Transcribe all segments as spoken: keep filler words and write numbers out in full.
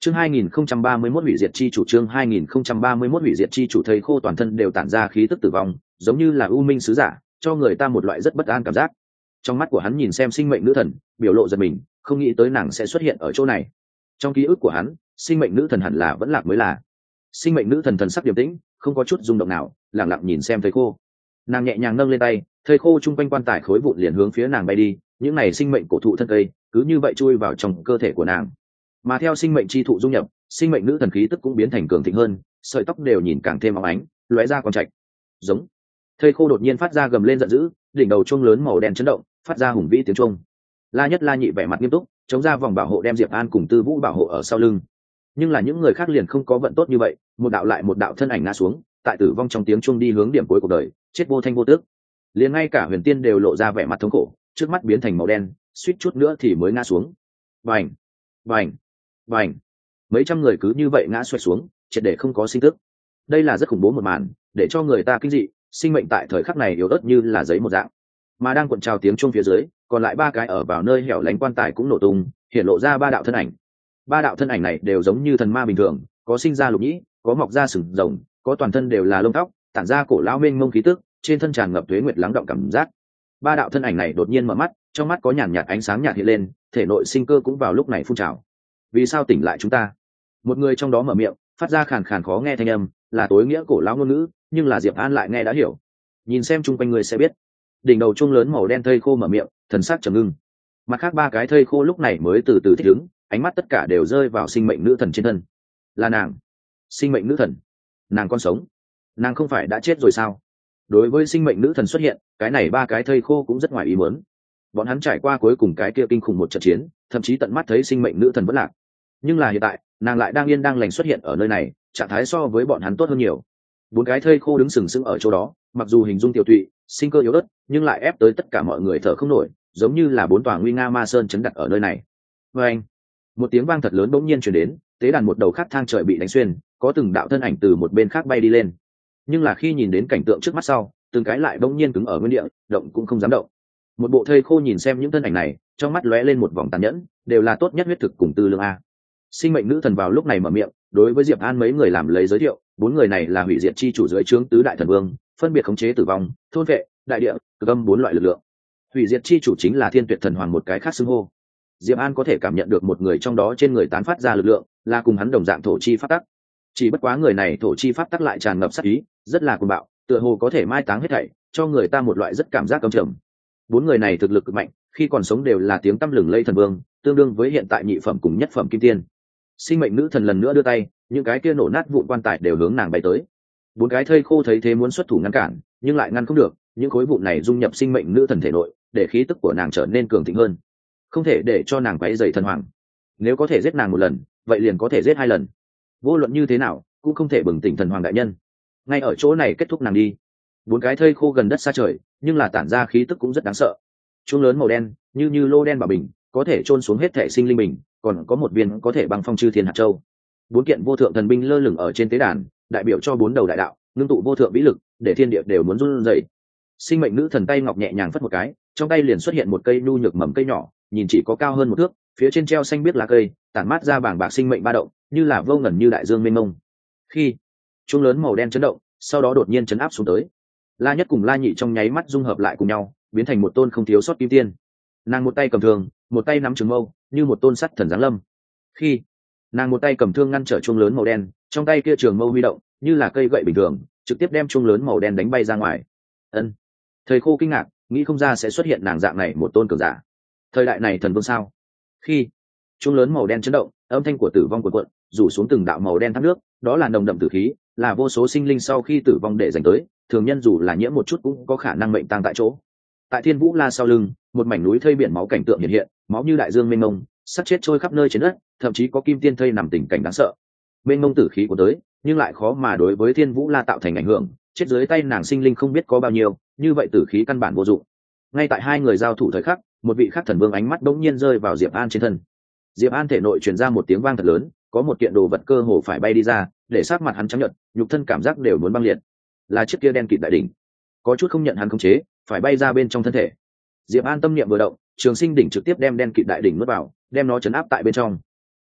chương hai nghìn không trăm ba mươi mốt hủy diệt chi chủ chương hai nghìn không trăm ba mươi mốt hủy diệt chi chủ thầy khô toàn thân đều tản ra khí tức tử vong, giống như là u minh sứ giả, cho người ta một loại rất bất an cảm giác. Trong mắt của hắn nhìn xem sinh mệnh nữ thần, biểu lộ giật mình, không nghĩ tới nàng sẽ xuất hiện ở chỗ này. Trong ký ức của hắn, sinh mệnh nữ thần hẳn là vẫn lạc mới là. Sinh mệnh nữ thần thần sắc điềm tĩnh, không có chút rung động nào, lặng lặng nhìn xem thầy khô. Nàng nhẹ nhàng nâng lên tay, thầy khô chung quanh quan tài khối vụn liền hướng phía nàng bay đi, những này sinh mệnh cổ thụ thân cây cứ như vậy chui vào trong cơ thể của nàng. Mà theo sinh mệnh chi thụ dung nhập, sinh mệnh nữ thần khí tức cũng biến thành cường thịnh hơn, sợi tóc đều nhìn càng thêm óng ánh, lóe ra quang trạch. Giống. Thầy khô đột nhiên phát ra gầm lên giận dữ, đỉnh đầu chuông lớn màu đen chấn động, phát ra hùng vĩ tiếng chuông. La Nhất La Nhị vẻ mặt nghiêm túc, chống ra vòng bảo hộ đem Diệp An cùng Tư Vũ bảo hộ ở sau lưng. Nhưng là những người khác liền không có vận tốt như vậy, một đạo lại một đạo thân ảnh ngã xuống, tại tử vong trong tiếng chuông đi hướng điểm cuối cuộc đời, chết vô thanh vô tước. Liền ngay cả Huyền Tiên đều lộ ra vẻ mặt thống khổ, trước mắt biến thành màu đen, suýt chút nữa thì mới ngã xuống. Bành, bành, bành. Mấy trăm người cứ như vậy ngã xoay xuống, triệt để không có sinh tức. Đây là rất khủng bố một màn, để cho người ta kinh dị, sinh mệnh tại thời khắc này yếu ớt như là giấy một dạng. Mà đang cuộn trào tiếng chuông phía dưới, còn lại ba cái ở vào nơi hẻo lánh quan tài cũng nổ tung, hiện lộ ra ba đạo thân ảnh. Ba đạo thân ảnh này đều giống như thần ma bình thường, có sinh ra lục nhĩ, có mọc ra sừng rồng, có toàn thân đều là lông tóc, tản ra cổ lão mênh mông khí tức, trên thân tràn ngập tuế nguyệt lắng động cảm giác. Ba đạo thân ảnh này đột nhiên mở mắt, trong mắt có nhàn nhạt ánh sáng nhạt hiện lên, thể nội sinh cơ cũng vào lúc này phun trào. Vì sao tỉnh lại chúng ta? Một người trong đó mở miệng, phát ra khàn khàn khó nghe thanh âm, là tối nghĩa cổ lão ngôn ngữ, nhưng là Diệp An lại nghe đã hiểu. Nhìn xem chung quanh người sẽ biết. Đỉnh đầu chuông lớn màu đen thây khô mở miệng, thần sắc trầm ngưng. Mặt khác ba cái thây khô lúc này mới từ từ thích ứng, ánh mắt tất cả đều rơi vào sinh mệnh nữ thần trên thân. Là nàng, sinh mệnh nữ thần, nàng còn sống, nàng không phải đã chết rồi sao? Đối với sinh mệnh nữ thần xuất hiện, cái này ba cái thây khô cũng rất ngoài ý muốn. Bọn hắn trải qua cuối cùng cái kia kinh khủng một trận chiến, thậm chí tận mắt thấy sinh mệnh nữ thần vẫn lạc. Nhưng là hiện tại, nàng lại đang yên đang lành xuất hiện ở nơi này, trạng thái so với bọn hắn tốt hơn nhiều. Bốn cái thây khô đứng sừng sững ở chỗ đó, mặc dù hình dung tiểu tụy, sinh cơ yếu ớt, nhưng lại ép tới tất cả mọi người thở không nổi, giống như là bốn tòa nguy nga ma sơn chấn đặt ở nơi này. Và anh, một tiếng vang thật lớn bỗng nhiên truyền đến, tế đàn một đầu khác thang trời bị đánh xuyên, có từng đạo thân ảnh từ một bên khác bay đi lên. Nhưng là khi nhìn đến cảnh tượng trước mắt sau, từng cái lại bỗng nhiên cứng ở nguyên địa, động cũng không dám động. Một bộ thây khô nhìn xem những thân ảnh này, trong mắt lóe lên một vòng tàn nhẫn, đều là tốt nhất huyết thực cùng tư lương a. Sinh mệnh nữ thần vào lúc này mở miệng, đối với Diệp An mấy người làm lấy giới thiệu, bốn người này là hủy diệt chi chủ dưới trướng tứ đại thần vương, phân biệt khống chế tử vong, thôn vệ, đại địa, cực âm bốn loại lực lượng. Hủy diệt chi chủ chính là thiên tuyệt thần hoàng một cái khác xưng hô. Diệp An có thể cảm nhận được một người trong đó trên người tán phát ra lực lượng, là cùng hắn đồng dạng thổ chi pháp tắc. Chỉ bất quá người này thổ chi pháp tắc lại tràn ngập sát ý, rất là cuồng bạo, tựa hồ có thể mai táng hết thảy, cho người ta một loại rất cảm giác căm trầm. Bốn người này thực lực cực mạnh, khi còn sống đều là tiếng tăm lừng lây thần vương, tương đương với hiện tại nhị phẩm cùng nhất phẩm kim tiên. Sinh mệnh nữ thần lần nữa đưa tay, những cái kia nổ nát vụn quan tài đều hướng nàng bay tới. Bốn cái thây khô thấy thế muốn xuất thủ ngăn cản, nhưng lại ngăn không được, những khối vụn này dung nhập sinh mệnh nữ thần thể nội, để khí tức của nàng trở nên cường thịnh hơn. Không thể để cho nàng quấy rầy thần hoàng. Nếu có thể giết nàng một lần, vậy liền có thể giết hai lần. Vô luận như thế nào, cũng không thể bừng tỉnh thần hoàng đại nhân. Ngay ở chỗ này kết thúc nàng đi. Bốn cái thây khô gần đất xa trời, nhưng là tản ra khí tức cũng rất đáng sợ. Chuông lớn màu đen, như như lô đen bảo bình, có thể chôn xuống hết thể sinh linh bình, còn có một viên có thể băng phong chư thiên hạt châu. Bốn kiện vô thượng thần binh lơ lửng ở trên tế đàn, đại biểu cho bốn đầu đại đạo, ngưng tụ vô thượng vĩ lực, để thiên địa đều muốn run rẩy. Sinh mệnh nữ thần tay ngọc nhẹ nhàng phất một cái, trong tay liền xuất hiện một cây nhu nhược mầm cây nhỏ, nhìn chỉ có cao hơn một thước, phía trên treo xanh biếc lá cây, tản mát ra bảng bạc sinh mệnh ba động, như là vô ngần như đại dương mênh mông. Khi chuông lớn màu đen chấn động, sau đó đột nhiên chấn áp xuống tới. La Nhất cùng La Nhị trong nháy mắt dung hợp lại cùng nhau, biến thành một tôn không thiếu sót kim tiên. Nàng một tay cầm thương, một tay nắm trường mâu, như một tôn sắt thần giáng lâm. Khi nàng một tay cầm thương ngăn trở chuông lớn màu đen, trong tay kia trường mâu huy động, như là cây gậy bình thường, trực tiếp đem chuông lớn màu đen đánh bay ra ngoài. Ân. Thầy khô kinh ngạc, nghĩ không ra sẽ xuất hiện nàng dạng này một tôn cường giả. Thời đại này thần vương sao? Khi chuông lớn màu đen chấn động, âm thanh của tử vong cuộn cuộn, rủ xuống từng đạo màu đen thác nước, đó là nồng đậm tử khí, là vô số sinh linh sau khi tử vong để dành tới, thường nhân dù là nhiễm một chút cũng có khả năng mệnh tang tại chỗ. Tại Thiên Vũ La sau lưng, một mảnh núi thây biển máu cảnh tượng hiện hiện, máu như đại dương mênh mông, sắc chết trôi khắp nơi trên đất, thậm chí có kim tiên thây nằm tình cảnh đáng sợ. Mênh mông tử khí của tới, nhưng lại khó mà đối với Thiên Vũ La tạo thành ảnh hưởng, chết dưới tay nàng sinh linh không biết có bao nhiêu, như vậy tử khí căn bản vô dụng. Ngay tại hai người giao thủ thời khắc, một vị khác thần vương ánh mắt bỗng nhiên rơi vào Diệp An trên thân. Diệp An thể nội truyền ra một tiếng vang thật lớn, có một kiện đồ vật cơ hồ phải bay đi ra, để sát mặt hắn trắng nhợt, nhục thân cảm giác đều muốn băng liệt. Là chiếc kia đen kịt đại đỉnh, có chút không nhận hắn khống chế, phải bay ra bên trong thân thể. Diệp An tâm niệm vừa động, trường sinh đỉnh trực tiếp đem đen kịt đại đỉnh nuốt vào, đem nó chấn áp tại bên trong.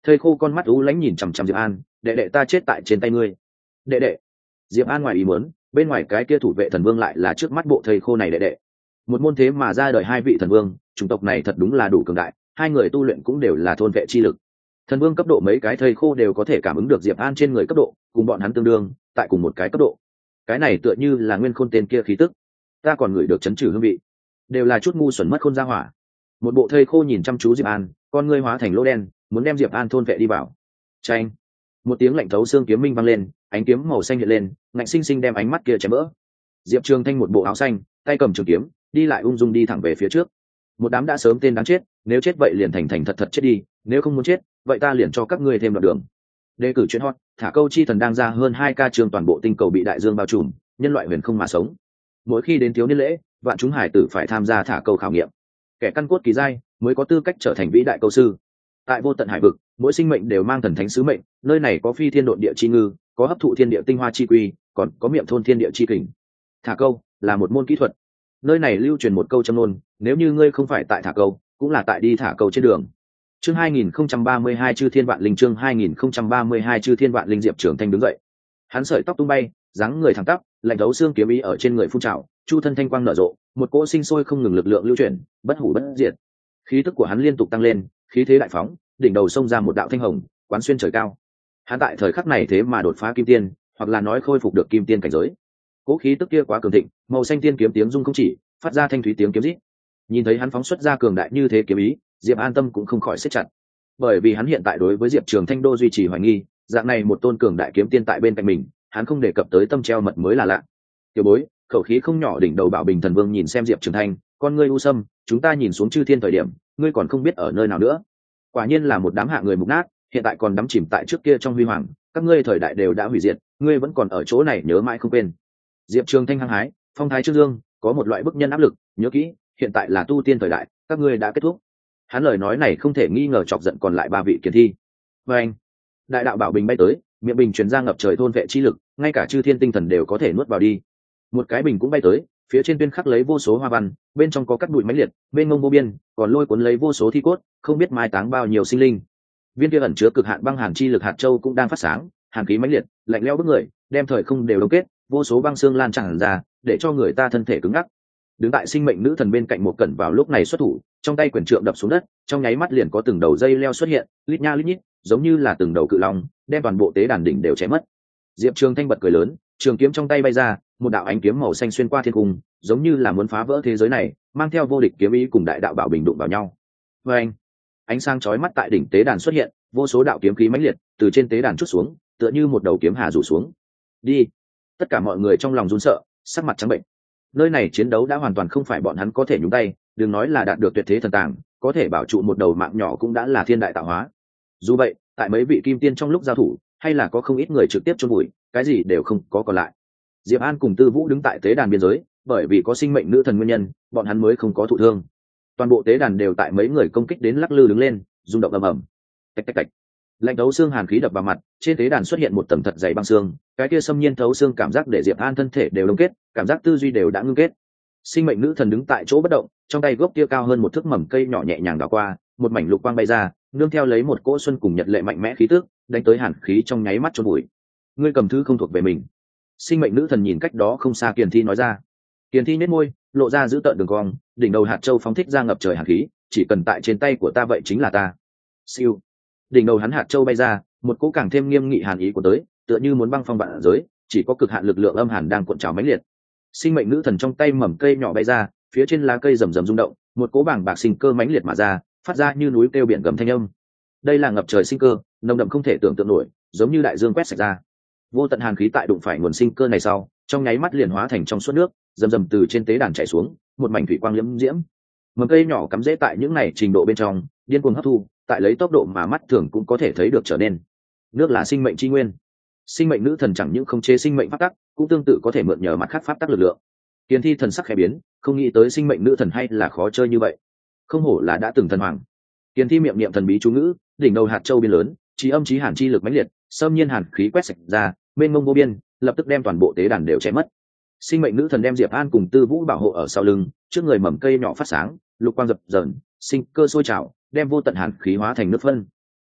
Thầy khô con mắt u lãnh nhìn chằm chằm Diệp An, đệ đệ ta chết tại trên tay ngươi. Đệ đệ. Diệp An ngoài ý muốn, bên ngoài cái kia thủ vệ thần vương lại là trước mắt bộ thầy khô này đệ đệ. Một môn thế mà ra đời hai vị thần vương, chủng tộc này thật đúng là đủ cường đại, hai người tu luyện cũng đều là thôn vệ chi lực. Thần vương cấp độ mấy cái thầy khô đều có thể cảm ứng được Diệp An trên người cấp độ, cùng bọn hắn tương đương, tại cùng một cái cấp độ. Cái này tựa như là nguyên khôn tên kia khí tức. Ta còn ngửi được chấn trừ hương vị. Đều là chút ngu xuẩn mất khôn ra hỏa. Một bộ thầy khô nhìn chăm chú Diệp An, con ngươi hóa thành lỗ đen, muốn đem Diệp An thôn vệ đi vào. Chanh. Một tiếng lạnh thấu xương kiếm minh vang lên, ánh kiếm màu xanh hiện lên, ngạnh sinh sinh đem ánh mắt kia chém vỡ. Diệp Trường Thanh một bộ áo xanh, tay cầm trường kiếm, đi lại ung dung đi thẳng về phía trước. Một đám đã sớm tên đáng chết, nếu chết vậy liền thành thành thật thật chết đi, nếu không muốn chết, vậy ta liền cho các ngươi thêm đoạn đường. Đề cử chuyện hot, thả câu chi thần đang ra hơn hai ca trường toàn bộ tinh cầu bị đại dương bao trùm, nhân loại huyền không mà sống. Mỗi khi đến thiếu niên lễ, vạn chúng hải tử phải tham gia thả câu khảo nghiệm. Kẻ căn cốt kỳ giai mới có tư cách trở thành vĩ đại câu sư. Tại vô tận hải vực, mỗi sinh mệnh đều mang thần thánh sứ mệnh, nơi này có phi thiên độn địa chi ngư, có hấp thụ thiên địa tinh hoa chi quy, còn có miệng thôn thiên địa chi kình. Thả câu là một môn kỹ thuật. Nơi này lưu truyền một câu châm ngôn, nếu như ngươi không phải tại thả câu, cũng là tại đi thả câu trên đường. Chương hai nghìn không trăm ba mươi hai chư thiên vạn linh chương hai nghìn không trăm ba mươi hai chư thiên vạn linh Diệp Trường Thanh đứng dậy. Hắn sợi tóc tung bay, dáng người thẳng tắp, lạnh thấu xương kiếm ý ở trên người phun trào, chu thân thanh quang nở rộ, một cỗ sinh sôi không ngừng lực lượng lưu chuyển, bất hủ bất diệt. Khí tức của hắn liên tục tăng lên, khí thế đại phóng, đỉnh đầu xông ra một đạo thanh hồng, quán xuyên trời cao. Hắn tại thời khắc này thế mà đột phá kim tiên, hoặc là nói khôi phục được kim tiên cảnh giới. Cỗ khí tức kia quá cường thịnh, màu xanh tiên kiếm tiếng rung không chỉ, phát ra thanh thúy tiếng kiếm rít. Nhìn thấy hắn phóng xuất ra cường đại như thế kiếm ý, Diệp An tâm cũng không khỏi siết chặt. Bởi vì hắn hiện tại đối với Diệp Trường Thanh đô duy trì hoài nghi, dạng này một tôn cường đại kiếm tiên tại bên cạnh mình, hắn không đề cập tới tâm treo mật mới là lạ. Tiểu bối, khẩu khí không nhỏ đỉnh đầu Bảo Bình Thần Vương nhìn xem Diệp Trường Thanh, con ngươi u sâm, chúng ta nhìn xuống chư thiên thời điểm, ngươi còn không biết ở nơi nào nữa. Quả nhiên là một đám hạ người mục nát, hiện tại còn đắm chìm tại trước kia trong huy hoàng, các ngươi thời đại đều đã hủy diệt, ngươi vẫn còn ở chỗ này nhớ mãi không quên. Diệp Trường Thanh hăng hái, phong thái trương dương, có một loại bức nhân áp lực, nhớ kỹ, hiện tại là tu tiên thời đại, các ngươi đã kết thúc. Hắn lời nói này không thể nghi ngờ chọc giận còn lại ba vị kiền thi. Và anh, đại đạo Bảo Bình bay tới, miệng bình truyền ra ngập trời thôn vệ chi lực, ngay cả chư thiên tinh thần đều có thể nuốt vào đi. Một cái bình cũng bay tới, phía trên tuyên khắc lấy vô số hoa văn, bên trong có cắt bụi mãnh liệt, bên ngông vô biên, còn lôi cuốn lấy vô số thi cốt, không biết mai táng bao nhiêu sinh linh. Viên kia ẩn chứa cực hạn băng hàn chi lực hạt châu cũng đang phát sáng, hàn khí mãnh liệt, lạnh lẽo bức người, đem thời không đều đông kết, vô số băng xương lan tràn ra, để cho người ta thân thể cứng ngắc. Đứng tại sinh mệnh nữ thần bên cạnh một cẩn vào lúc này xuất thủ, trong tay quyền trượng đập xuống đất, trong nháy mắt liền có từng đầu dây leo xuất hiện, lít nha lít nhít, giống như là từng đầu cự long, đem toàn bộ tế đàn đỉnh đều chém mất. Diệp Trường Thanh bật cười lớn, trường kiếm trong tay bay ra, một đạo ánh kiếm màu xanh xuyên qua thiên cung, giống như là muốn phá vỡ thế giới này, mang theo vô địch kiếm ý cùng đại đạo Bảo Bình đụng vào nhau. Và anh, ánh sáng chói mắt tại đỉnh tế đàn xuất hiện, vô số đạo kiếm khí mãnh liệt từ trên tế đàn chút xuống, tựa như một đầu kiếm hà rủ xuống. Đi! Tất cả mọi người trong lòng run sợ, sắc mặt trắng bệnh. Nơi này chiến đấu đã hoàn toàn không phải bọn hắn có thể nhúng tay, đừng nói là đạt được tuyệt thế thần tàng, có thể bảo trụ một đầu mạng nhỏ cũng đã là thiên đại tạo hóa. Dù vậy, tại mấy vị kim tiên trong lúc giao thủ, hay là có không ít người trực tiếp chôn bụi, cái gì đều không có còn lại. Diệp An cùng Tư Vũ đứng tại tế đàn biên giới, bởi vì có sinh mệnh nữ thần nguyên nhân, bọn hắn mới không có thụ thương. Toàn bộ tế đàn đều tại mấy người công kích đến lắc lư đứng lên, rung động ầm ầm. Tạch tạch tạch. Lạnh thấu xương hàn khí đập vào mặt, trên tế đàn xuất hiện một tầng thật dày băng xương, cái kia xâm nhiên thấu xương cảm giác để Diệp An thân thể đều đông kết, cảm giác tư duy đều đã ngưng kết. Sinh mệnh nữ thần đứng tại chỗ bất động, trong tay gốc kia cao hơn một thước mầm cây nhỏ nhẹ nhàng đảo qua, một mảnh lục quang bay ra, nương theo lấy một cỗ xuân cùng nhật lệ mạnh mẽ khí tức, đánh tới hàn khí trong nháy mắt chôn bụi. Ngươi cầm thứ không thuộc về mình. Sinh mệnh nữ thần nhìn cách đó không xa Kiền Thi nói ra. Kiền Thi nhếch môi, lộ ra giữ tợn đường cong, đỉnh đầu hạt châu phóng thích ra ngập trời hàn khí, chỉ cần tại trên tay của ta vậy chính là ta. Siêu. Đỉnh đầu hắn hạt châu bay ra, một cỗ càng thêm nghiêm nghị hàn ý của tới, tựa như muốn băng phong vạn giới, chỉ có cực hạn lực lượng âm hàn đang cuộn trào mãnh liệt. Sinh mệnh nữ thần trong tay mầm cây nhỏ bay ra, phía trên lá cây rầm rầm rung động, một cỗ bảng bạc sinh cơ mãnh liệt mà ra, phát ra như núi kêu biển gầm thanh âm. Đây là ngập trời sinh cơ, nồng đậm không thể tưởng tượng nổi, giống như đại dương quét sạch ra. Vô tận hàn khí tại đụng phải nguồn sinh cơ này sau, trong nháy mắt liền hóa thành trong suốt nước, rầm rầm từ trên tế đàn chảy xuống, một mảnh thủy quang liễm diễm. Mầm cây nhỏ cắm rễ tại những này trình độ bên trong, điên cuồng hấp thu, tại lấy tốc độ mà mắt thường cũng có thể thấy được trở nên. Nước là sinh mệnh chi nguyên. Sinh mệnh nữ thần chẳng những không chế sinh mệnh pháp tắc, cũng tương tự có thể mượn nhờ mặt khác pháp tắc lực lượng. Kiền Thi thần sắc khẽ biến, không nghĩ tới sinh mệnh nữ thần hay là khó chơi như vậy. Không hổ là đã từng thần hoàng. Kiền Thi miệng niệm thần bí chú ngữ, đỉnh đầu hạt châu biên lớn, trí âm trí hàn chi lực mãnh liệt, xâm nhiên hàn khí quét sạch ra, mênh mông vô biên, lập tức đem toàn bộ tế đàn đều chém mất. Sinh mệnh nữ thần đem Diệp An cùng Tư Vũ bảo hộ ở sau lưng, trước người mầm cây nhỏ phát sáng, lục quang dập dờn, sinh cơ sôi trào, đem vô tận hàn khí hóa thành nước phân.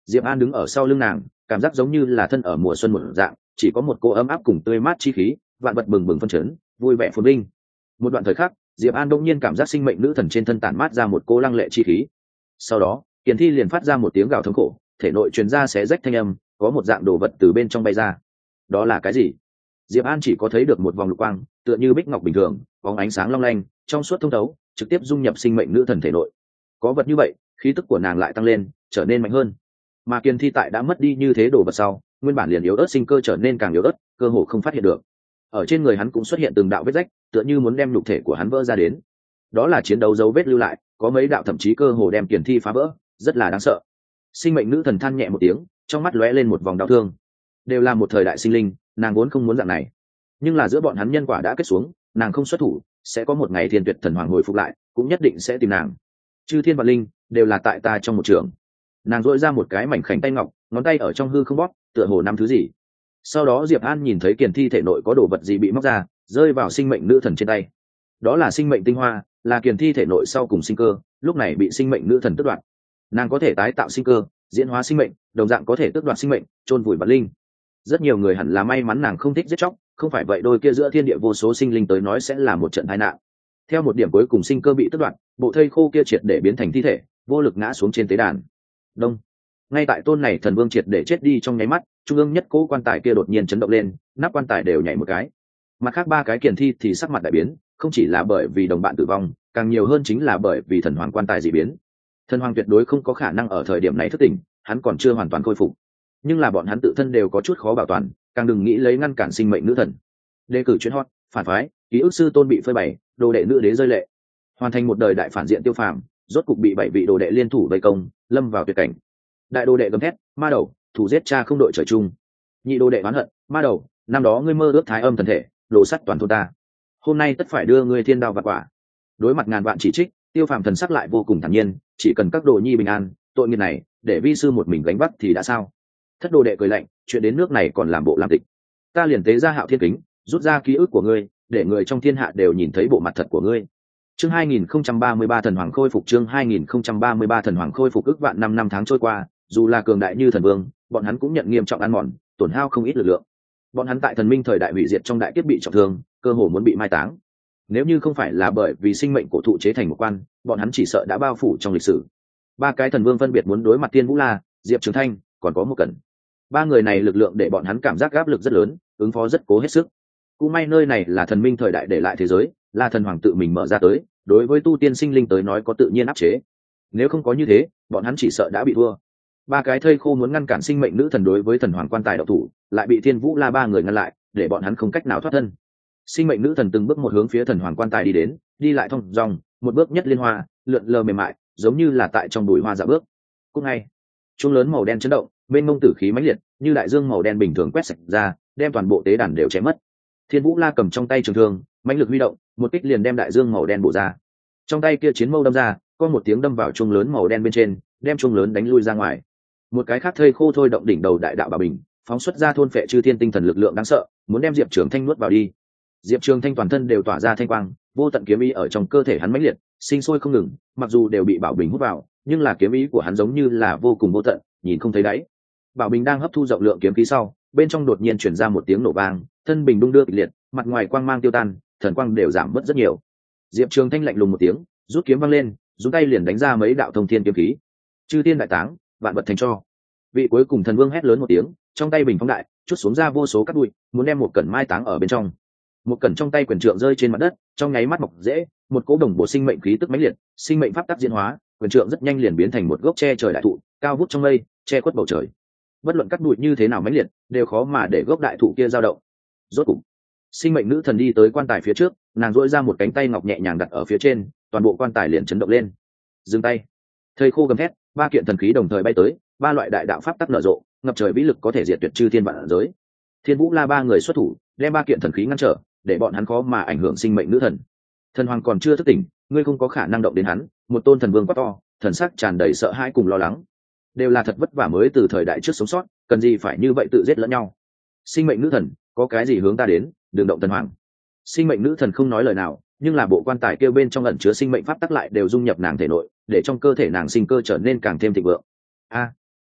Diệp An đứng ở sau lưng nàng, cảm giác giống như là thân ở mùa xuân một dạng, chỉ có một cô ấm áp cùng tươi mát chi khí, vạn vật bừng bừng phân chấn, vui vẻ phồn vinh. Một đoạn thời khắc, Diệp An đông nhiên cảm giác sinh mệnh nữ thần trên thân tản mát ra một cô lăng lệ chi khí. Sau đó, Kiền Thi liền phát ra một tiếng gào thống khổ, thể nội truyền ra xé rách thanh âm, có một dạng đồ vật từ bên trong bay ra. Đó là cái gì? Diệp An chỉ có thấy được một vòng lục quang, tựa như bích ngọc bình thường, bóng ánh sáng long lanh, trong suốt thông thấu, trực tiếp dung nhập sinh mệnh nữ thần thể nội. Có vật như vậy, khí tức của nàng lại tăng lên, trở nên mạnh hơn. Mà Kiền Thi tại đã mất đi như thế đồ vật sau, nguyên bản liền yếu ớt sinh cơ trở nên càng yếu ớt, cơ hồ không phát hiện được. Ở trên người hắn cũng xuất hiện từng đạo vết rách, tựa như muốn đem nhục thể của hắn vỡ ra đến. Đó là chiến đấu dấu vết lưu lại, có mấy đạo thậm chí cơ hồ đem Kiền Thi phá vỡ, rất là đáng sợ. Sinh mệnh nữ thần than nhẹ một tiếng, trong mắt lóe lên một vòng đau thương. Đều là một thời đại sinh linh, nàng vốn không muốn dạng này, nhưng là giữa bọn hắn nhân quả đã kết xuống, nàng không xuất thủ, sẽ có một ngày thiên tuyệt thần hoàng hồi phục lại, cũng nhất định sẽ tìm nàng. Chư thiên và linh đều là tại ta trong một trường. Nàng dội ra một cái mảnh khảnh tay ngọc, ngón tay ở trong hư không bóp, tựa hồ nắm thứ gì. Sau đó Diệp An nhìn thấy Kiền Thi thể nội có đồ vật gì bị móc ra, rơi vào sinh mệnh nữ thần trên tay. Đó là sinh mệnh tinh hoa, là Kiền Thi thể nội sau cùng sinh cơ, lúc này bị sinh mệnh nữ thần tước đoạt. Nàng có thể tái tạo sinh cơ, diễn hóa sinh mệnh, đồng dạng có thể tước đoạt sinh mệnh, chôn vùi vật linh. Rất nhiều người hẳn là may mắn nàng không thích giết chóc, không phải vậy đôi kia giữa thiên địa vô số sinh linh tới nói sẽ là một trận tai nạn. Theo một điểm cuối cùng sinh cơ bị tước đoạt, bộ thây khô kia triệt để biến thành thi thể, vô lực ngã xuống trên tế đàn. Đông. Ngay tại tôn này thần vương triệt để chết đi trong nháy mắt, trung ương nhất cố quan tài kia đột nhiên chấn động lên, nắp quan tài đều nhảy một cái. Mặt khác ba cái Kiền Thi thì sắc mặt đại biến, không chỉ là bởi vì đồng bạn tử vong, càng nhiều hơn chính là bởi vì thần hoàng quan tài dị biến. Thần hoàng tuyệt đối không có khả năng ở thời điểm này thức tỉnh, hắn còn chưa hoàn toàn khôi phục. Nhưng là bọn hắn tự thân đều có chút khó bảo toàn, càng đừng nghĩ lấy ngăn cản sinh mệnh nữ thần. Đề cử chuyên hot, phản phái, ký ức sư tôn bị phơi bày, đồ đệ nữ đế rơi lệ, hoàn thành một đời đại phản diện Tiêu Phàm, rốt cục bị bảy vị đồ đệ liên thủ vây công, lâm vào tuyệt cảnh. Đại đồ đệ gầm thét, ma đầu, thủ giết cha không đội trời chung. Nhị đồ đệ oán hận, ma đầu, năm đó ngươi mơ ước thái âm thần thể, đồ sắt toàn thôn ta, hôm nay tất phải đưa ngươi thiên đao vặt quả. Đối mặt ngàn vạn chỉ trích, Tiêu Phàm thần sắc lại vô cùng thản nhiên, chỉ cần các đồ nhi bình an, tội nghiệp này để vi sư một mình gánh vác thì đã sao. Thất đồ đệ cười lạnh, chuyện đến nước này còn làm bộ làm tịch, ta liền tế ra Hạo Thiên Kính, rút ra ký ức của ngươi, để người trong thiên hạ đều nhìn thấy bộ mặt thật của ngươi. Chương hai nghìn không trăm ba mươi ba thần hoàng khôi phục, chương hai nghìn không trăm ba mươi ba thần hoàng khôi phục. Ước vạn năm năm tháng trôi qua, dù là cường đại như thần vương, bọn hắn cũng nhận nghiêm trọng ăn mòn, tổn hao không ít lực lượng. Bọn hắn tại thần minh thời đại hủy diệt trong đại kiếp bị trọng thương, cơ hồ muốn bị mai táng. Nếu như không phải là bởi vì sinh mệnh cổ thụ chế thành một quan, bọn hắn chỉ sợ đã bao phủ trong lịch sử. Ba cái thần vương phân biệt muốn đối mặt Tiên Vũ La, Diệp Trường Thanh, còn có một Cẩn. Ba người này lực lượng để bọn hắn cảm giác áp lực rất lớn, ứng phó rất cố hết sức. Cũng may nơi này là thần minh thời đại để lại thế giới, là thần hoàng tự mình mở ra tới, đối với tu tiên sinh linh tới nói có tự nhiên áp chế. Nếu không có như thế, bọn hắn chỉ sợ đã bị thua. Ba cái thây khô muốn ngăn cản sinh mệnh nữ thần đối với thần hoàng quan tài độc thủ, lại bị Thiên Vũ La ba người ngăn lại, để bọn hắn không cách nào thoát thân. Sinh mệnh nữ thần từng bước một hướng phía thần hoàng quan tài đi đến, đi lại thong dong, một bước nhất liên hoa, lượn lờ mềm mại, giống như là tại trong bụi hoa dạo bước. Cũng ngay, chuông lớn màu đen chấn động, bên mông tử khí mãnh liệt, như đại dương màu đen bình thường quét sạch ra, đem toàn bộ tế đàn đều chém mất. Thiên Vũ La cầm trong tay trường thương, mãnh lực huy động, một kích liền đem đại dương màu đen bổ ra. Trong tay kia chiến mâu đâm ra, có một tiếng đâm vào chuông lớn màu đen bên trên, đem chuông lớn đánh lui ra ngoài. Một cái khác thây khô thôi động đỉnh đầu đại đạo bảo bình, phóng xuất ra thôn phệ chư thiên tinh thần lực lượng đáng sợ, muốn đem Diệp Trường Thanh nuốt vào đi. Diệp Trường Thanh toàn thân đều tỏa ra thanh quang, vô tận kiếm ý ở trong cơ thể hắn mãnh liệt, sinh sôi không ngừng, mặc dù đều bị bảo bình hút vào, nhưng là kiếm ý của hắn giống như là vô cùng vô tận, nhìn không thấy đáy. Bảo bình đang hấp thu rộng lượng kiếm khí sau, bên trong đột nhiên truyền ra một tiếng nổ vang, thân bình đung đưa kịch liệt, mặt ngoài quang mang tiêu tan, thần quang đều giảm bớt rất nhiều. Diệp Trường Thanh lạnh lùng một tiếng, rút kiếm văng lên, dùng tay liền đánh ra mấy đạo thông thiên kiếm khí. Chư thiên đại táng, vạn vật thành cho. Vị cuối cùng thần vương hét lớn một tiếng, trong tay bình phóng đại, chút xuống ra vô số cát bụi, muốn đem một cẩn mai táng ở bên trong. Một cẩn trong tay quyền trượng rơi trên mặt đất, trong nháy mắt mọc dễ, một cỗ đồng bộ sinh mệnh khí tức mãnh liệt, sinh mệnh pháp tắc diễn hóa, quyền trượng rất nhanh liền biến thành một gốc che trời đại thụ, cao vút trong mây, che khuất bầu trời. Bất luận cát bụi như thế nào mãnh liệt, đều khó mà để gốc đại thụ kia dao động. Rốt cục, sinh mệnh nữ thần đi tới quan tài phía trước, nàng duỗi ra một cánh tay ngọc nhẹ nhàng đặt ở phía trên, toàn bộ quan tài liền chấn động lên. Dừng tay. Thầy khô gầm thét, ba kiện thần khí đồng thời bay tới, ba loại đại đạo pháp tắc nở rộ, ngập trời vĩ lực có thể diệt tuyệt chư thiên vạn giới. Thiên Vũ La ba người xuất thủ, đem ba kiện thần khí ngăn trở, để bọn hắn khó mà ảnh hưởng sinh mệnh nữ thần. Thần hoàng còn chưa thức tỉnh, ngươi không có khả năng động đến hắn. Một tôn thần vương quá to, thần sắc tràn đầy sợ hãi cùng lo lắng. Đều là thật vất vả mới từ thời đại trước sống sót, cần gì phải như vậy tự giết lẫn nhau. Sinh mệnh nữ thần, có cái gì hướng ta đến, đừng động thần hoàng. Sinh mệnh nữ thần không nói lời nào, nhưng là bộ quan tài kêu bên trong ẩn chứa sinh mệnh pháp tắc lại đều dung nhập nàng thể nội, để trong cơ thể nàng sinh cơ trở nên càng thêm thịnh vượng. A,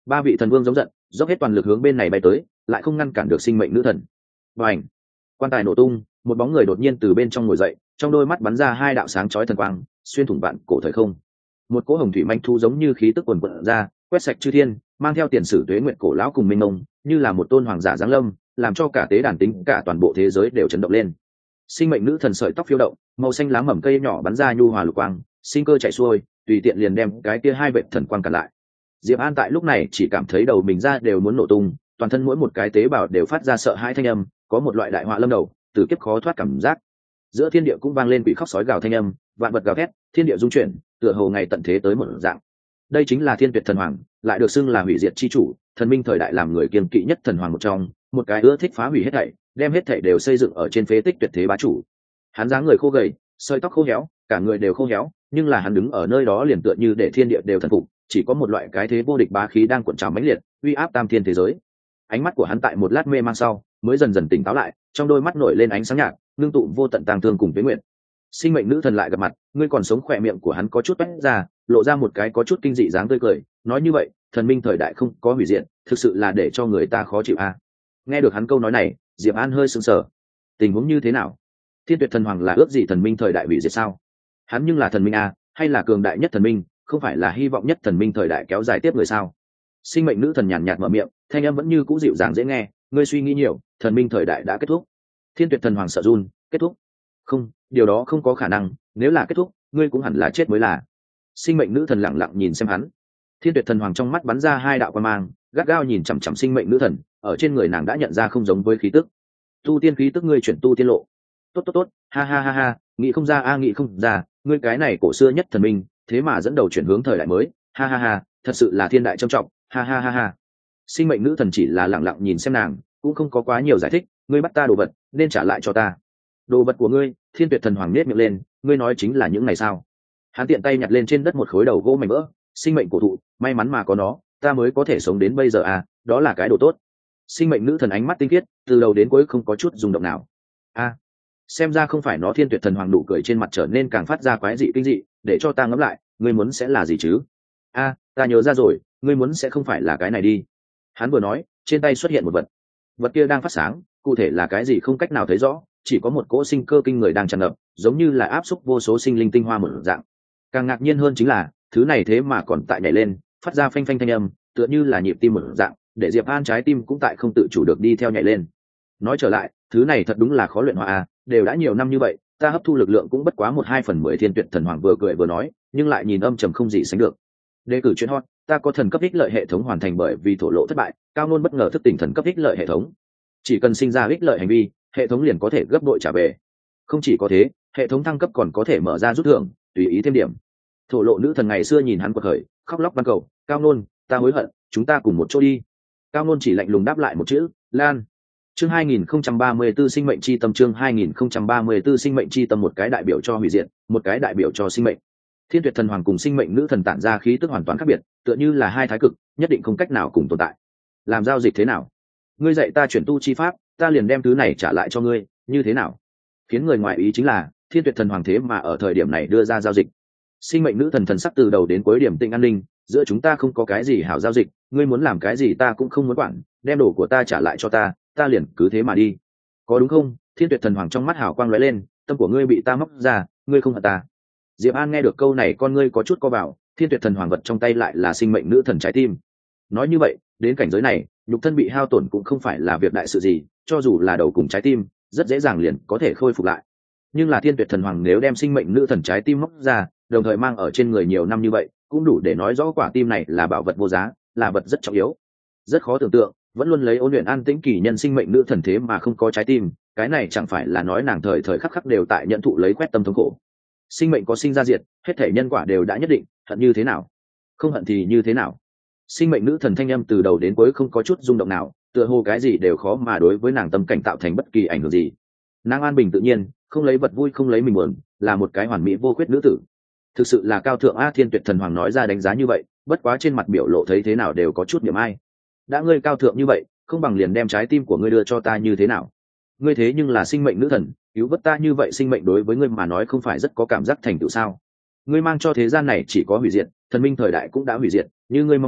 ba vị thần vương giống giận, dốc hết toàn lực hướng bên này bay tới, lại không ngăn cản được sinh mệnh nữ thần. Và ảnh, quan tài nổ tung, một bóng người đột nhiên từ bên trong ngồi dậy, trong đôi mắt bắn ra hai đạo sáng chói thần quang, xuyên thủng vạn cổ thời không. Một cỗ hồng thủy manh thu giống như khí tức quần quật ra, quét sạch chư thiên, mang theo tiền sử tuế nguyện cổ lão cùng minh mông, như là một tôn hoàng giả giáng lâm, làm cho cả tế đàn tính cả toàn bộ thế giới đều chấn động lên. Sinh mệnh nữ thần sợi tóc phiêu động, màu xanh lá mầm cây nhỏ bắn ra nhu hòa lục quang, sinh cơ chạy xuôi, tùy tiện liền đem cái kia hai vệt thần quang cản lại. Diệp An tại lúc này chỉ cảm thấy đầu mình ra đều muốn nổ tung, toàn thân mỗi một cái tế bào đều phát ra sợ hãi thanh âm, có một loại đại họa lâm đầu, từ kiếp khó thoát cảm giác. Giữa thiên địa cũng vang lên quỷ khóc sói gào thanh âm, vạn vật gào thét, thiên địa rung chuyển, tựa hồ ngày tận thế tới một dạng. Đây chính là Thiên Tuyệt Thần Hoàng, lại được xưng là hủy diệt chi chủ, thần minh thời đại làm người kiêng kỵ nhất thần hoàng một trong, một cái ưa thích phá hủy hết thảy, đem hết thảy đều xây dựng ở trên phế tích tuyệt thế bá chủ. Hắn dáng người khô gầy, sợi tóc khô héo, cả người đều khô héo, nhưng là hắn đứng ở nơi đó liền tựa như để thiên địa đều thần phục, chỉ có một loại cái thế vô địch bá khí đang cuộn trào mãnh liệt, uy áp tam thiên thế giới. Ánh mắt của hắn tại một lát mê mang sau, mới dần dần tỉnh táo lại, trong đôi mắt nổi lên ánh sáng nhạt, ngưng tụ vô tận tang thương cùng tuế nguyện. Sinh mệnh nữ thần lại gặp mặt, ngươi còn sống, khỏe miệng của hắn có chút bét ra, lộ ra một cái có chút kinh dị dáng tươi cười, nói như vậy, thần minh thời đại không có hủy diệt, thực sự là để cho người ta khó chịu a. À. Nghe được hắn câu nói này, Diệp An hơi sững sờ. Tình huống như thế nào? Thiên Tuyệt Thần Hoàng là ước gì thần minh thời đại hủy diệt sao? Hắn nhưng là thần minh a, hay là cường đại nhất thần minh, không phải là hy vọng nhất thần minh thời đại kéo dài tiếp người sao? Sinh mệnh nữ thần nhàn nhạt mở miệng, thanh âm vẫn như cũ dịu dàng dễ nghe, ngươi suy nghĩ nhiều, thần minh thời đại đã kết thúc. Thiên Tuyệt Thần Hoàng sợ run, kết thúc? Không, điều đó không có khả năng, nếu là kết thúc, ngươi cũng hẳn là chết mới là. Sinh mệnh nữ thần lặng lặng nhìn xem hắn. Thiên Tuyệt Thần Hoàng trong mắt bắn ra hai đạo quang mang, gắt gao nhìn chằm chằm sinh mệnh nữ thần, ở trên người nàng đã nhận ra không giống với khí tức. Tu tiên khí tức ngươi chuyển tu tiên lộ. Tốt tốt tốt, ha ha ha ha, nghĩ không ra a à, nghĩ không ra, ngươi cái này cổ xưa nhất thần minh, thế mà dẫn đầu chuyển hướng thời đại mới, ha ha ha, thật sự là thiên đại trâm trọng, ha ha ha ha. Sinh mệnh nữ thần chỉ là lặng lặng nhìn xem nàng, cũng không có quá nhiều giải thích, ngươi bắt ta đồ vật, nên trả lại cho ta. Đồ vật của ngươi? Thiên Tuyệt Thần Hoàng nhếch miệng lên, ngươi nói chính là những này sao? Hắn tiện tay nhặt lên trên đất một khối đầu gỗ mảnh vỡ, sinh mệnh cổ thụ, may mắn mà có nó, ta mới có thể sống đến bây giờ à, đó là cái đồ tốt. Sinh mệnh nữ thần ánh mắt tinh khiết, từ đầu đến cuối không có chút rung động nào. A, à, xem ra không phải nó. Thiên Tuyệt Thần Hoàng nụ cười trên mặt trở nên càng phát ra quái dị kinh dị, để cho ta ngẫm lại, ngươi muốn sẽ là gì chứ? A, à, ta nhớ ra rồi, ngươi muốn sẽ không phải là cái này đi. Hắn vừa nói, trên tay xuất hiện một vật, vật kia đang phát sáng, cụ thể là cái gì không cách nào thấy rõ, chỉ có một cỗ sinh cơ kinh người đang tràn ngập, giống như là áp xúc vô số sinh linh tinh hoa một dạng. Càng ngạc nhiên hơn chính là, thứ này thế mà còn tại nhảy lên, phát ra phanh phanh thanh âm, tựa như là nhịp tim một dạng, để Diệp An trái tim cũng tại không tự chủ được đi theo nhảy lên. Nói trở lại, thứ này thật đúng là khó luyện hóa à, đều đã nhiều năm như vậy, ta hấp thu lực lượng cũng bất quá một hai phần mười. Thiên Tuyệt Thần Hoàng vừa cười vừa nói, nhưng lại nhìn âm trầm không gì sánh được. Đề cử chuyện hot, ta có thần cấp ích lợi hệ thống hoàn thành bởi vì thổ lộ thất bại, cao nôn bất ngờ thức tỉnh thần cấp ích lợi hệ thống. Chỉ cần sinh ra ích lợi hành vi, hệ thống liền có thể gấp bội trả về. Không chỉ có thế, hệ thống thăng cấp còn có thể mở ra rút thưởng, tùy ý thêm điểm. Thổ lộ nữ thần ngày xưa nhìn hắn quật khởi, khóc lóc van cầu, cao nôn, ta hối hận, chúng ta cùng một chỗ đi. Cao nôn chỉ lạnh lùng đáp lại một chữ, lan. Chương hai nghìn không trăm ba mươi 34 sinh mệnh chi tâm. Chương hai nghìn không trăm ba mươi 34 sinh mệnh chi tâm, một cái đại biểu cho hủy diệt, một cái đại biểu cho sinh mệnh. Thiên Tuyệt Thần Hoàng cùng sinh mệnh nữ thần tản ra khí tức hoàn toàn khác biệt, tựa như là hai thái cực, nhất định không cách nào cùng tồn tại. Làm giao dịch thế nào? Ngươi dạy ta chuyển tu chi pháp, ta liền đem thứ này trả lại cho ngươi, như thế nào? Khiến người ngoài ý chính là, Thiên Tuyệt Thần Hoàng thế mà ở thời điểm này đưa ra giao dịch. Sinh mệnh nữ thần thần sắc từ đầu đến cuối điểm tĩnh an ninh, giữa chúng ta không có cái gì hảo giao dịch, ngươi muốn làm cái gì ta cũng không muốn quản, đem đồ của ta trả lại cho ta, ta liền cứ thế mà đi. Có đúng không? Thiên Tuyệt Thần Hoàng trong mắt hào quang lóe lên, tâm của ngươi bị ta móc ra, ngươi không hận ta. Diệp An nghe được câu này con ngươi có chút co vào, Thiên Tuyệt Thần Hoàng vật trong tay lại là sinh mệnh nữ thần trái tim. Nói như vậy, đến cảnh giới này, nhục thân bị hao tổn cũng không phải là việc đại sự gì, cho dù là đầu cùng trái tim, rất dễ dàng liền có thể khôi phục lại. Nhưng là Thiên Tuyệt Thần Hoàng nếu đem sinh mệnh nữ thần trái tim móc ra, đồng thời mang ở trên người nhiều năm như vậy, cũng đủ để nói rõ quả tim này là bảo vật vô giá, là vật rất trọng yếu. Rất khó tưởng tượng, vẫn luôn lấy ôn luyện an tĩnh kỳ nhân sinh mệnh nữ thần thế mà không có trái tim, cái này chẳng phải là nói nàng thời thời khắc khắc đều tại nhận thụ lấy quét tâm thống khổ. Sinh mệnh có sinh ra diệt, hết thể nhân quả đều đã nhất định, hận như thế nào, không hận thì như thế nào. Sinh mệnh nữ thần thanh âm từ đầu đến cuối không có chút rung động nào, tựa hồ cái gì đều khó mà đối với nàng tâm cảnh tạo thành bất kỳ ảnh hưởng gì. Nàng an bình tự nhiên, không lấy vật vui không lấy mình buồn, là một cái hoàn mỹ vô khuyết nữ tử. Thực sự là cao thượng a. Thiên Tuyệt Thần Hoàng nói ra đánh giá như vậy, bất quá trên mặt biểu lộ thấy thế nào đều có chút niệm ai. Đã ngươi cao thượng như vậy, không bằng liền đem trái tim của ngươi đưa cho ta như thế nào? Ngươi thế nhưng là sinh mệnh nữ thần, cứu vớt ta như vậy, sinh mệnh đối với ngươi mà nói không phải rất có cảm giác thành tựu sao? Ngươi mang cho thế gian này chỉ có hủy diệt, thần minh thời đại cũng đã hủy diệt, như ngươi mong muốn,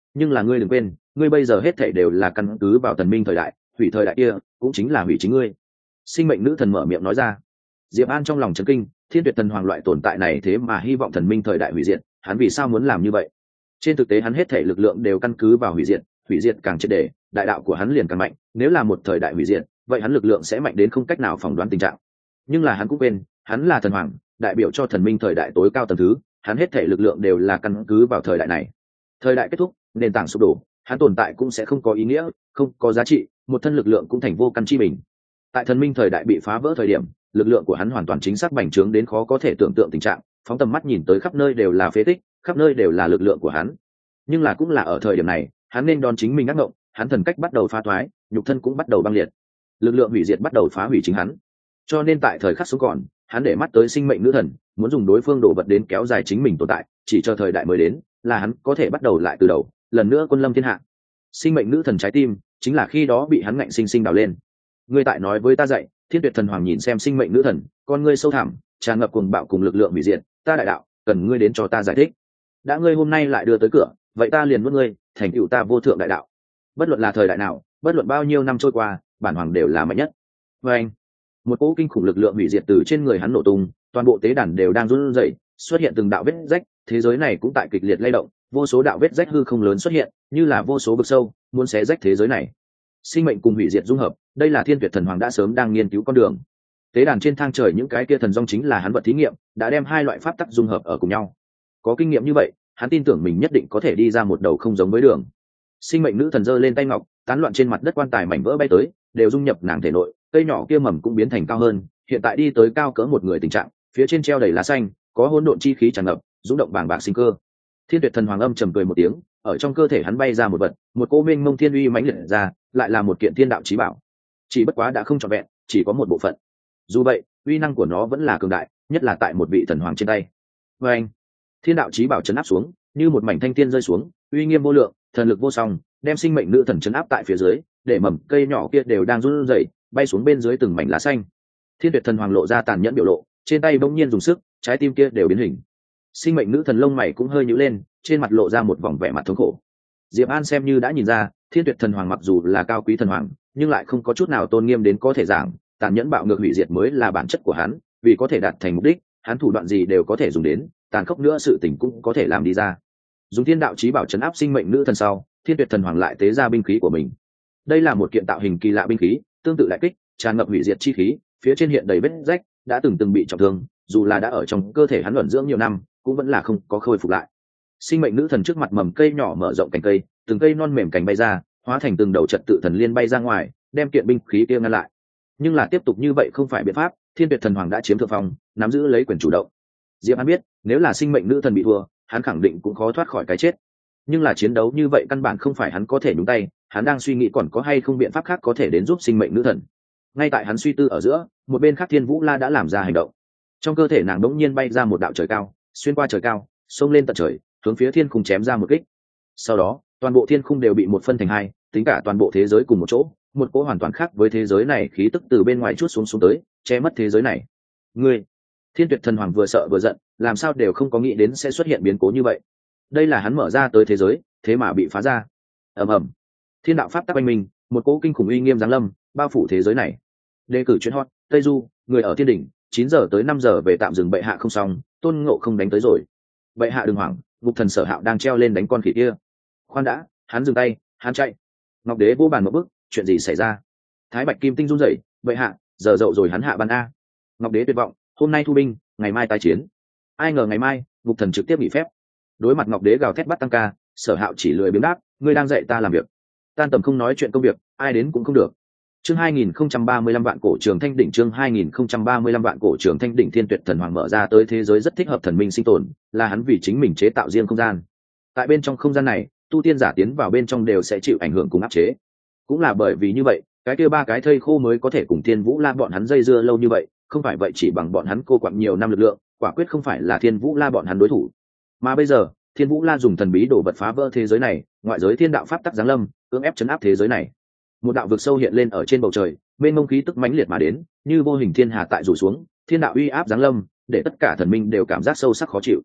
nhưng là ngươi đừng quên, ngươi bây giờ hết thảy đều là căn cứ vào thần minh thời đại, hủy thời đại kia cũng chính là hủy chính ngươi. Sinh mệnh nữ thần mở miệng nói ra. Diệp An trong lòng chấn kinh, thiên tuyệt thần hoàng loại tồn tại này thế mà hy vọng thần minh thời đại hủy diệt, hắn vì sao muốn làm như vậy? Trên thực tế hắn hết thảy lực lượng đều căn cứ vào hủy diệt, hủy diệt càng triệt để, đại đạo của hắn liền càng mạnh, nếu là một thời đại hủy diệt, vậy hắn lực lượng sẽ mạnh đến không cách nào phỏng đoán tình trạng. Nhưng là hắn cũng quên, hắn là thần hoàng, đại biểu cho thần minh thời đại tối cao tầng thứ, hắn hết thảy lực lượng đều là căn cứ vào thời đại này. Thời đại kết thúc, nền tảng sụp đổ, hắn tồn tại cũng sẽ không có ý nghĩa, không có giá trị, một thân lực lượng cũng thành vô căn chi bình. Tại thần minh thời đại bị phá vỡ thời điểm, lực lượng của hắn hoàn toàn chính xác bành trướng đến khó có thể tưởng tượng tình trạng, phóng tầm mắt nhìn tới khắp nơi đều là phế tích, khắp nơi đều là lực lượng của hắn. Nhưng là cũng là ở thời điểm này, hắn nên đón chính mình ác ngộng, hắn thần cách bắt đầu pha thoái, nhục thân cũng bắt đầu băng liệt, lực lượng hủy diệt bắt đầu phá hủy chính hắn. Cho nên tại thời khắc sống còn, hắn để mắt tới sinh mệnh nữ thần, muốn dùng đối phương đổ vật đến kéo dài chính mình tồn tại, chỉ cho thời đại mới đến, là hắn có thể bắt đầu lại từ đầu, lần nữa quân lâm thiên hạ. Sinh mệnh nữ thần trái tim chính là khi đó bị hắn ngạnh sinh sinh đào lên. Ngươi tại nói với ta dạy, thiên tuyệt thần hoàng nhìn xem sinh mệnh nữ thần, con ngươi sâu thẳm, tràn ngập cuồng bạo cùng lực lượng hủy diệt, ta đại đạo, cần ngươi đến cho ta giải thích. Đã ngươi hôm nay lại đưa tới cửa, vậy ta liền nuốt ngươi, thành tựu ta vô thượng đại đạo. Bất luận là thời đại nào, bất luận bao nhiêu năm trôi qua, bản hoàng đều là mạnh nhất. Và anh, một cỗ kinh khủng lực lượng hủy diệt từ trên người hắn nổ tung, toàn bộ tế đàn đều đang run rẩy, xuất hiện từng đạo vết rách, thế giới này cũng tại kịch liệt lay động, vô số đạo vết rách hư không lớn xuất hiện, như là vô số vực sâu, muốn xé rách thế giới này. Sinh mệnh cùng hủy diệt dung hợp, đây là thiên tuyệt thần hoàng đã sớm đang nghiên cứu con đường. Tế đàn trên thang trời những cái kia thần dòng chính là hắn vật thí nghiệm, đã đem hai loại pháp tắc dung hợp ở cùng nhau. Có kinh nghiệm như vậy, hắn tin tưởng mình nhất định có thể đi ra một đầu không giống với đường. Sinh mệnh nữ thần giơ lên tay ngọc, tán loạn trên mặt đất quan tài mảnh vỡ bay tới, đều dung nhập nàng thể nội, cây nhỏ kia mầm cũng biến thành cao hơn, hiện tại đi tới cao cỡ một người tình trạng, phía trên treo đầy lá xanh, có hỗn độn chi khí tràn ngập, rung động bàng bạc sinh cơ. Thiên tuyệt thần hoàng âm trầm cười một tiếng, ở trong cơ thể hắn bay ra một vật, một cỗ mênh mông thiên uy mãnh liệt ra, lại là một kiện thiên đạo chí bảo. Chỉ bất quá đã không trọn vẹn, chỉ có một bộ phận. Dù vậy, uy năng của nó vẫn là cường đại, nhất là tại một vị thần hoàng trên tay. Và anh, thiên đạo chí bảo chấn áp xuống, như một mảnh thanh thiên rơi xuống, uy nghiêm vô lượng, thần lực vô song, đem sinh mệnh nữ thần chấn áp tại phía dưới, để mầm cây nhỏ kia đều đang run rẩy, bay xuống bên dưới từng mảnh lá xanh. Thiên tuyệt thần hoàng lộ ra tàn nhẫn biểu lộ, trên tay bỗng nhiên dùng sức, trái tim kia đều biến hình. Sinh mệnh nữ thần lông mày cũng hơi nhíu lên, trên mặt lộ ra một vòng vẻ mặt thống khổ. Diệp An xem như đã nhìn ra, thiên tuyệt thần hoàng mặc dù là cao quý thần hoàng, nhưng lại không có chút nào tôn nghiêm đến có thể giảng, tàn nhẫn bạo ngược hủy diệt mới là bản chất của hắn, vì có thể đạt thành mục đích, hắn thủ đoạn gì đều có thể dùng đến, tàn khốc nữa sự tình cũng có thể làm đi ra. Dùng thiên đạo chí bảo trấn áp sinh mệnh nữ thần sau, thiên tuyệt thần hoàng lại tế ra binh khí của mình. Đây là một kiện tạo hình kỳ lạ binh khí, tương tự đại kích, tràn ngập hủy diệt chi khí, phía trên hiện đầy vết rách, đã từng từng bị trọng thương, dù là đã ở trong cơ thể hắn luẩn dưỡng nhiều năm, cũng vẫn là không có khôi phục lại. Sinh mệnh nữ thần trước mặt mầm cây nhỏ mở rộng cành cây, từng cây non mềm cành bay ra, hóa thành từng đầu trật tự thần liên bay ra ngoài, đem kiện binh khí kia ngăn lại. Nhưng là tiếp tục như vậy không phải biện pháp, thiên tuyệt thần hoàng đã chiếm thượng phong, nắm giữ lấy quyền chủ động. Diệp An biết, nếu là sinh mệnh nữ thần bị thua, hắn khẳng định cũng khó thoát khỏi cái chết. Nhưng là chiến đấu như vậy căn bản không phải hắn có thể nhúng tay, hắn đang suy nghĩ còn có hay không biện pháp khác có thể đến giúp sinh mệnh nữ thần. Ngay tại hắn suy tư ở giữa, một bên khác Thiên Vũ La đã làm ra hành động. Trong cơ thể nàng đống nhiên bay ra một đạo trời cao, xuyên qua trời cao, xông lên tận trời, hướng phía thiên khung chém ra một kích. Sau đó, toàn bộ thiên khung đều bị một phân thành hai, tính cả toàn bộ thế giới cùng một chỗ, một cỗ hoàn toàn khác với thế giới này khí tức từ bên ngoài chuốt xuống xuống tới, che mất thế giới này. Ngươi, Thiên Tuyệt thần hoàng vừa sợ vừa giận, làm sao đều không có nghĩ đến sẽ xuất hiện biến cố như vậy. Đây là hắn mở ra tới thế giới, thế mà bị phá ra. Ầm ầm, thiên đạo pháp tắc quanh mình, một cỗ kinh khủng uy nghiêm giáng lâm, bao phủ thế giới này. Đề cử chuyên hot, Tây Du, người ở thiên đỉnh, chín giờ tới năm giờ về tạm dừng bệ hạ không xong, Tôn Ngộ không đánh tới rồi. Bệ hạ đừng hoảng, Ngục thần Sở Hạo đang treo lên đánh con khỉ kia. Khoan đã, hắn dừng tay, hắn chạy. Ngọc Đế vô bàn một bước, chuyện gì xảy ra? Thái Bạch Kim Tinh run rẩy, bệ hạ, giờ dậu rồi hắn hạ ban a. Ngọc Đế tuyệt vọng, hôm nay thu binh, ngày mai tái chiến. Ai ngờ ngày mai, Ngục thần trực tiếp nghỉ phép. Đối mặt Ngọc Đế gào thét bắt tăng ca, Sở Hạo chỉ lười biếng đáp, ngươi đang dạy ta làm việc. Tan tầm không nói chuyện công việc, ai đến cũng không được. Chương hai nghìn không trăm ba mươi lăm vạn cổ trường thanh đỉnh chương hai nghìn không trăm ba mươi lăm vạn cổ trường thanh đỉnh Thiên Tuyệt thần hoàng mở ra tới thế giới rất thích hợp thần minh sinh tồn, là hắn vì chính mình chế tạo riêng không gian. Tại bên trong không gian này, tu tiên giả tiến vào bên trong đều sẽ chịu ảnh hưởng cùng áp chế. Cũng là bởi vì như vậy, cái kia ba cái thây khô mới có thể cùng Thiên Vũ La bọn hắn dây dưa lâu như vậy, không phải vậy chỉ bằng bọn hắn cô quặn nhiều năm lực lượng, quả quyết không phải là Thiên Vũ La bọn hắn đối thủ. Mà bây giờ, Thiên Vũ La dùng thần bí đổ vật phá vỡ thế giới này, ngoại giới thiên đạo pháp tắc giáng lâm, cưỡng ép chấn áp thế giới này. Một đạo vực sâu hiện lên ở trên bầu trời, bên mông khí tức mãnh liệt mà đến, như vô hình thiên hà tại rủ xuống, thiên đạo uy áp giáng lâm, để tất cả thần minh đều cảm giác sâu sắc khó chịu.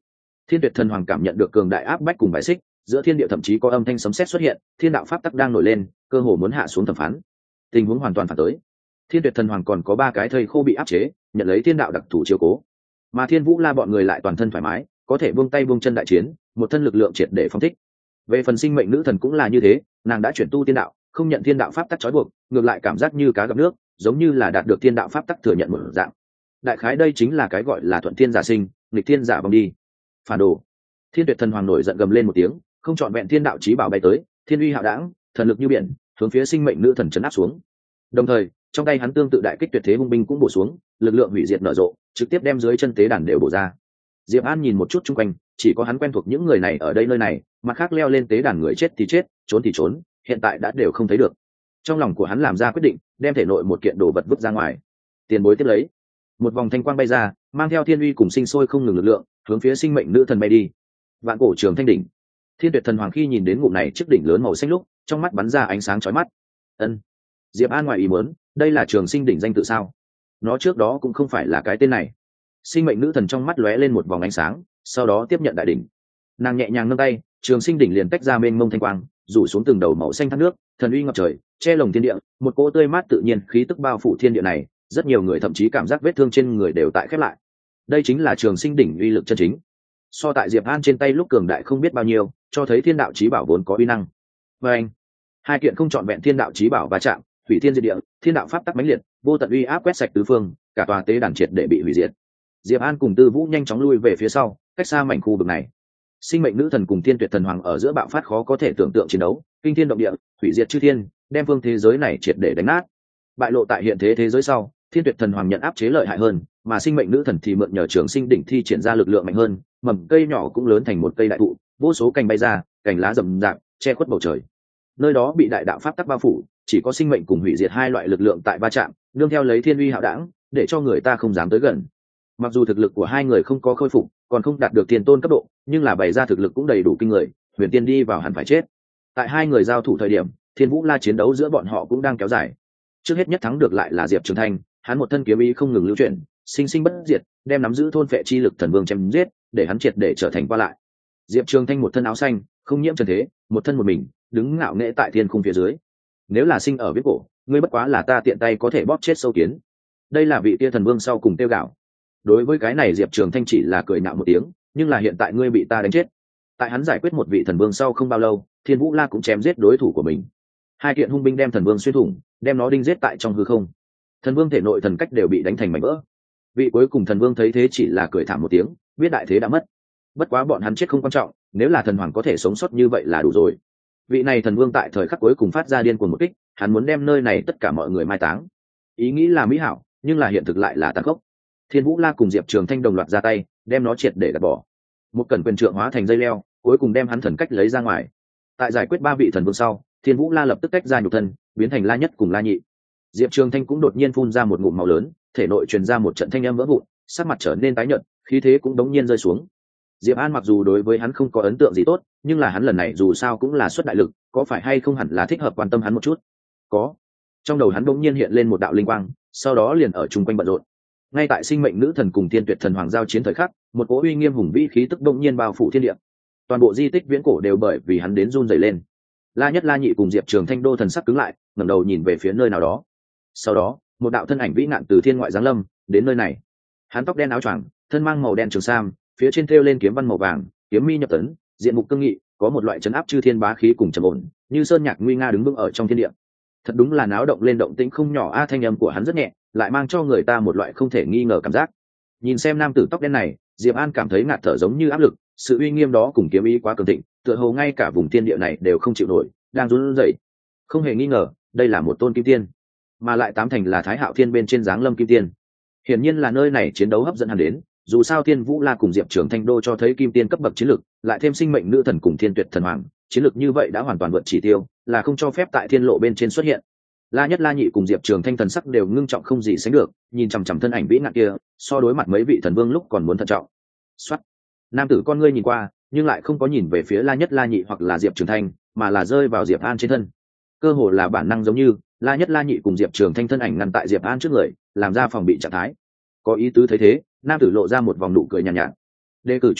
Thiên Tuyệt Thần Hoàng cảm nhận được cường đại áp bách cùng bài xích, giữa thiên địa thậm chí có âm thanh sấm sét xuất hiện, thiên đạo pháp tắc đang nổi lên, cơ hồ muốn hạ xuống thẩm phán. Tình huống hoàn toàn phản tới. Thiên Tuyệt Thần Hoàng còn có ba cái thây khô bị áp chế, nhận lấy thiên đạo đặc thù chiếu cố, mà Thiên Vũ La bọn người lại toàn thân thoải mái, có thể buông tay buông chân đại chiến, một thân lực lượng triệt để phóng thích. Về phần sinh mệnh nữ thần cũng là như thế, nàng đã chuyển tu tiên đạo, không nhận thiên đạo pháp tắc trói buộc, ngược lại cảm giác như cá gặp nước, giống như là đạt được thiên đạo pháp tắc thừa nhận một dạng. Đại khái đây chính là cái gọi là thuận thiên giả sinh, nghịch thiên giả vong đi. Phản đồ. Thiên Tuyệt Thần Hoàng nổi giận gầm lên một tiếng, không chọn vẹn thiên đạo chí bảo bay tới, thiên uy hạo đãng, thần lực như biển, hướng phía sinh mệnh nữ thần trấn áp xuống. Đồng thời, trong tay hắn tương tự đại kích tuyệt thế hung binh cũng bổ xuống, lực lượng hủy diệt nở rộ, trực tiếp đem dưới chân tế đàn đều bổ ra. Diệp An nhìn một chút xung quanh, chỉ có hắn quen thuộc những người này ở đây nơi này, mặt khác leo lên tế đàn người chết thì chết, trốn thì trốn, hiện tại đã đều không thấy được. Trong lòng của hắn làm ra quyết định, đem thể nội một kiện đồ vật vứt ra ngoài. Tiền bối tiếp lấy. Một vòng thanh quang bay ra, mang theo thiên uy cùng sinh sôi không ngừng lực lượng, hướng phía sinh mệnh nữ thần bay đi. Vạn cổ trường thanh đỉnh. Thiên Tuyệt Thần Hoàng khi nhìn đến ngụm này chiếc đỉnh lớn màu xanh lúc, trong mắt bắn ra ánh sáng chói mắt. Ân. Diệp An ngoài ý muốn, đây là trường sinh đỉnh danh tự sao? Nó trước đó cũng không phải là cái tên này. Sinh mệnh nữ thần trong mắt lóe lên một vòng ánh sáng, sau đó tiếp nhận đại đỉnh. Nàng nhẹ nhàng nâng tay, trường sinh đỉnh liền tách ra mênh mông thanh quang, rủ xuống từng đầu màu xanh thác nước, thần uy ngập trời, che lồng thiên địa, một cỗ tươi mát tự nhiên khí tức bao phủ thiên địa này, rất nhiều người thậm chí cảm giác vết thương trên người đều tại khép lại. Đây chính là trường sinh đỉnh uy lực chân chính. So tại Diệp An trên tay lúc cường đại không biết bao nhiêu, cho thấy thiên đạo chí bảo vốn có uy năng. Và anh, hai kiện không chọn vẹn thiên đạo chí bảo va chạm, hủy thiên diệt địa, thiên đạo pháp tắc mãnh liệt, vô tận uy áp quét sạch tứ phương, cả tòa tế đàn triệt để bị hủy diệt. Diệp An cùng Tư Vũ nhanh chóng lui về phía sau, cách xa mảnh khu vực này. Sinh mệnh nữ thần cùng Thiên Tuyệt Thần Hoàng ở giữa bạo phát khó có thể tưởng tượng chiến đấu, kinh thiên động địa, hủy diệt chư thiên, đem phương thế giới này triệt để đánh nát. Bại lộ tại hiện thế thế giới sau, Thiên Tuyệt Thần Hoàng nhận áp chế lợi hại hơn, mà sinh mệnh nữ thần thì mượn nhờ trường sinh đỉnh thi triển ra lực lượng mạnh hơn, mầm cây nhỏ cũng lớn thành một cây đại thụ, vô số cành bay ra, cành lá rậm rạp, che khuất bầu trời. Nơi đó bị đại đạo pháp tắc bao phủ, chỉ có sinh mệnh cùng hủy diệt hai loại lực lượng tại va chạm, nương theo lấy thiên uy hạo đảng, để cho người ta không dám tới gần. Mặc dù thực lực của hai người không có khôi phục, còn không đạt được tiền tôn cấp độ, nhưng là bày ra thực lực cũng đầy đủ kinh người, huyền tiên đi vào hẳn phải chết. Tại hai người giao thủ thời điểm, Thiên Vũ La chiến đấu giữa bọn họ cũng đang kéo dài. Trước hết nhất thắng được lại là Diệp Trường Thanh, hắn một thân kiếm ý không ngừng lưu chuyển, sinh sinh bất diệt, đem nắm giữ thôn phệ chi lực thần vương chém giết, để hắn triệt để trở thành qua lại. Diệp Trường Thanh một thân áo xanh, không nhiễm trần thế, một thân một mình, đứng ngạo nghễ tại thiên khung phía dưới. Nếu là sinh ở viết cổ, ngươi bất quá là ta tiện tay có thể bóp chết sâu kiến. Đây là vị tia thần vương sau cùng tiêu gạo. Đối với cái này Diệp Trường Thanh chỉ là cười nhạo một tiếng, nhưng là hiện tại ngươi bị ta đánh chết. Tại hắn giải quyết một vị thần vương sau không bao lâu, Thiên Vũ La cũng chém giết đối thủ của mình. Hai kiện hung binh đem thần vương xuyên thủng, đem nó đinh giết tại trong hư không. Thần vương thể nội thần cách đều bị đánh thành mảnh vỡ. Vị cuối cùng thần vương thấy thế chỉ là cười thảm một tiếng, biết đại thế đã mất. Bất quá bọn hắn chết không quan trọng, nếu là thần hoàng có thể sống sót như vậy là đủ rồi. Vị này thần vương tại thời khắc cuối cùng phát ra điên cuồng một kích, hắn muốn đem nơi này tất cả mọi người mai táng. Ý nghĩ là mỹ hảo, nhưng là hiện thực lại là tàn khốc. Thiên Vũ La cùng Diệp Trường Thanh đồng loạt ra tay, đem nó triệt để gạt bỏ. Một cẩn quyền trượng hóa thành dây leo, cuối cùng đem hắn thần cách lấy ra ngoài. Tại giải quyết ba vị thần vương sau, Thiên Vũ La lập tức tách ra nhục thân, biến thành La Nhất cùng La Nhị. Diệp Trường Thanh cũng đột nhiên phun ra một ngụm máu lớn, thể nội truyền ra một trận thanh âm vỡ vụn, sắc mặt trở nên tái nhợt, khí thế cũng đống nhiên rơi xuống. Diệp An mặc dù đối với hắn không có ấn tượng gì tốt, nhưng là hắn lần này dù sao cũng là xuất đại lực, có phải hay không hẳn là thích hợp quan tâm hắn một chút. Có. Trong đầu hắn đống nhiên hiện lên một đạo linh quang, sau đó liền ở chung quanh bận rộn. Ngay tại sinh mệnh nữ thần cùng Thiên Tuyệt Thần Hoàng giao chiến thời khắc, một cỗ uy nghiêm hùng vĩ khí tức đống nhiên bao phủ thiên địa. Toàn bộ di tích viễn cổ đều bởi vì hắn đến run rẩy lên. La Nhất, La Nhị cùng Diệp Trường Thanh đô thần sắc cứng lại, ngẩng đầu nhìn về phía nơi nào đó. Sau đó, một đạo thân ảnh vĩ ngạn từ thiên ngoại giáng lâm, đến nơi này. Hắn tóc đen áo choàng, thân mang màu đen trường sam, phía trên thêu lên kiếm văn màu vàng, kiếm mi nhập tấn, diện mục cương nghị, có một loại chấn áp chư thiên bá khí cùng trầm ổn, như sơn nhạc nguy nga đứng vững ở trong thiên địa. Thật đúng là náo động lên động tĩnh không nhỏ a, thanh âm của hắn rất nhẹ, lại mang cho người ta một loại không thể nghi ngờ cảm giác. Nhìn xem nam tử tóc đen này, Diệp An cảm thấy ngạt thở giống như áp lực, sự uy nghiêm đó cùng kiếm ý quá cường thịnh, tựa hồ ngay cả vùng thiên địa này đều không chịu nổi, đang run rẩy. Không hề nghi ngờ, đây là một tôn kim tiên, mà lại tám thành là Thái Hạo Thiên bên trên dáng lâm kim tiên. Hiển nhiên là nơi này chiến đấu hấp dẫn hắn đến, dù sao Thiên Vũ La cùng Diệp Trường Thanh đô cho thấy kim tiên cấp bậc chiến lực, lại thêm sinh mệnh nữ thần cùng Thiên Tuyệt Thần Hoàng, chiến lực như vậy đã hoàn toàn vượt chỉ tiêu, là không cho phép tại thiên lộ bên trên xuất hiện. La Nhất, La Nhị cùng Diệp Trường Thanh thần sắc đều ngưng trọng không gì sánh được, nhìn chằm chằm thân ảnh vĩ ngạn kia, so đối mặt mấy vị thần vương lúc còn muốn thận trọng. Soát. Nam tử con ngươi nhìn qua, nhưng lại không có nhìn về phía La Nhất, La Nhị hoặc là Diệp Trường Thanh, mà là rơi vào Diệp An trên thân. Cơ hồ là bản năng giống như, La Nhất, La Nhị cùng Diệp Trường Thanh thân ảnh ngăn tại Diệp An trước người, làm ra phòng bị trạng thái. Có ý tứ thấy thế, nam tử lộ ra một vòng nụ cười nhàn nhạt, nhạt. Đề cử chuyên hot,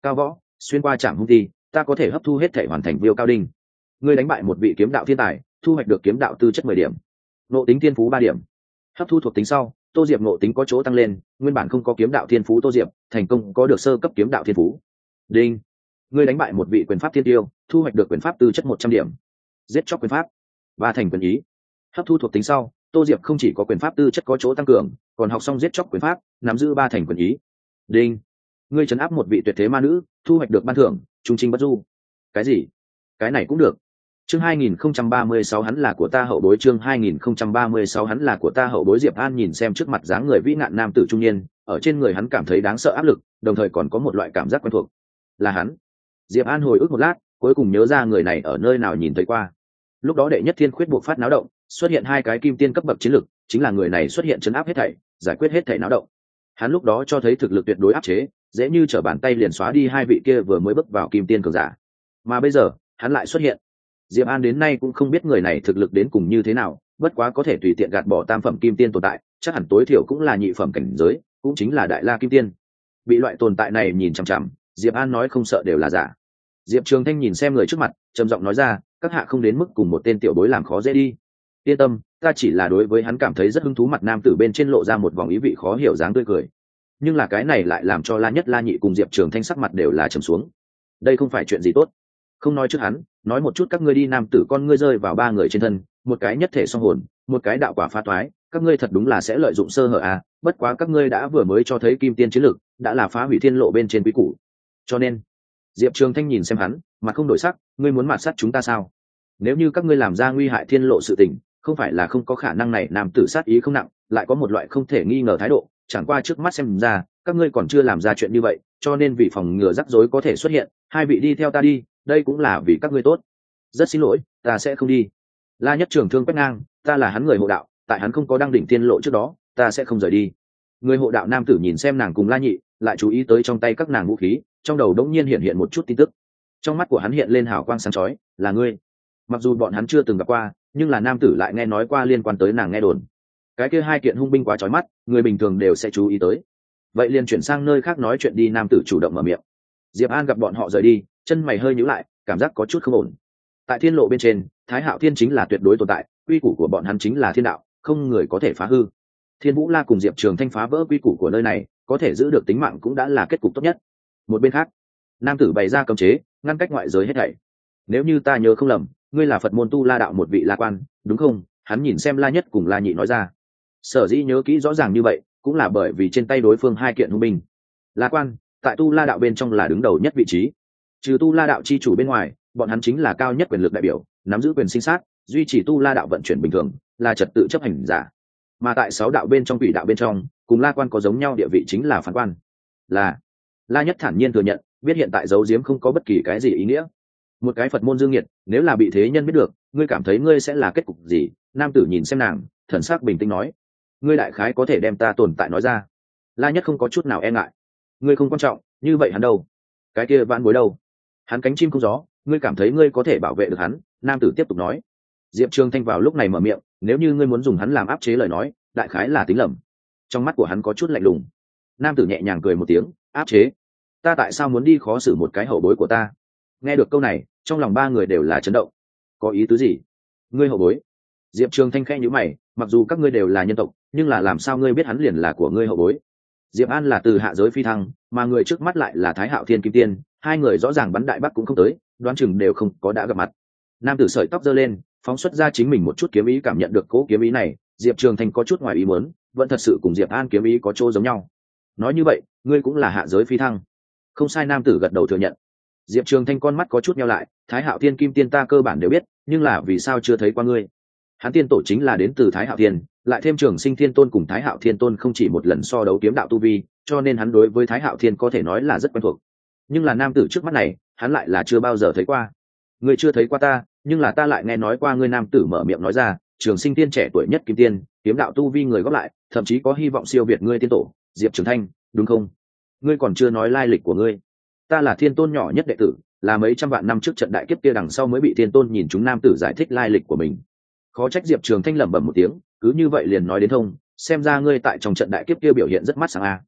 cao võ xuyên qua trạm hung ti, ta có thể hấp thu hết thể hoàn thành viêu cao đinh. Ngươi đánh bại một vị kiếm đạo thiên tài, thu hoạch được kiếm đạo tư chất mười điểm, nộ tính thiên phú ba điểm. Hấp thu thuộc tính sau, Tô Diệp nộ tính có chỗ tăng lên, nguyên bản không có kiếm đạo thiên phú Tô Diệp thành công có được sơ cấp kiếm đạo thiên phú. Đinh. Ngươi đánh bại một vị quyền pháp thiên tiêu, thu hoạch được quyền pháp tư chất một trăm điểm, giết chóc quyền pháp ba thành quyền ý. Hấp thu thuộc tính sau, Tô Diệp không chỉ có quyền pháp tư chất có chỗ tăng cường, còn học xong giết chóc quyền pháp, nắm giữ ba thành quyền ý. Đinh. Ngươi trấn áp một vị tuyệt thế ma nữ, thu hoạch được ban thưởng trung trinh bất du. Cái gì? Cái này cũng được. Chương hai nghìn không trăm ba mươi sáu hắn là của ta hậu bối, chương hai nghìn không trăm ba mươi sáu hắn là của ta hậu bối. Diệp An nhìn xem trước mặt dáng người vĩ nạn nam tử trung niên, ở trên người hắn cảm thấy đáng sợ áp lực, đồng thời còn có một loại cảm giác quen thuộc. Là hắn. Diệp An hồi ức một lát, cuối cùng nhớ ra người này ở nơi nào nhìn thấy qua. Lúc đó đệ nhất thiên khuyết buộc phát náo động, xuất hiện hai cái kim tiên cấp bậc chiến lực, chính là người này xuất hiện chấn áp hết thảy, giải quyết hết thảy náo động. Hắn lúc đó cho thấy thực lực tuyệt đối áp chế, dễ như trở bàn tay liền xóa đi hai vị kia vừa mới bước vào kim tiên cường giả. Mà bây giờ, hắn lại xuất hiện. Diệp An đến nay cũng không biết người này thực lực đến cùng như thế nào, bất quá có thể tùy tiện gạt bỏ tam phẩm kim tiên tồn tại, chắc hẳn tối thiểu cũng là nhị phẩm cảnh giới, cũng chính là đại la kim tiên. Bị loại tồn tại này nhìn chằm chằm, Diệp An nói không sợ đều là giả. Diệp Trường Thanh nhìn xem người trước mặt, trầm giọng nói ra, các hạ không đến mức cùng một tên tiểu bối làm khó dễ đi. Yên tâm, ta chỉ là đối với hắn cảm thấy rất hứng thú. Mặt nam tử bên trên lộ ra một vòng ý vị khó hiểu dáng tươi cười. Nhưng là cái này lại làm cho La Nhất, La Nhị cùng Diệp Trường Thanh sắc mặt đều là trầm xuống. Đây không phải chuyện gì tốt. Không nói trước hắn, nói một chút các ngươi đi. Nam tử con ngươi rơi vào ba người trên thân, một cái nhất thể song hồn, một cái đạo quả phá toái, các ngươi thật đúng là sẽ lợi dụng sơ hở à, bất quá các ngươi đã vừa mới cho thấy kim tiên chiến lực, đã là phá hủy thiên lộ bên trên quý củ. Cho nên, Diệp Trường Thanh nhìn xem hắn, mặt không đổi sắc, ngươi muốn mạt sát chúng ta sao? Nếu như các ngươi làm ra nguy hại thiên lộ sự tình, không phải là không có khả năng này. Nam tử sát ý không nặng, lại có một loại không thể nghi ngờ thái độ, chẳng qua trước mắt xem ra, các ngươi còn chưa làm ra chuyện như vậy, cho nên vì phòng ngừa rắc rối có thể xuất hiện, hai vị đi theo ta đi, đây cũng là vì các ngươi tốt. Rất xin lỗi, ta sẽ không đi. La Nhất Trường Thương quét ngang, ta là hắn người hộ đạo, tại hắn không có đăng đỉnh thiên lộ trước đó, ta sẽ không rời đi. Người hộ đạo nam tử nhìn xem nàng cùng La Nhị, lại chú ý tới trong tay các nàng vũ khí, trong đầu đống nhiên hiện hiện một chút tin tức. Trong mắt của hắn hiện lên hào quang sáng chói, là ngươi. Mặc dù bọn hắn chưa từng gặp qua, nhưng là nam tử lại nghe nói qua liên quan tới nàng nghe đồn. Cái kia hai kiện hung binh quá chói mắt, người bình thường đều sẽ chú ý tới. Vậy liền chuyển sang nơi khác nói chuyện đi. Nam tử chủ động mở miệng. Diệp An gặp bọn họ rời đi, chân mày hơi nhíu lại, cảm giác có chút không ổn. Tại thiên lộ bên trên, Thái Hạo Thiên chính là tuyệt đối tồn tại, quy củ của bọn hắn chính là thiên đạo, không người có thể phá hư. Thiên Vũ La cùng Diệp Trường Thanh phá vỡ quy củ của nơi này, có thể giữ được tính mạng cũng đã là kết cục tốt nhất. Một bên khác, nam tử bày ra cấm chế, ngăn cách ngoại giới hết thảy. Nếu như ta nhớ không lầm, ngươi là Phật môn Tu La đạo một vị La Quan, đúng không? Hắn nhìn xem La Nhất cùng La Nhị nói ra. Sở dĩ nhớ kỹ rõ ràng như vậy, cũng là bởi vì trên tay đối phương hai kiện hung binh. La Quan, tại Tu La đạo bên trong là đứng đầu nhất vị trí. Trừ Tu La đạo chi chủ bên ngoài, bọn hắn chính là cao nhất quyền lực đại biểu, nắm giữ quyền sinh sát, duy trì Tu La đạo vận chuyển bình thường, là trật tự chấp hành giả. Mà tại sáu đạo bên trong quỷ đạo bên trong, cùng La Quan có giống nhau địa vị chính là phán quan. Là La Nhất thản nhiên thừa nhận, biết hiện tại giấu giếm không có bất kỳ cái gì ý nghĩa. Một cái Phật môn dương nghiệt, nếu là bị thế nhân biết được, ngươi cảm thấy ngươi sẽ là kết cục gì? Nam tử nhìn xem nàng, thần sắc bình tĩnh nói, ngươi đại khái có thể đem ta tồn tại nói ra. La Nhất không có chút nào e ngại. Ngươi không quan trọng, như vậy hắn đâu? Cái kia vãn bối đâu? Hắn cánh chim không gió, ngươi cảm thấy ngươi có thể bảo vệ được hắn? Nam tử tiếp tục nói. Diệp Trường Thanh vào lúc này mở miệng, nếu như ngươi muốn dùng hắn làm áp chế lời nói, đại khái là tính lầm. Trong mắt của hắn có chút lạnh lùng. Nam tử nhẹ nhàng cười một tiếng, áp chế? Ta tại sao muốn đi khó xử một cái hậu bối của ta? Nghe được câu này, trong lòng ba người đều là chấn động. Có ý tứ gì? Ngươi hậu bối? Diệp Trường Thanh khẽ nhíu mày, mặc dù các ngươi đều là nhân tộc, nhưng là làm sao ngươi biết hắn liền là của ngươi hậu bối? Diệp An là từ hạ giới phi thăng, mà người trước mắt lại là Thái Hạo Thiên Kim Tiên, hai người rõ ràng bắn đại bắc cũng không tới, đoán chừng đều không có đã gặp mặt. Nam tử sợi tóc giơ lên, phóng xuất ra chính mình một chút kiếm ý, cảm nhận được cố kiếm ý này, Diệp Trường Thanh có chút ngoài ý muốn, vẫn thật sự cùng Diệp An kiếm ý có chỗ giống nhau. Nói như vậy, ngươi cũng là hạ giới phi thăng? Không sai. Nam tử gật đầu thừa nhận. Diệp Trường Thanh con mắt có chút nheo lại, Thái Hạo Thiên Kim Tiên ta cơ bản đều biết, nhưng là vì sao chưa thấy qua ngươi? Hắn tiên tổ chính là đến từ Thái Hạo Thiên, lại thêm Trường Sinh Thiên Tôn cùng Thái Hạo Thiên Tôn không chỉ một lần so đấu kiếm đạo tu vi, cho nên hắn đối với Thái Hạo Thiên có thể nói là rất quen thuộc. Nhưng là nam tử trước mắt này, hắn lại là chưa bao giờ thấy qua. Ngươi chưa thấy qua ta, nhưng là ta lại nghe nói qua ngươi. Nam tử mở miệng nói ra, Trường Sinh Tiên trẻ tuổi nhất Kim Tiên, kiếm đạo tu vi người góp lại, thậm chí có hy vọng siêu việt ngươi tiên tổ, Diệp Trường Thanh, đúng không? Ngươi còn chưa nói lai lịch của ngươi. Ta là Thiên Tôn nhỏ nhất đệ tử, là mấy trăm vạn năm trước trận đại kiếp kia đằng sau mới bị Thiên Tôn nhìn chúng. Nam tử giải thích lai lịch của mình. Khó trách Diệp Trường Thanh lẩm bẩm một tiếng, cứ như vậy liền nói đến thông, xem ra ngươi tại trong trận đại kiếp kia biểu hiện rất mắt sáng a.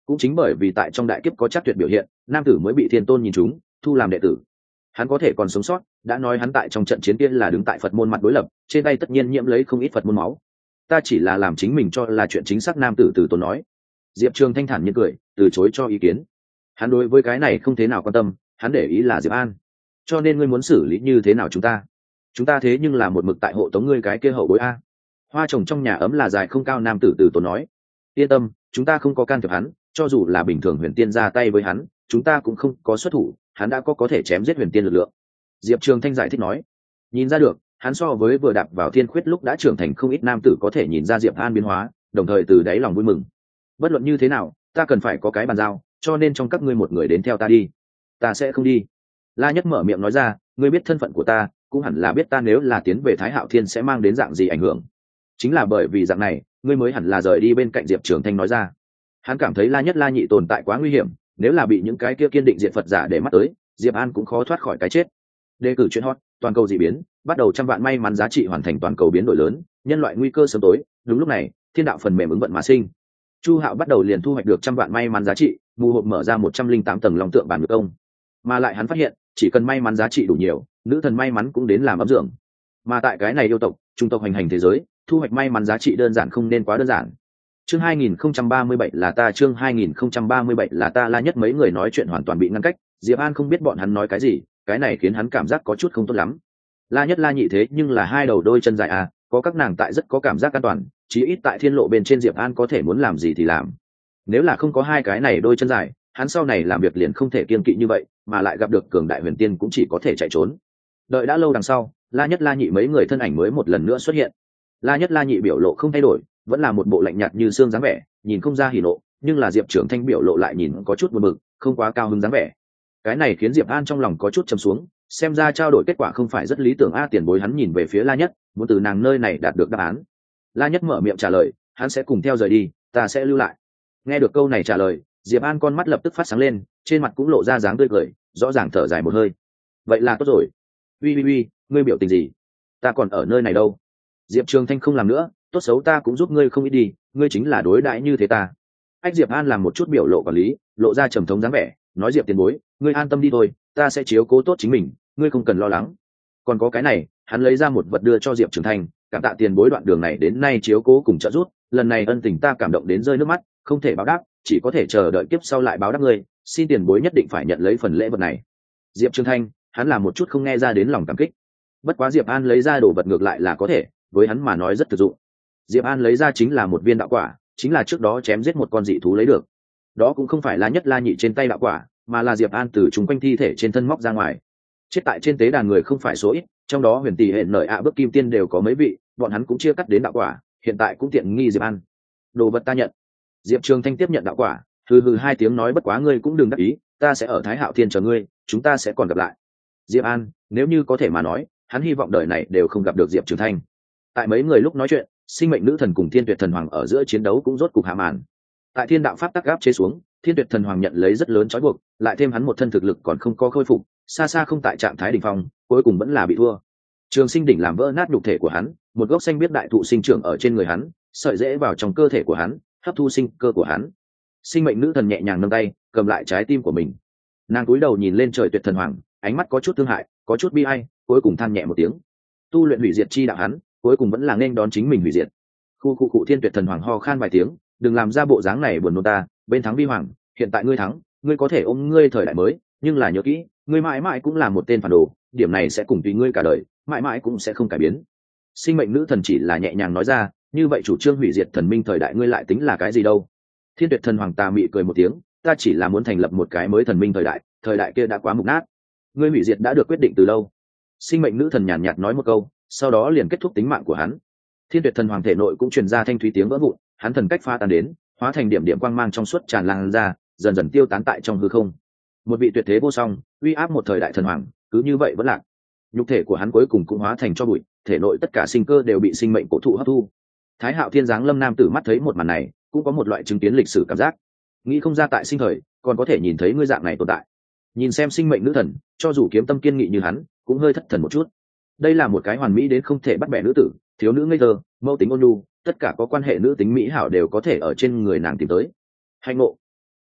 cũng chính bởi vì tại trong đại kiếp có chắc tuyệt biểu hiện, nam tử mới bị thiên tôn nhìn chúng thu làm đệ tử. Hắn có thể còn sống sót đã nói hắn tại trong trận chiến kia là đứng tại Phật môn mặt đối lập, trên tay tất nhiên nhiễm lấy không ít Phật môn máu. Ta chỉ là làm chính mình cho là chuyện chính xác, nam tử từ tốn nói. Diệp Trường Thanh thản nhiên cười, từ chối cho ý kiến. Hắn đối với cái này không thế nào quan tâm, hắn để ý là Diệp An. Cho nên ngươi muốn xử lý như thế nào chúng ta? Chúng ta thế nhưng là một mực tại hộ tống ngươi cái kia hậu bối a. Hoa trồng trong nhà ấm là dài không cao, nam tử từ tốn nói. Yên tâm, chúng ta không có can thiệp hắn, cho dù là bình thường huyền tiên ra tay với hắn, chúng ta cũng không có xuất thủ, hắn đã có có thể chém giết huyền tiên lực lượng. Diệp Trường Thanh giải thích nói. Nhìn ra được, hắn so với vừa đạp vào thiên khuyết lúc đã trưởng thành không ít, nam tử có thể nhìn ra Diệp An biến hóa, đồng thời từ đáy lòng vui mừng. Bất luận như thế nào, ta cần phải có cái bàn giao, cho nên trong các ngươi một người đến theo ta đi. Ta sẽ không đi. La Nhất mở miệng nói ra, ngươi biết thân phận của ta, cũng hẳn là biết ta nếu là tiến về Thái Hạo Thiên sẽ mang đến dạng gì ảnh hưởng. Chính là bởi vì dạng này, ngươi mới hẳn là rời đi bên cạnh. Diệp Trường Thanh nói ra. Hắn cảm thấy La Nhất La Nhị tồn tại quá nguy hiểm, nếu là bị những cái kia kiên định diện Phật giả để mắt tới, Diệp An cũng khó thoát khỏi cái chết. Đề cử chuyện hot, toàn cầu dị biến, bắt đầu trăm vạn may mắn giá trị hoàn thành toàn cầu biến đổi lớn, nhân loại nguy cơ sớm tối. Đúng lúc này, thiên đạo phần mềm ứng vận mà sinh. Chu Hạo bắt đầu liền thu hoạch được trăm vạn may mắn giá trị, mù hộp mở ra một trăm linh tám tầng long tượng bản ngược ông. Mà lại hắn phát hiện, chỉ cần may mắn giá trị đủ nhiều, nữ thần may mắn cũng đến làm ấm dưỡng. Mà tại cái này yêu tộc, trung tộc hành hành thế giới, thu hoạch may mắn giá trị đơn giản không nên quá đơn giản. Chương hai nghìn không trăm ba mươi bảy là ta, chương hai nghìn không trăm ba mươi bảy là ta. La Nhất mấy người nói chuyện hoàn toàn bị ngăn cách, Diệp An không biết bọn hắn nói cái gì, cái này khiến hắn cảm giác có chút không tốt lắm. La Nhất La Nhị thế nhưng là hai đầu đôi chân dài à, có các nàng tại rất có cảm giác an toàn, chí ít tại thiên lộ bên trên Diệp An có thể muốn làm gì thì làm. Nếu là không có hai cái này đôi chân dài, hắn sau này làm việc liền không thể kiên kỵ như vậy, mà lại gặp được cường đại huyền tiên cũng chỉ có thể chạy trốn. Đợi đã lâu đằng sau, La Nhất La Nhị mấy người thân ảnh mới một lần nữa xuất hiện. La Nhất La Nhị biểu lộ không thay đổi, vẫn là một bộ lạnh nhạt như xương dáng vẻ, nhìn không ra hỉ nộ, nhưng là Diệp Trường Thanh biểu lộ lại nhìn có chút buồn bực, không quá cao hứng dáng vẻ. Cái này khiến Diệp An trong lòng có chút trầm xuống, xem ra trao đổi kết quả không phải rất lý tưởng a. Tiền bối hắn nhìn về phía La Nhất, muốn từ nàng nơi này đạt được đáp án. La Nhất mở miệng trả lời, hắn sẽ cùng theo rời đi, ta sẽ lưu lại. Nghe được câu này trả lời, Diệp An con mắt lập tức phát sáng lên, trên mặt cũng lộ ra dáng tươi cười, rõ ràng thở dài một hơi. Vậy là tốt rồi. Uy uy uy, ngươi biểu tình gì? Ta còn ở nơi này đâu? Diệp Trường Thanh không làm nữa, tốt xấu ta cũng giúp ngươi không ít đi, ngươi chính là đối đãi như thế ta. Ách Diệp An làm một chút biểu lộ quản lý, lộ ra trầm thống dáng vẻ, nói Diệp tiền bối, ngươi an tâm đi thôi, ta sẽ chiếu cố tốt chính mình, ngươi không cần lo lắng. Còn có cái này, hắn lấy ra một vật đưa cho Diệp Trường Thanh, cảm tạ tiền bối đoạn đường này đến nay chiếu cố cùng trợ giúp, lần này ân tình ta cảm động đến rơi nước mắt, không thể báo đáp, chỉ có thể chờ đợi kiếp sau lại báo đáp ngươi, xin tiền bối nhất định phải nhận lấy phần lễ vật này. Diệp Trường Thanh, hắn làm một chút không nghe ra đến lòng cảm kích. Bất quá Diệp An lấy ra đồ vật ngược lại là có thể, với hắn mà nói rất thực dụng. Diệp An lấy ra chính là một viên đạo quả, chính là trước đó chém giết một con dị thú lấy được. Đó cũng không phải là Nhất La Nhị trên tay đạo quả, mà là Diệp An từ chúng quanh thi thể trên thân móc ra ngoài. Chết tại trên tế đàn người không phải số ít, trong đó huyền tỷ hệ nợ ạ bước kim tiên đều có mấy vị, bọn hắn cũng chia cắt đến đạo quả, hiện tại cũng tiện nghi Diệp An. Đồ vật ta nhận. Diệp Trường Thanh tiếp nhận đạo quả, hừ hừ hai tiếng nói, bất quá ngươi cũng đừng đắc ý, ta sẽ ở Thái Hạo Thiên chờ ngươi, chúng ta sẽ còn gặp lại. Diệp An, nếu như có thể mà nói, hắn hy vọng đời này đều không gặp được Diệp Trường Thanh. Tại mấy người lúc nói chuyện, sinh mệnh nữ thần cùng thiên tuyệt thần hoàng ở giữa chiến đấu cũng rốt cục hạ màn. Tại thiên đạo pháp tắc gáp chế xuống, thiên tuyệt thần hoàng nhận lấy rất lớn trói buộc, lại thêm hắn một thân thực lực còn không có khôi phục, xa xa không tại trạng thái đỉnh phong, cuối cùng vẫn là bị thua. Trường sinh đỉnh làm vỡ nát nhục thể của hắn, một gốc xanh biết đại thụ sinh trưởng ở trên người hắn, sợi rễ vào trong cơ thể của hắn, hấp thu sinh cơ của hắn. Sinh mệnh nữ thần nhẹ nhàng nâng tay, cầm lại trái tim của mình. Nàng cúi đầu nhìn lên trời tuyệt thần hoàng, ánh mắt có chút thương hại, có chút bi ai, cuối cùng than nhẹ một tiếng. Tu luyện hủy diệt chi đạo hắn, cuối cùng vẫn là nên đón chính mình hủy diệt. Khu khu cụ thiên tuyệt thần hoàng ho khan vài tiếng, đừng làm ra bộ dáng này buồn nôn ta, bên thắng vi hoàng, hiện tại ngươi thắng, ngươi có thể ôm ngươi thời đại mới, nhưng là nhớ kỹ, ngươi mãi mãi cũng là một tên phản đồ, điểm này sẽ cùng tùy ngươi cả đời, mãi mãi cũng sẽ không cải biến. Sinh mệnh nữ thần chỉ là nhẹ nhàng nói ra, như vậy chủ trương hủy diệt thần minh thời đại ngươi lại tính là cái gì đâu? Thiên tuyệt thần hoàng tà mị cười một tiếng, ta chỉ là muốn thành lập một cái mới thần minh thời đại, thời đại kia đã quá mục nát, ngươi hủy diệt đã được quyết định từ lâu. Sinh mệnh nữ thần nhàn nhạt nói một câu, sau đó liền kết thúc tính mạng của hắn. Thiên tuyệt thần hoàng thể nội cũng truyền ra thanh thúy tiếng vỡ vụn, hắn thần cách pha tan đến, hóa thành điểm điểm quang mang trong suốt tràn lan ra, dần dần tiêu tán tại trong hư không. Một vị tuyệt thế vô song, uy áp một thời đại thần hoàng, cứ như vậy vẫn lạc. Nhục thể của hắn cuối cùng cũng hóa thành cho bụi, thể nội tất cả sinh cơ đều bị sinh mệnh cổ thụ hấp thu. Thái Hạo Thiên giáng lâm nam tử mắt thấy một màn này, cũng có một loại chứng kiến lịch sử cảm giác. Nghĩ không ra tại sinh thời, còn có thể nhìn thấy ngươi dạng này tồn tại. Nhìn xem sinh mệnh nữ thần, cho dù kiếm tâm kiên nghị như hắn, cũng hơi thất thần một chút. Đây là một cái hoàn mỹ đến không thể bắt bẻ nữ tử, thiếu nữ ngây thơ, mâu tính ôn nhu, tất cả có quan hệ nữ tính mỹ hảo đều có thể ở trên người nàng tìm tới. Hạnh ngộ.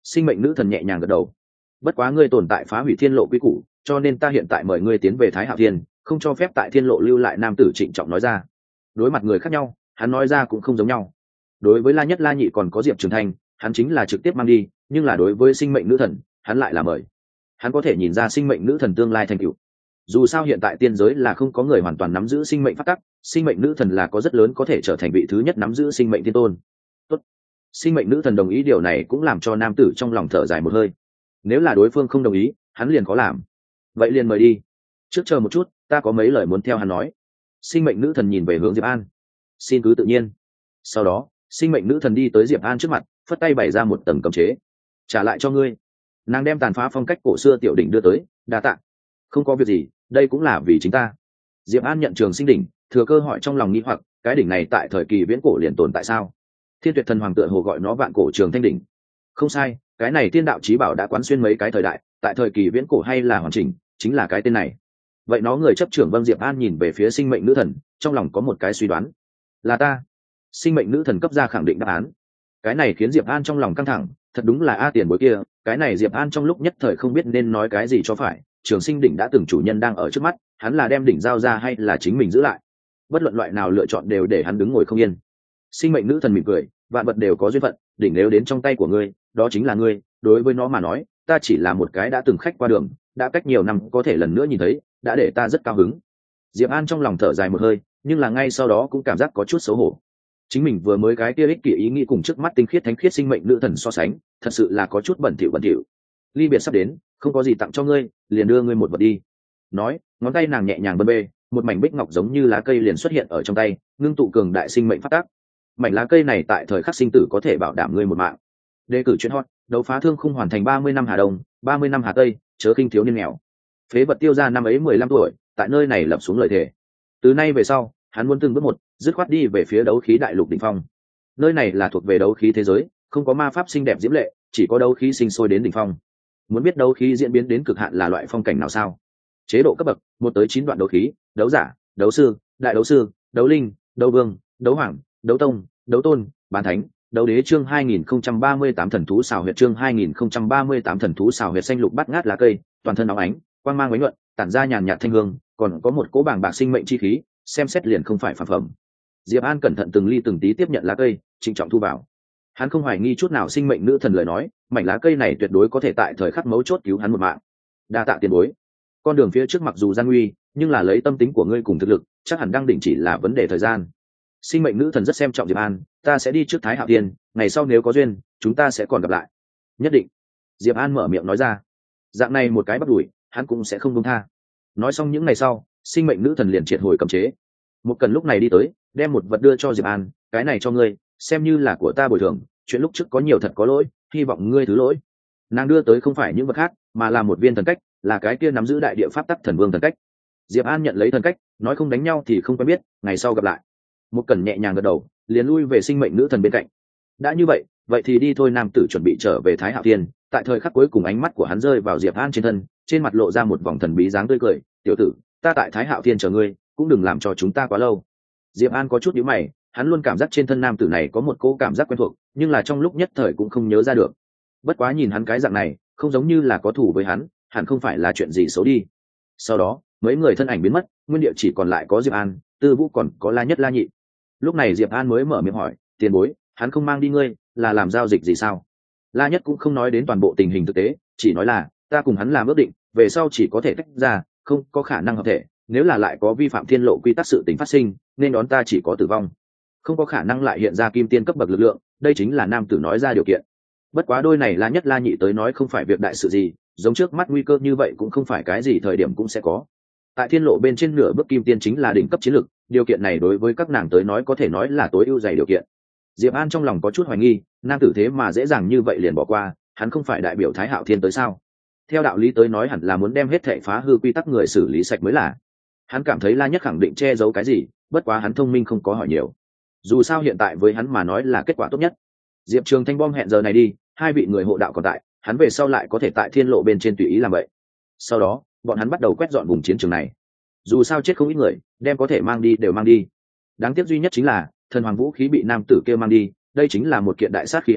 Sinh mệnh nữ thần nhẹ nhàng gật đầu. Bất quá ngươi tồn tại phá hủy thiên lộ quy củ, cho nên ta hiện tại mời ngươi tiến về Thái Hạo Thiên, không cho phép tại thiên lộ lưu lại. Nam tử trịnh trọng nói ra. Đối mặt người khác nhau, hắn nói ra cũng không giống nhau. Đối với La Nhất La Nhị còn có Diệp Trường Thanh, hắn chính là trực tiếp mang đi, nhưng là đối với sinh mệnh nữ thần, hắn lại là mời. Hắn có thể nhìn ra sinh mệnh nữ thần tương lai thành tựu. Dù sao hiện tại tiên giới là không có người hoàn toàn nắm giữ sinh mệnh pháp tắc, sinh mệnh nữ thần là có rất lớn có thể trở thành vị thứ nhất nắm giữ sinh mệnh thiên tôn. Tốt. Sinh mệnh nữ thần đồng ý điều này cũng làm cho nam tử trong lòng thở dài một hơi. Nếu là đối phương không đồng ý, hắn liền có làm. Vậy liền mời đi. Trước chờ một chút, ta có mấy lời muốn theo hắn nói. Sinh mệnh nữ thần nhìn về hướng Diệp An. Xin cứ tự nhiên. Sau đó, sinh mệnh nữ thần đi tới Diệp An trước mặt, phất tay bày ra một tầng cấm chế. Trả lại cho ngươi. Nàng đem tàn phá phong cách cổ xưa tiểu đỉnh đưa tới, đa tạ. Không có việc gì, đây cũng là vì chính ta. Diệp An nhận trường sinh đỉnh, thừa cơ hỏi trong lòng nghi hoặc, cái đỉnh này tại thời kỳ viễn cổ liền tồn tại sao? Thiên Tuyệt Thần Hoàng tựa hồ gọi nó vạn cổ trường thanh đỉnh. Không sai, cái này tiên đạo chí bảo đã quán xuyên mấy cái thời đại, tại thời kỳ viễn cổ hay là hoàn chỉnh, chính là cái tên này. Vậy nó người chấp trưởng Vâng Diệp An nhìn về phía sinh mệnh nữ thần, trong lòng có một cái suy đoán. Là ta. Sinh mệnh nữ thần cấp ra khẳng định đáp án. Cái này khiến Diệp An trong lòng căng thẳng, thật đúng là a tiền bối kia, cái này Diệp An trong lúc nhất thời không biết nên nói cái gì cho phải. Trường sinh đỉnh đã từng chủ nhân đang ở trước mắt, hắn là đem đỉnh giao ra hay là chính mình giữ lại? Bất luận loại nào lựa chọn đều để hắn đứng ngồi không yên. Sinh mệnh nữ thần mỉm cười, vạn vật đều có duyên phận, đỉnh nếu đến trong tay của ngươi, đó chính là ngươi, đối với nó mà nói, ta chỉ là một cái đã từng khách qua đường, đã cách nhiều năm có thể lần nữa nhìn thấy, đã để ta rất cao hứng. Diệp An trong lòng thở dài một hơi, nhưng là ngay sau đó cũng cảm giác có chút xấu hổ. Chính mình vừa mới cái kia ích kỷ ý nghĩ cùng trước mắt tinh khiết thánh khiết sinh mệnh nữ thần so sánh, thật sự là có chút bẩn thỉu bẩn thỉu. Ly biệt sắp đến, không có gì tặng cho ngươi, liền đưa ngươi một vật đi. Nói, ngón tay nàng nhẹ nhàng bâng bê, một mảnh bích ngọc giống như lá cây liền xuất hiện ở trong tay, ngưng tụ cường đại sinh mệnh phát tác. Mảnh lá cây này tại thời khắc sinh tử có thể bảo đảm ngươi một mạng. Đề cử chuyên hot, đấu phá thương khung hoàn thành ba mươi năm Hà Đông, ba mươi năm Hà Tây, chớ khinh thiếu niên nghèo. Phế vật tiêu ra năm ấy mười lăm tuổi, tại nơi này lập xuống lời thề. Từ nay về sau, hắn muốn từng bước một, dứt khoát đi về phía đấu khí đại lục đỉnh phong. Nơi này là thuộc về đấu khí thế giới, không có ma pháp xinh đẹp diễm lệ, chỉ có đấu khí sinh sôi đến đỉnh phong. Muốn biết đấu khí diễn biến đến cực hạn là loại phong cảnh nào sao? Chế độ cấp bậc, một tới chín đoạn đấu khí, đấu giả, đấu sư, đại đấu sư, đấu linh, đấu vương, đấu hoàng, đấu tông, đấu tôn, bán thánh, đấu đế. Chương hai nghìn không trăm ba mươi tám thần thú xào huyệt. Chương hai nghìn không trăm ba mươi tám thần thú xào huyệt. Xanh lục bát ngát lá cây, toàn thân óng ánh, quang mang ánh nhuận, tản ra nhàn nhạt thanh hương, còn có một cỗ bàng bạc sinh mệnh chi khí, xem xét liền không phải phàm phẩm. Diệp An cẩn thận từng ly từng tí tiếp nhận lá cây, trịnh trọng thu vào. Hắn không hoài nghi chút nào sinh mệnh nữ thần lời nói, mảnh lá cây này tuyệt đối có thể tại thời khắc mấu chốt cứu hắn một mạng. Đa tạ tiền bối. Con đường phía trước mặc dù gian nguy, nhưng là lấy tâm tính của ngươi cùng thực lực, chắc hẳn đang đỉnh chỉ là vấn đề thời gian. Sinh mệnh nữ thần rất xem trọng Diệp An, ta sẽ đi trước Thái Hạo Thiên, ngày sau nếu có duyên, chúng ta sẽ còn gặp lại. Nhất định. Diệp An mở miệng nói ra. Dạng này một cái bắt đuổi, hắn cũng sẽ không buông tha. Nói xong những ngày sau, sinh mệnh nữ thần liền triệt hồi cấm chế. Một cần lúc này đi tới, đem một vật đưa cho Diệp An, cái này cho ngươi, xem như là của ta bồi thường, chuyện lúc trước có nhiều thật có lỗi, hy vọng ngươi thứ lỗi. Nàng đưa tới không phải những vật khác, mà là một viên thần cách, là cái kia nắm giữ đại địa pháp tắc thần vương thần cách. Diệp An nhận lấy thần cách, nói không đánh nhau thì không quen biết, ngày sau gặp lại. Một cần nhẹ nhàng gật đầu, liền lui về sinh mệnh nữ thần bên cạnh. Đã như vậy, vậy thì đi thôi. Nam tử chuẩn bị trở về Thái Hạo Thiên, tại thời khắc cuối cùng ánh mắt của hắn rơi vào Diệp An trên thân, trên mặt lộ ra một vòng thần bí dáng tươi cười, "Tiểu tử, ta tại Thái Hạo Thiên chờ ngươi, cũng đừng làm cho chúng ta quá lâu." Diệp An có chút nhíu mày, hắn luôn cảm giác trên thân nam tử này có một cỗ cảm giác quen thuộc, nhưng là trong lúc nhất thời cũng không nhớ ra được. Bất quá nhìn hắn cái dạng này, không giống như là có thù với hắn, hẳn không phải là chuyện gì xấu đi. Sau đó, mấy người thân ảnh biến mất, nguyên địa chỉ còn lại có Diệp An, Tư Vũ còn có La Nhất La Nhị. Lúc này Diệp An mới mở miệng hỏi, "Tiền bối, hắn không mang đi ngươi, là làm giao dịch gì sao?" La Nhất cũng không nói đến toàn bộ tình hình thực tế, chỉ nói là, "Ta cùng hắn làm ước định, về sau chỉ có thể tách ra, không có khả năng hợp thể, nếu là lại có vi phạm thiên lộ quy tắc sự tình phát sinh, nên đón ta chỉ có tử vong, không có khả năng lại hiện ra kim tiên cấp bậc lực lượng." Đây chính là nam tử nói ra điều kiện. Bất quá đôi này La Nhất La Nhị tới nói không phải việc đại sự gì, giống trước mắt nguy cơ như vậy cũng không phải cái gì thời điểm cũng sẽ có. Tại thiên lộ bên trên nửa bước kim tiên chính là đỉnh cấp chiến lực, điều kiện này đối với các nàng tới nói có thể nói là tối ưu dày điều kiện. Diệp An trong lòng có chút hoài nghi, nam tử thế mà dễ dàng như vậy liền bỏ qua, hắn không phải đại biểu Thái Hạo Thiên tới sao? Theo đạo lý tới nói hẳn là muốn đem hết thảy phá hư quy tắc người xử lý sạch mới là. Hắn cảm thấy La Nhất khẳng định che giấu cái gì, bất quá hắn thông minh không có hỏi nhiều. Dù sao hiện tại với hắn mà nói là kết quả tốt nhất. Diệp Trường Thanh bom hẹn giờ này đi, hai vị người hộ đạo còn tại, hắn về sau lại có thể tại thiên lộ bên trên tùy ý làm vậy. Sau đó, bọn hắn bắt đầu quét dọn vùng chiến trường này. Dù sao chết không ít người, đem có thể mang đi đều mang đi. Đáng tiếc duy nhất chính là thần hoàng vũ khí bị nam tử kia mang đi, đây chính là một kiện đại sát khí a,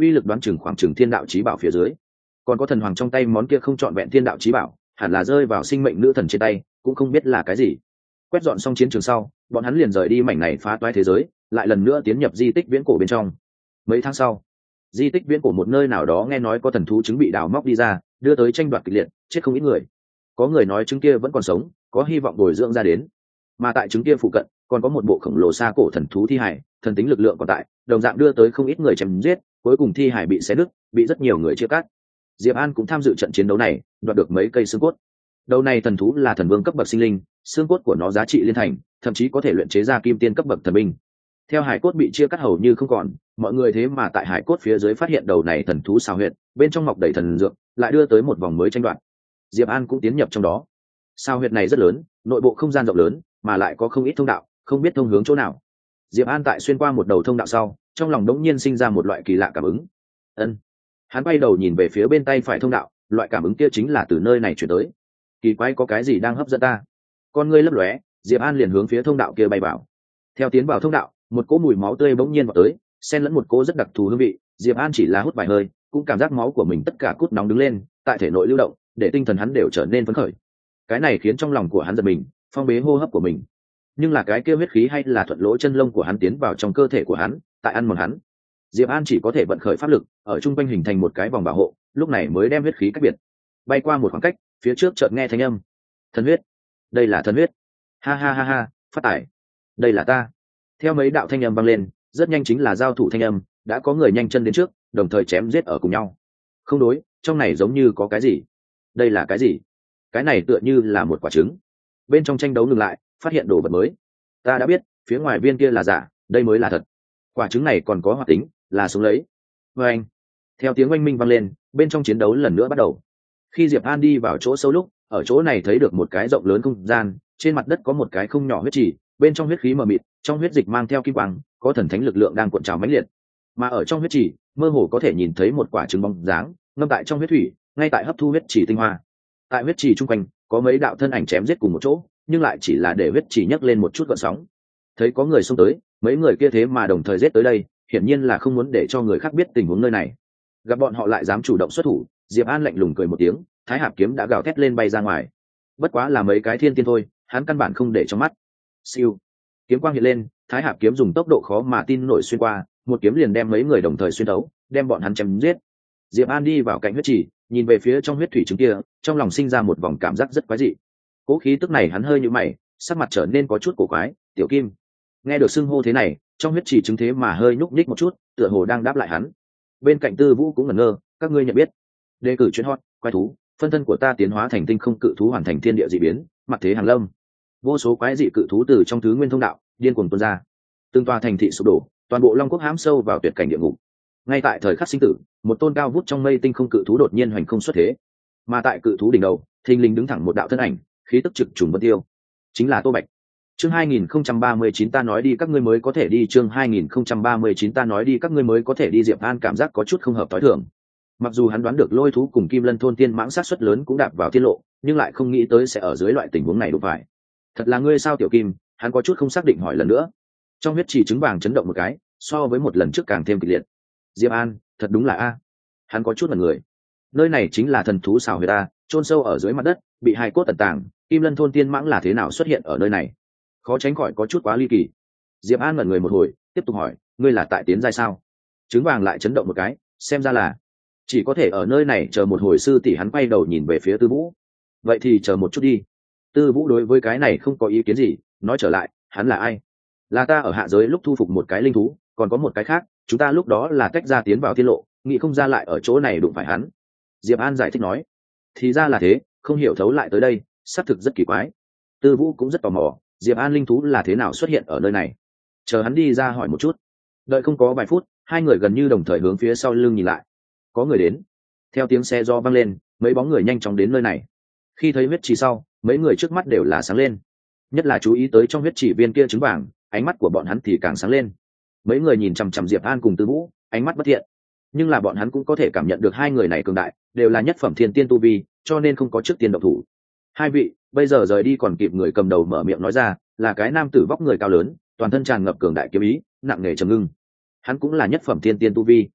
uy lực đoán chừng khoảng chừng thiên đạo chí bảo phía dưới. Còn có thần hoàng trong tay món kia không trọn vẹn thiên đạo chí bảo, hẳn là rơi vào sinh mệnh nữ thần trên tay, cũng không biết là cái gì. Quét dọn xong chiến trường sau, bọn hắn liền rời đi mảnh này phá toái thế giới, lại lần nữa tiến nhập di tích viễn cổ bên trong. Mấy tháng sau, di tích viễn cổ một nơi nào đó nghe nói có thần thú trứng bị đào móc đi ra, đưa tới tranh đoạt kịch liệt, chết không ít người. Có người nói trứng kia vẫn còn sống, có hy vọng bồi dưỡng ra đến. Mà tại trứng kia phụ cận, còn có một bộ khổng lồ xa cổ thần thú thi hải, thần tính lực lượng còn tại, đồng dạng đưa tới không ít người chém giết, cuối cùng thi hải bị xé nứt, bị rất nhiều người chia cắt. Diệp An cũng tham dự trận chiến đấu này, đoạt được mấy cây xương cốt. Đầu này thần thú là thần vương cấp bậc sinh linh, xương cốt của nó giá trị liên thành, thậm chí có thể luyện chế ra kim tiên cấp bậc thần binh. Theo hải cốt bị chia cắt hầu như không còn, mọi người thế mà tại hải cốt phía dưới phát hiện đầu này thần thú xào huyệt, bên trong mọc đầy thần dược, lại đưa tới một vòng mới tranh đoạt. Diệp An cũng tiến nhập trong đó. Sao huyệt này rất lớn, nội bộ không gian rộng lớn, mà lại có không ít thông đạo, không biết thông hướng chỗ nào. Diệp An tại xuyên qua một đầu thông đạo sau, trong lòng đống nhiên sinh ra một loại kỳ lạ cảm ứng. Ân. Hắn quay đầu nhìn về phía bên tay phải thông đạo, loại cảm ứng kia chính là từ nơi này chuyển tới. Kỳ quái, có cái gì đang hấp dẫn ta? Con ngươi lấp lóe, Diệp An liền hướng phía thông đạo kia bay vào. Theo tiến vào thông đạo, một cỗ mùi máu tươi bỗng nhiên vào tới, xen lẫn một cỗ rất đặc thù hương vị. Diệp An chỉ là hút vài hơi, cũng cảm giác máu của mình tất cả cút nóng đứng lên, tại thể nội lưu động, để tinh thần hắn đều trở nên phấn khởi. Cái này khiến trong lòng của hắn giật mình, phong bế hô hấp của mình. Nhưng là cái kia huyết khí hay là thuận lỗ chân lông của hắn tiến vào trong cơ thể của hắn, tại ăn mòn hắn. Diệp An chỉ có thể vận khởi pháp lực, ở trung quanh hình thành một cái vòng bảo hộ, lúc này mới đem huyết khí cách biệt. Bay qua một khoảng cách, phía trước chợt nghe thanh âm. Thần huyết, đây là thần huyết. Ha ha ha ha, phát tải. Đây là ta. Theo mấy đạo thanh âm vang lên, rất nhanh chính là giao thủ thanh âm, đã có người nhanh chân đến trước, đồng thời chém giết ở cùng nhau. Không đối, trong này giống như có cái gì. Đây là cái gì? Cái này tựa như là một quả trứng. Bên trong tranh đấu ngừng lại, phát hiện đồ vật mới. Ta đã biết, phía ngoài viên kia là giả, đây mới là thật. Quả trứng này còn có hoạt tính, là sống lấy. Và anh. Theo tiếng oanh minh vang lên, bên trong chiến đấu lần nữa bắt đầu. Khi Diệp An đi vào chỗ sâu lúc, ở chỗ này thấy được một cái rộng lớn không gian, trên mặt đất có một cái không nhỏ huyết trì, bên trong huyết khí mờ mịt, trong huyết dịch mang theo kim quang, có thần thánh lực lượng đang cuộn trào mãnh liệt. Mà ở trong huyết trì, mơ hồ có thể nhìn thấy một quả trứng bóng dáng, ngâm tại trong huyết thủy, ngay tại hấp thu huyết trì tinh hoa. Tại huyết trì trung quanh, có mấy đạo thân ảnh chém giết cùng một chỗ, nhưng lại chỉ là để huyết trì nhấc lên một chút gợn sóng. Thấy có người xông tới, mấy người kia thế mà đồng thời giết tới đây, hiển nhiên là không muốn để cho người khác biết tình huống nơi này. Gặp bọn họ lại dám chủ động xuất thủ, Diệp An lạnh lùng cười một tiếng, Thái Hạp kiếm đã gào thét lên bay ra ngoài. Bất quá là mấy cái thiên tiên thôi, hắn căn bản không để trong mắt. Siêu, kiếm quang hiện lên, Thái Hạp kiếm dùng tốc độ khó mà tin nổi xuyên qua, một kiếm liền đem mấy người đồng thời xuyên thấu, đem bọn hắn chém giết. Diệp An đi vào cạnh huyết trì, nhìn về phía trong huyết thủy trứng kia, trong lòng sinh ra một vòng cảm giác rất quái dị. Cố khí tức này hắn hơi nhíu mày, sắc mặt trở nên có chút cổ quái. Tiểu Kim, nghe được xưng hô thế này, trong huyết trì trứng thế mà hơi nhúc nhích một chút, tựa hồ đang đáp lại hắn. Bên cạnh Tư Vũ cũng ngẩn ngơ, các ngươi nhận biết? Đề cử chuyên hot, quái thú, phân thân của ta tiến hóa thành tinh không cự thú, hoàn thành thiên địa dị biến, mặt thế hàng lâm. Vô số quái dị cự thú từ trong thứ nguyên thông đạo điên cuồng tuôn ra, từng tòa thành thị sụp đổ, toàn bộ Long Quốc hãm sâu vào tuyệt cảnh địa ngục. Ngay tại thời khắc sinh tử, một tôn cao vút trong mây tinh không cự thú đột nhiên hoành không xuất thế, mà tại cự thú đỉnh đầu, thình lình đứng thẳng một đạo thân ảnh, khí tức trực trùng vân tiêu, chính là Tô Bạch. Chương hai nghìn không trăm ba mươi chín ta nói đi các ngươi mới có thể đi, chương hai nghìn không trăm ba mươi chín ta nói đi các ngươi mới có thể đi. Diệp An cảm giác có chút không hợp tối thường. Mặc dù hắn đoán được Lôi thú cùng Kim Lân thôn tiên mãng sát suất lớn cũng đạp vào tiết lộ, nhưng lại không nghĩ tới sẽ ở dưới loại tình huống này đụng phải. Thật là ngươi sao Tiểu Kim? Hắn có chút không xác định hỏi lần nữa. Trong huyết trì trứng vàng chấn động một cái, so với một lần trước càng thêm kịch liệt. Diệp An, thật đúng là a. Hắn có chút mặt người. Nơi này chính là thần thú xào huyệt ta, chôn sâu ở dưới mặt đất, bị hai cốt tận tàng. Kim Lân thôn tiên mãng là thế nào xuất hiện ở nơi này? Khó tránh khỏi có chút quá ly kỳ. Diệp An ngẩn người một hồi, tiếp tục hỏi, ngươi là tại tiến giai sao? Trứng vàng lại chấn động một cái, xem ra là chỉ có thể ở nơi này chờ một hồi. Sư tỷ hắn quay đầu nhìn về phía Tư Vũ. Vậy thì chờ một chút đi. Tư Vũ đối với cái này không có ý kiến gì, nói trở lại, hắn là ai? Là ta ở hạ giới lúc thu phục một cái linh thú, còn có một cái khác, chúng ta lúc đó là tách ra tiến vào tiết lộ, nghĩ không ra lại ở chỗ này đụng phải hắn. Diệp An giải thích nói, thì ra là thế, không hiểu thấu lại tới đây, xác thực rất kỳ quái. Tư Vũ cũng rất tò mò, Diệp An linh thú là thế nào xuất hiện ở nơi này. Chờ hắn đi ra hỏi một chút. Đợi không có vài phút, hai người gần như đồng thời hướng phía sau lưng nhìn lại. Có người đến. Theo tiếng xe do vang lên, mấy bóng người nhanh chóng đến nơi này. Khi thấy huyết trì sau, mấy người trước mắt đều là sáng lên. Nhất là chú ý tới trong huyết trì viên kia trứng vàng, ánh mắt của bọn hắn thì càng sáng lên. Mấy người nhìn chằm chằm Diệp An cùng Tư Vũ, ánh mắt bất thiện. Nhưng là bọn hắn cũng có thể cảm nhận được hai người này cường đại, đều là nhất phẩm thiên tiên tu vi, cho nên không có trước tiên động thủ. Hai vị, bây giờ rời đi còn kịp. Người cầm đầu mở miệng nói ra, là cái nam tử vóc người cao lớn, toàn thân tràn ngập cường đại kiếm ý, nặng nề trầm ngưng. Hắn cũng là nhất phẩm thiên tiên tu vi.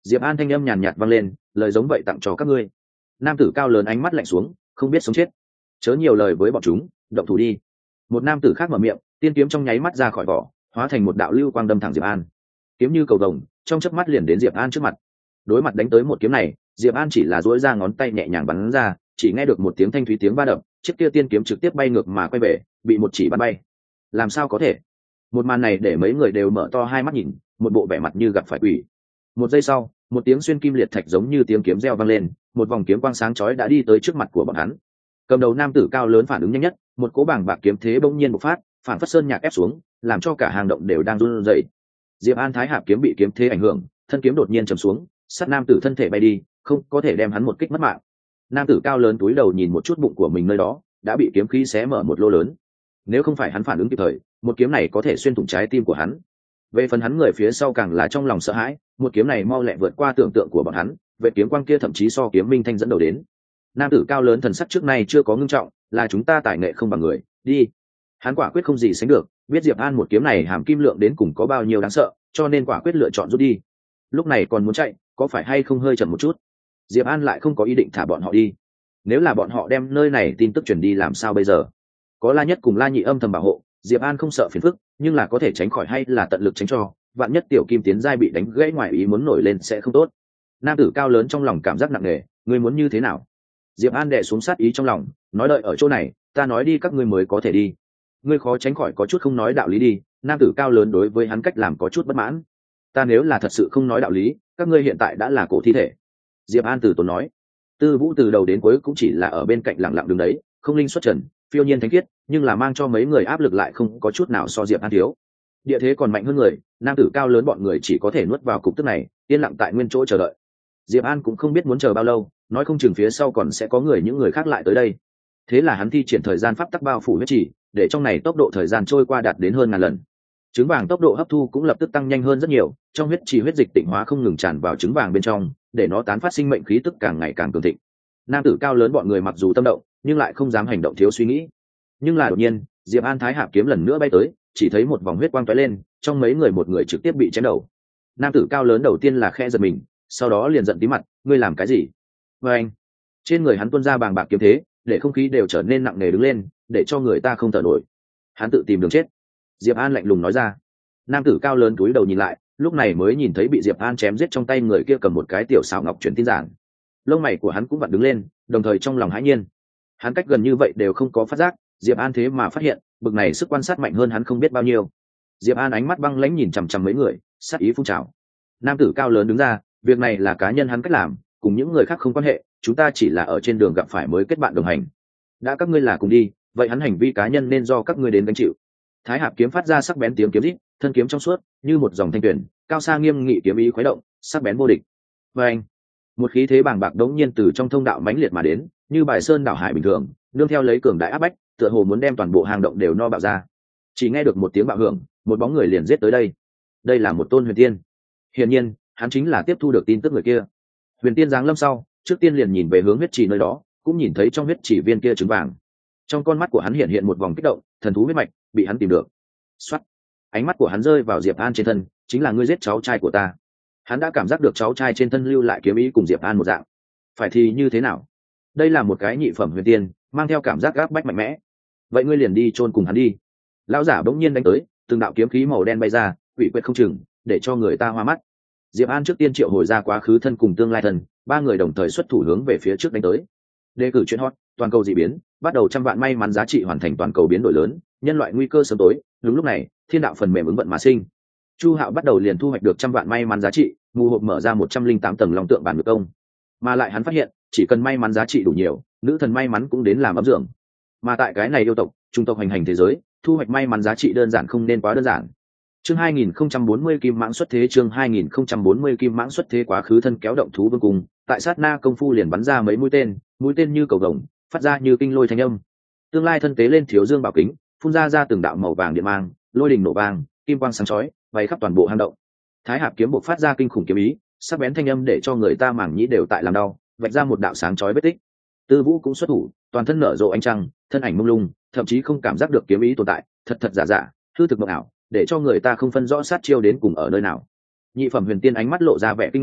Diệp An thanh âm nhàn nhạt vang lên, lời giống vậy tặng cho các ngươi. Nam tử cao lớn ánh mắt lạnh xuống, không biết sống chết, chớ nhiều lời với bọn chúng, động thủ đi. Một nam tử khác mở miệng, tiên kiếm trong nháy mắt ra khỏi vỏ, hóa thành một đạo lưu quang đâm thẳng Diệp An. Kiếm như cầu vồng, trong chớp mắt liền đến Diệp An trước mặt. Đối mặt đánh tới một kiếm này, Diệp An chỉ là duỗi ra ngón tay nhẹ nhàng bắn ra, chỉ nghe được một tiếng thanh thúy tiếng va đập, chiếc kia tiên kiếm trực tiếp bay ngược mà quay về, bị một chỉ bắn bay. Làm sao có thể? Một màn này để mấy người đều mở to hai mắt nhìn, một bộ vẻ mặt như gặp phải quỷ. Một giây sau, một tiếng xuyên kim liệt thạch giống như tiếng kiếm reo vang lên, một vòng kiếm quang sáng chói đã đi tới trước mặt của bọn hắn. Cầm đầu nam tử cao lớn phản ứng nhanh nhất, một cỗ bảng bạc kiếm thế bỗng nhiên bộc phát, phản phất sơn nhạc ép xuống, làm cho cả hang động đều đang run rẩy. Diệp An thái hạp kiếm bị kiếm thế ảnh hưởng, thân kiếm đột nhiên trầm xuống, sát nam tử thân thể bay đi, không có thể đem hắn một kích mất mạng. Nam tử cao lớn túi đầu nhìn một chút bụng của mình nơi đó, đã bị kiếm khí xé mở một lỗ lớn. Nếu không phải hắn phản ứng kịp thời, một kiếm này có thể xuyên thủng trái tim của hắn. Về phần hắn người phía sau càng là trong lòng sợ hãi, một kiếm này mau lẹ vượt qua tưởng tượng của bọn hắn, vệ kiếm quang kia thậm chí so kiếm minh thanh dẫn đầu đến. Nam tử cao lớn thần sắc trước nay chưa có ngưng trọng, là chúng ta tài nghệ không bằng người, đi. Hắn quả quyết không gì sánh được, biết Diệp An một kiếm này hàm kim lượng đến cùng có bao nhiêu đáng sợ, cho nên quả quyết lựa chọn rút đi. Lúc này còn muốn chạy, có phải hay không hơi chậm một chút? Diệp An lại không có ý định thả bọn họ đi. Nếu là bọn họ đem nơi này tin tức truyền đi làm sao bây giờ? Có La Nhất cùng La Nhị âm thầm bảo hộ, Diệp An không sợ phiền phức, nhưng là có thể tránh khỏi hay là tận lực tránh cho, vạn nhất tiểu kim tiến giai bị đánh gãy ngoài ý muốn nổi lên sẽ không tốt. Nam tử cao lớn trong lòng cảm giác nặng nề, ngươi muốn như thế nào? Diệp An đè xuống sát ý trong lòng, nói đợi ở chỗ này, ta nói đi các ngươi mới có thể đi. Ngươi khó tránh khỏi có chút không nói đạo lý đi. Nam tử cao lớn đối với hắn cách làm có chút bất mãn. Ta nếu là thật sự không nói đạo lý, các ngươi hiện tại đã là cổ thi thể. Diệp An từ tốn nói. Tư Vũ từ đầu đến cuối cũng chỉ là ở bên cạnh lặng lặng đứng đấy, không linh xuất trần, phiêu nhiên thánh khiết, nhưng là mang cho mấy người áp lực lại không có chút nào so Diệp An thiếu. Địa thế còn mạnh hơn người, nam tử cao lớn bọn người chỉ có thể nuốt vào cục tức này, yên lặng tại nguyên chỗ chờ đợi. Diệp An cũng không biết muốn chờ bao lâu, nói không chừng phía sau còn sẽ có người những người khác lại tới đây. Thế là hắn thi triển thời gian pháp tắc bao phủ huyết chỉ, để trong này tốc độ thời gian trôi qua đạt đến hơn ngàn lần. Trứng vàng tốc độ hấp thu cũng lập tức tăng nhanh hơn rất nhiều, trong huyết chỉ huyết dịch tịnh hóa không ngừng tràn vào trứng vàng bên trong, để nó tán phát sinh mệnh khí tức càng ngày càng cường thịnh. Nam tử cao lớn bọn người mặc dù tâm động, nhưng lại không dám hành động thiếu suy nghĩ. Nhưng là đột nhiên, Diệp An thái hạp kiếm lần nữa bay tới, chỉ thấy một vòng huyết quang tóe lên, trong mấy người một người trực tiếp bị chém đầu. Nam tử cao lớn đầu tiên là khẽ giật mình, sau đó liền giận tí mặt, ngươi làm cái gì? Và anh, trên người hắn tuôn ra bàng bạc kiếm thế, để không khí đều trở nên nặng nề đứng lên, để cho người ta không thở nổi. Hắn tự tìm đường chết. Diệp An lạnh lùng nói ra. Nam tử cao lớn cúi đầu nhìn lại, lúc này mới nhìn thấy bị Diệp An chém giết trong tay người kia cầm một cái tiểu xảo ngọc truyền tin giản. Lông mày của hắn cũng vặn đứng lên, đồng thời trong lòng hãi nhiên. Hắn cách gần như vậy đều không có phát giác, Diệp An thế mà phát hiện, bực này sức quan sát mạnh hơn hắn không biết bao nhiêu. Diệp An ánh mắt băng lãnh nhìn chằm chằm mấy người, sát ý phun trào. Nam tử cao lớn đứng ra, việc này là cá nhân hắn cách làm, cùng những người khác không quan hệ, chúng ta chỉ là ở trên đường gặp phải mới kết bạn đồng hành. Đã các ngươi là cùng đi, vậy hắn hành vi cá nhân nên do các ngươi đến gánh chịu. Thái hạp kiếm phát ra sắc bén tiếng kiếm rít, thân kiếm trong suốt, như một dòng thanh tuyển, cao xa nghiêm nghị kiếm ý khuấy động, sắc bén vô địch. Và anh, một khí thế bàng bạc đống nhiên từ trong thông đạo mãnh liệt mà đến, như bài sơn đảo hải bình thường, nương theo lấy cường đại áp bách, tựa hồ muốn đem toàn bộ hang động đều no bạo ra. Chỉ nghe được một tiếng bạo hưởng, một bóng người liền giết tới đây. Đây là một tôn huyền tiên. Hiển nhiên, hắn chính là tiếp thu được tin tức người kia. Huyền tiên giáng lâm sau, trước tiên liền nhìn về hướng huyết trì nơi đó, cũng nhìn thấy trong huyết trì viên kia trứng vàng. Trong con mắt của hắn hiện hiện một vòng kích động, thần thú huyết mạch bị hắn tìm được. Soát, ánh mắt của hắn rơi vào Diệp An trên thân, chính là ngươi giết cháu trai của ta. Hắn đã cảm giác được cháu trai trên thân lưu lại kiếm ý cùng Diệp An một dạng. Phải thì như thế nào? Đây là một cái nhị phẩm huyền tiên, mang theo cảm giác gáp bách mạnh mẽ. Vậy ngươi liền đi chôn cùng hắn đi. Lão giả bỗng nhiên đánh tới, từng đạo kiếm khí màu đen bay ra, quỷ quyệt không chừng, để cho người ta hoa mắt. Diệp An trước tiên triệu hồi ra quá khứ thân cùng tương lai thân, ba người đồng thời xuất thủ hướng về phía trước đánh tới. Đề cử chuyện hot, toàn cầu dị biến, bắt đầu trăm vạn may mắn giá trị hoàn thành toàn cầu biến đổi lớn, nhân loại nguy cơ sớm tối. Đúng lúc này, thiên đạo phần mềm ứng vận mà sinh. Chu Hạo bắt đầu liền thu hoạch được trăm vạn may mắn giá trị, mù hộp mở ra một trăm linh tám tầng long tượng bản ngược công. Mà lại hắn phát hiện, chỉ cần may mắn giá trị đủ nhiều, nữ thần may mắn cũng đến làm ấm dưỡng. Mà tại cái này yêu tộc, trung tộc hành hành thế giới, thu hoạch may mắn giá trị đơn giản không nên quá đơn giản. Chương hai nghìn không trăm bốn mươi kim mãng xuất thế, chương hai nghìn không trăm bốn mươi kim mãng xuất thế, quá khứ thân kéo động thú vương cùng, tại sát na công phu liền bắn ra mấy mũi tên, mũi tên như cầu vồng, phát ra như kinh lôi thanh âm. Tương lai thân tế lên thiếu dương bảo kính, phun ra ra từng đạo màu vàng điện mang, lôi đình nổ vang, kim quang sáng chói, bay khắp toàn bộ hang động. Thái hạp kiếm bộc phát ra kinh khủng kiếm ý, sắc bén thanh âm để cho người ta mảng nhĩ đều tại làm đau, vạch ra một đạo sáng chói vết tích. Tư Vũ cũng xuất thủ, toàn thân nở rộ ánh trăng, thân ảnh mông lung, thậm chí không cảm giác được kiếm ý tồn tại, thật thật giả giả, hư thực mộng ảo, để cho người ta không phân rõ sát chiêu đến cùng ở nơi nào. Nhị phẩm huyền tiên ánh mắt lộ ra vẻ kinh ngạc,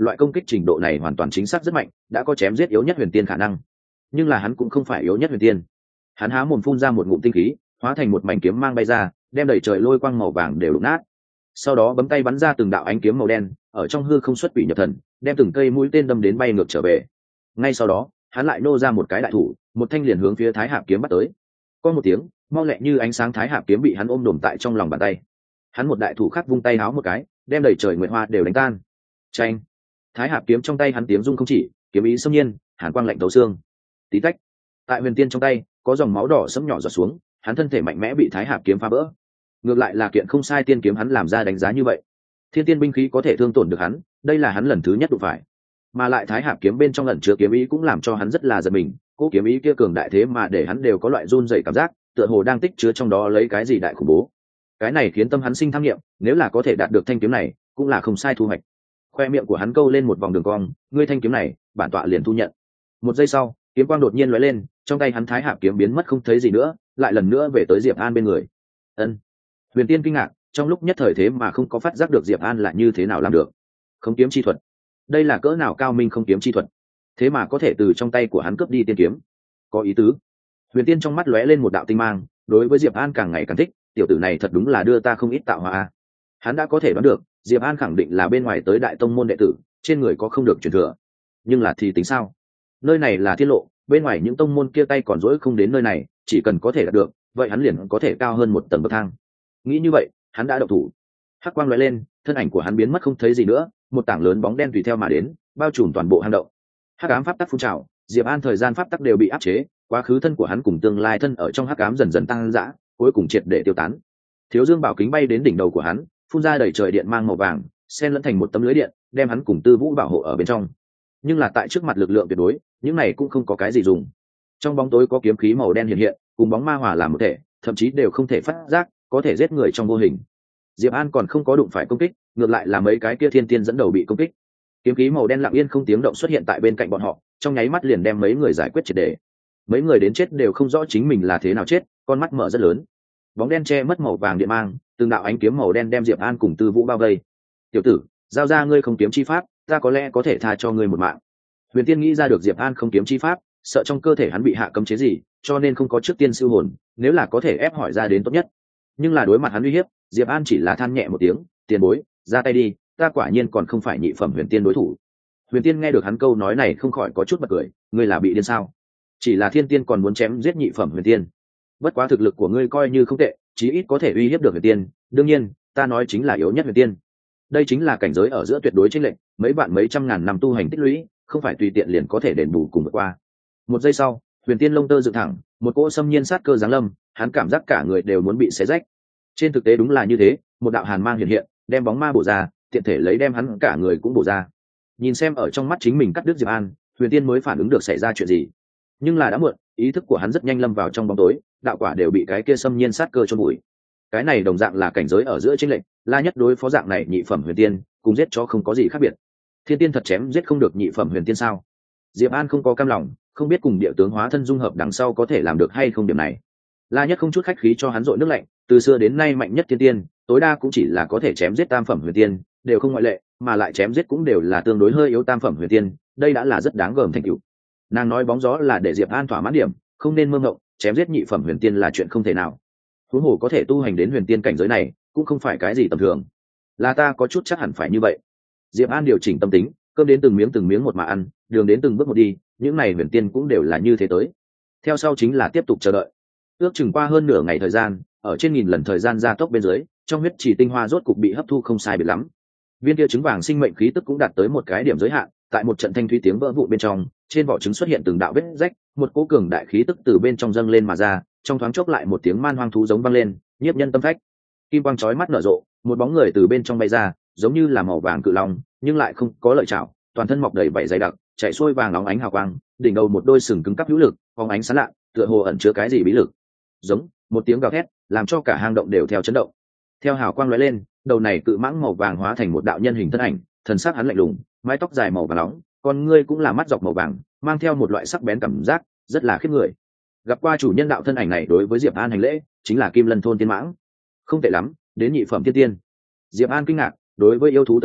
loại công kích trình độ này hoàn toàn chính xác rất mạnh, đã có chém giết yếu nhất huyền tiên khả năng. Nhưng là hắn cũng không phải yếu nhất huyền tiên. Hắn há mồm phun ra một ngụm tinh khí, hóa thành một mảnh kiếm mang bay ra, đem đầy trời lôi quang màu vàng đều đụng nát. Sau đó bấm tay bắn ra từng đạo ánh kiếm màu đen, ở trong hư không xuất quỷ nhập thần, đem từng cây mũi tên đâm đến bay ngược trở về. Ngay sau đó, hắn lại nô ra một cái đại thủ, một thanh liền hướng phía Thái Hạp kiếm bắt tới. Có một tiếng, mau lẹ như ánh sáng Thái Hạp kiếm bị hắn ôm đồm tại trong lòng bàn tay. Hắn một đại thủ khác vung tay háo một cái, đem đầy trời nguyệt hoa đều đánh tan. Chanh! Thái Hạp kiếm trong tay hắn tiếng rung không chỉ, kiếm ý xâm nhiên, hàn quang lạnh thấu xương. Tí tách! Tại huyền tiên trong tay, có dòng máu đỏ sẫm nhỏ giọt xuống, hắn thân thể mạnh mẽ bị Thái Hạp kiếm phá vỡ. Ngược lại là kiện không sai tiên kiếm hắn làm ra đánh giá như vậy. Thiên tiên binh khí có thể thương tổn được hắn, đây là hắn lần thứ nhất đụng phải. Mà lại Thái Hạp kiếm bên trong ẩn chứa kiếm ý cũng làm cho hắn rất là giật mình, cố kiếm ý kia cường đại thế mà để hắn đều có loại run rẩy cảm giác, tựa hồ đang tích chứa trong đó lấy cái gì đại khủng bố. Cái này khiến tâm hắn sinh tham nghiệm, nếu là có thể đạt được thanh kiếm này, cũng là không sai thu hoạch. Khoe miệng của hắn câu lên một vòng đường cong, ngươi thanh kiếm này, bản tọa liền thu nhận. Một giây sau, kiếm quang đột nhiên lóe lên, trong tay hắn Thái Hạp kiếm biến mất không thấy gì nữa, lại lần nữa về tới Diệp An bên người. Ân. Huyền Tiên kinh ngạc, trong lúc nhất thời thế mà không có phát giác được Diệp An là như thế nào làm được. Không kiếm chi thuật, đây là cỡ nào cao minh không kiếm chi thuật, thế mà có thể từ trong tay của hắn cướp đi tiên kiếm, có ý tứ. Huyền Tiên trong mắt lóe lên một đạo tinh mang, đối với Diệp An càng ngày càng thích, tiểu tử này thật đúng là đưa ta không ít tạo hóa. Hắn đã có thể đoán được, Diệp An khẳng định là bên ngoài tới đại tông môn đệ tử, trên người có không được truyền thừa. Nhưng là thì tính sao? Nơi này là thiên lộ, bên ngoài những tông môn kia tay còn dỗi không đến nơi này, chỉ cần có thể đạt được, vậy hắn liền có thể cao hơn một tầng bậc thang. Nghĩ như vậy, hắn đã động thủ. Hắc quang lóe lên, thân ảnh của hắn biến mất không thấy gì nữa, một tảng lớn bóng đen tùy theo mà đến, bao trùm toàn bộ hang động. Hắc ám pháp tắc phun trào, Diệp An thời gian pháp tắc đều bị áp chế, quá khứ thân của hắn cùng tương lai thân ở trong hắc ám dần dần tăng dã, cuối cùng triệt để tiêu tán. Thiếu Dương Bảo kính bay đến đỉnh đầu của hắn, phun ra đầy trời điện mang màu vàng, xen lẫn thành một tấm lưới điện, đem hắn cùng Tư Vũ bảo hộ ở bên trong. Nhưng là tại trước mặt lực lượng tuyệt đối, những này cũng không có cái gì dùng. Trong bóng tối có kiếm khí màu đen hiện hiện, cùng bóng ma hòa làm một thể, thậm chí đều không thể phát giác, có thể giết người trong vô hình. Diệp An còn không có đụng phải công kích, ngược lại là mấy cái kia thiên tiên dẫn đầu bị công kích. Kiếm khí màu đen lặng yên không tiếng động xuất hiện tại bên cạnh bọn họ, trong nháy mắt liền đem mấy người giải quyết triệt để. Mấy người đến chết đều không rõ chính mình là thế nào chết, con mắt mở rất lớn. Bóng đen che mất màu vàng điện mang, từng đạo ánh kiếm màu đen đem Diệp An cùng Tư Vũ bao vây. "Tiểu tử, giao ra ngươi không kiếm chi pháp, ta có lẽ có thể tha cho ngươi một mạng." Huyền Tiên nghĩ ra được Diệp An không kiếm chi pháp, sợ trong cơ thể hắn bị hạ cấm chế gì, cho nên không có trước tiên siêu hồn, nếu là có thể ép hỏi ra đến tốt nhất. Nhưng là đối mặt hắn uy hiếp, Diệp An chỉ là than nhẹ một tiếng, "Tiền bối, ra tay đi, ta quả nhiên còn không phải nhị phẩm Huyền Tiên đối thủ." Huyền Tiên nghe được hắn câu nói này không khỏi có chút bật cười, "Ngươi là bị điên sao? Chỉ là thiên tiên còn muốn chém giết nhị phẩm Huyền Tiên? Bất quá thực lực của ngươi coi như không tệ, chí ít có thể uy hiếp được Huyền Tiên, đương nhiên, ta nói chính là yếu nhất Huyền Tiên. Đây chính là cảnh giới ở giữa tuyệt đối chênh lệch, mấy vạn mấy trăm ngàn năm tu hành tích lũy, không phải tùy tiện liền có thể đền bù cùng vượt qua." Một giây sau, Huyền Tiên lông tơ dựng thẳng, một cỗ xâm nhiên sát cơ giáng lâm, hắn cảm giác cả người đều muốn bị xé rách. Trên thực tế đúng là như thế, một đạo hàn mang hiện hiện, đem bóng ma bổ ra, tiện thể lấy đem hắn cả người cũng bổ ra. Nhìn xem ở trong mắt chính mình cắt đứt Diệp An, Huyền Tiên mới phản ứng được xảy ra chuyện gì. Nhưng là đã muộn, ý thức của hắn rất nhanh lâm vào trong bóng tối, đạo quả đều bị cái kia xâm nhiên sát cơ chôn bụi. Cái này đồng dạng là cảnh giới ở giữa chênh lệch, La Nhất đối phó dạng này nhị phẩm Huyền Tiên, cùng giết cho không có gì khác biệt. Thiên tiên thật chém giết không được nhị phẩm Huyền Tiên sao? Diệp An không có cam lòng, không biết cùng địa tướng hóa thân dung hợp đằng sau có thể làm được hay không điểm này. La Nhất không chút khách khí cho hắn dội nước lạnh, từ xưa đến nay mạnh nhất thiên tiên, tối đa cũng chỉ là có thể chém giết tam phẩm Huyền Tiên, đều không ngoại lệ, mà lại chém giết cũng đều là tương đối hơi yếu tam phẩm Huyền Tiên, đây đã là rất đáng gờm thành tựu. Nàng nói bóng gió là để Diệp An thỏa mãn điểm, không nên mơ ngộng, chém giết nhị phẩm Huyền Tiên là chuyện không thể nào. Huống hồ có thể tu hành đến Huyền Tiên cảnh giới này, cũng không phải cái gì tầm thường. Là ta có chút chắc hẳn phải như vậy. Diệp An điều chỉnh tâm tính, cơm đến từng miếng từng miếng một mà ăn, đường đến từng bước một đi, những này Huyền Tiên cũng đều là như thế tới. Theo sau chính là tiếp tục chờ đợi. Ước chừng qua hơn nửa ngày thời gian, ở trên nghìn lần thời gian gia tốc bên dưới, trong huyết trì tinh hoa rốt cục bị hấp thu không sai biệt lắm. Viên kia trứng vàng sinh mệnh khí tức cũng đạt tới một cái điểm giới hạn, tại một trận thanh thúy tiếng vỡ vụn bên trong, trên vỏ trứng xuất hiện từng đạo vết rách, một cỗ cường đại khí tức từ bên trong dâng lên mà ra, trong thoáng chốc lại một tiếng man hoang thú giống vang lên, nhiếp nhân tâm phách. Kim quang chói mắt nở rộ, một bóng người từ bên trong bay ra, giống như là màu vàng cự long, nhưng lại không có lợi chảo, toàn thân mọc đầy vảy dày đặc, chạy xuôi vàng óng ánh hào quang, đỉnh đầu một đôi sừng cứng cắp hữu lực, phóng ánh sáng lạ, tựa hồ ẩn chứa cái gì bí lực. Giống, một tiếng gào thét, làm cho cả hang động đều theo chấn động. Theo hào quang lóe lên, đầu này cự mãng màu vàng hóa thành một đạo nhân hình thân ảnh, thần sắc hắn lạnh lùng, mái tóc dài màu vàng nóng, con ngươi cũng là mắt dọc màu vàng, mang theo một loại sắc bén cảm giác, rất là khiếp người. Gặp qua chủ nhân đạo thân ảnh này đối với Diệp An hành lễ, chính là Kim Lân thôn tiên mãng. Không tệ lắm, đến nhị phẩm thiên tiên. Diệp An kinh ngạc, đối với yêu thú tới nói,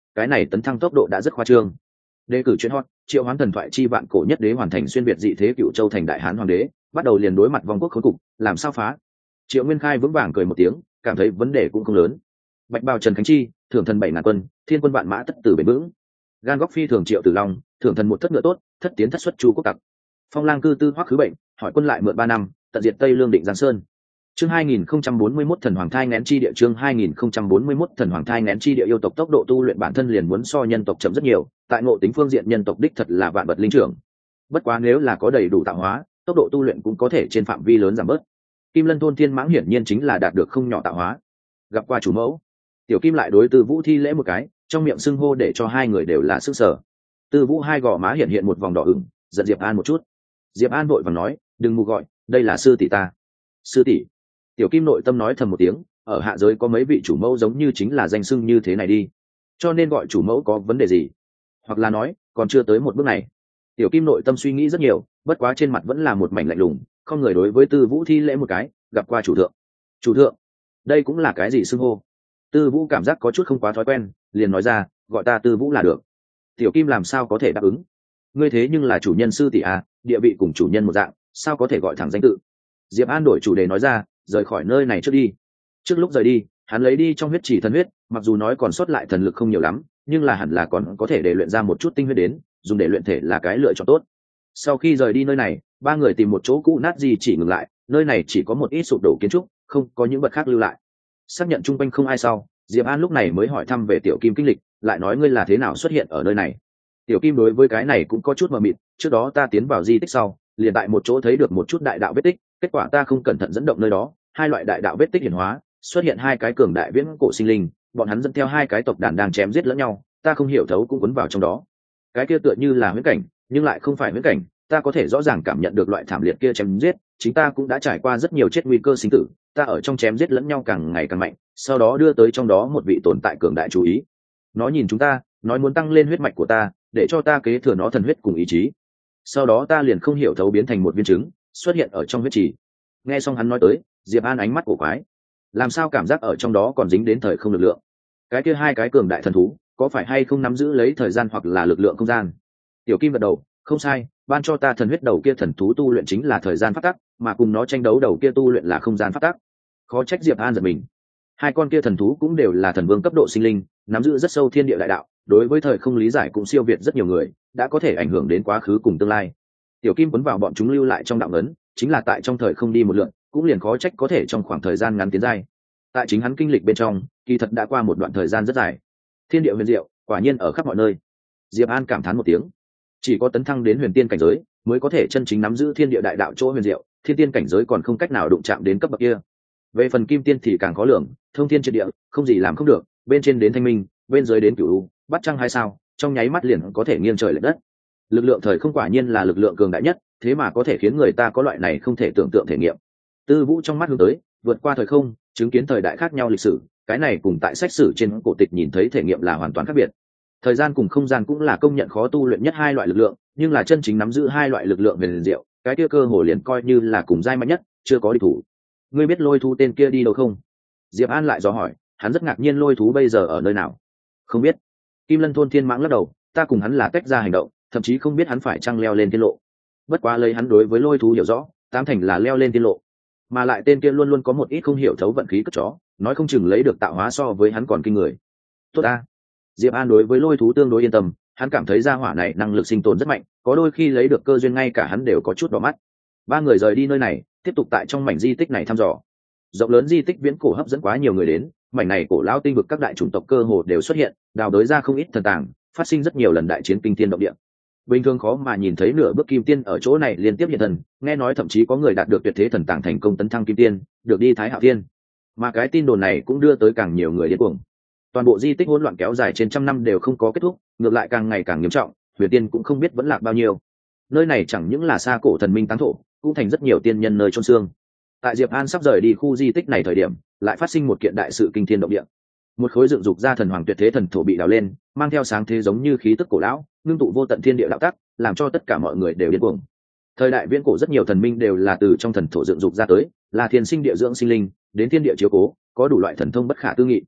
cái này tấn thăng tốc độ đã rất khoa trương. Đề cử chuyện hot, triệu hoán thần thoại chi vạn cổ nhất đế hoàn thành xuyên việt dị thế cựu châu thành đại hán hoàng đế, bắt đầu liền đối mặt vong quốc khốn cục, làm sao phá. Triệu Nguyên Khai vững vàng cười một tiếng, cảm thấy vấn đề cũng không lớn. Bạch bào Trần Khánh Chi, thưởng thần bảy ngàn quân, thiên quân vạn mã tất tử bền vững. Gan góc phi thường Triệu Tử Long, thưởng thần một thất ngựa tốt, thất tiến thất xuất chu quốc tặc. Phong lang cư tư hoắc khứ bệnh, hỏi quân lại mượn ba năm, tận diệt Tây Lương định Giang Sơn. Chương hai nghìn không trăm bốn mươi mốt thần hoàng thai nghén chi địa chương hai nghìn không trăm bốn mươi mốt thần hoàng thai nghén chi địa yêu tộc tốc độ tu luyện bản thân liền muốn so nhân tộc chậm rất nhiều, tại ngộ tính phương diện nhân tộc đích thật là vạn vật linh trưởng. Bất quá nếu là có đầy đủ tạo hóa, tốc độ tu luyện cũng có thể trên phạm vi lớn giảm bớt. Kim Lân thôn thiên mãng hiển nhiên chính là đạt được không nhỏ tạo hóa. Gặp qua chủ mẫu, Tiểu Kim lại đối Tư Vũ thi lễ một cái, trong miệng xưng hô để cho hai người đều là sức sở. Tư Vũ hai gò má hiện hiện một vòng đỏ ửng, giận Diệp An một chút. Diệp An vội vàng nói, đừng mù gọi, đây là sư tỷ ta. Sư tỷ. Tiểu Kim nội tâm nói thầm một tiếng, ở hạ giới có mấy vị chủ mẫu giống như chính là danh xưng như thế này đi, cho nên gọi chủ mẫu có vấn đề gì, hoặc là nói còn chưa tới một bước này. Tiểu Kim nội tâm suy nghĩ rất nhiều, bất quá trên mặt vẫn là một mảnh lạnh lùng, không người đối với Tư Vũ thi lễ một cái, gặp qua chủ thượng. Chủ thượng, đây cũng là cái gì xưng hô? Tư Vũ cảm giác có chút không quá thói quen, liền nói ra, gọi ta Tư Vũ là được. Tiểu Kim làm sao có thể đáp ứng? Ngươi thế nhưng là chủ nhân sư tỷ à, địa vị cùng chủ nhân một dạng, sao có thể gọi thẳng danh tự? Diệp An đổi chủ đề nói ra, rời khỏi nơi này trước đi. Trước lúc rời đi, hắn lấy đi trong huyết chỉ thần huyết, mặc dù nói còn sót lại thần lực không nhiều lắm, nhưng là hẳn là còn có thể để luyện ra một chút tinh huyết đến, dùng để luyện thể là cái lựa chọn tốt. Sau khi rời đi nơi này, ba người tìm một chỗ cũ nát gì chỉ ngừng lại, nơi này chỉ có một ít sụp đổ kiến trúc, không có những vật khác lưu lại. Xác nhận chung quanh không ai sau, Diệp An lúc này mới hỏi thăm về Tiểu Kim kinh lịch, lại nói ngươi là thế nào xuất hiện ở nơi này. Tiểu Kim đối với cái này cũng có chút mờ mịt, trước đó ta tiến vào di tích sau, liền tại một chỗ thấy được một chút đại đạo vết tích, kết quả ta không cẩn thận dẫn động nơi đó, hai loại đại đạo vết tích hiển hóa, xuất hiện hai cái cường đại viễn cổ sinh linh, bọn hắn dẫn theo hai cái tộc đàn đang chém giết lẫn nhau, ta không hiểu thấu cũng cuốn vào trong đó. Cái kia tựa như là huyễn cảnh, nhưng lại không phải huyễn cảnh, ta có thể rõ ràng cảm nhận được loại thảm liệt kia chém giết, chính ta cũng đã trải qua rất nhiều chết nguy cơ sinh tử, ta ở trong chém giết lẫn nhau càng ngày càng mạnh, sau đó đưa tới trong đó một vị tồn tại cường đại chú ý. Nó nhìn chúng ta, nói muốn tăng lên huyết mạch của ta, để cho ta kế thừa nó thần huyết cùng ý chí. Sau đó ta liền không hiểu thấu biến thành một viên trứng, xuất hiện ở trong huyết trì. Nghe xong hắn nói tới, Diệp An ánh mắt cổ quái, làm sao cảm giác ở trong đó còn dính đến thời không lực lượng? Cái kia hai cái cường đại thần thú, có phải hay không nắm giữ lấy thời gian hoặc là lực lượng không gian? Tiểu Kim gật đầu, không sai, ban cho ta thần huyết đầu kia thần thú tu luyện chính là thời gian pháp tắc, mà cùng nó tranh đấu đầu kia tu luyện là không gian pháp tắc. Khó trách Diệp An giật mình. Hai con kia thần thú cũng đều là thần vương cấp độ sinh linh, nắm giữ rất sâu thiên địa đại đạo, đối với thời không lý giải cũng siêu việt rất nhiều người, đã có thể ảnh hưởng đến quá khứ cùng tương lai. Tiểu Kim cuốn vào bọn chúng lưu lại trong đạo ấn, chính là tại trong thời không đi một lượt, cũng liền khó trách có thể trong khoảng thời gian ngắn tiến giai. Tại chính hắn kinh lịch bên trong, kỳ thật đã qua một đoạn thời gian rất dài. Thiên địa huyền diệu, quả nhiên ở khắp mọi nơi. Diệp An cảm thán một tiếng, chỉ có tấn thăng đến huyền tiên cảnh giới, mới có thể chân chính nắm giữ thiên địa đại đạo chỗ huyền diệu, thiên tiên cảnh giới còn không cách nào đụng chạm đến cấp bậc kia. Về phần kim tiên thì càng khó lường, thông thiên triệt địa, không gì làm không được, bên trên đến thanh minh, bên dưới đến cửu u, bắt trăng hay sao, trong nháy mắt liền có thể nghiêng trời lệch đất. Lực lượng thời không quả nhiên là lực lượng cường đại nhất, thế mà có thể khiến người ta có loại này không thể tưởng tượng thể nghiệm. Tư Vũ trong mắt hướng tới, vượt qua thời không, chứng kiến thời đại khác nhau lịch sử, cái này cùng tại sách sử trên cổ tịch nhìn thấy thể nghiệm là hoàn toàn khác biệt. Thời gian cùng không gian cũng là công nhận khó tu luyện nhất hai loại lực lượng, nhưng là chân chính nắm giữ hai loại lực lượng về liền diệu, cái kia cơ hồ liền coi như là cùng giai mạnh nhất, chưa có địch thủ. Ngươi biết Lôi thú tên kia đi đâu không? Diệp An lại dò hỏi, hắn rất ngạc nhiên Lôi thú bây giờ ở nơi nào. Không biết. Kim Lân thôn thiên mãng lắc đầu, ta cùng hắn là tách ra hành động, thậm chí không biết hắn phải chăng leo lên tiên lộ. Bất quá lấy hắn đối với Lôi thú hiểu rõ, tám thành là leo lên tiên lộ, mà lại tên kia luôn luôn có một ít không hiểu thấu vận khí cất chó, nói không chừng lấy được tạo hóa so với hắn còn kinh người. Tốt a. Diệp An đối với Lôi thú tương đối yên tâm, hắn cảm thấy gia hỏa này năng lực sinh tồn rất mạnh, có đôi khi lấy được cơ duyên ngay cả hắn đều có chút đỏ mắt. Ba người rời đi nơi này, tiếp tục tại trong mảnh di tích này thăm dò. Rộng lớn di tích viễn cổ hấp dẫn quá nhiều người đến, mảnh này cổ lão tinh vực các đại chủng tộc cơ hồ đều xuất hiện, đào đới ra không ít thần tàng, phát sinh rất nhiều lần đại chiến kinh thiên động địa. Bình thường khó mà nhìn thấy nửa bước kim tiên ở chỗ này liên tiếp hiện thần, nghe nói thậm chí có người đạt được tuyệt thế thần tàng thành công tấn thăng kim tiên, được đi Thái Hạo Thiên. Mà cái tin đồn này cũng đưa tới càng nhiều người điên cuồng. Toàn bộ di tích hỗn loạn kéo dài trên trăm năm đều không có kết thúc, ngược lại càng ngày càng nghiêm trọng, huyền tiên cũng không biết vẫn lạc bao nhiêu. Nơi này chẳng những là xa cổ thần minh táng thổ, cũng thành rất nhiều tiên nhân nơi chôn xương. Tại Diệp An sắp rời đi khu di tích này thời điểm, lại phát sinh một kiện đại sự kinh thiên động địa. Một khối dựng dục ra thần hoàng tuyệt thế thần thổ bị đào lên, mang theo sáng thế giống như khí tức cổ lão, ngưng tụ vô tận thiên địa đạo tắc, làm cho tất cả mọi người đều điên cuồng. Thời đại viễn cổ rất nhiều thần minh đều là từ trong thần thổ dựng dục ra tới, là thiên sinh địa dưỡng sinh linh, đến thiên địa chiếu cố, có đủ loại thần thông bất khả tư nghị.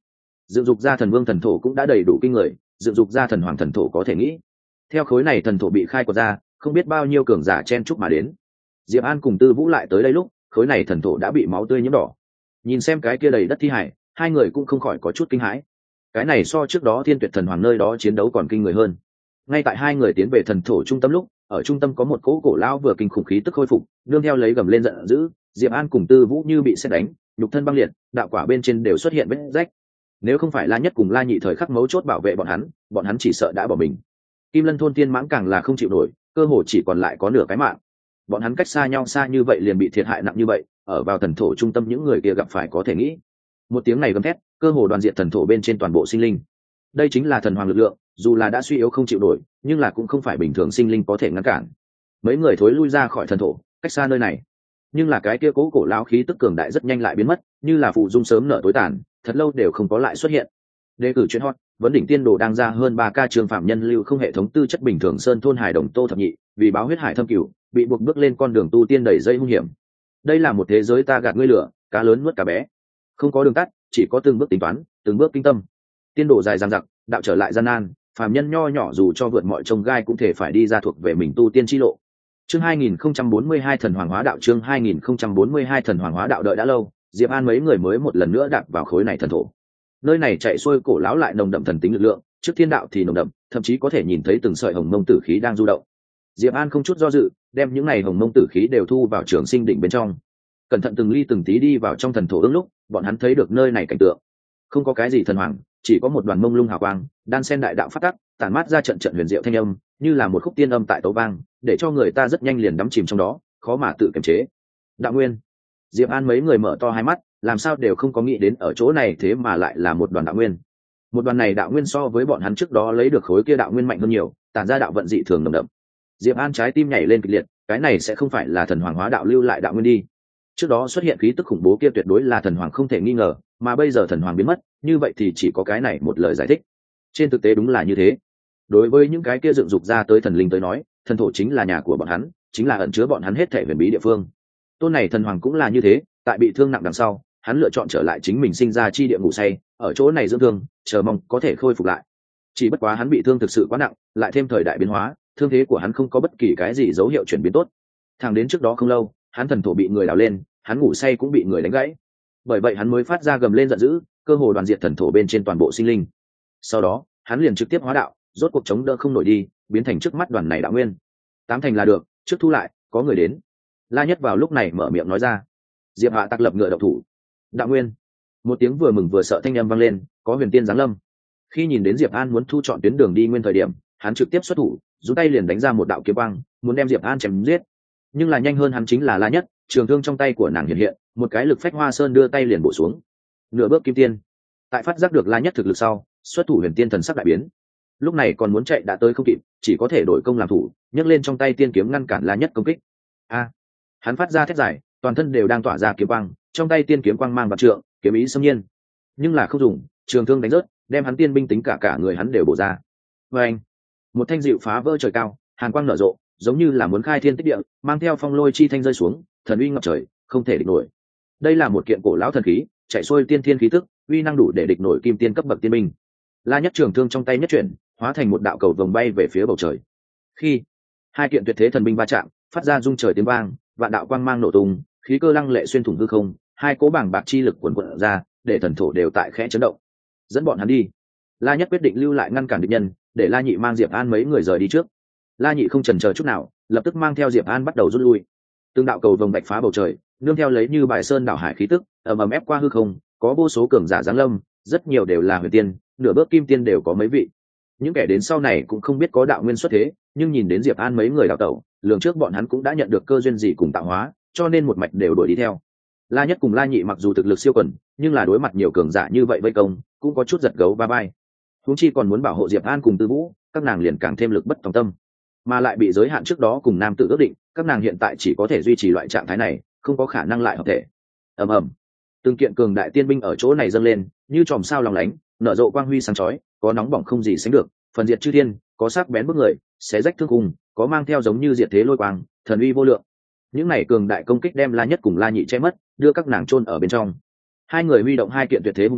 dựng dục ra thần vương thần thổ cũng đã đầy đủ kinh người, dựng dục ra thần hoàng thần thổ có thể nghĩ. Theo khối này thần thổ bị khai quật ra, không biết bao nhiêu cường giả chen chúc mà đến. Diệp An cùng Tư Vũ lại tới đây lúc, khối này thần thổ đã bị máu tươi nhiễm đỏ. Nhìn xem cái kia đầy đất thi hải, hai người cũng không khỏi có chút kinh hãi. Cái này so trước đó Thiên Tuyệt Thần Hoàng nơi đó chiến đấu còn kinh người hơn. Ngay tại hai người tiến về thần thổ trung tâm lúc, ở trung tâm có một cỗ cổ lão vừa kinh khủng khí tức khôi phục, nương theo lấy gầm lên giận dữ, Diệp An cùng Tư Vũ như bị sét đánh, nhục thân băng liệt, đạo quả bên trên đều xuất hiện vết rách. Nếu không phải La Nhất cùng La Nhị thời khắc mấu chốt bảo vệ bọn hắn, bọn hắn chỉ sợ đã bỏ mình. Kim Lân thôn tiên mãng càng là không chịu nổi, cơ hồ chỉ còn lại có nửa cái mạng. Bọn hắn cách xa nhau xa như vậy liền bị thiệt hại nặng như vậy, ở vào thần thổ trung tâm những người kia gặp phải có thể nghĩ. Một tiếng này gầm thét, cơ hồ đoàn diện thần thổ bên trên toàn bộ sinh linh. Đây chính là thần hoàng lực lượng, dù là đã suy yếu không chịu nổi, nhưng là cũng không phải bình thường sinh linh có thể ngăn cản. Mấy người thối lui ra khỏi thần thổ, cách xa nơi này. Nhưng là cái kia cố cổ lão khí tức cường đại rất nhanh lại biến mất, như là phụ dung sớm nở tối tàn, thật lâu đều không có lại xuất hiện. Đề cử chuyện hot, vấn đỉnh tiên đồ đang ra hơn ba ca trường phạm nhân lưu không hệ thống tư chất bình thường sơn thôn hải đồng Tô Thập Nhị, vì báo huyết hải thâm cửu, bị buộc bước lên con đường tu tiên đầy dây hung hiểm. Đây là một thế giới ta gạt ngươi lửa, cá lớn nuốt cá bé. Không có đường tắt, chỉ có từng bước tính toán, từng bước kinh tâm. Tiên đồ dài dằng dặc, đạo trở lại gian nan, phàm nhân nho nhỏ dù cho vượt mọi trông gai cũng thể phải đi ra thuộc về mình tu tiên chi lộ. Chương hai nghìn không trăm bốn mươi hai thần hoàng hóa đạo chương hai nghìn không trăm bốn mươi hai thần hoàng hóa đạo đợi đã lâu, Diệp An mấy người mới một lần nữa đạp vào khối này thần thổ. Nơi này chạy xuôi cổ lão lại nồng đậm thần tính lực lượng, trước thiên đạo thì nồng đậm, thậm chí có thể nhìn thấy từng sợi hồng mông tử khí đang du động. Diệp An không chút do dự, đem những này hồng mông tử khí đều thu vào trường sinh đỉnh bên trong. Cẩn thận từng ly từng tí đi vào trong thần thổ ương lúc, bọn hắn thấy được nơi này cảnh tượng. Không có cái gì thần hoàng, chỉ có một đoàn mông lung hào quang, đan sen đại đạo phát tắc, tản mát ra trận trận huyền diệu thanh âm, như là một khúc tiên âm tại tấu vang, để cho người ta rất nhanh liền đắm chìm trong đó, khó mà tự kiềm chế. Đạo nguyên. Diệp An mấy người mở to hai mắt, làm sao đều không có nghĩ đến ở chỗ này thế mà lại là một đoàn đạo nguyên. Một đoàn này đạo nguyên so với bọn hắn trước đó lấy được khối kia đạo nguyên mạnh hơn nhiều, tản ra đạo vận dị thường nồng đậm. Diệp An trái tim nhảy lên kịch liệt, cái này sẽ không phải là thần hoàng hóa đạo lưu lại đạo nguyên đi. Trước đó xuất hiện khí tức khủng bố kia tuyệt đối là thần hoàng không thể nghi ngờ, mà bây giờ thần hoàng biến mất, như vậy thì chỉ có cái này một lời giải thích. Trên thực tế đúng là như thế. Đối với những cái kia dựng dục ra tới thần linh tới nói, thần thổ chính là nhà của bọn hắn, chính là ẩn chứa bọn hắn hết thảy huyền bí địa phương. Tôn này thần hoàng cũng là như thế, tại bị thương nặng đằng sau, hắn lựa chọn trở lại chính mình sinh ra chi địa ngủ say, ở chỗ này dưỡng thương, chờ mong có thể khôi phục lại. Chỉ bất quá hắn bị thương thực sự quá nặng, lại thêm thời đại biến hóa, thương thế của hắn không có bất kỳ cái gì dấu hiệu chuyển biến tốt. Thẳng đến trước đó không lâu, hắn thần thổ bị người đào lên, hắn ngủ say cũng bị người đánh gãy. Bởi vậy hắn mới phát ra gầm lên giận dữ, cơ hồ đoàn diệt thần thổ bên trên toàn bộ sinh linh. Sau đó, hắn liền trực tiếp hóa đạo, rốt cuộc chống đỡ không nổi đi, biến thành trước mắt đoàn này đạo nguyên. Tám thành là được, trước thu lại, có người đến. La Nhất vào lúc này mở miệng nói ra. Diệp Hạ tặc lập ngựa độc thủ. Đạo nguyên. Một tiếng vừa mừng vừa sợ thanh âm vang lên, có huyền tiên giáng lâm. Khi nhìn đến Diệp An muốn thu chọn tuyến đường đi nguyên thời điểm, hắn trực tiếp xuất thủ, dùng tay liền đánh ra một đạo kiếm quang, muốn đem Diệp An chém giết. Nhưng là nhanh hơn hắn chính là La Nhất, trường thương trong tay của nàng hiện hiện, một cái lực phách hoa sơn đưa tay liền bổ xuống. Nửa bước kim tiên. Tại phát giác được La Nhất thực lực sau, xuất thủ huyền tiên thần sắc đại biến. Lúc này còn muốn chạy đã tới không kịp, chỉ có thể đổi công làm thủ, nhấc lên trong tay tiên kiếm ngăn cản La Nhất công kích. A! Hắn phát ra thét dài, toàn thân đều đang tỏa ra kiếm quang, trong tay tiên kiếm quang mang vạn trượng, kiếm ý xâm nhiên. Nhưng là không dùng, trường thương đánh rớt, đem hắn tiên binh tính cả cả người hắn đều bổ ra. Và anh, một thanh dịu phá vỡ trời cao, hàn quang nở rộ, giống như là muốn khai thiên tích địa, mang theo phong lôi chi thanh rơi xuống, thần uy ngập trời, không thể địch nổi. Đây là một kiện cổ lão thần khí, chạy xuôi tiên thiên khí tức, uy năng đủ để địch nổi kim tiên cấp bậc tiên binh. La Nhất trường thương trong tay nhất chuyển, hóa thành một đạo cầu vồng bay về phía bầu trời. Khi hai kiện tuyệt thế thần binh va chạm, phát ra rung trời tiếng vang, vạn đạo quang mang nổ tung, khí cơ lăng lệ xuyên thủng hư không, hai cỗ bảng bạc chi lực cuồn cuộn ra, để thần thổ đều tại khẽ chấn động. Dẫn bọn hắn đi. La Nhất quyết định lưu lại ngăn cản địch nhân, để La Nhị mang Diệp An mấy người rời đi trước. La Nhị không chần chờ chút nào, lập tức mang theo Diệp An bắt đầu rút lui. Từng đạo cầu vồng bạch phá bầu trời, nương theo lấy như bài sơn đảo hải khí tức, ầm ầm ép qua hư không, có vô số cường giả giáng lâm, rất nhiều đều là huyền tiên, nửa bước kim tiên đều có mấy vị. Những kẻ đến sau này cũng không biết có đạo nguyên xuất thế, nhưng nhìn đến Diệp An mấy người đào tẩu, lường trước bọn hắn cũng đã nhận được cơ duyên gì cùng tạo hóa, cho nên một mạch đều đuổi đi theo. La Nhất cùng La Nhị mặc dù thực lực siêu quần, nhưng là đối mặt nhiều cường giả như vậy vây công, cũng có chút giật gấu va vai. Huống chi còn muốn bảo hộ Diệp An cùng Tư Vũ, các nàng liền càng thêm lực bất tòng tâm, mà lại bị giới hạn trước đó cùng nam tự ước định, các nàng hiện tại chỉ có thể duy trì loại trạng thái này, không có khả năng lại hợp thể. Ầm ầm, từng kiện cường đại tiên binh ở chỗ này dâng lên, như chòm sao lòng lánh, nở rộ quang huy sáng chói, có nóng bỏng không gì sánh được, phần diệt chư thiên, có sắc bén bức người, xé rách thương khung, có mang theo giống như diệt thế lôi quang, thần uy vô lượng. Những này cường đại công kích đem La Nhất cùng La Nhị che mất, đưa các nàng chôn ở bên trong. Hai người huy động hai kiện tuyệt thế hung binh,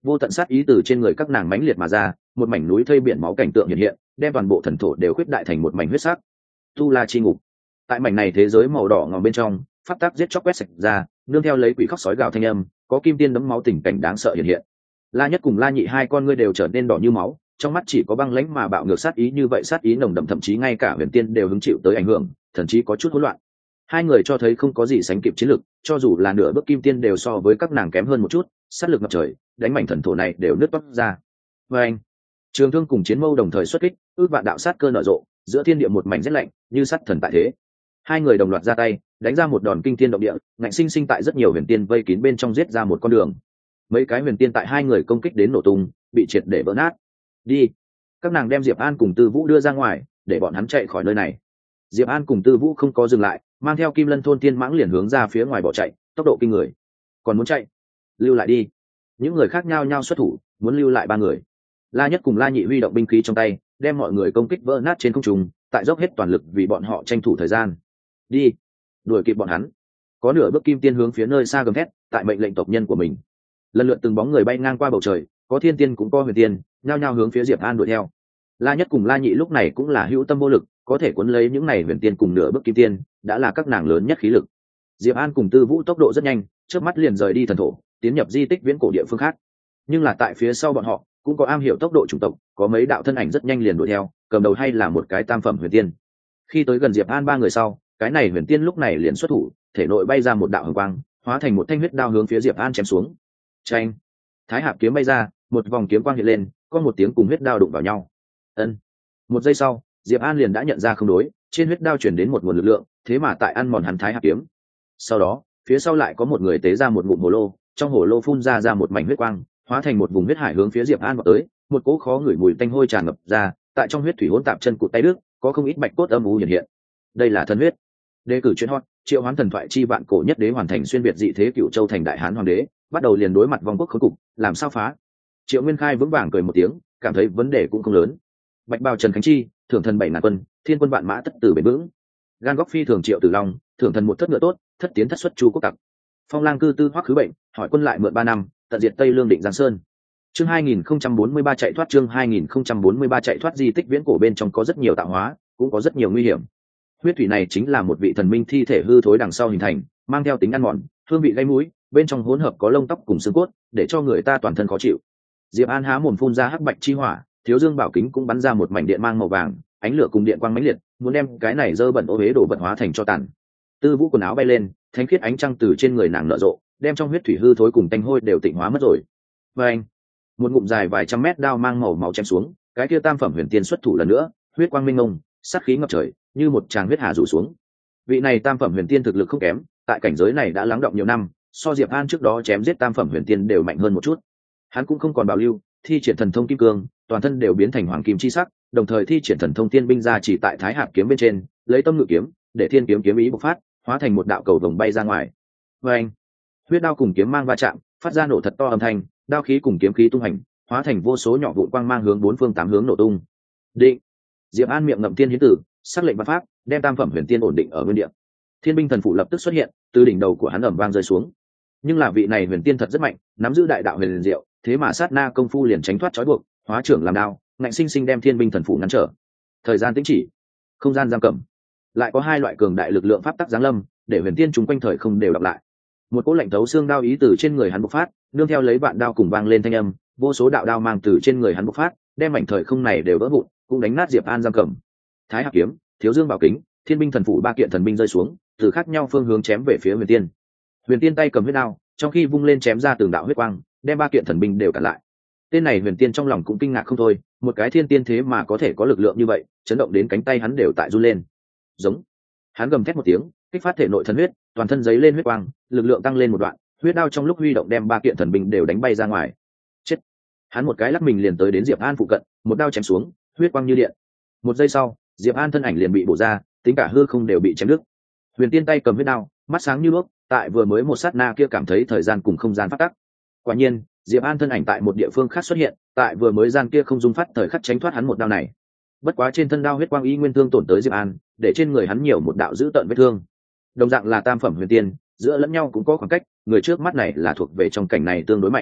vô tận sát ý từ trên người các nàng mãnh liệt mà ra, một mảnh núi thây biển máu cảnh tượng hiện hiện, đem toàn bộ thần thổ đều khuyết đại thành một mảnh huyết sắc. Tu La chi ngục. Tại mảnh này thế giới màu đỏ ngòm bên trong, pháp tắc giết chóc quét sạch ra, nương theo lấy quỷ khóc sói gào thanh âm, có kim tiên đấm máu tình cảnh đáng sợ hiện hiện. La Nhất cùng La Nhị hai con ngươi đều trở nên đỏ như máu, trong mắt chỉ có băng lãnh mà bạo ngược sát ý, như vậy sát ý nồng đậm thậm chí ngay cả huyền tiên đều hứng chịu tới ảnh hưởng, thậm chí có chút hỗn loạn. Hai người cho thấy không có gì sánh kịp chiến lực, cho dù là nửa bước kim tiên đều so với các nàng kém hơn một chút, sát lực ngập trời, đánh mảnh thần thổ này đều nứt toác ra. Và anh, trường thương cùng chiến mâu đồng thời xuất kích, ước vạn đạo sát cơ nở rộ, giữa thiên địa một mảnh rét lạnh, như sát thần tại thế. Hai người đồng loạt ra tay, đánh ra một đòn kinh thiên động địa, ngạnh sinh sinh tại rất nhiều huyền tiên vây kín bên trong giết ra một con đường. Mấy cái huyền tiên tại hai người công kích đến nổ tung, bị triệt để vỡ nát. Đi, các nàng đem Diệp An cùng Tư Vũ đưa ra ngoài, để bọn hắn chạy khỏi nơi này. Diệp An cùng Tư Vũ không có dừng lại, mang theo Kim Lân thôn tiên mãng liền hướng ra phía ngoài bỏ chạy, tốc độ kinh người. Còn muốn chạy, lưu lại đi. Những người khác nhao nhao xuất thủ, muốn lưu lại ba người. La Nhất cùng La Nhị huy động binh khí trong tay, đem mọi người công kích vỡ nát trên không trung, tại dốc hết toàn lực vì bọn họ tranh thủ thời gian. Đi, đuổi kịp bọn hắn. Có nửa bước kim tiên hướng phía nơi xa gầm thét, tại mệnh lệnh tộc nhân của mình. Lần lượt từng bóng người bay ngang qua bầu trời, có thiên tiên cũng có huyền tiên, nhao nhao hướng phía Diệp An đuổi theo. La Nhất cùng La Nhị lúc này cũng là hữu tâm vô lực, có thể cuốn lấy những này huyền tiên cùng nửa bước kim tiên, đã là các nàng lớn nhất khí lực. Diệp An cùng Tư Vũ tốc độ rất nhanh, chớp mắt liền rời đi thần thổ, tiến nhập di tích viễn cổ địa phương khác. Nhưng là tại phía sau bọn họ, cũng có am hiểu tốc độ chủng tộc, có mấy đạo thân ảnh rất nhanh liền đuổi theo, cầm đầu hay là một cái tam phẩm huyền tiên. Khi tới gần Diệp An ba người sau, cái này huyền tiên lúc này liền xuất thủ, thể nội bay ra một đạo hồng quang, hóa thành một thanh huyết đao hướng phía Diệp An chém xuống. Chanh! Thái Hạp kiếm bay ra, một vòng kiếm quang hiện lên, có một tiếng cùng huyết đao đụng vào nhau. Ân. Một giây sau, Diệp An liền đã nhận ra không đối, trên huyết đao truyền đến một nguồn lực lượng, thế mà tại ăn mòn hắn Thái Hạp kiếm. Sau đó, phía sau lại có một người tế ra một ngụm hồ lô, trong hồ lô phun ra ra một mảnh huyết quang, hóa thành một vùng huyết hải hướng phía Diệp An vọt tới, một cỗ khó ngửi mùi tanh hôi tràn ngập ra, tại trong huyết thủy hỗn tạp chân cụt tay đứt, có không ít bạch cốt âm u hiện hiện. Đây là thần huyết. Đề cử chuyên hot, triệu hoán thần thoại chi vạn cổ nhất đế hoàn thành xuyên việt dị thế cựu châu thành đại hán hoàng đế, bắt đầu liền đối mặt vong quốc khốn cục, làm sao phá? Triệu Nguyên Khai vững vàng cười một tiếng, cảm thấy vấn đề cũng không lớn. Bạch bào Trần Khánh Chi, thưởng thần bảy ngàn quân, thiên quân vạn mã tất tử bền vững. Gan góc phi thường Triệu Tử Long, thưởng thần một thất ngựa tốt, thất tiến thất xuất chu quốc tặc. Phong lang cư tư hoắc khứ bệnh, hỏi quân lại mượn ba năm, tận diệt Tây Lương định Giang Sơn. Chương hai nghìn không trăm bốn mươi ba chạy thoát chương hai nghìn không trăm bốn mươi ba chạy thoát di tích viễn cổ bên trong có rất nhiều tạo hóa, cũng có rất nhiều nguy hiểm. Huyết thủy này chính là một vị thần minh thi thể hư thối đằng sau hình thành, mang theo tính ăn mòn, hương vị gây mũi, bên trong hỗn hợp có lông tóc cùng xương cốt, để cho người ta toàn thân khó chịu. Diệp An há mồm phun ra hắc bạch chi hỏa, Thiếu Dương Bảo Kính cũng bắn ra một mảnh điện mang màu vàng, ánh lửa cùng điện quang mãnh liệt, muốn đem cái này dơ bẩn ô uế đổ vật hóa thành cho tàn. Tư Vũ quần áo bay lên, thánh khiết ánh trăng từ trên người nàng nở rộ, đem trong huyết thủy hư thối cùng tanh hôi đều tịnh hóa mất rồi. Và anh, một ngụm dài vài trăm mét đao mang màu máu chém xuống, cái kia tam phẩm huyền tiên xuất thủ lần nữa, huyết quang minh ngông, sát khí ngập trời, như một tràng huyết hà rủ xuống. Vị này tam phẩm huyền tiên thực lực không kém, tại cảnh giới này đã lắng động nhiều năm, so Diệp An trước đó chém giết tam phẩm huyền tiên đều mạnh hơn một chút. Hắn cũng không còn bảo lưu, thi triển thần thông kim cương, toàn thân đều biến thành hoàng kim chi sắc, đồng thời thi triển thần thông tiên binh ra chỉ tại Thái Hạp kiếm bên trên, lấy tâm ngự kiếm, để thiên kiếm kiếm ý bộc phát, hóa thành một đạo cầu vồng bay ra ngoài. Và anh, huyết đao cùng kiếm mang va chạm, phát ra nổ thật to âm thanh, đao khí cùng kiếm khí tung hành, hóa thành vô số nhỏ vụn quang mang hướng bốn phương tám hướng nổ tung. Định. Diệp An miệng ngậm tiên hiến tử, sắc lệnh văn pháp, đem tam phẩm huyền tiên ổn định ở nguyên địa. Thiên binh thần phụ lập tức xuất hiện, từ đỉnh đầu của hắn ầm vang rơi xuống. Nhưng là vị này huyền tiên thật rất mạnh, nắm giữ đại đạo huyền liền diệu, thế mà sát na công phu liền tránh thoát trói buộc, hóa trưởng làm đao, ngạnh sinh sinh đem thiên binh thần phụ ngăn trở. Thời gian tĩnh chỉ, không gian giam cầm, lại có hai loại cường đại lực lượng pháp tắc giáng lâm, để huyền tiên chúng quanh thời không đều đọc lại. Một cỗ lạnh thấu xương đao ý từ trên người hắn bộc phát, nương theo lấy vạn đao cùng vang lên thanh âm, vô số đạo đao mang từ trên người hắn bộc phát, đem mảnh thời không này đều vỡ vụn, cũng đánh nát Diệp An giam cầm. Thái Hạp kiếm, Thiếu Dương Bảo Kính, Thiên binh thần phụ ba kiện thần binh rơi xuống, từ khác nhau phương hướng chém về phía huyền tiên. Huyền tiên tay cầm huyết đao, trong khi vung lên chém ra từng đạo huyết quang, đem ba kiện thần binh đều cản lại. Tên này huyền tiên trong lòng cũng kinh ngạc không thôi, một cái thiên tiên thế mà có thể có lực lượng như vậy, chấn động đến cánh tay hắn đều tại run lên. Giống. Hắn gầm thét một tiếng, kích phát thể nội thần huyết, toàn thân giấy lên huyết quang, lực lượng tăng lên một đoạn, huyết đao trong lúc huy động đem ba kiện thần binh đều đánh bay ra ngoài. Chết. Hắn một cái lắc mình liền tới đến Diệp An phụ cận, một đao chém xuống, huyết quang như điện. Một giây sau, Diệp An thân ảnh liền bị bổ ra, tính cả hư không đều bị chém đứt. Huyền tiên tay cầm huyết đao, mắt sáng như đuốc, tại vừa mới một sát na kia cảm thấy thời gian cùng không gian phát tắc. Quả nhiên, Diệp An thân ảnh tại một địa phương khác xuất hiện, tại vừa mới gian kia không dung phát thời khắc tránh thoát hắn một đao này. Bất quá trên thân đao huyết quang y nguyên thương tổn tới Diệp An, để trên người hắn nhiều một đạo dữ tợn vết thương. Đồng dạng là tam phẩm huyền tiên, giữa lẫn nhau cũng có khoảng cách, người trước mắt này là thuộc về trong cảnh này tương đối mạnh.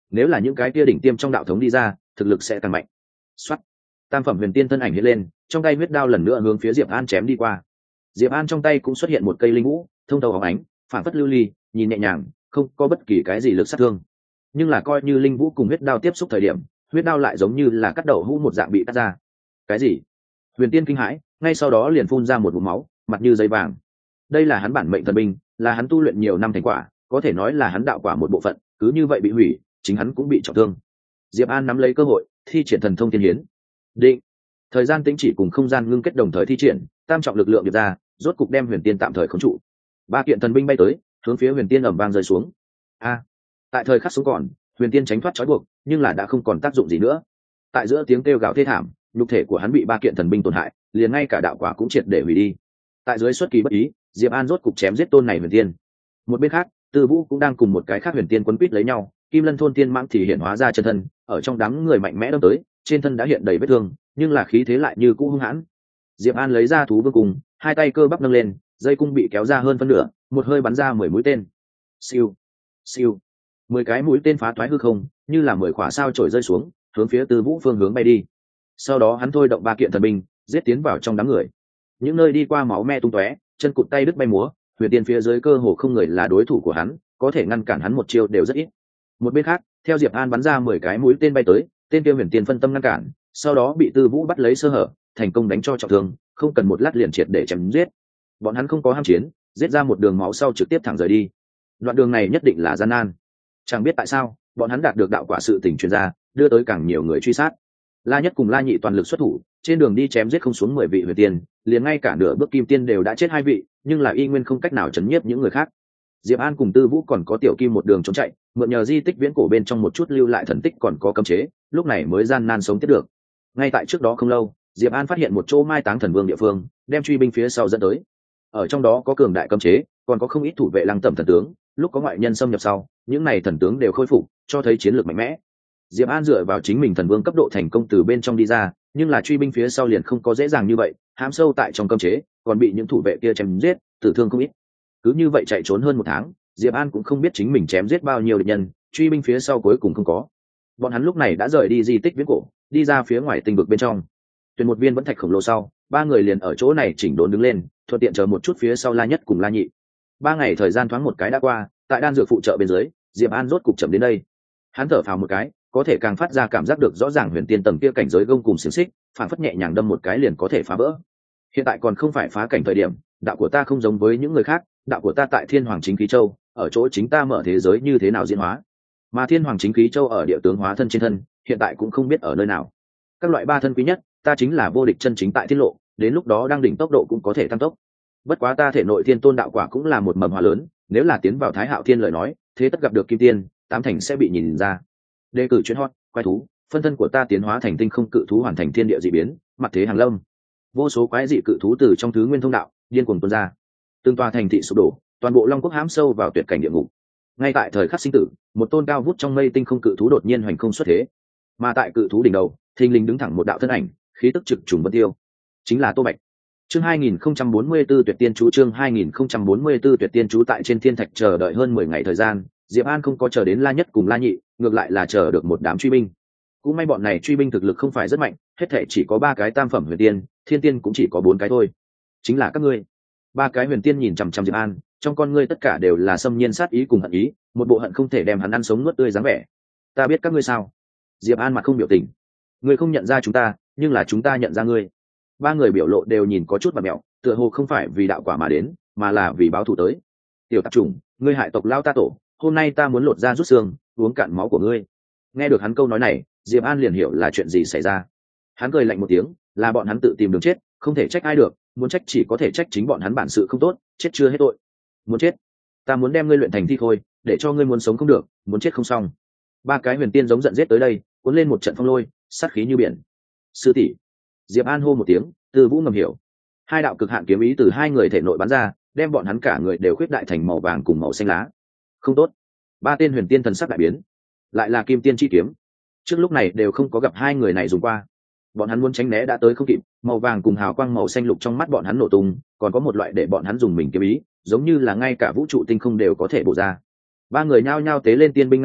nếu là những cái kia đỉnh tiêm trong đạo thống đi ra thực lực sẽ càng mạnh. Soát, tam phẩm huyền tiên thân ảnh hiện lên, trong tay huyết đao lần nữa hướng phía Diệp An chém đi qua. Diệp An trong tay cũng xuất hiện một cây linh vũ, thông thấu óng ánh, phản phất lưu ly, nhìn nhẹ nhàng, không có bất kỳ cái gì lực sát thương. Nhưng là coi như linh vũ cùng huyết đao tiếp xúc thời điểm, huyết đao lại giống như là cắt đầu hũ một dạng bị cắt ra. Cái gì? Huyền tiên kinh hãi, ngay sau đó liền phun ra một ngụm máu, mặt như giấy vàng. Đây là hắn bản mệnh thần binh, là hắn tu luyện nhiều năm thành quả, có thể nói là hắn đạo quả một bộ phận, cứ như vậy bị hủy, chính hắn cũng bị trọng thương. Diệp An nắm lấy cơ hội, thi triển thần thông tiên hiến. Định. Thời gian tĩnh chỉ cùng không gian ngưng kết đồng thời thi triển, tam trọng lực lượng điệp ra, rốt cục đem huyền tiên tạm thời khống trụ. Ba kiện thần binh bay tới, hướng phía huyền tiên ầm vang rơi xuống. A! Tại thời khắc xuống còn, huyền tiên tránh thoát trói buộc, nhưng là đã không còn tác dụng gì nữa. Tại giữa tiếng kêu gào thê thảm, nhục thể của hắn bị ba kiện thần binh tổn hại, liền ngay cả đạo quả cũng triệt để hủy đi. Tại dưới xuất kỳ bất ý, Diệp An rốt cục chém giết tôn này huyền tiên. Một bên khác, Tư Vũ cũng đang cùng một cái khác huyền tiên quấn quýt lấy nhau, Kim Lân thôn tiên mãng thì hiện hóa ra chân thân, ở trong đám người mạnh mẽ đâm tới, trên thân đã hiện đầy vết thương, nhưng là khí thế lại như cũ hung hãn. Diệp An lấy ra thú vương cung, hai tay cơ bắp nâng lên, dây cung bị kéo ra hơn phân nửa, một hơi bắn ra mười mũi tên. Siêu, siêu, mười cái mũi tên phá toái hư không, như là mười quả sao chổi rơi xuống, hướng phía Tư Vũ phương hướng bay đi. Sau đó hắn thôi động ba kiện thần binh, giết tiến vào trong đám người. Những nơi đi qua máu me tung tóe, chân cụt tay đứt bay múa, huyền tiên phía dưới cơ hồ không người là đối thủ của hắn, có thể ngăn cản hắn một chiêu đều rất ít. Một bên khác, theo Diệp An bắn ra mười cái mũi tên bay tới, tên kia huyền tiên phân tâm ngăn cản, sau đó bị Tư Vũ bắt lấy sơ hở, thành công đánh cho trọng thương, không cần một lát liền triệt để chém giết. Bọn hắn không có ham chiến, giết ra một đường máu sau trực tiếp thẳng rời đi. Đoạn đường này nhất định là gian nan. Chẳng biết tại sao, bọn hắn đạt được đạo quả sự tình truyền ra, đưa tới càng nhiều người truy sát. La Nhất cùng La Nhị toàn lực xuất thủ, trên đường đi chém giết không xuống mười vị huyền tiên, liền ngay cả nửa bước kim tiên đều đã chết hai vị, nhưng là y nguyên không cách nào chấn nhiếp những người khác. Diệp An cùng Tư Vũ còn có Tiểu Kim một đường trốn chạy, mượn nhờ di tích viễn cổ bên trong một chút lưu lại thần tích còn có cấm chế, lúc này mới gian nan sống tiếp được. Ngay tại trước đó không lâu, Diệp An phát hiện một chỗ mai táng thần vương địa phương, đem truy binh phía sau dẫn tới. Ở trong đó có cường đại cấm chế, còn có không ít thủ vệ lăng tẩm thần tướng, lúc có ngoại nhân xâm nhập sau, những này thần tướng đều khôi phục, cho thấy chiến lược mạnh mẽ. Diệp An dựa vào chính mình thần vương cấp độ thành công từ bên trong đi ra, nhưng là truy binh phía sau liền không có dễ dàng như vậy, hãm sâu tại trong cấm chế, còn bị những thủ vệ kia chém giết, tử thương không ít. Cứ như vậy chạy trốn hơn một tháng, Diệp An cũng không biết chính mình chém giết bao nhiêu địch nhân, truy binh phía sau cuối cùng không có. Bọn hắn lúc này đã rời đi di tích viễn cổ, đi ra phía ngoài tinh vực bên trong. Tuyển một viên vẫn thạch khổng lồ sau, ba người liền ở chỗ này chỉnh đốn đứng lên, thuận tiện chờ một chút phía sau La Nhất cùng La Nhị. Ba ngày thời gian thoáng một cái đã qua, tại đan dược phụ trợ bên dưới, Diệp An rốt cục chậm đến đây. Hắn thở phào một cái, có thể càng phát ra cảm giác được rõ ràng huyền tiên tầng kia cảnh giới gông cùng xiềng xích, phản phất nhẹ nhàng đâm một cái liền có thể phá vỡ. Hiện tại còn không phải phá cảnh thời điểm, đạo của ta không giống với những người khác, đạo của ta tại Thiên Hoàng Chính Khí Châu, ở chỗ chính ta mở thế giới như thế nào diễn hóa. Mà Thiên Hoàng Chính Khí Châu ở địa tướng hóa thân trên thân, hiện tại cũng không biết ở nơi nào. Các loại ba thân quý nhất, ta chính là vô địch chân chính tại thiên lộ, đến lúc đó đang đỉnh tốc độ cũng có thể tăng tốc. Bất quá ta thể nội thiên tôn đạo quả cũng là một mầm hoa lớn, nếu là tiến vào Thái Hạo Thiên lời nói, thế tất gặp được kim tiên, tám thành sẽ bị nhìn ra. Đề cử chuyên hot, quái thú, phân thân của ta tiến hóa thành tinh không cự thú hoàn thành thiên địa dị biến, mặt thế hàng lâm. Vô số quái dị cự thú từ trong thứ nguyên thông đạo, điên cuồng tuôn ra. Tương tòa thành thị sụp đổ, toàn bộ Long Quốc hãm sâu vào tuyệt cảnh địa ngục. Ngay tại thời khắc sinh tử, một tôn cao vút trong mây tinh không cự thú đột nhiên hoành không xuất thế. Mà tại cự thú đỉnh đầu, thình lình đứng thẳng một đạo thân ảnh, khí tức trực trùng vân tiêu. Chính là Tô Bạch. Chương hai nghìn không trăm bốn mươi 44 tuyệt tiên chú chương hai nghìn không trăm bốn mươi 44 tuyệt tiên chú tại trên thiên thạch chờ đợi hơn mười ngày thời gian, Diệp An không có chờ đến La Nhất cùng La Nhị, ngược lại là chờ được một đám truy binh. Cũng may bọn này truy binh thực lực không phải rất mạnh, hết thảy chỉ có ba cái tam phẩm huyền tiên, thiên tiên cũng chỉ có bốn cái thôi. Chính là các ngươi. Ba cái huyền tiên nhìn chằm chằm Diệp An, trong con ngươi tất cả đều là xâm nhiên sát ý cùng hận ý, một bộ hận không thể đem hắn ăn sống nuốt tươi dáng vẻ. Ta biết các ngươi sao? Diệp An mặt không biểu tình. Ngươi không nhận ra chúng ta, nhưng là chúng ta nhận ra ngươi. Ba người biểu lộ đều nhìn có chút bặm mẹo, tựa hồ không phải vì đạo quả mà đến, mà là vì báo thù tới. Tiểu tạp chủng, ngươi hại tộc lao ta tổ, hôm nay ta muốn lột da rút xương, uống cạn máu của ngươi. Nghe được hắn câu nói này, Diệp An liền hiểu là chuyện gì xảy ra. Hắn cười lạnh một tiếng, là bọn hắn tự tìm đường chết, không thể trách ai được, muốn trách chỉ có thể trách chính bọn hắn bản sự không tốt, chết chưa hết tội. Muốn chết, ta muốn đem ngươi luyện thành thi khôi, để cho ngươi muốn sống không được, muốn chết không xong. Ba cái huyền tiên giống giận giết tới đây, cuốn lên một trận phong lôi, sát khí như biển. Sư tỷ. Diệp An hô một tiếng, Tư Vũ ngầm hiểu. Hai đạo cực hạn kiếm ý từ hai người thể nội bắn ra, đem bọn hắn cả người đều khuyết đại thành màu vàng cùng màu xanh lá. Không tốt. Ba tên huyền tiên thần sắc đại biến. Lại là Kim Tiên chi kiếm. Trước lúc này đều không có gặp hai người này dùng qua. Bọn hắn muốn tránh né đã tới không kịp, màu vàng cùng hào quang màu xanh lục trong mắt bọn hắn nổ tung, còn có một loại để bọn hắn dùng mình kiếm ý, giống như là ngay cả vũ trụ tinh không đều có thể bổ ra. Ba người nhao nhao tế lên tiên binh ngăn cản,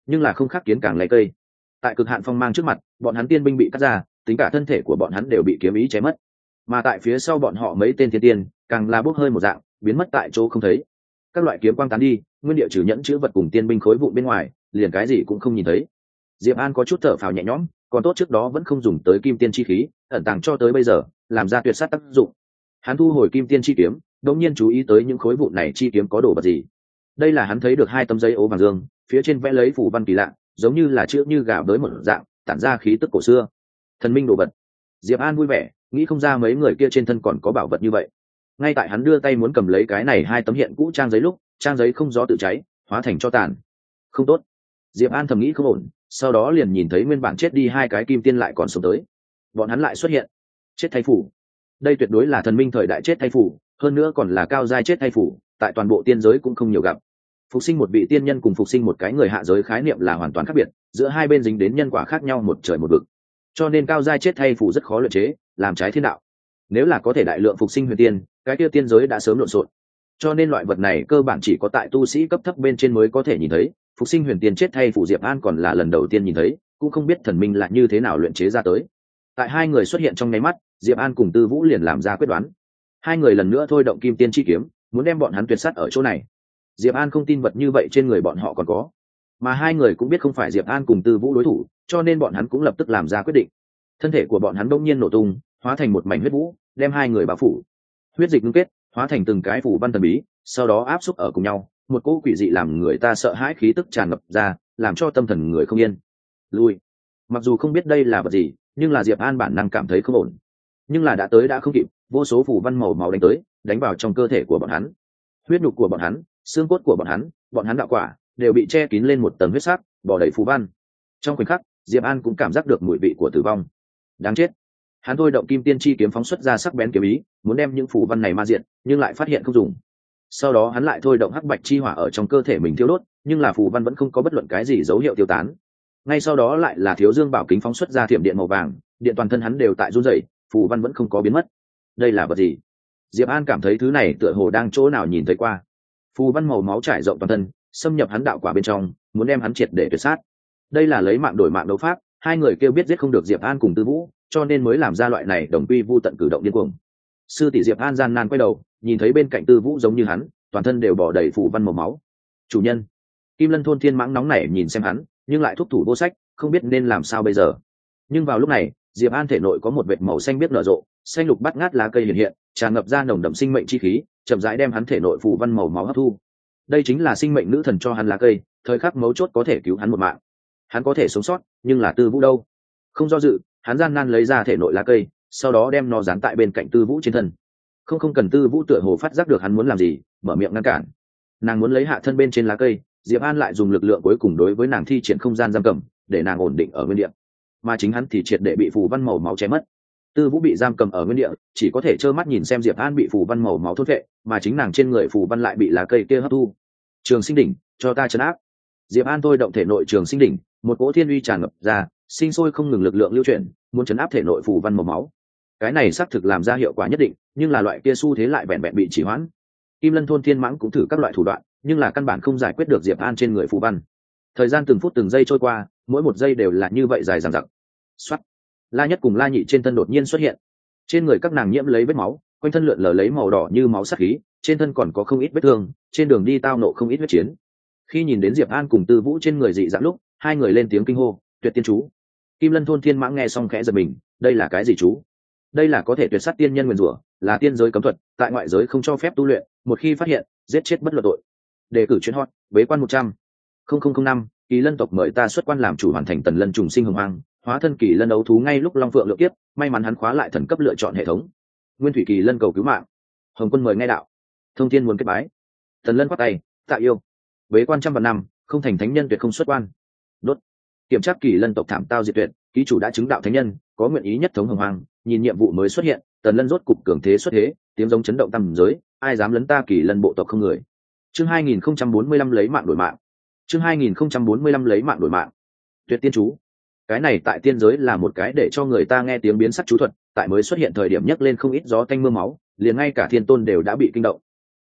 nhưng là không khác kiến càng lấy cây. Tại cực hạn phong mang trước mặt, bọn hắn tiên binh bị cắt ra, tính cả thân thể của bọn hắn đều bị kiếm ý chém mất. Mà tại phía sau bọn họ mấy tên thiên tiên càng là bốc hơi một dạng, biến mất tại chỗ không thấy. Các loại kiếm quang tán đi, nguyên địa trừ nhẫn chữ vật cùng tiên binh khối vụ bên ngoài, liền cái gì cũng không nhìn thấy. Diệp An có chút thở phào nhẹ nhõm, còn tốt trước đó vẫn không dùng tới kim tiên chi khí, ẩn tàng cho tới bây giờ, làm ra tuyệt sát tác dụng. Hắn thu hồi kim tiên chi kiếm, đột nhiên chú ý tới những khối vụ này chi kiếm có đồ vật gì. Đây là hắn thấy được hai tấm giấy ố vàng dương, phía trên vẽ lấy phù văn kỳ lạ, giống như là chữ như gà bới một dạng, tản ra khí tức cổ xưa. Thần minh đồ vật. Diệp An vui vẻ, nghĩ không ra mấy người kia trên thân còn có bảo vật như vậy. Ngay tại hắn đưa tay muốn cầm lấy cái này hai tấm hiện cũ trang giấy lúc, trang giấy không gió tự cháy, hóa thành tro tàn. Không tốt. Diệp An thầm nghĩ không ổn, sau đó liền nhìn thấy nguyên bản chết đi hai cái kim tiên lại còn sống tới. Bọn hắn lại xuất hiện. Chết thay phủ. Đây tuyệt đối là thần minh thời đại chết thay phủ, hơn nữa còn là cao giai chết thay phủ, tại toàn bộ tiên giới cũng không nhiều gặp. Phục sinh một vị tiên nhân cùng phục sinh một cái người hạ giới khái niệm là hoàn toàn khác biệt, giữa hai bên dính đến nhân quả khác nhau một trời một vực. Cho nên cao giai chết thay phủ rất khó luyện chế, làm trái thiên đạo. Nếu là có thể đại lượng phục sinh huyền tiên, cái kia tiên giới đã sớm lộn xộn. Cho nên loại vật này cơ bản chỉ có tại tu sĩ cấp thấp bên trên mới có thể nhìn thấy, phục sinh huyền tiên chết thay phủ Diệp An còn là lần đầu tiên nhìn thấy, cũng không biết thần minh là như thế nào luyện chế ra tới. Tại hai người xuất hiện trong nháy mắt, Diệp An cùng Tư Vũ liền làm ra quyết đoán. Hai người lần nữa thôi động kim tiên chi kiếm, muốn đem bọn hắn tuyệt sát ở chỗ này. Diệp An không tin vật như vậy trên người bọn họ còn có, mà hai người cũng biết không phải Diệp An cùng Tư Vũ đối thủ, cho nên bọn hắn cũng lập tức làm ra quyết định. Thân thể của bọn hắn đột nhiên nổ tung, hóa thành một mảnh huyết vũ, đem hai người bao phủ. Huyết dịch ngưng kết, hóa thành từng cái phủ văn thần bí, sau đó áp xúc ở cùng nhau, một cỗ quỷ dị làm người ta sợ hãi khí tức tràn ngập ra, làm cho tâm thần người không yên. Lui. Mặc dù không biết đây là vật gì, nhưng là Diệp An bản năng cảm thấy không ổn. Nhưng là đã tới đã không kịp, vô số phủ văn màu máu đánh tới, đánh vào trong cơ thể của bọn hắn. Huyết nhục của bọn hắn, xương cốt của bọn hắn, bọn hắn đạo quả đều bị che kín lên một tầng huyết sắc, bò đầy phù văn. Trong khoảnh khắc, Diệp An cũng cảm giác được mùi vị của tử vong. Đáng chết. Hắn thôi động kim tiên chi kiếm phóng xuất ra sắc bén kiếm ý, muốn đem những phù văn này ma diệt, nhưng lại phát hiện không dùng. Sau đó hắn lại thôi động hắc bạch chi hỏa ở trong cơ thể mình thiêu đốt, nhưng là phù văn vẫn không có bất luận cái gì dấu hiệu tiêu tán. Ngay sau đó lại là Thiếu Dương Bảo Kính phóng xuất ra thiểm điện màu vàng, điện toàn thân hắn đều tại run rẩy, phù văn vẫn không có biến mất. Đây là vật gì? Diệp An cảm thấy thứ này tựa hồ đang chỗ nào nhìn thấy qua. Phù văn màu máu trải rộng toàn thân, xâm nhập hắn đạo quả bên trong, muốn đem hắn triệt để tuyệt sát. Đây là lấy mạng đổi mạng đấu pháp, hai người kêu biết giết không được Diệp An cùng Tư Vũ, cho nên mới làm ra loại này đồng quy vu tận cử động điên cuồng. Sư tỷ Diệp An gian nan quay đầu, nhìn thấy bên cạnh Tư Vũ giống như hắn, toàn thân đều bỏ đầy phù văn màu máu. Chủ nhân. Kim Lân thôn thiên mãng nóng nảy nhìn xem hắn, nhưng lại thúc thủ vô sách, không biết nên làm sao bây giờ. Nhưng vào lúc này, Diệp An thể nội có một vệt màu xanh biết nở rộ, xanh lục bắt ngát lá cây hiện hiện, tràn ngập ra nồng đậm sinh mệnh chi khí, chậm rãi đem hắn thể nội phù văn màu máu hấp thu. Đây chính là sinh mệnh nữ thần cho hắn lá cây, thời khắc mấu chốt có thể cứu hắn một mạng. Hắn có thể sống sót, nhưng là Tư Vũ đâu? Không do dự, hắn gian nan lấy ra thể nội lá cây, sau đó đem nó dán tại bên cạnh Tư Vũ trên thân. Không không cần Tư Vũ tựa hồ phát giác được hắn muốn làm gì, mở miệng ngăn cản. Nàng muốn lấy hạ thân bên trên lá cây, Diệp An lại dùng lực lượng cuối cùng đối với nàng thi triển không gian giam cầm, để nàng ổn định ở nguyên địa. Mà chính hắn thì triệt để bị phù văn màu máu chém mất. Tư Vũ bị giam cầm ở nguyên địa, chỉ có thể trơ mắt nhìn xem Diệp An bị phù văn màu máu thôn phệ, mà chính nàng trên người phù văn lại bị lá cây kia hấp thu. Trường Sinh đỉnh, cho ta trấn áp. Diệp An thôi động thể nội Trường Sinh đỉnh, một cỗ thiên uy tràn ngập ra, sinh sôi không ngừng lực lượng lưu chuyển, muốn trấn áp thể nội phù văn màu máu. Cái này xác thực làm ra hiệu quả nhất định, nhưng là loại kia xu thế lại vẹn vẹn bị trì hoãn. Kim Lân thôn thiên mãng cũng thử các loại thủ đoạn, nhưng là căn bản không giải quyết được Diệp An trên người phù văn. Thời gian từng phút từng giây trôi qua, mỗi một giây đều là như vậy dài dằng dặc. Soát. La Nhất cùng La Nhị trên thân đột nhiên xuất hiện. Trên người các nàng nhiễm lấy vết máu, quanh thân lượn lờ lấy màu đỏ như máu sắc khí, trên thân còn có không ít vết thương, trên đường đi tao nộ không ít huyết chiến. Khi nhìn đến Diệp An cùng Tư Vũ trên người dị dạng lúc, hai người lên tiếng kinh hô, tuyệt tiên chú. Kim Lân thôn thiên mãng nghe xong khẽ giật mình, đây là cái gì chú? Đây là có thể tuyệt sát tiên nhân nguyên rủa, là tiên giới cấm thuật, tại ngoại giới không cho phép tu luyện, một khi phát hiện, giết chết bất luận tội. Đề cử chuyên hot, bế quan một trăm nghìn năm, Kỳ Lân tộc mời ta xuất quan làm chủ hoàn thành tần lân trùng sinh hồng hoang, hóa thân Kỳ Lân đấu thú ngay lúc long phượng lượng kiếp, may mắn hắn khóa lại thần cấp lựa chọn hệ thống. Nguyên thủy Kỳ Lân cầu cứu mạng. Hồng Quân mời nghe đạo. Thông thiên muốn kết bái. Tần Lân quát tay, tạ yêu. Bế quan trăm vạn năm, không thành thánh nhân tuyệt không xuất quan. Đốt. Kiểm tra Kỳ Lân tộc thảm tao diệt tuyệt, ký chủ đã chứng đạo thánh nhân, có nguyện ý nhất thống hồng hoang, nhìn nhiệm vụ mới xuất hiện, Tần Lân rốt cục cường thế xuất thế, tiếng giống chấn động tầm giới, ai dám lấn ta Kỳ Lân bộ tộc không người. Chương hai nghìn không trăm bốn mươi lăm lấy mạng đổi mạng. Chương hai nghìn không trăm bốn mươi lăm lấy mạng đổi mạng. Tuyệt tiên chú. Cái này tại tiên giới là một cái để cho người ta nghe tiếng biến sắc chú thuật, tại mới xuất hiện thời điểm nhấc lên không ít gió tanh mưa máu, liền ngay cả thiên tôn đều đã bị kinh động.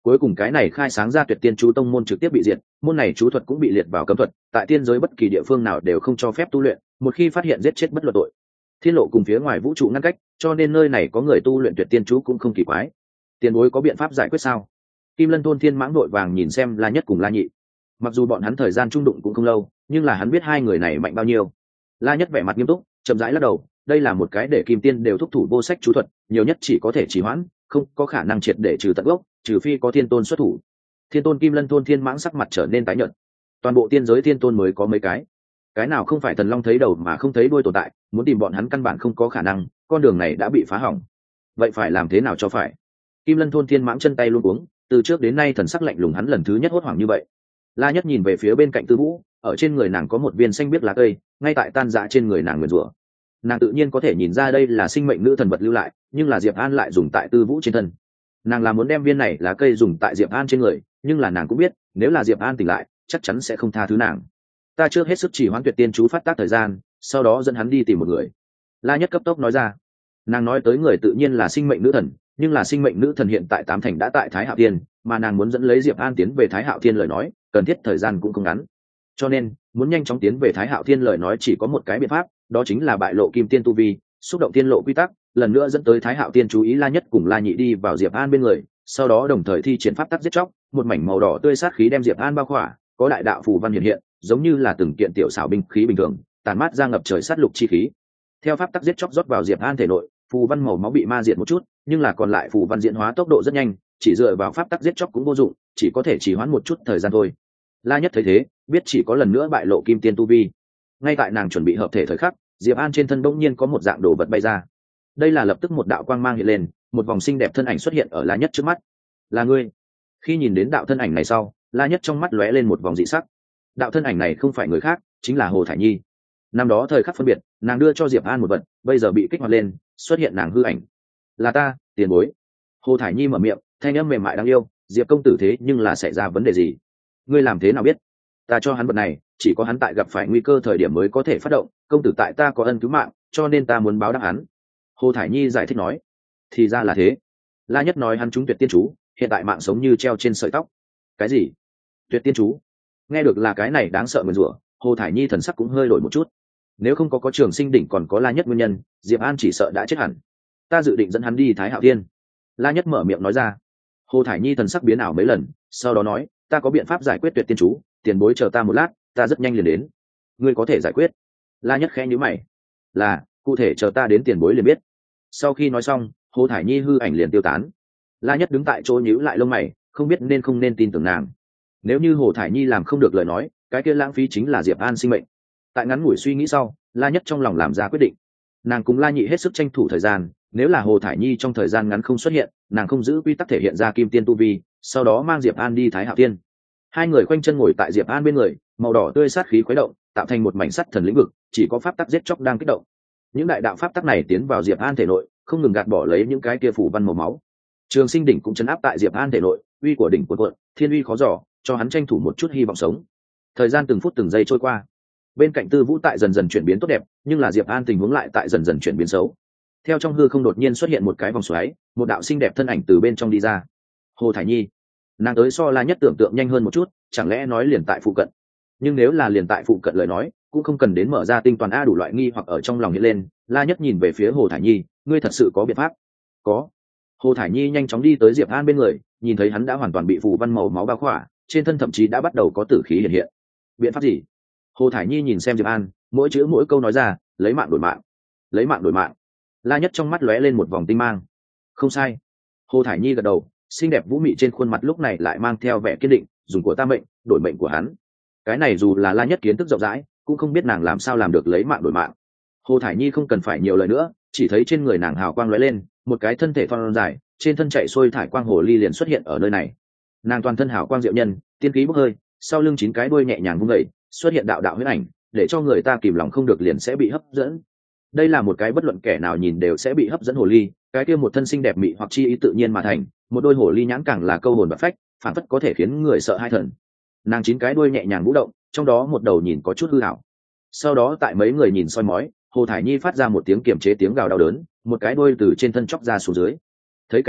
Cuối cùng cái này khai sáng ra tuyệt tiên chú tông môn trực tiếp bị diệt, môn này chú thuật cũng bị liệt vào cấm thuật, tại tiên giới bất kỳ địa phương nào đều không cho phép tu luyện, một khi phát hiện giết chết bất luận tội. Thiên lộ cùng phía ngoài vũ trụ ngăn cách, cho nên nơi này có người tu luyện tuyệt tiên chú cũng không kỳ quái. Tiền bối có biện pháp giải quyết sao? Kim Lân thôn thiên mãng đội vàng nhìn xem La Nhất cùng La Nhị. Mặc dù bọn hắn thời gian trung đụng cũng không lâu, nhưng là hắn biết hai người này mạnh bao nhiêu. La Nhất vẻ mặt nghiêm túc, chậm rãi lắc đầu, đây là một cái để kim tiên đều thúc thủ vô sách chú thuật, nhiều nhất chỉ có thể trì hoãn, không có khả năng triệt để trừ tận gốc, trừ phi có thiên tôn xuất thủ. Thiên tôn Kim Lân thôn thiên mãng sắc mặt trở nên tái nhợt. Toàn bộ tiên giới thiên tôn mới có mấy cái, cái nào không phải thần long thấy đầu mà không thấy đuôi tồn tại, muốn tìm bọn hắn căn bản không có khả năng, con đường này đã bị phá hỏng. Vậy phải làm thế nào cho phải? Kim Lân thôn thiên mãng chân tay luôn uống, từ trước đến nay thần sắc lạnh lùng, hắn lần thứ nhất hốt hoảng như vậy. La Nhất nhìn về phía bên cạnh Tư Vũ, ở trên người nàng có một viên xanh biếc lá cây, ngay tại tan rã trên người nàng nguyền rủa. Nàng tự nhiên có thể nhìn ra đây là sinh mệnh nữ thần vật lưu lại, nhưng là Diệp An lại dùng tại Tư Vũ trên thân. Nàng là muốn đem viên này lá cây dùng tại Diệp An trên người, nhưng là nàng cũng biết, nếu là Diệp An tỉnh lại, chắc chắn sẽ không tha thứ nàng. Ta trước hết sức chỉ hoãn tuyệt tiên chú phát tác thời gian, sau đó dẫn hắn đi tìm một người. La Nhất cấp tốc nói ra. Nàng nói tới người tự nhiên là sinh mệnh nữ thần, nhưng là sinh mệnh nữ thần hiện tại tám thành đã tại Thái Hạo Thiên, mà nàng muốn dẫn lấy Diệp An tiến về Thái Hạo Thiên lời nói, cần thiết thời gian cũng không ngắn. Cho nên, muốn nhanh chóng tiến về Thái Hạo Thiên lời nói chỉ có một cái biện pháp, đó chính là bại lộ kim tiên tu vi, xúc động tiên lộ quy tắc, lần nữa dẫn tới Thái Hạo Thiên chú ý La Nhất cùng La Nhị đi vào Diệp An bên người, sau đó đồng thời thi triển pháp tắc giết chóc, một mảnh màu đỏ tươi sát khí đem Diệp An bao khỏa, có đại đạo phù văn hiện hiện, giống như là từng kiện tiểu xảo binh khí bình thường, tàn mát ra ngập trời sát lục chi khí. Theo pháp tắc giết chóc rót vào Diệp An thể nội, phù văn màu máu bị ma diệt một chút, nhưng là còn lại phù văn diễn hóa tốc độ rất nhanh, chỉ dựa vào pháp tắc giết chóc cũng vô dụng, chỉ có thể trì hoãn một chút thời gian thôi. La Nhất thấy thế, biết chỉ có lần nữa bại lộ kim tiên tu vi. Ngay tại nàng chuẩn bị hợp thể thời khắc, Diệp An trên thân bỗng nhiên có một dạng đồ vật bay ra. Đây là lập tức một đạo quang mang hiện lên, một vòng xinh đẹp thân ảnh xuất hiện ở La Nhất trước mắt. Là ngươi? Khi nhìn đến đạo thân ảnh này sau, La Nhất trong mắt lóe lên một vòng dị sắc. Đạo thân ảnh này không phải người khác, chính là Hồ Thải Nhi. Năm đó thời khắc phân biệt, nàng đưa cho Diệp An một vật, bây giờ bị kích hoạt lên, xuất hiện nàng hư ảnh. Là ta, tiền bối. Hồ Thải Nhi mở miệng, thanh âm mềm mại đáng yêu, Diệp công tử thế nhưng là xảy ra vấn đề gì? Ngươi làm thế nào biết? Ta cho hắn vật này, chỉ có hắn tại gặp phải nguy cơ thời điểm mới có thể phát động, công tử tại ta có ân cứu mạng, cho nên ta muốn báo đáp hắn. Hồ Thải Nhi giải thích nói. Thì ra là thế. La Nhất nói hắn trúng tuyệt tiên chú, hiện tại mạng sống như treo trên sợi tóc. Cái gì? Tuyệt tiên chú? Nghe được là cái này đáng sợ nguyền rủa, Hồ Thải Nhi thần sắc cũng hơi đổi một chút. Nếu không có có Trường Sinh đỉnh còn có La Nhất nguyên nhân, Diệp An chỉ sợ đã chết hẳn. Ta dự định dẫn hắn đi Thái Hạo Thiên. La Nhất mở miệng nói ra. Hồ Thải Nhi thần sắc biến ảo mấy lần, sau đó nói, ta có biện pháp giải quyết tuyệt tiên chú, tiền bối chờ ta một lát, ta rất nhanh liền đến. Ngươi có thể giải quyết? La Nhất khẽ nhíu mày. Là, cụ thể chờ ta đến tiền bối liền biết. Sau khi nói xong, Hồ Thải Nhi hư ảnh liền tiêu tán. La Nhất đứng tại chỗ nhíu lại lông mày, không biết nên không nên tin tưởng nàng. Nếu như Hồ Thải Nhi làm không được lời nói, cái kia lãng phí chính là Diệp An sinh mệnh. Tại ngắn ngủi suy nghĩ sau, La Nhất trong lòng làm ra quyết định. Nàng cùng La Nhị hết sức tranh thủ thời gian, nếu là Hồ Thải Nhi trong thời gian ngắn không xuất hiện, nàng không giữ quy tắc thể hiện ra kim tiên tu vi, sau đó mang Diệp An đi Thái Hạo Thiên. Hai người khoanh chân ngồi tại Diệp An bên người, màu đỏ tươi sát khí khuấy động, tạo thành một mảnh sắt thần lĩnh vực, chỉ có pháp tắc giết chóc đang kích động. Những đại đạo pháp tắc này tiến vào Diệp An thể nội, không ngừng gạt bỏ lấy những cái kia phủ văn màu máu. Trường Sinh đỉnh cũng chấn áp tại Diệp An thể nội, uy của đỉnh cuộn cuộn, thiên uy khó dò, cho hắn tranh thủ một chút hy vọng sống. Thời gian từng phút từng giây trôi qua, bên cạnh Tư Vũ tại dần dần chuyển biến tốt đẹp, nhưng là Diệp An tình huống lại tại dần dần chuyển biến xấu. Theo trong hư không đột nhiên xuất hiện một cái vòng xoáy, một đạo xinh đẹp thân ảnh từ bên trong đi ra. Hồ Thải Nhi. Nàng tới so La Nhất tưởng tượng nhanh hơn một chút, chẳng lẽ nói liền tại phụ cận? Nhưng nếu là liền tại phụ cận lời nói, cũng không cần đến mở ra tinh toàn a đủ loại nghi hoặc ở trong lòng hiện lên. La Nhất nhìn về phía Hồ Thải Nhi, ngươi thật sự có biện pháp? Có. Hồ Thải Nhi nhanh chóng đi tới Diệp An bên người, nhìn thấy hắn đã hoàn toàn bị phù văn màu máu bao khỏa, trên thân thậm chí đã bắt đầu có tử khí hiện hiện. Biện pháp gì? Hồ Thải Nhi nhìn xem Diệp An, mỗi chữ mỗi câu nói ra, lấy mạng đổi mạng, lấy mạng đổi mạng. La Nhất trong mắt lóe lên một vòng tinh mang. Không sai. Hồ Thải Nhi gật đầu, xinh đẹp vũ mị trên khuôn mặt lúc này lại mang theo vẻ kiên định, dùng của ta mệnh đổi mệnh của hắn. Cái này dù là La Nhất kiến thức rộng rãi, cũng không biết nàng làm sao làm được lấy mạng đổi mạng. Hồ Thải Nhi không cần phải nhiều lời nữa, chỉ thấy trên người nàng hào quang lóe lên, một cái thân thể thon dài, trên thân chạy xuôi thải quang hồ ly liền xuất hiện ở nơi này. Nàng toàn thân hào quang diệu nhân, tiên khí bốc hơi, sau lưng chín cái đuôi nhẹ nhàng vung dậy, xuất hiện đạo đạo huyết ảnh, để cho người ta kìm lòng không được liền sẽ bị hấp dẫn. Đây là một cái bất luận kẻ nào nhìn đều sẽ bị hấp dẫn hồ ly, cái kia một thân xinh đẹp mị hoặc chi ý tự nhiên mà thành, một đôi hồ ly nhãn càng là câu hồn bạt phách, phản phất có thể khiến người sợ hai thần. Nàng chín cái đuôi nhẹ nhàng vũ động, trong đó một đầu nhìn có chút hư ảo. Sau đó tại mấy người nhìn soi mói, Hồ Thải Nhi phát ra một tiếng kiềm chế tiếng gào đau đớn, một cái đuôi từ trên thân chóc ra xuống dưới. Thấy cảnh này,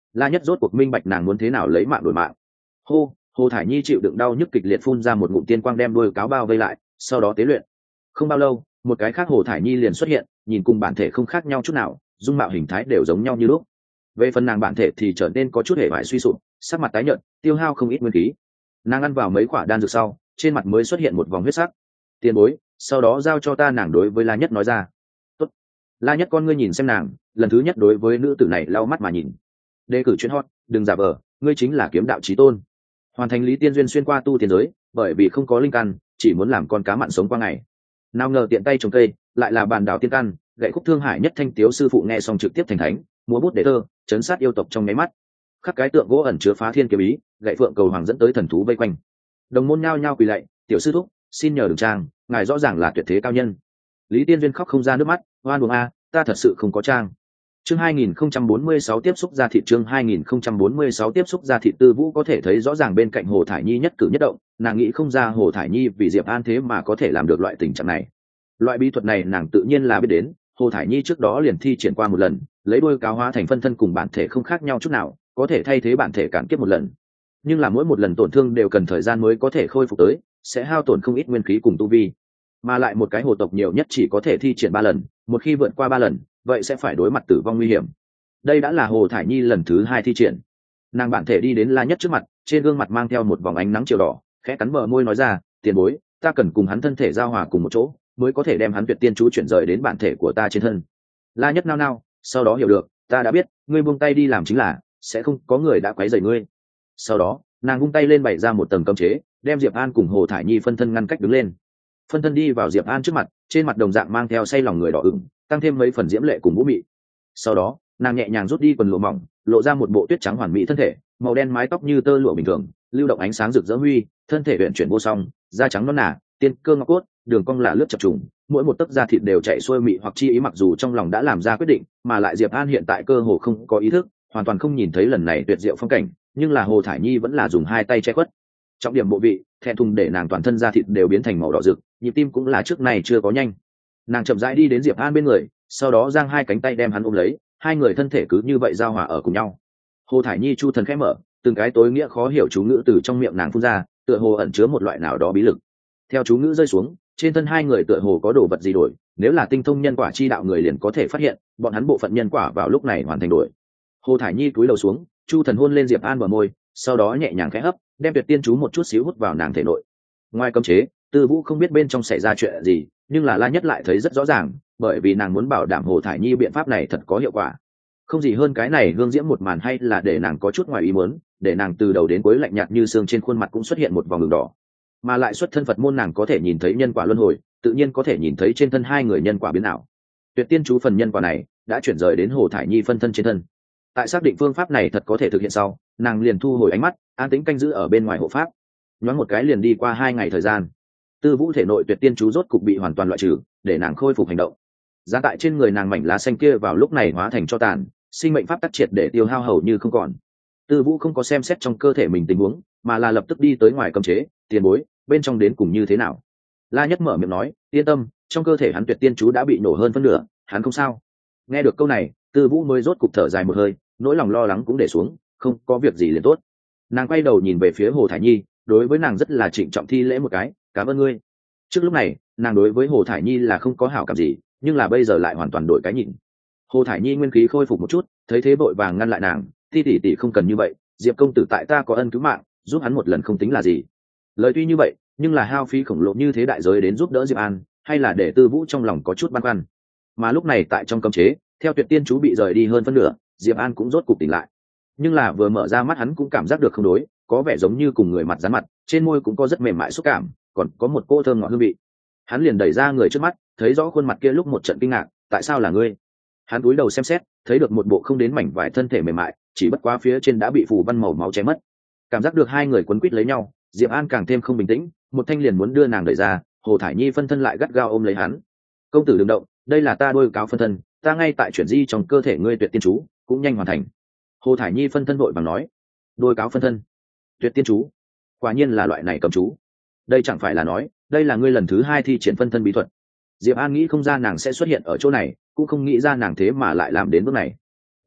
La Nhất rốt cuộc minh bạch nàng muốn thế nào lấy mạng đổi mạng. Hô, Hồ Thải Nhi chịu đựng đau nhức kịch liệt phun ra một ngụm tiên quang đem đuôi cáo bao vây lại, sau đó tế luyện. Không bao lâu, một cái khác Hồ Thải Nhi liền xuất hiện, nhìn cùng bản thể không khác nhau chút nào, dung mạo hình thái đều giống nhau như lúc. Về phần nàng bản thể thì trở nên có chút hề bại suy sụp, sắc mặt tái nhợt, tiêu hao không ít nguyên khí. Nàng ăn vào mấy quả đan dược sau, trên mặt mới xuất hiện một vòng huyết sắc. Tiền bối, sau đó giao cho ta. Nàng đối với La Nhất nói ra. Tốt. La Nhất con ngươi nhìn xem nàng, lần thứ nhất đối với nữ tử này lau mắt mà nhìn. Đề cử chuyên hot, đừng giả vờ, ngươi chính là kiếm đạo chí tôn. Hoàn thành Lý Tiên duyên xuyên qua tu tiên giới, bởi vì không có linh căn, chỉ muốn làm con cá mặn sống qua ngày. Nào ngờ tiện tay trồng cây, lại là bàn đảo tiên căn, gậy khúc thương hải nhất thanh tiếu sư phụ nghe xong trực tiếp thành thánh, múa bút để thơ, chấn sát yêu tộc trong nháy mắt. Khắc cái tượng gỗ ẩn chứa phá thiên kiếm ý, gậy phượng cầu hoàng dẫn tới thần thú vây quanh. Đồng môn nhao nhao quỳ lạy, tiểu sư thúc, xin nhờ đường trang, ngài rõ ràng là tuyệt thế cao nhân. Lý Tiên duyên khóc không ra nước mắt, oan uổng a, ta thật sự không có trang. Chương hai nghìn không trăm bốn mươi sáu tiếp xúc ra thị chương hai nghìn không trăm bốn mươi sáu tiếp xúc ra thị Tư Vũ có thể thấy rõ ràng bên cạnh Hồ Thải Nhi nhất cử nhất động, nàng nghĩ không ra Hồ Thải Nhi vì Diệp An thế mà có thể làm được loại tình trạng này. Loại bí thuật này nàng tự nhiên là biết đến, Hồ Thải Nhi trước đó liền thi triển qua một lần, lấy đôi cáo hóa thành phân thân cùng bản thể không khác nhau chút nào, có thể thay thế bản thể cản kiếp một lần. Nhưng là mỗi một lần tổn thương đều cần thời gian mới có thể khôi phục tới, sẽ hao tổn không ít nguyên khí cùng tu vi. Mà lại một cái hồ tộc nhiều nhất chỉ có thể thi triển ba lần, một khi vượt qua ba lần, vậy sẽ phải đối mặt tử vong nguy hiểm. Đây đã là Hồ Thải Nhi lần thứ hai thi triển. Nàng bản thể đi đến La Nhất trước mặt, trên gương mặt mang theo một vòng ánh nắng chiều đỏ, khẽ cắn bờ môi nói ra, tiền bối, ta cần cùng hắn thân thể giao hòa cùng một chỗ, mới có thể đem hắn tuyệt tiên chú chuyển rời đến bản thể của ta trên thân. La Nhất nao nao, sau đó hiểu được, ta đã biết, ngươi buông tay đi làm chính là, sẽ không có người đã quấy rầy ngươi. Sau đó, nàng vung tay lên bày ra một tầng cấm chế, đem Diệp An cùng Hồ Thải Nhi phân thân ngăn cách đứng lên. Phân thân đi vào Diệp An trước mặt, trên mặt đồng dạng mang theo say lòng người đỏ ửng, tăng thêm mấy phần diễm lệ cùng vũ mị. Sau đó, nàng nhẹ nhàng rút đi quần lụa mỏng, lộ ra một bộ tuyết trắng hoàn mỹ thân thể, màu đen mái tóc như tơ lụa bình thường, lưu động ánh sáng rực rỡ huy, thân thể uyển chuyển vô song, da trắng nõn nà, tiên cơ ngọc cốt, đường cong lạ lướt chập trùng, mỗi một tấc da thịt đều chạy xuôi mị hoặc chi ý, mặc dù trong lòng đã làm ra quyết định, mà lại Diệp An hiện tại cơ hồ không có ý thức, hoàn toàn không nhìn thấy lần này tuyệt diệu phong cảnh, nhưng là Hồ Thải Nhi vẫn là dùng hai tay che khuất. Trọng điểm bộ vị, thẹn thùng để nàng toàn thân da thịt đều biến thành màu đỏ rực, nhịp tim cũng là trước này chưa có nhanh. Nàng chậm rãi đi đến Diệp An bên người, sau đó giang hai cánh tay đem hắn ôm lấy, hai người thân thể cứ như vậy giao hòa ở cùng nhau. Hồ Thải Nhi chu thần khẽ mở, từng cái tối nghĩa khó hiểu chú ngữ từ trong miệng nàng phun ra, tựa hồ ẩn chứa một loại nào đó bí lực. Theo chú ngữ rơi xuống, trên thân hai người tựa hồ có đồ vật gì đổi, nếu là tinh thông nhân quả chi đạo người liền có thể phát hiện, bọn hắn bộ phận nhân quả vào lúc này hoàn thành đổi. Hồ Thải Nhi cúi đầu xuống, chu thần hôn lên Diệp An bờ môi, sau đó nhẹ nhàng khẽ hấp, đem tuyệt tiên chú một chút xíu hút vào nàng thể nội. Ngoài cấm chế, Tư Vũ không biết bên trong xảy ra chuyện gì, nhưng là La Nhất lại thấy rất rõ ràng, bởi vì nàng muốn bảo đảm Hồ Thải Nhi biện pháp này thật có hiệu quả. Không gì hơn cái này hương diễm một màn hay là để nàng có chút ngoài ý muốn, để nàng từ đầu đến cuối lạnh nhạt như xương, trên khuôn mặt cũng xuất hiện một vòng đường đỏ. Mà lại xuất thân Phật môn, nàng có thể nhìn thấy nhân quả luân hồi, tự nhiên có thể nhìn thấy trên thân hai người nhân quả biến ảo. Tuyệt tiên chú phần nhân quả này đã chuyển rời đến Hồ Thải Nhi phân thân trên thân. Tại xác định phương pháp này thật có thể thực hiện sau, nàng liền thu hồi ánh mắt, an tĩnh canh giữ ở bên ngoài hộ pháp. Nhoáng một cái liền đi qua hai ngày thời gian, Tư Vũ thể nội tuyệt tiên chú rốt cục bị hoàn toàn loại trừ, để nàng khôi phục hành động. Giá tại trên người nàng mảnh lá xanh kia vào lúc này hóa thành tro tàn, sinh mệnh pháp tắc triệt để tiêu hao hầu như không còn. Tư Vũ không có xem xét trong cơ thể mình tình huống, mà là lập tức đi tới ngoài cấm chế, tiền bối, bên trong đến cùng như thế nào? La Nhất mở miệng nói, yên tâm, trong cơ thể hắn tuyệt tiên chú đã bị nổ hơn phân nửa, hắn không sao. Nghe được câu này, Tư Vũ mới rốt cục thở dài một hơi, nỗi lòng lo lắng cũng để xuống, không có việc gì liền tốt. Nàng quay đầu nhìn về phía Hồ Thải Nhi, đối với nàng rất là trịnh trọng thi lễ một cái, cảm ơn ngươi. Trước lúc này, nàng đối với Hồ Thải Nhi là không có hảo cảm gì, nhưng là bây giờ lại hoàn toàn đổi cái nhìn. Hồ Thải Nhi nguyên khí khôi phục một chút, thấy thế vội vàng ngăn lại nàng, ti tỷ tỷ không cần như vậy, Diệp công tử tại ta có ân cứu mạng, giúp hắn một lần không tính là gì. Lời tuy như vậy, nhưng là hao phí khổng lồ như thế đại giới đến giúp đỡ Diệp An, hay là để Tư Vũ trong lòng có chút băn khoăn. Mà lúc này tại trong cấm chế, theo tuyệt tiên chú bị rời đi hơn phân nửa, Diệp An cũng rốt cục tỉnh lại. Nhưng là vừa mở ra mắt hắn cũng cảm giác được không đối, có vẻ giống như cùng người mặt dán mặt, trên môi cũng có rất mềm mại xúc cảm, còn có một cỗ thơm ngọt hương vị. Hắn liền đẩy ra người trước mắt, thấy rõ khuôn mặt kia lúc một trận kinh ngạc, tại sao là ngươi? Hắn cúi đầu xem xét, thấy được một bộ không đến mảnh vải thân thể mềm mại, chỉ bất quá phía trên đã bị phủ văn màu máu che mất. Cảm giác được hai người quấn quýt lấy nhau, Diệp An càng thêm không bình tĩnh, một thanh liền muốn đưa nàng đẩy ra, Hồ Thải Nhi phân thân lại gắt gao ôm lấy hắn. Công tử đừng động, đây là ta đôi cáo phân thân, ta ngay tại chuyển di trong cơ thể ngươi tuyệt tiên chú, cũng nhanh hoàn thành. Hồ Thải Nhi phân thân vội vàng nói, đôi cáo phân thân, tuyệt tiên chú, quả nhiên là loại này cầm chú. Đây chẳng phải là nói, đây là ngươi lần thứ hai thi triển phân thân bí thuật. Diệp An nghĩ không ra nàng sẽ xuất hiện ở chỗ này, cũng không nghĩ ra nàng thế mà lại làm đến bước này. Là,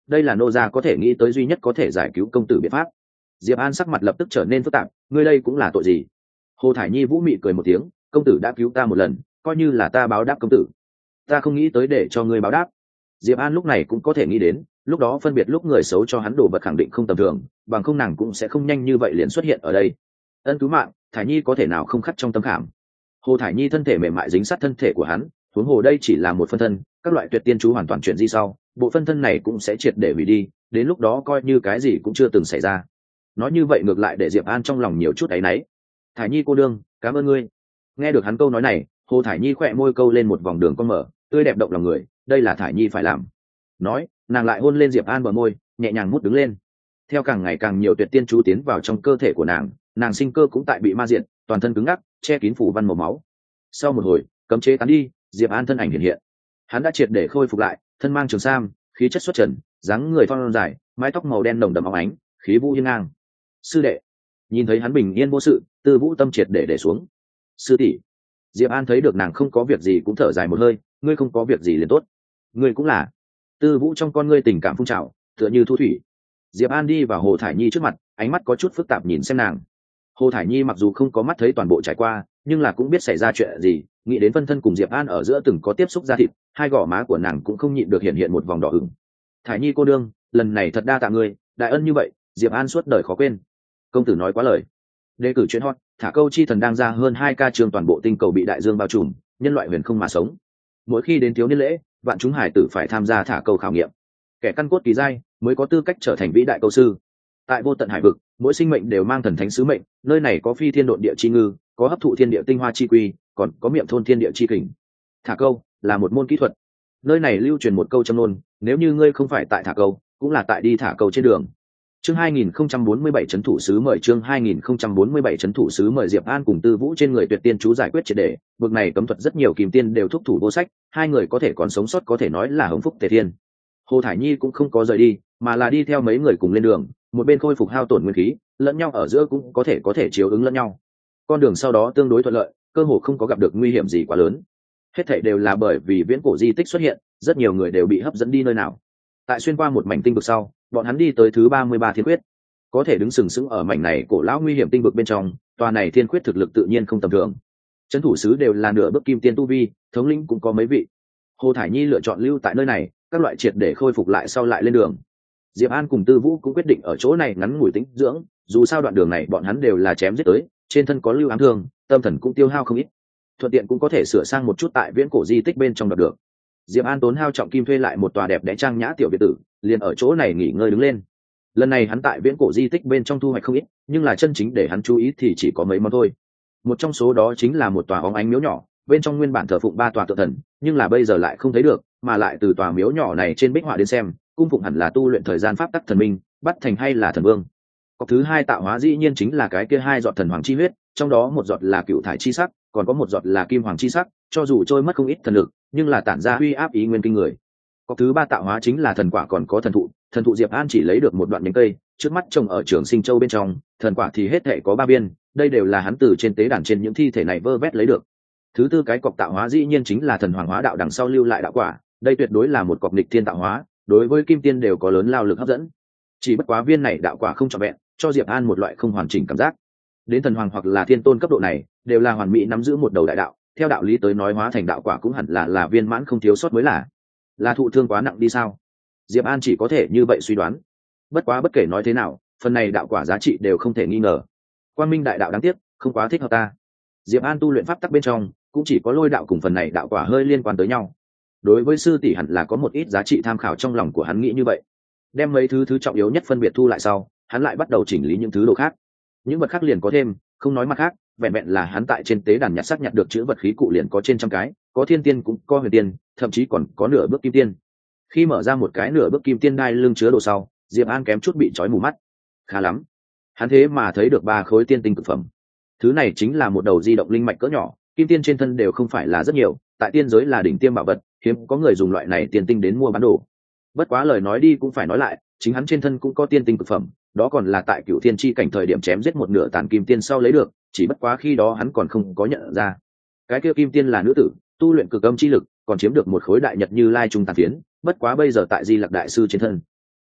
đây là nô gia có thể nghĩ tới duy nhất có thể giải cứu công tử biện pháp. Diệp An sắc mặt lập tức trở nên phức tạp, ngươi đây cũng là tội gì? Hồ Thải Nhi vũ mị cười một tiếng, công tử đã cứu ta một lần, coi như là ta báo đáp công tử. Ta không nghĩ tới để cho ngươi báo đáp. Diệp An lúc này cũng có thể nghĩ đến, lúc đó phân biệt lúc người xấu cho hắn đồ vật khẳng định không tầm thường, bằng không nàng cũng sẽ không nhanh như vậy liền xuất hiện ở đây. Ân cứu mạng, Thải Nhi có thể nào không khắc trong tâm khảm. Hồ Thải Nhi thân thể mềm mại dính sát thân thể của hắn, huống hồ đây chỉ là một phân thân, các loại tuyệt tiên chú hoàn toàn chuyển di sau, bộ phân thân này cũng sẽ triệt để hủy đi, đến lúc đó coi như cái gì cũng chưa từng xảy ra. Nói như vậy ngược lại để Diệp An trong lòng nhiều chút áy náy. Thải Nhi cô đương, cảm ơn ngươi. Nghe được hắn câu nói này, Hồ Thải Nhi khỏe môi câu lên một vòng đường cong mở, tươi đẹp động lòng người, đây là Thải Nhi phải làm. Nói, nàng lại hôn lên Diệp An bờ môi, nhẹ nhàng mút đứng lên. Theo càng ngày càng nhiều tuyệt tiên chú tiến vào trong cơ thể của nàng, nàng sinh cơ cũng tại bị ma diệt, toàn thân cứng ngắc, che kín phủ văn màu máu. Sau một hồi, cấm chế tán đi, Diệp An thân ảnh hiện hiện. Hắn đã triệt để khôi phục lại, thân mang trường sam, khí chất xuất trần, dáng người thon dài, mái tóc màu đen nồng đậm óng ánh, khí vũ hiên ngang. Sư đệ, nhìn thấy hắn bình yên vô sự, Tư Vũ tâm triệt để để xuống. Sư tỷ. Diệp An thấy được nàng không có việc gì cũng thở dài một hơi, ngươi không có việc gì liền tốt. Ngươi cũng là. Tư Vũ trong con ngươi tình cảm phun trào, tựa như thu thủy. Diệp An đi vào Hồ Thải Nhi trước mặt, ánh mắt có chút phức tạp nhìn xem nàng. Hồ Thải Nhi mặc dù không có mắt thấy toàn bộ trải qua, nhưng là cũng biết xảy ra chuyện gì, nghĩ đến phân thân cùng Diệp An ở giữa từng có tiếp xúc da thịt, hai gò má của nàng cũng không nhịn được hiện hiện một vòng đỏ ửng. Thải Nhi cô đương, lần này thật đa tạ ngươi, đại ân như vậy, Diệp An suốt đời khó quên. Công tử nói quá lời. Đề cử chuyện hot, thả câu chi thần đang ra hơn hai ca trường toàn bộ tinh cầu bị đại dương bao trùm, nhân loại huyền không mà sống. Mỗi khi đến thiếu niên lễ, vạn chúng hải tử phải tham gia thả câu khảo nghiệm. Kẻ căn cốt kỳ giai mới có tư cách trở thành vĩ đại câu sư. Tại vô tận hải vực, mỗi sinh mệnh đều mang thần thánh sứ mệnh, nơi này có phi thiên độn địa chi ngư, có hấp thụ thiên địa tinh hoa chi quy, còn có miệng thôn thiên địa chi kình. Thả câu là một môn kỹ thuật. Nơi này lưu truyền một câu châm ngôn, nếu như ngươi không phải tại thả câu, cũng là tại đi thả câu trên đường. Chương hai nghìn không trăm bốn mươi bảy trấn thủ sứ mời chương hai nghìn không trăm bốn mươi bảy trấn thủ sứ mời Diệp An cùng Tư Vũ trên người tuyệt tiên chú giải quyết triệt để, vực này cấm thuật rất nhiều kìm tiên đều thúc thủ vô sách, hai người có thể còn sống sót có thể nói là hồng phúc tề thiên. Hồ Thải Nhi cũng không có rời đi, mà là đi theo mấy người cùng lên đường, một bên khôi phục hao tổn nguyên khí, lẫn nhau ở giữa cũng có thể có thể chiếu ứng lẫn nhau. Con đường sau đó tương đối thuận lợi, cơ hồ không có gặp được nguy hiểm gì quá lớn. Hết thảy đều là bởi vì viễn cổ di tích xuất hiện, rất nhiều người đều bị hấp dẫn đi nơi nào. Tại xuyên qua một mảnh tinh vực sau, bọn hắn đi tới thứ ba mươi ba thiên quyết. Có thể đứng sừng sững ở mảnh này cổ lão nguy hiểm tinh vực bên trong, tòa này thiên quyết thực lực tự nhiên không tầm thường. Trấn thủ sứ đều là nửa bước kim tiên tu vi, thống lĩnh cũng có mấy vị. Hồ Thải Nhi lựa chọn lưu tại nơi này, các loại triệt để khôi phục lại sau lại lên đường. Diệp An cùng Tư Vũ cũng quyết định ở chỗ này ngắn ngủi tĩnh dưỡng, dù sao đoạn đường này bọn hắn đều là chém giết tới, trên thân có lưu ám thương, tâm thần cũng tiêu hao không ít. Thuận tiện cũng có thể sửa sang một chút tại viễn cổ di tích bên trong đoạt được. Diệp An tốn hao trọng kim thuê lại một tòa đẹp đẽ trang nhã tiểu biệt tử, liền ở chỗ này nghỉ ngơi đứng lên. Lần này hắn tại viễn cổ di tích bên trong thu hoạch không ít, nhưng là chân chính để hắn chú ý thì chỉ có mấy món thôi. Một trong số đó chính là một tòa óng ánh miếu nhỏ, bên trong nguyên bản thờ phụng ba tòa tượng thần, nhưng là bây giờ lại không thấy được, mà lại từ tòa miếu nhỏ này trên bích họa đến xem, cung phụng hẳn là tu luyện thời gian pháp tắc thần minh, bắt thành hay là thần vương. Cọc thứ hai tạo hóa dĩ nhiên chính là cái kia hai giọt thần hoàng chi huyết, trong đó một giọt là cựu thải chi sắc, còn có một giọt là kim hoàng chi sắc, cho dù trôi mất không ít thần lực, nhưng là tản ra uy áp ý nguyên kinh người. Cọc thứ ba tạo hóa chính là thần quả còn có thần thụ, thần thụ Diệp An chỉ lấy được một đoạn nhánh cây, trước mắt trồng ở Trường Sinh Châu bên trong, thần quả thì hết thảy có ba viên, đây đều là hắn từ trên tế đàn trên những thi thể này vơ vét lấy được. Thứ tư cái cọc tạo hóa dĩ nhiên chính là thần hoàng hóa đạo đằng sau lưu lại đạo quả, đây tuyệt đối là một cọc nghịch thiên tạo hóa, đối với kim tiên đều có lớn lao lực hấp dẫn. Chỉ bất quá viên này đạo quả không trọn vẹn, cho Diệp An một loại không hoàn chỉnh cảm giác. Đến thần hoàng hoặc là thiên tôn cấp độ này, đều là hoàn mỹ nắm giữ một đầu đại đạo, theo đạo lý tới nói hóa thành đạo quả cũng hẳn là là viên mãn không thiếu sót mới là. Là thụ thương quá nặng đi sao? Diệp An chỉ có thể như vậy suy đoán. Bất quá bất kể nói thế nào, phần này đạo quả giá trị đều không thể nghi ngờ. Quang Minh đại đạo đáng tiếc, không quá thích hợp ta. Diệp An tu luyện pháp tắc bên trong, cũng chỉ có lôi đạo cùng phần này đạo quả hơi liên quan tới nhau. Đối với sư tỷ hẳn là có một ít giá trị tham khảo trong lòng của hắn nghĩ như vậy. Đem mấy thứ thứ trọng yếu nhất phân biệt thu lại sau, hắn lại bắt đầu chỉnh lý những thứ đồ khác. Những vật khác liền có thêm, không nói mặt khác, vẹn vẹn là hắn tại trên tế đàn nhặt xác nhặt được chữ vật khí cụ liền có trên trăm cái, có thiên tiên cũng có huyền tiên, thậm chí còn có nửa bước kim tiên. Khi mở ra một cái nửa bước kim tiên đai lưng chứa đồ sau, Diệp An kém chút bị chói mù mắt. Khá lắm, hắn thế mà thấy được ba khối tiên tinh cực phẩm. Thứ này chính là một đầu di động linh mạch cỡ nhỏ, kim tiên trên thân đều không phải là rất nhiều, tại tiên giới là đỉnh tiêm bảo vật, hiếm có người dùng loại này tiên tinh đến mua bán đồ. Bất quá lời nói đi cũng phải nói lại, chính hắn trên thân cũng có tiên tinh cực phẩm, đó còn là tại Cửu Thiên chi cảnh thời điểm chém giết một nửa tàn kim tiên sau lấy được, chỉ bất quá khi đó hắn còn không có nhận ra. Cái kia kim tiên là nữ tử, tu luyện cực âm chi lực, còn chiếm được một khối đại nhật như lai trung tàn phiến, bất quá bây giờ tại Di Lặc đại sư trên thân.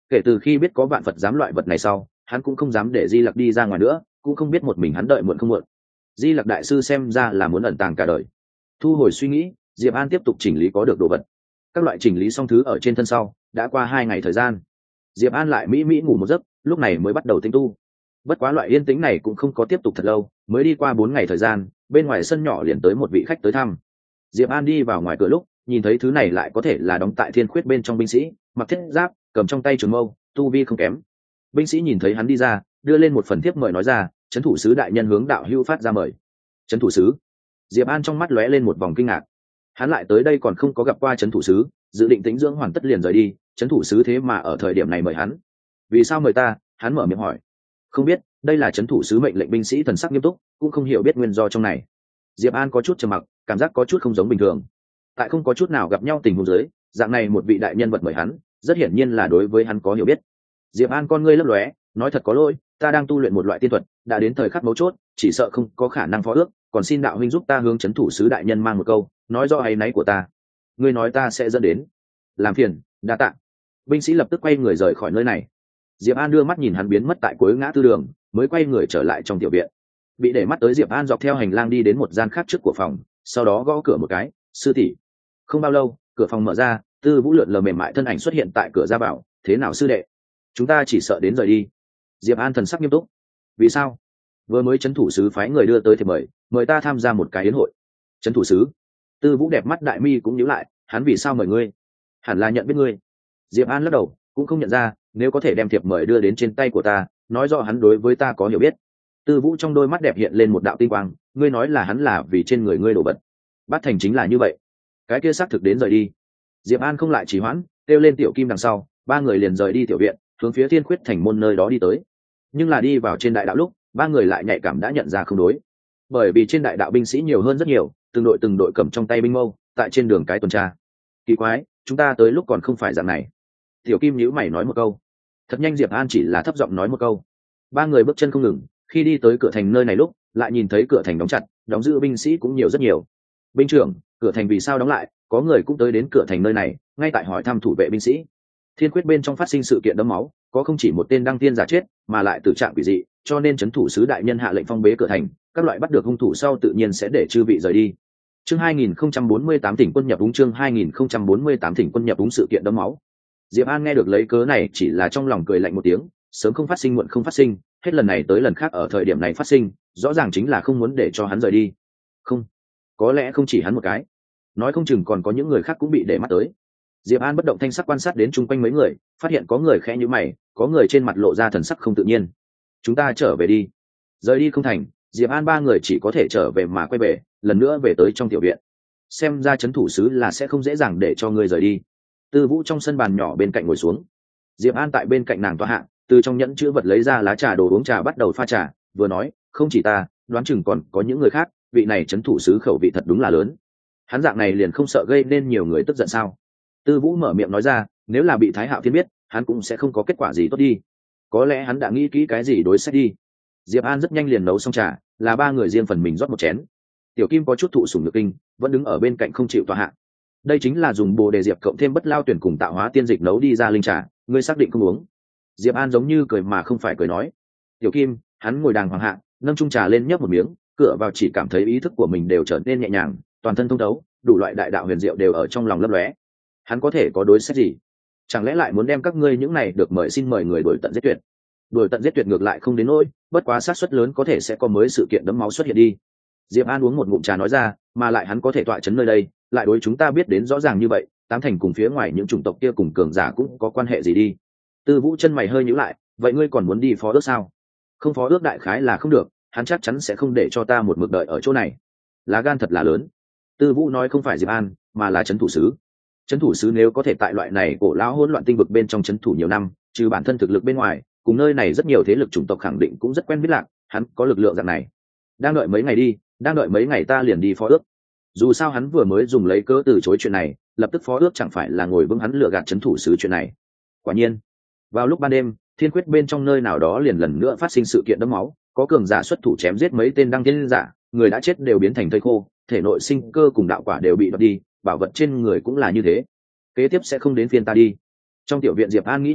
kể từ khi biết có vạn Phật giám loại vật này sau, hắn cũng không dám để Di Lặc đi ra ngoài nữa, cũng không biết một mình hắn đợi muộn không muộn. Di Lặc đại sư xem ra là muốn ẩn tàng cả đời. Thu hồi suy nghĩ, Diệp An tiếp tục chỉnh lý có được đồ vật. Các loại chỉnh lý xong thứ ở trên thân sau, đã qua hai ngày thời gian. Diệp An lại mỹ mỹ ngủ một giấc, lúc này mới bắt đầu tinh tu. Bất quá loại yên tĩnh này cũng không có tiếp tục thật lâu, mới đi qua bốn ngày thời gian, bên ngoài sân nhỏ liền tới một vị khách tới thăm. Diệp An đi vào ngoài cửa lúc, nhìn thấy thứ này lại có thể là đóng tại Thiên Khuyết bên trong binh sĩ, mặc thiết giáp, cầm trong tay trường mâu, tu vi không kém. Binh sĩ nhìn thấy hắn đi ra, đưa lên một phần thiếp mời nói ra, trấn thủ sứ đại nhân hướng đạo hữu phát ra mời. Trấn thủ sứ? Diệp An trong mắt lóe lên một vòng kinh ngạc. Hắn lại tới đây còn không có gặp qua trấn thủ sứ, dự định tĩnh dưỡng hoàn tất liền rời đi, trấn thủ sứ thế mà ở thời điểm này mời hắn. Vì sao mời ta? Hắn mở miệng hỏi. Không biết, đây là trấn thủ sứ mệnh lệnh. Binh sĩ thần sắc nghiêm túc, cũng không hiểu biết nguyên do trong này. Diệp An có chút trầm mặc, cảm giác có chút không giống bình thường. Tại không có chút nào gặp nhau tình huống dưới, dạng này một vị đại nhân vật mời hắn, rất hiển nhiên là đối với hắn có hiểu biết. Diệp An con ngươi lấp lóe, nói thật có lỗi, ta đang tu luyện một loại tiên thuật, đã đến thời khắc mấu chốt, chỉ sợ không có khả năng phó ước, còn xin đạo huynh giúp ta hướng trấn thủ sứ đại nhân mang một câu, nói rõ áy náy của ta. Ngươi nói ta sẽ dẫn đến. Làm phiền, đa tạ. Binh sĩ lập tức quay người rời khỏi nơi này. Diệp An đưa mắt nhìn hắn biến mất tại cuối ngã tư đường, mới quay người trở lại trong tiểu viện. Bị để mắt tới Diệp An dọc theo hành lang đi đến một gian khác trước của phòng, sau đó gõ cửa một cái, sư tỷ. Không bao lâu, cửa phòng mở ra, Tư Vũ lượn lờ mềm mại thân ảnh xuất hiện tại cửa ra vào. Thế nào sư đệ? Chúng ta chỉ sợ đến rời đi. Diệp An thần sắc nghiêm túc. Vì sao? Vừa mới trấn thủ sứ phái người đưa tới thì mời, mời ta tham gia một cái yến hội. Trấn thủ sứ? Tư Vũ đẹp mắt đại mi cũng nhíu lại, hắn vì sao mời ngươi? Hẳn là nhận biết ngươi. Diệp An lắc đầu, cũng không nhận ra, nếu có thể đem thiệp mời đưa đến trên tay của ta, nói rõ hắn đối với ta có hiểu biết. Tư Vũ trong đôi mắt đẹp hiện lên một đạo tinh quang, ngươi nói là hắn là vì trên người ngươi đổ vật. Bát thành chính là như vậy. Cái kia xác thực đến rời đi. Diệp An không lại trì hoãn, kêu lên Tiểu Kim đằng sau, ba người liền rời đi tiểu viện, hướng phía Thiên Khuyết thành môn nơi đó đi tới. Nhưng là đi vào trên đại đạo lúc, ba người lại nhạy cảm đã nhận ra không đối. Bởi vì trên đại đạo binh sĩ nhiều hơn rất nhiều, từng đội từng đội cầm trong tay binh mâu, tại trên đường cái tuần tra. Kỳ quái, chúng ta tới lúc còn không phải dạng này. Tiểu Kim nhíu mày nói một câu. Thật nhanh Diệp An chỉ là thấp giọng nói một câu. Ba người bước chân không ngừng, khi đi tới cửa thành nơi này lúc, lại nhìn thấy cửa thành đóng chặt, đóng giữ binh sĩ cũng nhiều rất nhiều. Binh trưởng, cửa thành vì sao đóng lại? Có người cũng tới đến cửa thành nơi này, ngay tại hỏi thăm thủ vệ binh sĩ. Thiên Quyết bên trong phát sinh sự kiện đẫm máu, có không chỉ một tên đăng tiên giả chết, mà lại tử trạng quỷ dị, cho nên trấn thủ sứ đại nhân hạ lệnh phong bế cửa thành, các loại bắt được hung thủ sau tự nhiên sẽ để chư vị rời đi. Chương hai nghìn không trăm bốn mươi tám Thỉnh quân nhập úng chương hai nghìn không trăm bốn mươi tám Thỉnh quân nhập úng sự kiện đẫm máu. Diệp An nghe được lấy cớ này chỉ là trong lòng cười lạnh một tiếng, sớm không phát sinh muộn không phát sinh, hết lần này tới lần khác ở thời điểm này phát sinh, rõ ràng chính là không muốn để cho hắn rời đi. Không, có lẽ không chỉ hắn một cái, nói không chừng còn có những người khác cũng bị để mắt tới. Diệp An bất động thanh sắc quan sát đến chung quanh mấy người, phát hiện có người khẽ nhíu mày, có người trên mặt lộ ra thần sắc không tự nhiên. Chúng ta trở về đi. Rời đi không thành, Diệp An ba người chỉ có thể trở về mà quay về, lần nữa về tới trong tiểu viện. Xem ra trấn thủ sứ là sẽ không dễ dàng để cho người rời đi. Tư Vũ trong sân bàn nhỏ bên cạnh ngồi xuống. Diệp An tại bên cạnh nàng tọa hạ, từ trong nhẫn chứa vật lấy ra lá trà đồ uống trà bắt đầu pha trà, vừa nói, không chỉ ta, đoán chừng còn có những người khác, vị này trấn thủ sứ khẩu vị thật đúng là lớn. Hắn dạng này liền không sợ gây nên nhiều người tức giận sao? Tư Vũ mở miệng nói ra, nếu là bị Thái Hạo Thiên biết, hắn cũng sẽ không có kết quả gì tốt đi. Có lẽ hắn đã nghĩ kỹ cái gì đối sách đi. Diệp An rất nhanh liền nấu xong trà, là ba người riêng phần mình rót một chén. Tiểu Kim có chút thụ sủng nhược kinh, vẫn đứng ở bên cạnh không chịu tọa hạ. Đây chính là dùng Bồ Đề Diệp cộng thêm Bất Lao Tuyển cùng tạo hóa tiên dịch nấu đi ra linh trà, ngươi xác định không uống? Diệp An giống như cười mà không phải cười nói. Tiểu Kim, hắn ngồi đàng hoàng hạ, nâng chung trà lên nhấp một miếng, cửa vào chỉ cảm thấy ý thức của mình đều trở nên nhẹ nhàng, toàn thân thông thấu, đủ loại đại đạo huyền diệu đều ở trong lòng lấp lóe. Hắn có thể có đối sách gì? Chẳng lẽ lại muốn đem các ngươi những này được mời xin mời người đuổi tận giết tuyệt? Đuổi tận giết tuyệt ngược lại không đến nỗi, bất quá xác suất lớn có thể sẽ có mới sự kiện đẫm máu xuất hiện đi. Diệp An uống một ngụm trà nói ra, mà lại hắn có thể tọa chấn nơi đây, lại đối chúng ta biết đến rõ ràng như vậy, tám thành cùng phía ngoài những chủng tộc kia cùng cường giả cũng có quan hệ gì đi. Tư Vũ chân mày hơi nhíu lại, vậy ngươi còn muốn đi phó ước sao? Không phó ước đại khái là không được, hắn chắc chắn sẽ không để cho ta một mực đợi ở chỗ này. Lá gan thật là lớn. Tư Vũ nói không phải Diệp An, mà là trấn thủ sứ. Trấn thủ sứ nếu có thể tại loại này cổ lão hỗn loạn tinh vực bên trong trấn thủ nhiều năm, trừ bản thân thực lực bên ngoài, cùng nơi này rất nhiều thế lực chủng tộc khẳng định cũng rất quen biết lạc, hắn có lực lượng dạng này. Đang đợi mấy ngày đi, đang đợi mấy ngày ta liền đi phó ước. Dù sao hắn vừa mới dùng lấy cớ từ chối chuyện này, lập tức phó ước chẳng phải là ngồi vững hắn lừa gạt trấn thủ sứ chuyện này. Quả nhiên, vào lúc ban đêm, Thiên Quyết bên trong nơi nào đó liền lần nữa phát sinh sự kiện đẫm máu, có cường giả xuất thủ chém giết mấy tên đăng tiên giả, người đã chết đều biến thành thây khô, thể nội sinh cơ cùng đạo quả đều bị đoạt đi, bảo vật trên người cũng là như thế. Kế tiếp sẽ không đến phiên ta đi. Trong tiểu viện Diệp An nghĩ như vậy,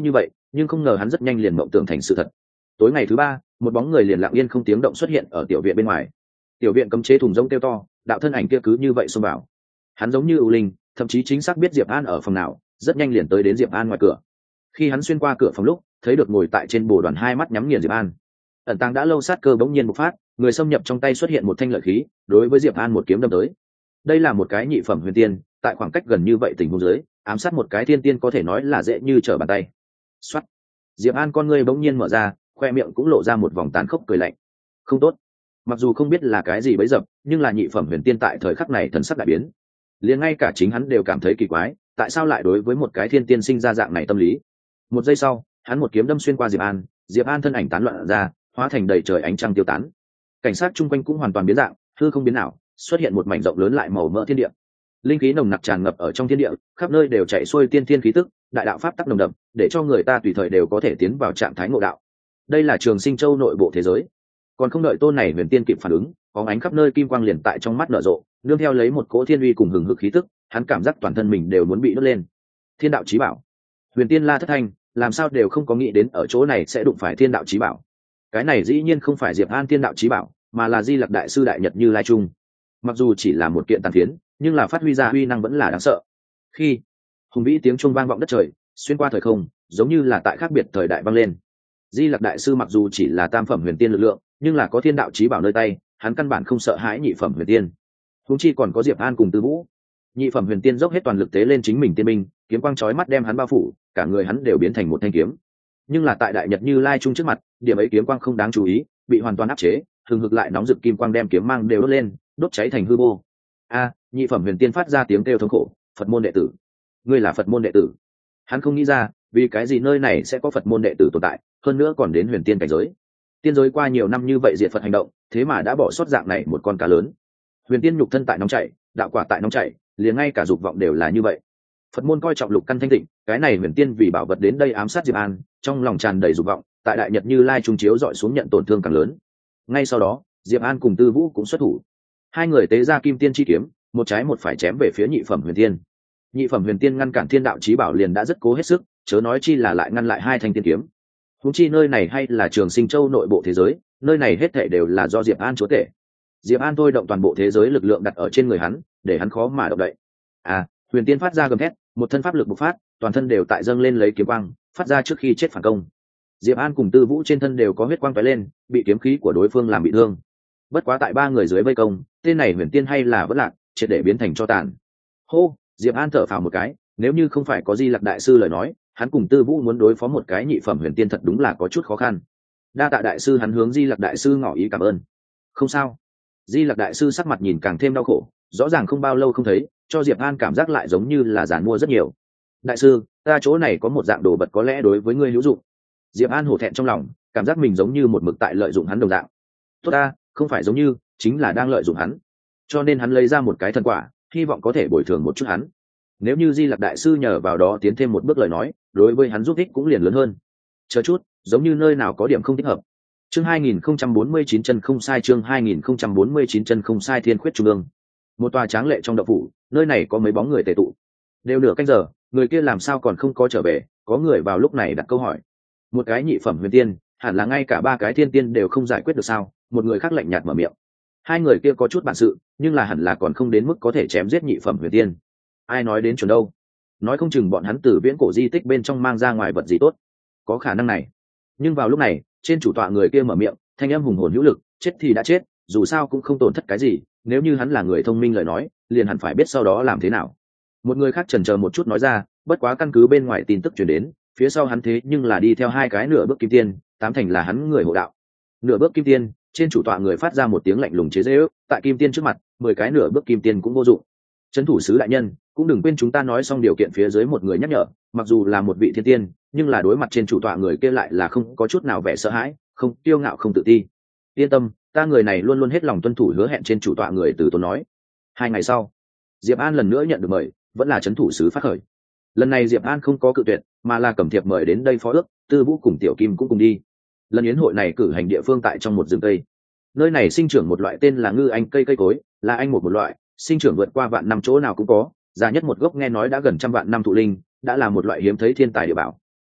nhưng không ngờ hắn rất nhanh liền mộng tưởng thành sự thật. Tối ngày thứ ba, một bóng người liền lặng yên không tiếng động xuất hiện ở tiểu viện bên ngoài. Tiểu viện cấm chế thùng rỗng kêu to, đạo thân ảnh kia cứ như vậy xông vào. Hắn giống như ưu linh, thậm chí chính xác biết Diệp An ở phòng nào, rất nhanh liền tới đến Diệp An ngoài cửa. Khi hắn xuyên qua cửa phòng lúc, thấy được ngồi tại trên bồ đoàn hai mắt nhắm nghiền Diệp An. Ẩn tàng đã lâu sát cơ bỗng nhiên bộc phát, người xâm nhập trong tay xuất hiện một thanh lợi khí, đối với Diệp An một kiếm đâm tới. Đây là một cái nhị phẩm huyền tiên, tại khoảng cách gần như vậy tình huống dưới, ám sát một cái thiên tiên có thể nói là dễ như trở bàn tay. Soát. Diệp An con ngươi bỗng nhiên mở ra, khoe miệng cũng lộ ra một vòng tàn khốc cười lạnh. Không tốt. Mặc dù không biết là cái gì bấy dập, nhưng là nhị phẩm huyền tiên tại thời khắc này thần sắc đại biến. Liền ngay cả chính hắn đều cảm thấy kỳ quái, tại sao lại đối với một cái thiên tiên sinh ra dạng này tâm lý. Một giây sau, hắn một kiếm đâm xuyên qua Diệp An, Diệp An thân ảnh tán loạn ra, hóa thành đầy trời ánh trăng tiêu tán. Cảnh sát chung quanh cũng hoàn toàn biến dạng, hư không biến ảo, xuất hiện một mảnh rộng lớn lại màu mỡ thiên địa. Linh khí nồng nặc tràn ngập ở trong thiên địa, khắp nơi đều chạy xuôi tiên thiên khí tức, đại đạo pháp tắc nồng đậm, để cho người ta tùy thời đều có thể tiến vào trạng thái ngộ đạo. Đây là Trường Sinh Châu nội bộ thế giới. Còn không đợi tôn này huyền tiên kịp phản ứng, có ánh khắp nơi kim quang liền tại trong mắt nở rộ, nương theo lấy một cỗ thiên uy cùng hừng hực khí tức, hắn cảm giác toàn thân mình đều muốn bị đốt lên. Thiên đạo chí bảo. Huyền tiên la thất thanh, làm sao đều không có nghĩ đến ở chỗ này sẽ đụng phải thiên đạo chí bảo. Cái này dĩ nhiên không phải Diệp An thiên đạo chí bảo, mà là Di Lặc đại sư đại nhật Như Lai Trung. Mặc dù chỉ là một kiện tàn phiến, nhưng là phát huy ra uy năng vẫn là đáng sợ. Khi hùng vĩ tiếng chuông vang vọng đất trời, xuyên qua thời không, giống như là tại khác biệt thời đại vang lên. Di Lặc đại sư mặc dù chỉ là tam phẩm huyền tiên lực lượng, nhưng là có thiên đạo chí bảo nơi tay, hắn căn bản không sợ hãi nhị phẩm huyền tiên. Huống chi còn có Diệp An cùng Tư Vũ. Nhị phẩm huyền tiên dốc hết toàn lực tế lên chính mình tiên minh, kiếm quang chói mắt đem hắn bao phủ, cả người hắn đều biến thành một thanh kiếm. Nhưng là tại đại nhật Như Lai Trung trước mặt, điểm ấy kiếm quang không đáng chú ý, bị hoàn toàn áp chế, hừng hực lại nóng rực kim quang đem kiếm mang đều đốt lên, đốt cháy thành hư vô. A, nhị phẩm huyền tiên phát ra tiếng kêu thống khổ, Phật môn đệ tử. Ngươi là Phật môn đệ tử? Hắn không nghĩ ra, vì cái gì nơi này sẽ có Phật môn đệ tử tồn tại, hơn nữa còn đến huyền tiên cảnh giới. Tiên giới qua nhiều năm như vậy diệt Phật hành động, thế mà đã bỏ sót dạng này một con cá lớn. Huyền tiên nhục thân tại nóng chảy, đạo quả tại nóng chảy, liền ngay cả dục vọng đều là như vậy. Phật môn coi trọng lục căn thanh tịnh, cái này huyền tiên vì bảo vật đến đây ám sát Diệp An, trong lòng tràn đầy dục vọng, tại đại nhật Như Lai trung chiếu dọi xuống nhận tổn thương càng lớn. Ngay sau đó, Diệp An cùng Tư Vũ cũng xuất thủ. Hai người tế ra kim tiên chi kiếm, một trái một phải chém về phía nhị phẩm huyền tiên. Nhị phẩm huyền tiên ngăn cản thiên đạo chí bảo liền đã rất cố hết sức, chớ nói chi là lại ngăn lại hai thanh tiên kiếm. Huống chi nơi này hay là Trường Sinh Châu nội bộ thế giới, nơi này hết thảy đều là do Diệp An chúa tể. Diệp An thôi động toàn bộ thế giới lực lượng đặt ở trên người hắn, để hắn khó mà động đậy. À, huyền tiên phát ra gầm thét, một thân pháp lực bộc phát, toàn thân đều tại dâng lên lấy kiếm quang, phát ra trước khi chết phản công. Diệp An cùng Tư Vũ trên thân đều có huyết quang tóe lên, bị kiếm khí của đối phương làm bị thương. Bất quá tại ba người dưới vây công, tên này huyền tiên hay là vẫn lạc, triệt để biến thành cho tàn. Hô, Diệp An thở phào một cái, nếu như không phải có Di Lặc đại sư lời nói, hắn cùng Tư Vũ muốn đối phó một cái nhị phẩm huyền tiên thật đúng là có chút khó khăn. Đa tạ đại sư, hắn hướng Di Lặc đại sư ngỏ ý cảm ơn. Không sao. Di Lặc đại sư sắc mặt nhìn càng thêm đau khổ, rõ ràng không bao lâu không thấy, cho Diệp An cảm giác lại giống như là giàn mua rất nhiều. Đại sư, ta chỗ này có một dạng đồ vật có lẽ đối với ngươi hữu dụng. Diệp An hổ thẹn trong lòng, cảm giác mình giống như một mực tại lợi dụng hắn đồng dạng. Tốt ta, không phải giống như, chính là đang lợi dụng hắn. Cho nên hắn lấy ra một cái thần quả, hy vọng có thể bồi thường một chút hắn. Nếu như Di Lặc đại sư nhờ vào đó tiến thêm một bước lời nói, đối với hắn giúp ích cũng liền lớn hơn. Chờ chút, giống như nơi nào có điểm không thích hợp. Chương hai nghìn không trăm bốn mươi chín chân không sai, chương hai nghìn không trăm bốn mươi chín chân không sai, Thiên Khuyết trung ương. Một tòa tráng lệ trong động phủ, nơi này có mấy bóng người tề tụ. Đều nửa canh giờ, người kia làm sao còn không có trở về, có người vào lúc này đặt câu hỏi. Một cái nhị phẩm huyền tiên, hẳn là ngay cả ba cái thiên tiên đều không giải quyết được sao? Một người khác lạnh nhạt mở miệng. Hai người kia có chút bản sự, nhưng là hẳn là còn không đến mức có thể chém giết nhị phẩm huyền tiên. Ai nói đến chuẩn đâu? Nói không chừng bọn hắn từ viễn cổ di tích bên trong mang ra ngoài vật gì tốt. Có khả năng này. Nhưng vào lúc này, trên chủ tọa người kia mở miệng, thanh âm hùng hồn hữu lực, chết thì đã chết, dù sao cũng không tổn thất cái gì, nếu như hắn là người thông minh lời nói, liền hẳn phải biết sau đó làm thế nào. Một người khác chần chờ một chút nói ra, bất quá căn cứ bên ngoài tin tức truyền đến, phía sau hắn thế nhưng là đi theo hai cái nửa bước kim tiên, tám thành là hắn người hộ đạo. Nửa bước kim tiên, trên chủ tọa người phát ra một tiếng lạnh lùng chế giễu, tại kim tiên trước mặt, mười cái nửa bước kim tiên cũng vô dụng. Trấn thủ sứ đại nhân, cũng đừng quên chúng ta nói xong điều kiện phía dưới một người nhắc nhở, mặc dù là một vị thiên tiên, nhưng là đối mặt trên chủ tọa người kia lại là không có chút nào vẻ sợ hãi, không kiêu ngạo không tự ti. Yên tâm, ta người này luôn luôn hết lòng tuân thủ hứa hẹn, trên chủ tọa người từ tốn nói. Hai ngày sau, Diệp An lần nữa nhận được mời, vẫn là trấn thủ sứ phát khởi. Lần này Diệp An không có cự tuyệt, mà là cầm thiệp mời đến đây phó ước, Tư Vũ cùng Tiểu Kim cũng cùng đi. Lần yến hội này cử hành địa phương tại trong một rừng cây. Nơi này sinh trưởng một loại tên là ngư anh cây cây cối, là anh một một loại, sinh trưởng vượt qua vạn năm chỗ nào cũng có, già nhất một gốc nghe nói đã gần trăm vạn năm thụ linh, đã là một loại hiếm thấy thiên tài địa bảo.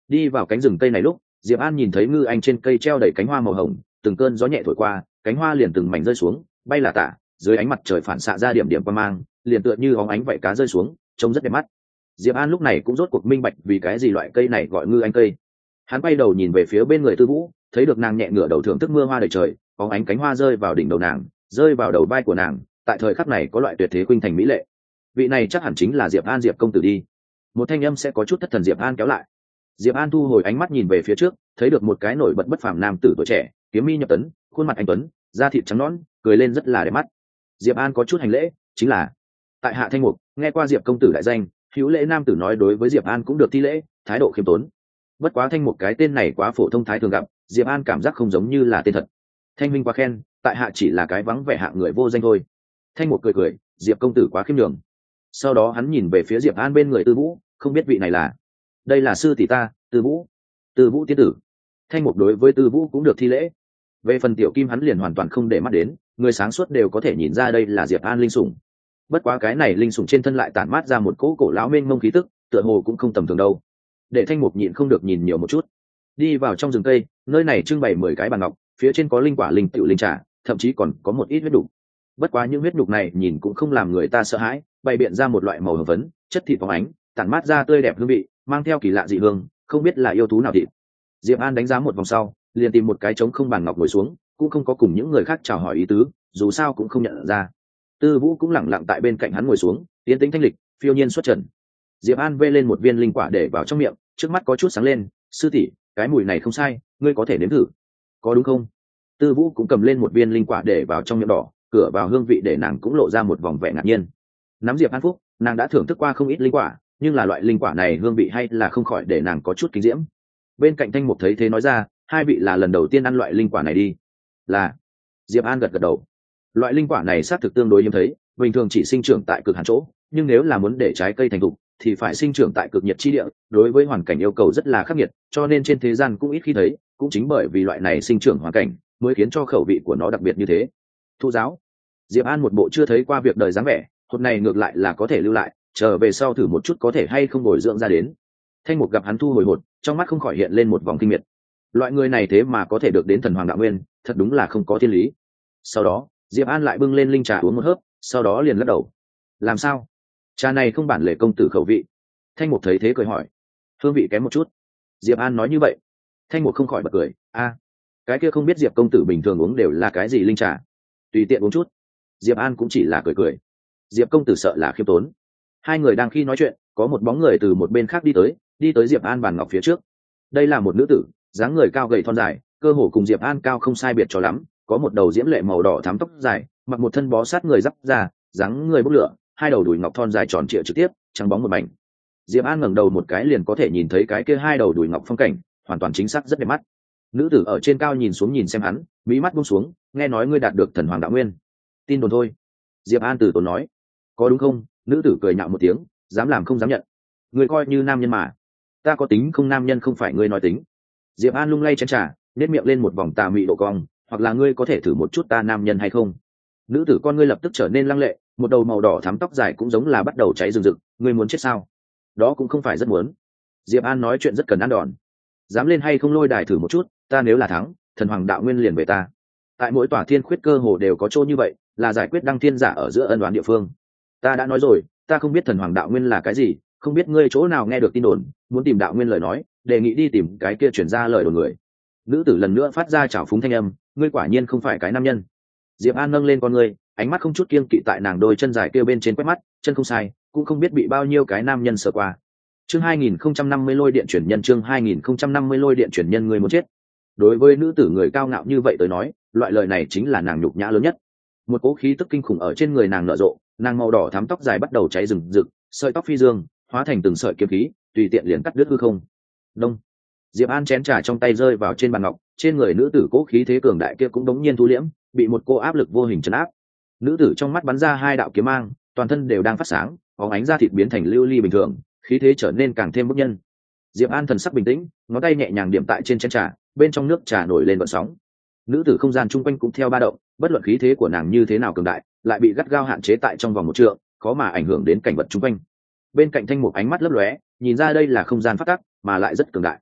Đi vào cánh rừng cây này lúc Diệp An nhìn thấy ngư anh trên cây treo đầy cánh hoa màu hồng, từng cơn gió nhẹ thổi qua, cánh hoa liền từng mảnh rơi xuống, bay là tả, dưới ánh mặt trời phản xạ ra điểm điểm quang mang, liền tựa như óng ánh vậy cá rơi xuống, trông rất đẹp mắt. Diệp An lúc này cũng rốt cuộc minh bạch vì cái gì loại cây này gọi ngư anh cây. Hắn quay đầu nhìn về phía bên người Tư Vũ, thấy được nàng nhẹ ngửa đầu thưởng thức mưa hoa đầy trời, óng ánh cánh hoa rơi vào đỉnh đầu nàng, rơi vào đầu vai của nàng, tại thời khắc này có loại tuyệt thế khuynh thành mỹ lệ. Vị này chắc hẳn chính là Diệp An, Diệp công tử đi. Một thanh âm sẽ có chút thất thần Diệp An kéo lại. Diệp An thu hồi ánh mắt nhìn về phía trước, thấy được một cái nổi bật bất phàm nam tử tuổi trẻ, kiếm mi nhập tấn, khuôn mặt anh tuấn, da thịt trắng nõn, cười lên rất là đẹp mắt. Diệp An có chút hành lễ, chính là tại hạ Thanh Mục, nghe qua Diệp công tử đại danh, hữu lễ nam tử nói đối với Diệp An cũng được thi lễ, thái độ khiêm tốn. Bất quá Thanh Mục cái tên này quá phổ thông thái thường gặp, Diệp An cảm giác không giống như là tên thật. Thanh minh quá khen, tại hạ chỉ là cái vắng vẻ hạng người vô danh thôi. Thanh Mục cười cười, Diệp công tử quá khiêm nhường. Sau đó hắn nhìn về phía Diệp An bên người Tư Vũ, không biết vị này là. Đây là sư tỷ ta, Tư Vũ. Tư Vũ tiên tử. Thanh Mục đối với Tư Vũ cũng được thi lễ. Về phần tiểu kim hắn liền hoàn toàn không để mắt đến, người sáng suốt đều có thể nhìn ra đây là Diệp An linh sủng. Bất quá cái này linh sủng trên thân lại tản mát ra một cỗ cổ lão mênh mông khí tức, tựa hồ cũng không tầm thường đâu. Để Thanh Mục nhịn không được nhìn nhiều một chút. Đi vào trong rừng cây, nơi này trưng bày mười cái bàn ngọc, phía trên có linh quả, linh tiểu, linh trà, thậm chí còn có một ít huyết đục. Bất quá những huyết đục này nhìn cũng không làm người ta sợ hãi, bày biện ra một loại màu hồng phấn, chất thịt phóng ánh, tản mát ra tươi đẹp hương vị, mang theo kỳ lạ dị hương, không biết là yêu thú nào thịt. Diệp An đánh giá một vòng sau, liền tìm một cái trống không bàn ngọc ngồi xuống, cũng không có cùng những người khác chào hỏi ý tứ, dù sao cũng không nhận ra. Tư Vũ cũng lẳng lặng tại bên cạnh hắn ngồi xuống, tiến tĩnh thanh lịch, phiêu nhiên xuất trần. Diệp An vê lên một viên linh quả để vào trong miệng, trước mắt có chút sáng lên, sư tỷ, cái mùi này không sai, ngươi có thể nếm thử. Có đúng không? Tư Vũ cũng cầm lên một viên linh quả để vào trong miệng đỏ, cửa vào hương vị để nàng cũng lộ ra một vòng vẻ ngạc nhiên. Nắm Diệp An phúc, nàng đã thưởng thức qua không ít linh quả, nhưng là loại linh quả này hương vị hay là không khỏi để nàng có chút kinh diễm. Bên cạnh Thanh Mục thấy thế nói ra, hai vị là lần đầu tiên ăn loại linh quả này đi. Là. Diệp An gật gật đầu. Loại linh quả này xác thực tương đối hiếm thấy, bình thường chỉ sinh trưởng tại cực hàn chỗ, nhưng nếu là muốn để trái cây thành thục thì phải sinh trưởng tại cực nhiệt chi địa, đối với hoàn cảnh yêu cầu rất là khắc nghiệt, cho nên trên thế gian cũng ít khi thấy, cũng chính bởi vì loại này sinh trưởng hoàn cảnh mới khiến cho khẩu vị của nó đặc biệt như thế. Thụ giáo. Diệp An một bộ chưa thấy qua việc đời dáng vẻ, hôm nay ngược lại là có thể lưu lại, trở về sau thử một chút có thể hay không bồi dưỡng ra đến. Thanh Mục gặp hắn thu hồi hột, trong mắt không khỏi hiện lên một vòng kinh miệt. Loại người này thế mà có thể được đến thần hoàng đạo nguyên, thật đúng là không có thiên lý. Sau đó Diệp An lại bưng lên linh trà uống một hớp, sau đó liền lắc đầu. Làm sao? Trà này không bản lệ công tử khẩu vị. Thanh Mục thấy thế cười hỏi. Hương vị kém một chút. Diệp An nói như vậy. Thanh Mục không khỏi bật cười. A, cái kia không biết Diệp công tử bình thường uống đều là cái gì linh trà? Tùy tiện uống chút. Diệp An cũng chỉ là cười cười. Diệp công tử sợ là khiêm tốn. Hai người đang khi nói chuyện, có một bóng người từ một bên khác đi tới, đi tới Diệp An bàn ngọc phía trước. Đây là một nữ tử, dáng người cao gầy thon dài, cơ hồ cùng Diệp An cao không sai biệt cho lắm, có một đầu diễm lệ màu đỏ thắm tóc dài, mặc một thân bó sát người giáp ra, dáng người bốc lửa, hai đầu đùi ngọc thon dài tròn trịa trực tiếp, trắng bóng một mảnh. Diệp An ngẩng đầu một cái liền có thể nhìn thấy cái kia hai đầu đùi ngọc phong cảnh, hoàn toàn chính xác rất đẹp mắt. Nữ tử ở trên cao nhìn xuống nhìn xem hắn, mí mắt buông xuống, nghe nói ngươi đạt được thần hoàng đạo nguyên. Tin đồn thôi. Diệp An từ tốn nói. Có đúng không? Nữ tử cười nhạo một tiếng, dám làm không dám nhận. Ngươi coi như nam nhân mà. Ta có tính không nam nhân không phải ngươi nói tính. Diệp An lung lay chén trà, nét miệng lên một vòng tà mị độ cong, hoặc là ngươi có thể thử một chút ta nam nhân hay không? Nữ tử con ngươi lập tức trở nên lăng lệ, một đầu màu đỏ thắm tóc dài cũng giống là bắt đầu cháy rừng rực, ngươi muốn chết sao? Đó cũng không phải rất muốn. Diệp An nói chuyện rất cần ăn đòn. Dám lên hay không lôi đài thử một chút, ta nếu là thắng, thần hoàng đạo nguyên liền về ta. Tại mỗi tòa thiên khuyết cơ hồ đều có chỗ như vậy, là giải quyết đăng thiên giả ở giữa ân oán địa phương. Ta đã nói rồi, ta không biết thần hoàng đạo nguyên là cái gì, không biết ngươi chỗ nào nghe được tin đồn, muốn tìm đạo nguyên lời nói, đề nghị đi tìm cái kia chuyển ra lời đồn người. Nữ tử lần nữa phát ra trào phúng thanh âm, ngươi quả nhiên không phải cái nam nhân. Diệp An nâng lên con ngươi, ánh mắt không chút kiêng kỵ tại nàng đôi chân dài kia bên trên quét mắt, chân không sai, cũng không biết bị bao nhiêu cái nam nhân sờ qua. Chương hai nghìn không trăm năm mươi lôi điện chuyển nhân, chương hai nghìn không trăm năm mươi lôi điện chuyển nhân, ngươi muốn chết. Đối với nữ tử người cao ngạo như vậy tới nói, loại lời này chính là nàng nhục nhã lớn nhất. Một cỗ khí tức kinh khủng ở trên người nàng nở rộ, nàng màu đỏ thắm tóc dài bắt đầu cháy rừng rực, sợi tóc phi dương, hóa thành từng sợi kiếm khí, tùy tiện liền cắt đứt hư không. Đông. Diệp An chén trà trong tay rơi vào trên bàn ngọc, trên người nữ tử cố khí thế cường đại kia cũng đống nhiên thu liễm, bị một cô áp lực vô hình trấn áp. Nữ tử trong mắt bắn ra hai đạo kiếm mang, toàn thân đều đang phát sáng, bóng ánh da thịt biến thành lưu ly bình thường, khí thế trở nên càng thêm bức nhân. Diệp An thần sắc bình tĩnh, ngón tay nhẹ nhàng điểm tại trên chén trà, bên trong nước trà nổi lên gợn sóng. Nữ tử không gian chung quanh cũng theo ba động, bất luận khí thế của nàng như thế nào cường đại, lại bị gắt gao hạn chế tại trong vòng một trượng, khó mà ảnh hưởng đến cảnh vật chung quanh. Bên cạnh Thanh Mục ánh mắt lấp lóe, nhìn ra đây là không gian phát tắc, mà lại rất cường đại.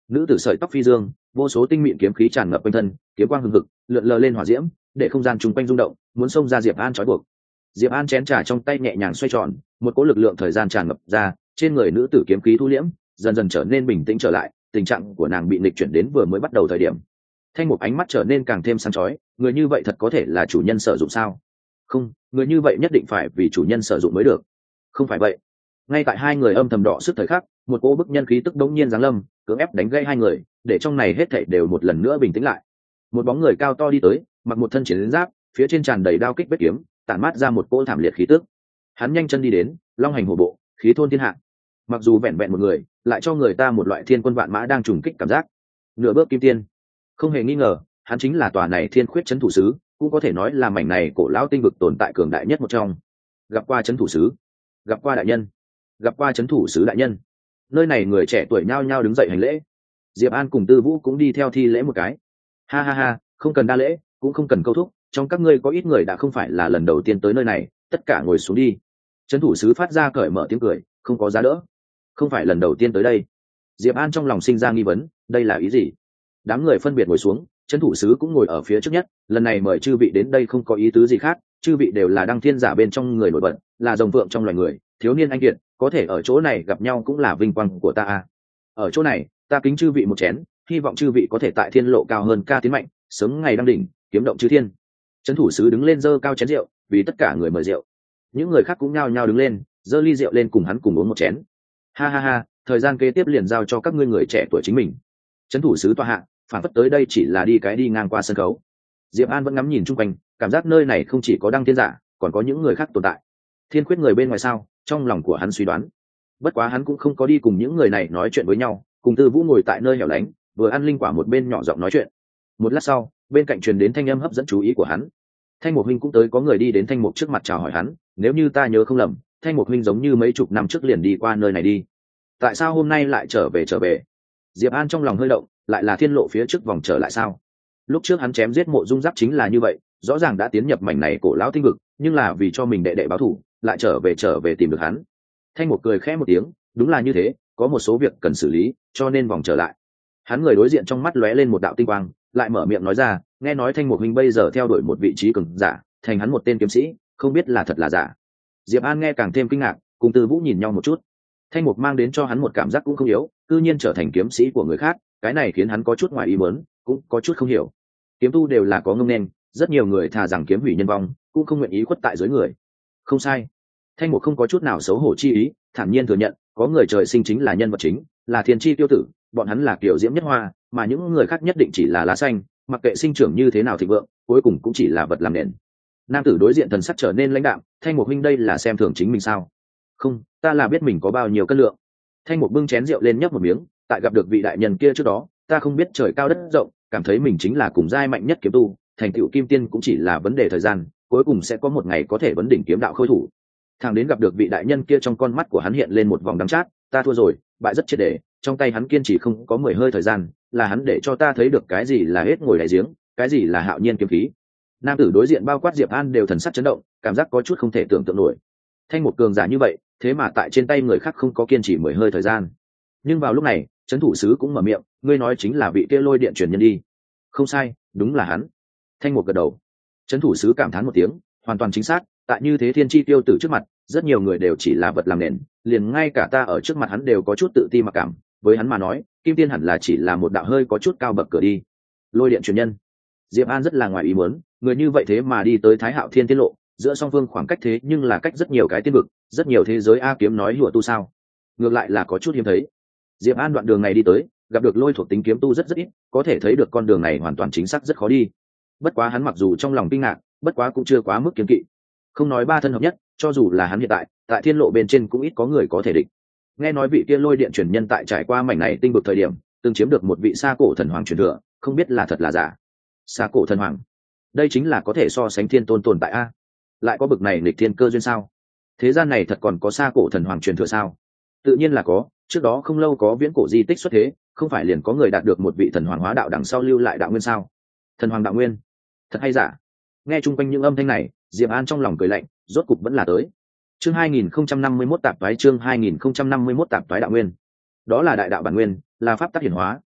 nữ tử sợi tóc phi dương, vô số tinh mịn kiếm khí tràn ngập quanh thân, kiếm quang hừng hực lượn lờ lên hỏa diễm, để không gian chung quanh rung động, muốn xông ra Diệp An trói buộc. Diệp An chén trà trong tay nhẹ nhàng xoay tròn, một cỗ lực lượng thời gian tràn ngập ra, trên người nữ tử kiếm khí thu liễm, dần dần trở nên bình tĩnh trở lại, tình trạng của nàng bị nghịch chuyển đến vừa mới bắt đầu thời điểm. Thanh Mục ánh mắt trở nên càng thêm sáng chói, người như vậy thật có thể là chủ nhân sử dụng sao? Không, người như vậy nhất định phải vì chủ nhân sử dụng mới được. Không phải vậy. Ngay tại hai người âm thầm đỏ sức thời khắc, một cỗ bức nhân khí tức đống nhiên giáng lâm, cưỡng ép đánh gây hai người, để trong này hết thảy đều một lần nữa bình tĩnh lại. Một bóng người cao to đi tới, mặc một thân chiến giáp, phía trên tràn đầy đao kích vết kiếm, tản mát ra một cỗ thảm liệt khí tức. Hắn nhanh chân đi đến, long hành hổ bộ, khí thôn thiên hạ. Mặc dù vẹn vẹn một người, lại cho người ta một loại thiên quân vạn mã đang trùng kích cảm giác. Nửa bước kim tiên, không hề nghi ngờ, hắn chính là tòa này thiên khuyết trấn thủ sứ, cũng có thể nói là mảnh này cổ lão tinh vực tồn tại cường đại nhất một trong. Gặp qua trấn thủ sứ, gặp qua đại nhân, gặp qua trấn thủ sứ đại nhân. Nơi này người trẻ tuổi nhao nhao đứng dậy hành lễ. Diệp An cùng Tư Vũ cũng đi theo thi lễ một cái. Ha ha ha, không cần đa lễ, cũng không cần câu thúc, trong các ngươi có ít người đã không phải là lần đầu tiên tới nơi này, tất cả ngồi xuống đi. Trấn thủ sứ phát ra cởi mở tiếng cười, không có giá đỡ. Không phải lần đầu tiên tới đây. Diệp An trong lòng sinh ra nghi vấn, đây là ý gì? Đám người phân biệt ngồi xuống, trấn thủ sứ cũng ngồi ở phía trước nhất, lần này mời chư vị đến đây không có ý tứ gì khác, chư vị đều là đăng thiên giả bên trong người nổi bật, là rồng vượng trong loài người, thiếu niên anh kiệt, có thể ở chỗ này gặp nhau cũng là vinh quang của ta a. Ở chỗ này, ta kính chư vị một chén, hy vọng chư vị có thể tại thiên lộ cao hơn ca tiến mạnh, sớm ngày đăng đỉnh, kiếm động chư thiên. Trấn thủ sứ đứng lên giơ cao chén rượu, vì tất cả người mời rượu. Những người khác cũng nhao nhao đứng lên, giơ ly rượu lên cùng hắn cùng uống một chén. Ha ha ha, thời gian kế tiếp liền giao cho các ngươi người trẻ tuổi chính mình. Trấn thủ sứ tọa hạ, phản phất tới đây chỉ là đi cái đi ngang qua sân khấu. Diệp An vẫn ngắm nhìn chung quanh, cảm giác nơi này không chỉ có đăng thiên giả, còn có những người khác tồn tại. Thiên khuyết người bên ngoài sao? Trong lòng của hắn suy đoán. Bất quá hắn cũng không có đi cùng những người này nói chuyện với nhau, cùng Tư Vũ ngồi tại nơi hẻo lánh, vừa ăn linh quả một bên nhỏ giọng nói chuyện. Một lát sau, bên cạnh truyền đến thanh âm hấp dẫn chú ý của hắn. Thanh Mục huynh cũng tới, có người đi đến Thanh Mục trước mặt chào hỏi hắn, nếu như ta nhớ không lầm, Thanh Mục huynh giống như mấy chục năm trước liền đi qua nơi này đi. Tại sao hôm nay lại trở về trở về? Diệp An trong lòng hơi động, lại là thiên lộ phía trước vòng trở lại sao? Lúc trước hắn chém giết Mộ Dung Giáp chính là như vậy, rõ ràng đã tiến nhập mảnh này cổ lão tinh vực, nhưng là vì cho mình đệ đệ báo thù, lại trở về trở về tìm được hắn. Thanh Mục cười khẽ một tiếng, đúng là như thế, có một số việc cần xử lý, cho nên vòng trở lại. Hắn người đối diện trong mắt lóe lên một đạo tinh quang, lại mở miệng nói ra, nghe nói Thanh Mục huynh bây giờ theo đuổi một vị trí cường giả, thành hắn một tên kiếm sĩ, không biết là thật là giả. Diệp An nghe càng thêm kinh ngạc, cùng Tư Vũ nhìn nhau một chút. Thanh Mục mang đến cho hắn một cảm giác cũng không yếu, cư nhiên trở thành kiếm sĩ của người khác, cái này khiến hắn có chút ngoài ý muốn, cũng có chút không hiểu. Kiếm tu đều là có ngông nên, rất nhiều người thà rằng kiếm hủy nhân vong, cũng không nguyện ý khuất tại dưới người. Không sai. Thanh Mục không có chút nào xấu hổ chi ý, thản nhiên thừa nhận, có người trời sinh chính là nhân vật chính, là thiên chi tiêu tử, bọn hắn là kiểu diễm nhất hoa, mà những người khác nhất định chỉ là lá xanh, mặc kệ sinh trưởng như thế nào thịnh vượng, cuối cùng cũng chỉ là vật làm nền. Nam tử đối diện thần sắc trở nên lãnh đạm, Thanh Mục huynh đây là xem thường chính mình sao? Không, ta là biết mình có bao nhiêu cân lượng. Thanh Mục bưng chén rượu lên nhấp một miếng, tại gặp được vị đại nhân kia trước đó, ta không biết trời cao đất rộng, cảm thấy mình chính là cùng giai mạnh nhất kiếm tu, thành tựu kim tiên cũng chỉ là vấn đề thời gian, cuối cùng sẽ có một ngày có thể vấn đỉnh kiếm đạo khôi thủ. Thằng đến gặp được vị đại nhân kia, trong con mắt của hắn hiện lên một vòng đắng chát, ta thua rồi, bại rất triệt để, trong tay hắn kiên trì không có mười hơi thời gian, là hắn để cho ta thấy được cái gì là hết ngồi đáy giếng, cái gì là hạo nhiên kiếm khí. Nam tử đối diện bao quát Diệp An đều thần sắc chấn động, cảm giác có chút không thể tưởng tượng nổi. Thanh Mục cường giả như vậy, thế mà tại trên tay người khác không có kiên trì mười hơi thời gian. Nhưng vào lúc này, trấn thủ sứ cũng mở miệng, ngươi nói chính là vị kia lôi điện truyền nhân đi? Không sai, đúng là hắn. Thanh Mục gật đầu. Trấn thủ sứ cảm thán một tiếng, hoàn toàn chính xác, tại như thế thiên chi tiêu tử trước mặt, rất nhiều người đều chỉ là vật làm nền, liền ngay cả ta ở trước mặt hắn đều có chút tự ti mặc cảm, với hắn mà nói, kim tiên hẳn là chỉ là một đạo hơi có chút cao bậc cửa đi. Lôi điện truyền nhân. Diệp An rất là ngoài ý muốn, người như vậy thế mà đi tới Thái Hạo Thiên Tiết Lộ, giữa song phương khoảng cách thế nhưng là cách rất nhiều cái tiên vực, rất nhiều thế giới a kiếm nói hùa tu sao? Ngược lại là có chút hiếm thấy. Diệp An đoạn đường này đi tới, gặp được lôi thuộc tính kiếm tu rất rất ít, có thể thấy được con đường này hoàn toàn chính xác rất khó đi. Bất quá hắn mặc dù trong lòng kinh ngạc, bất quá cũng chưa quá mức kiêng kỵ. Không nói ba thân hợp nhất, cho dù là hắn hiện tại, tại thiên lộ bên trên cũng ít có người có thể địch. Nghe nói vị kia lôi điện truyền nhân tại trải qua mảnh này tinh vực thời điểm, từng chiếm được một vị xa cổ thần hoàng truyền thừa, không biết là thật là giả. Xa cổ thần hoàng, đây chính là có thể so sánh thiên tôn tồn tại a. Lại có bực này nghịch thiên cơ duyên sao? Thế gian này thật còn có xa cổ thần hoàng truyền thừa sao? Tự nhiên là có, trước đó không lâu có viễn cổ di tích xuất thế, không phải liền có người đạt được một vị thần hoàng hóa đạo đằng sau lưu lại đạo nguyên sao? Thần hoàng đạo nguyên, thật hay giả? Nghe chung quanh những âm thanh này, Diệp An trong lòng cười lạnh, rốt cục vẫn là tới. Chương hai nghìn không trăm năm mươi mốt tạp toái chương hai nghìn không trăm năm mươi mốt tạp toái đạo nguyên. Đó là đại đạo bản nguyên, là pháp tắc hiển hóa,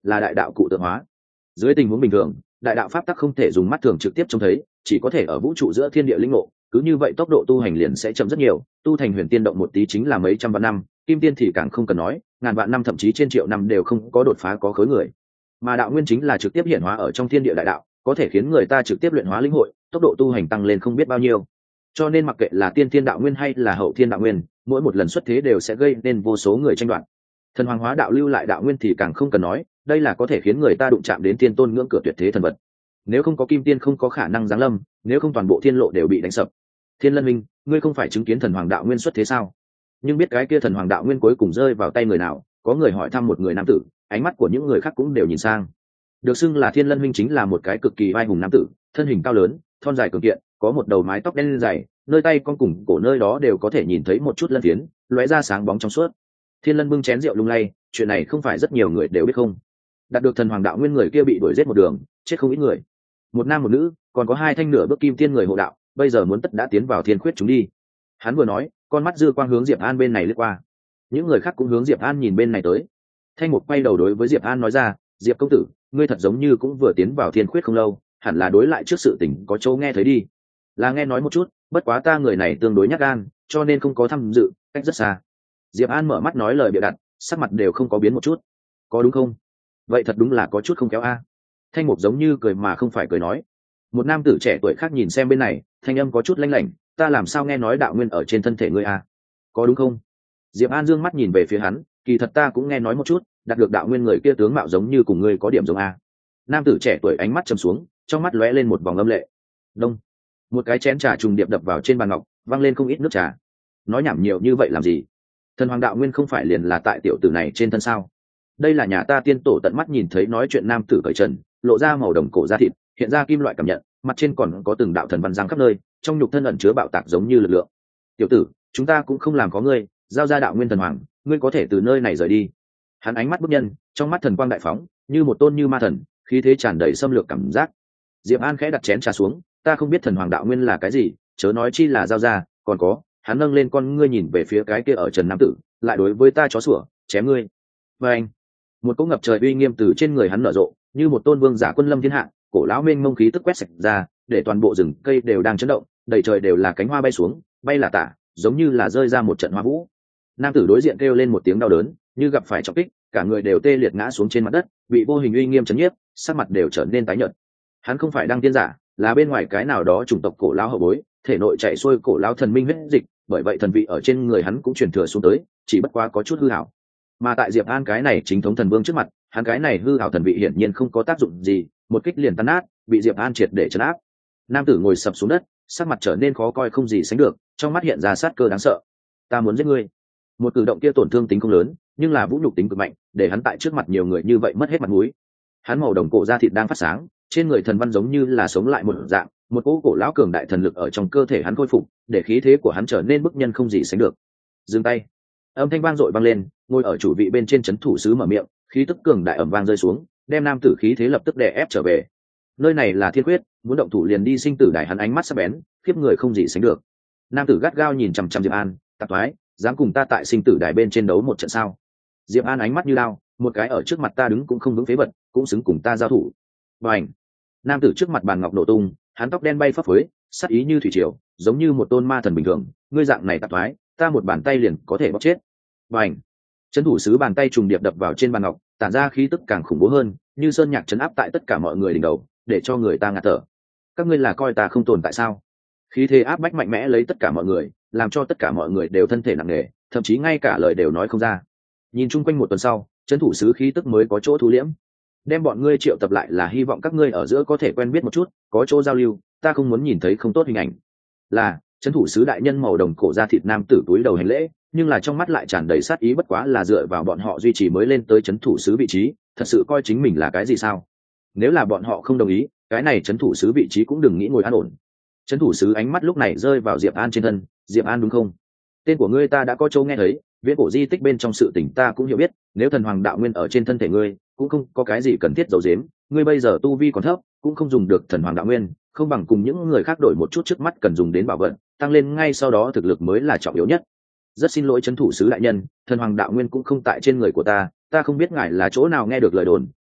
là đại đạo cụ tượng hóa. Dưới tình huống bình thường, đại đạo pháp tắc không thể dùng mắt thường trực tiếp trông thấy, chỉ có thể ở vũ trụ giữa thiên địa linh ngộ, cứ như vậy tốc độ tu hành liền sẽ chậm rất nhiều, tu thành huyền tiên động một tí chính là mấy trăm vạn năm, kim tiên thì càng không cần nói, ngàn vạn năm thậm chí trên triệu năm đều không có đột phá có khối người. Mà đạo nguyên chính là trực tiếp hiện hóa ở trong thiên địa đại đạo, có thể khiến người ta trực tiếp luyện hóa linh hội, tốc độ tu hành tăng lên không biết bao nhiêu. Cho nên mặc kệ là tiên thiên đạo nguyên hay là hậu thiên đạo nguyên, mỗi một lần xuất thế đều sẽ gây nên vô số người tranh đoạt. Thần hoàng hóa đạo lưu lại đạo nguyên thì càng không cần nói, đây là có thể khiến người ta đụng chạm đến tiên tôn ngưỡng cửa tuyệt thế thần vật. Nếu không có kim tiên không có khả năng giáng lâm, nếu không toàn bộ thiên lộ đều bị đánh sập. Thiên Lân Minh, ngươi không phải chứng kiến thần hoàng đạo nguyên xuất thế sao? Nhưng biết cái kia thần hoàng đạo nguyên cuối cùng rơi vào tay người nào? Có người hỏi thăm một người nam tử, ánh mắt của những người khác cũng đều nhìn sang. Được xưng là Thiên Lân Minh chính là một cái cực kỳ vai hùng nam tử, thân hình cao lớn, thon dài cường kiện, có một đầu mái tóc đen dày, nơi tay con cùng cổ nơi đó đều có thể nhìn thấy một chút lân phiến, lóe ra sáng bóng trong suốt. Thiên Lân bưng chén rượu lung lay, chuyện này không phải rất nhiều người đều biết không? Đạt được thần hoàng đạo nguyên người kia bị đuổi giết một đường, chết không ít người. Một nam một nữ, còn có hai thanh nửa bước kim tiên người hộ đạo, bây giờ muốn tất đã tiến vào thiên khuyết chúng đi. Hắn vừa nói, con mắt dư quang hướng Diệp An bên này lướt qua. Những người khác cũng hướng Diệp An nhìn bên này tới. Thanh Mục quay đầu đối với Diệp An nói ra, Diệp công tử, ngươi thật giống như cũng vừa tiến vào thiên khuyết không lâu, hẳn là đối lại trước sự tình có chỗ nghe thấy đi. Là nghe nói một chút, bất quá ta người này tương đối nhát gan, cho nên không có tham dự, cách rất xa. Diệp An mở mắt nói lời bịa đặt, sắc mặt đều không có biến một chút. Có đúng không? Vậy thật đúng là có chút không kéo a. Thanh Mục giống như cười mà không phải cười nói. Một nam tử trẻ tuổi khác nhìn xem bên này, thanh âm có chút lanh lảnh, ta làm sao nghe nói đạo nguyên ở trên thân thể ngươi a? Có đúng không? Diệp An dương mắt nhìn về phía hắn, kỳ thật ta cũng nghe nói một chút, đạt được đạo nguyên người kia tướng mạo giống như cùng ngươi có điểm giống a. Nam tử trẻ tuổi ánh mắt trầm xuống, trong mắt lóe lên một vòng âm lệ. Đông, một cái chén trà trùng điệp đập vào trên bàn ngọc, văng lên không ít nước trà. Nói nhảm nhiều như vậy làm gì? Thần hoàng đạo nguyên không phải liền là tại tiểu tử này trên thân sao? Đây là nhà ta tiên tổ tận mắt nhìn thấy nói chuyện nam tử cởi trần, lộ ra màu đồng cổ da thịt, hiện ra kim loại cảm nhận, mặt trên còn có từng đạo thần văn giang khắp nơi, trong nhục thân ẩn chứa bạo tạc giống như lực lượng. Tiểu tử, chúng ta cũng không làm có ngươi, giao ra đạo nguyên thần hoàng, ngươi có thể từ nơi này rời đi. Hắn ánh mắt bức nhân, trong mắt thần quang đại phóng, như một tôn như ma thần, khí thế tràn đầy xâm lược cảm giác. Diệp An khẽ đặt chén trà xuống, ta không biết thần hoàng đạo nguyên là cái gì, chớ nói chi là giao ra, còn có, hắn nâng lên con ngươi nhìn về phía cái kia ở trần nam tử, lại đối với ta chó sủa, chém ngươi. Và anh, một cỗ ngập trời uy nghiêm từ trên người hắn nở rộ, như một tôn vương giả quân lâm thiên hạ, cổ lão mênh mông khí tức quét sạch ra, để toàn bộ rừng cây đều đang chấn động, đầy trời đều là cánh hoa bay xuống, bay là tả, giống như là rơi ra một trận hoa vũ. Nam tử đối diện kêu lên một tiếng đau đớn, như gặp phải trọng kích, cả người đều tê liệt ngã xuống trên mặt đất, bị vô hình uy nghiêm chấn nhiếp, sắc mặt đều trở nên tái nhợt. Hắn không phải đăng tiên giả, là bên ngoài cái nào đó chủng tộc cổ lão hậu bối, thể nội chạy xuôi cổ lão thần minh huyết dịch, bởi vậy thần vị ở trên người hắn cũng truyền thừa xuống tới, chỉ bất quá có chút hư ảo. Mà tại Diệp An cái này chính thống thần vương trước mặt, hắn cái này hư ảo thần vị hiển nhiên không có tác dụng gì, một kích liền tan nát, bị Diệp An triệt để trấn áp. Nam tử ngồi sập xuống đất, sắc mặt trở nên khó coi không gì sánh được, trong mắt hiện ra sát cơ đáng sợ. Ta muốn giết ngươi. Một cử động kia tổn thương tính không lớn, nhưng là vũ nhục tính cực mạnh, để hắn tại trước mặt nhiều người như vậy mất hết mặt mũi. Hắn màu đồng cổ da thịt đang phát sáng, trên người thần văn giống như là sống lại một dạng, một cỗ cổ lão cường đại thần lực ở trong cơ thể hắn khôi phục, để khí thế của hắn trở nên bức nhân không gì sánh được. Dừng tay. Âm thanh vang dội vang lên, ngồi ở chủ vị bên trên trấn thủ sứ mở miệng, khí tức cường đại ầm vang rơi xuống, đem nam tử khí thế lập tức đè ép trở về. Nơi này là thiên quyết, muốn động thủ liền đi sinh tử đài, hắn ánh mắt sắc bén, khiếp người không gì sánh được. Nam tử gắt gao nhìn chằm chằm Diệp An, tạp thoái, dám cùng ta tại sinh tử đài bên trên đấu một trận sao? Diệp An ánh mắt như lao, một cái ở trước mặt ta đứng cũng không vững phế vật, cũng xứng cùng ta giao thủ. Bành! Nam tử trước mặt bàn ngọc nổ tung, hắn tóc đen bay phấp phới, sắc ý như thủy triều, giống như một tôn ma thần bình thường. Ngươi dạng này tạp thoái, ta một bàn tay liền có thể bóc chết. Bành! Trấn thủ sứ bàn tay trùng điệp đập vào trên bàn ngọc, tản ra khí tức càng khủng bố hơn, như sơn nhạc trấn áp tại tất cả mọi người đỉnh đầu, để cho người ta ngạt thở. Các ngươi là coi ta không tồn tại sao? Khí thế áp bách mạnh mẽ lấy tất cả mọi người, làm cho tất cả mọi người đều thân thể nặng nề, thậm chí ngay cả lời đều nói không ra. Nhìn chung quanh một tuần sau, trấn thủ sứ khí tức mới có chỗ thu liễm. Đem bọn ngươi triệu tập lại là hy vọng các ngươi ở giữa có thể quen biết một chút, có chỗ giao lưu, ta không muốn nhìn thấy không tốt hình ảnh. Là, trấn thủ sứ đại nhân màu đồng cổ da thịt nam tử túi đầu hành lễ, nhưng là trong mắt lại tràn đầy sát ý, bất quá là dựa vào bọn họ duy trì mới lên tới trấn thủ sứ vị trí, thật sự coi chính mình là cái gì sao? Nếu là bọn họ không đồng ý, cái này trấn thủ sứ vị trí cũng đừng nghĩ ngồi an ổn. Trấn thủ sứ ánh mắt lúc này rơi vào Diệp An trên thân, Diệp An đúng không? Tên của ngươi ta đã có chỗ nghe thấy, viễn cổ di tích bên trong sự tình ta cũng hiểu biết, nếu thần hoàng đạo nguyên ở trên thân thể ngươi, cũng không có cái gì cần thiết giấu giếm, ngươi bây giờ tu vi còn thấp, cũng không dùng được thần hoàng đạo nguyên, không bằng cùng những người khác đổi một chút trước mắt cần dùng đến bảo vận, tăng lên ngay sau đó thực lực mới là trọng yếu nhất. Rất xin lỗi trấn thủ sứ đại nhân, thần hoàng đạo nguyên cũng không tại trên người của ta, ta không biết ngài là chỗ nào nghe được lời đồn,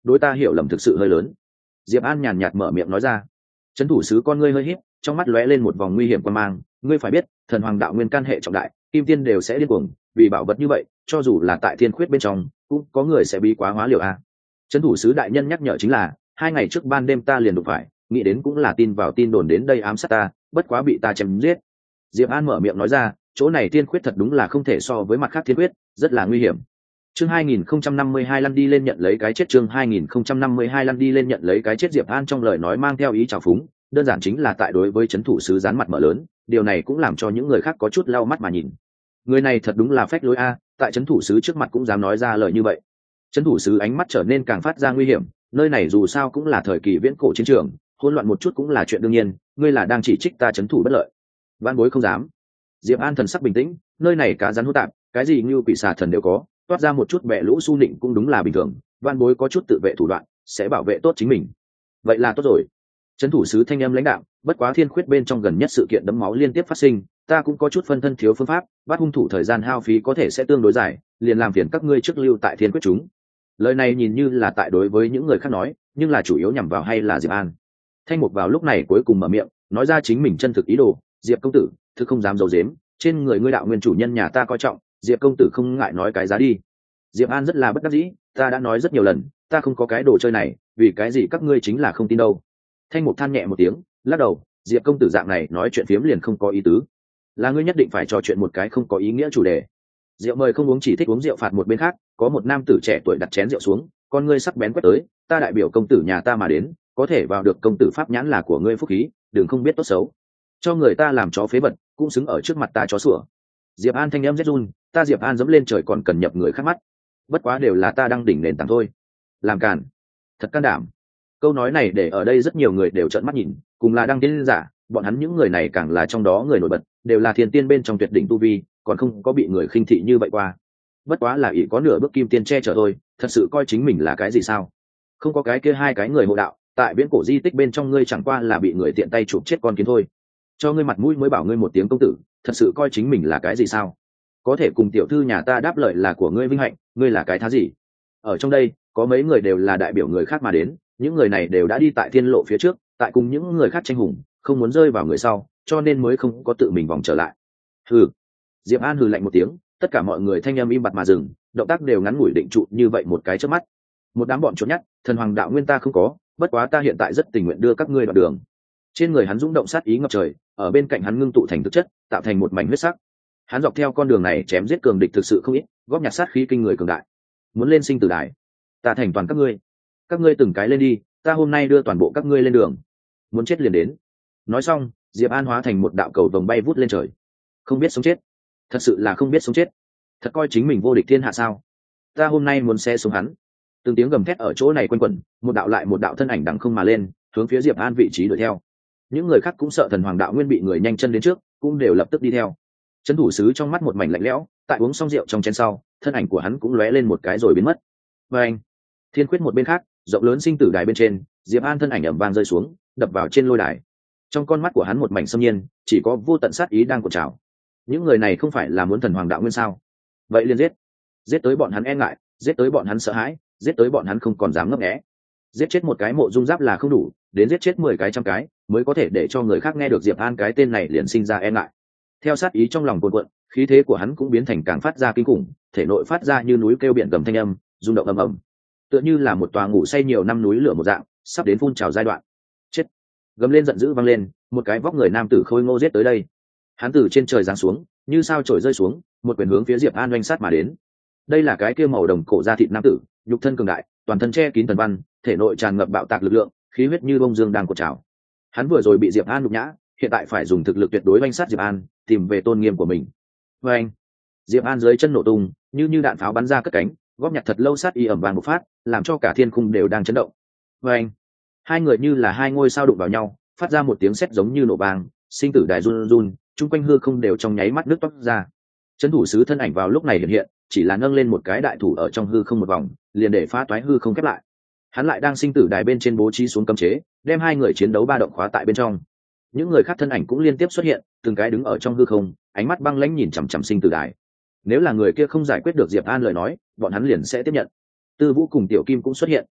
đối ta hiểu lầm thực sự hơi lớn. Diệp An nhàn nhạt mở miệng nói ra. Trấn thủ sứ con ngươi hơi híp, trong mắt lóe lên một vòng nguy hiểm quan mang. Ngươi phải biết, thần hoàng đạo nguyên can hệ trọng đại, kim tiên đều sẽ điên cuồng, vì bảo vật như vậy, cho dù là tại thiên khuyết bên trong, cũng có người sẽ bí quá hóa liều a. Trấn thủ sứ đại nhân nhắc nhở chính là, hai ngày trước ban đêm ta liền đụng phải, nghĩ đến cũng là tin vào tin đồn đến đây ám sát ta, bất quá bị ta chém giết. Diệp An mở miệng nói ra, chỗ này thiên khuyết thật đúng là không thể so với mặt khác thiên khuyết, rất là nguy hiểm. Chương hai nghìn không trăm năm mươi hai lăn đi lên nhận lấy cái chết chương hai nghìn không trăm năm mươi hai lăn đi lên nhận lấy cái chết Diệp An trong lời nói mang theo ý trào phúng, đơn giản chính là tại đối với trấn thủ sứ dán mặt mở lớn, điều này cũng làm cho những người khác có chút lau mắt mà nhìn. Người này thật đúng là phách lối a, tại trấn thủ sứ trước mặt cũng dám nói ra lời như vậy. Trấn thủ sứ ánh mắt trở nên càng phát ra nguy hiểm, nơi này dù sao cũng là thời kỳ viễn cổ chiến trường, hỗn loạn một chút cũng là chuyện đương nhiên, ngươi là đang chỉ trích ta trấn thủ bất lợi. Vạn bối không dám. Diệp An thần sắc bình tĩnh, nơi này cá rắn hỗn tạp, cái gì như quỷ xà thần đều có, toát ra một chút bẹ lũ su nịnh cũng đúng là bình thường, Vạn bối có chút tự vệ thủ đoạn, sẽ bảo vệ tốt chính mình. Vậy là tốt rồi. Trấn thủ sứ thanh âm lãnh đạo, bất quá thiên khuyết bên trong gần nhất sự kiện đẫm máu liên tiếp phát sinh, ta cũng có chút phân thân thiếu phương pháp, bắt hung thủ thời gian hao phí có thể sẽ tương đối dài, liền làm phiền các ngươi trước lưu tại thiên quyết chúng. Lời này nhìn như là tại đối với những người khác nói, nhưng là chủ yếu nhằm vào hay là Diệp An. Thanh Mục vào lúc này cuối cùng mở miệng, nói ra chính mình chân thực ý đồ, Diệp công tử, thực không dám giấu giếm, trên người ngươi đạo nguyên chủ nhân nhà ta coi trọng, Diệp công tử không ngại nói cái giá đi. Diệp An rất là bất đắc dĩ, ta đã nói rất nhiều lần, ta không có cái đồ chơi này, vì cái gì các ngươi chính là không tin đâu. Thanh Mục than nhẹ một tiếng, lắc đầu, Diệp công tử dạng này nói chuyện phiếm liền không có ý tứ, là ngươi nhất định phải trò chuyện một cái không có ý nghĩa chủ đề. Rượu mời không uống chỉ thích uống rượu phạt một bên khác, có một nam tử trẻ tuổi đặt chén rượu xuống, con ngươi sắc bén quét tới, ta đại biểu công tử nhà ta mà đến, có thể vào được công tử pháp nhãn là của ngươi phúc khí, đừng không biết tốt xấu, cho người ta làm chó phế vật, cũng xứng ở trước mặt ta chó sủa. Diệp An thanh âm rét run, ta Diệp An dẫm lên trời còn cần nhập người khác mắt, bất quá đều là ta đang đỉnh nền tảng thôi. Làm càn, thật can đảm. Câu nói này để ở đây rất nhiều người đều trợn mắt nhìn, cùng là đăng tiên giả, bọn hắn những người này càng là trong đó người nổi bật, đều là thiên tiên bên trong tuyệt đỉnh tu vi, còn không có bị người khinh thị như vậy qua. Bất quá là ỷ có nửa bước kim tiên che chở thôi, thật sự coi chính mình là cái gì sao? Không có cái kia hai cái người hộ đạo, tại viễn cổ di tích bên trong ngươi chẳng qua là bị người tiện tay chụp chết con kiến thôi. Cho ngươi mặt mũi mới bảo ngươi một tiếng công tử, thật sự coi chính mình là cái gì sao? Có thể cùng tiểu thư nhà ta đáp lời là của ngươi vinh hạnh, ngươi là cái thá gì? Ở trong đây, có mấy người đều là đại biểu người khác mà đến, những người này đều đã đi tại thiên lộ phía trước, tại cùng những người khác tranh hùng, không muốn rơi vào người sau, cho nên mới không có tự mình vòng trở lại. Hừ. Diệp An hừ lạnh một tiếng, tất cả mọi người thanh âm im bặt mà dừng, động tác đều ngắn ngủi định trụ như vậy một cái chớp mắt. Một đám bọn chốt nhắt, thần hoàng đạo nguyên ta không có, bất quá ta hiện tại rất tình nguyện đưa các ngươi đoạn đường. Trên người hắn dũng động sát ý ngập trời, ở bên cạnh hắn ngưng tụ thành thực chất, tạo thành một mảnh huyết sắc. Hắn dọc theo con đường này chém giết cường địch thực sự không ít, góp nhặt sát khí kinh người cường đại. Muốn lên sinh tử đài, ta thành toàn các ngươi. Các ngươi từng cái lên đi, ta hôm nay đưa toàn bộ các ngươi lên đường. Muốn chết liền đến. Nói xong, Diệp An hóa thành một đạo cầu vồng bay vút lên trời. Không biết sống chết, thật sự là không biết sống chết, thật coi chính mình vô địch thiên hạ sao? Ta hôm nay muốn xe xuống hắn. Từng tiếng gầm thét ở chỗ này quanh quẩn, một đạo lại một đạo thân ảnh đằng không mà lên, hướng phía Diệp An vị trí đuổi theo. Những người khác cũng sợ thần hoàng đạo nguyên bị người nhanh chân đến trước, cũng đều lập tức đi theo. Trấn thủ sứ trong mắt một mảnh lạnh lẽo, tại uống xong rượu trong chén sau, thân ảnh của hắn cũng lóe lên một cái rồi biến mất. Và anh, thiên khuyết một bên khác, rộng lớn sinh tử đài bên trên, Diệp An thân ảnh ầm vang rơi xuống, đập vào trên lôi đài. Trong con mắt của hắn một mảnh xâm nhiên, chỉ có vô tận sát ý đang cuộn trào. Những người này không phải là muốn thần hoàng đạo nguyên sao? Vậy liền giết, giết tới bọn hắn e ngại, giết tới bọn hắn sợ hãi, giết tới bọn hắn không còn dám ngấp nghé. Giết chết một cái mộ dung giáp là không đủ, đến giết chết mười cái trăm cái mới có thể để cho người khác nghe được Diệp An cái tên này liền sinh ra e ngại. Theo sát ý trong lòng cuộn cuộn, khí thế của hắn cũng biến thành càng phát ra kinh khủng, thể nội phát ra như núi kêu biển gầm thanh âm, rung động ầm ầm, tựa như là một tòa ngủ say nhiều năm núi lửa một dạng, sắp đến phun trào giai đoạn. Chết! Gầm lên giận dữ vang lên, một cái vóc người nam tử khôi ngô giết tới đây. Hắn từ trên trời giáng xuống, như sao chổi rơi xuống, một quyền hướng phía Diệp An oanh sát mà đến. Đây là cái kia màu đồng cổ da thịt nam tử, nhục thân cường đại, toàn thân che kín thần văn, thể nội tràn ngập bạo tạc lực lượng, khí huyết như bông dương đang cột trào. Hắn vừa rồi bị Diệp An nhục nhã, hiện tại phải dùng thực lực tuyệt đối oanh sát Diệp An, tìm về tôn nghiêm của mình. Oanh! Diệp An dưới chân nổ tung, như như đạn pháo bắn ra cất cánh, góp nhặt thật lâu sát y ầm vang một phát, làm cho cả thiên khung đều đang chấn động. Oanh! Hai người như là hai ngôi sao đụng vào nhau, phát ra một tiếng sét giống như nổ vang, sinh tử đài run run, chung quanh hư không đều trong nháy mắt nước toát ra. Trấn thủ sứ thân ảnh vào lúc này hiện hiện, chỉ là nâng lên một cái đại thủ ở trong hư không một vòng, liền để phá toái hư không khép lại. Hắn lại đang sinh tử đài bên trên bố trí xuống cấm chế, đem hai người chiến đấu ba động khóa tại bên trong. Những người khác thân ảnh cũng liên tiếp xuất hiện, từng cái đứng ở trong hư không, ánh mắt băng lãnh nhìn chằm chằm sinh tử đài. Nếu là người kia không giải quyết được Diệp An lời nói, bọn hắn liền sẽ tiếp nhận. Tư Vũ cùng Tiểu Kim cũng xuất hiện,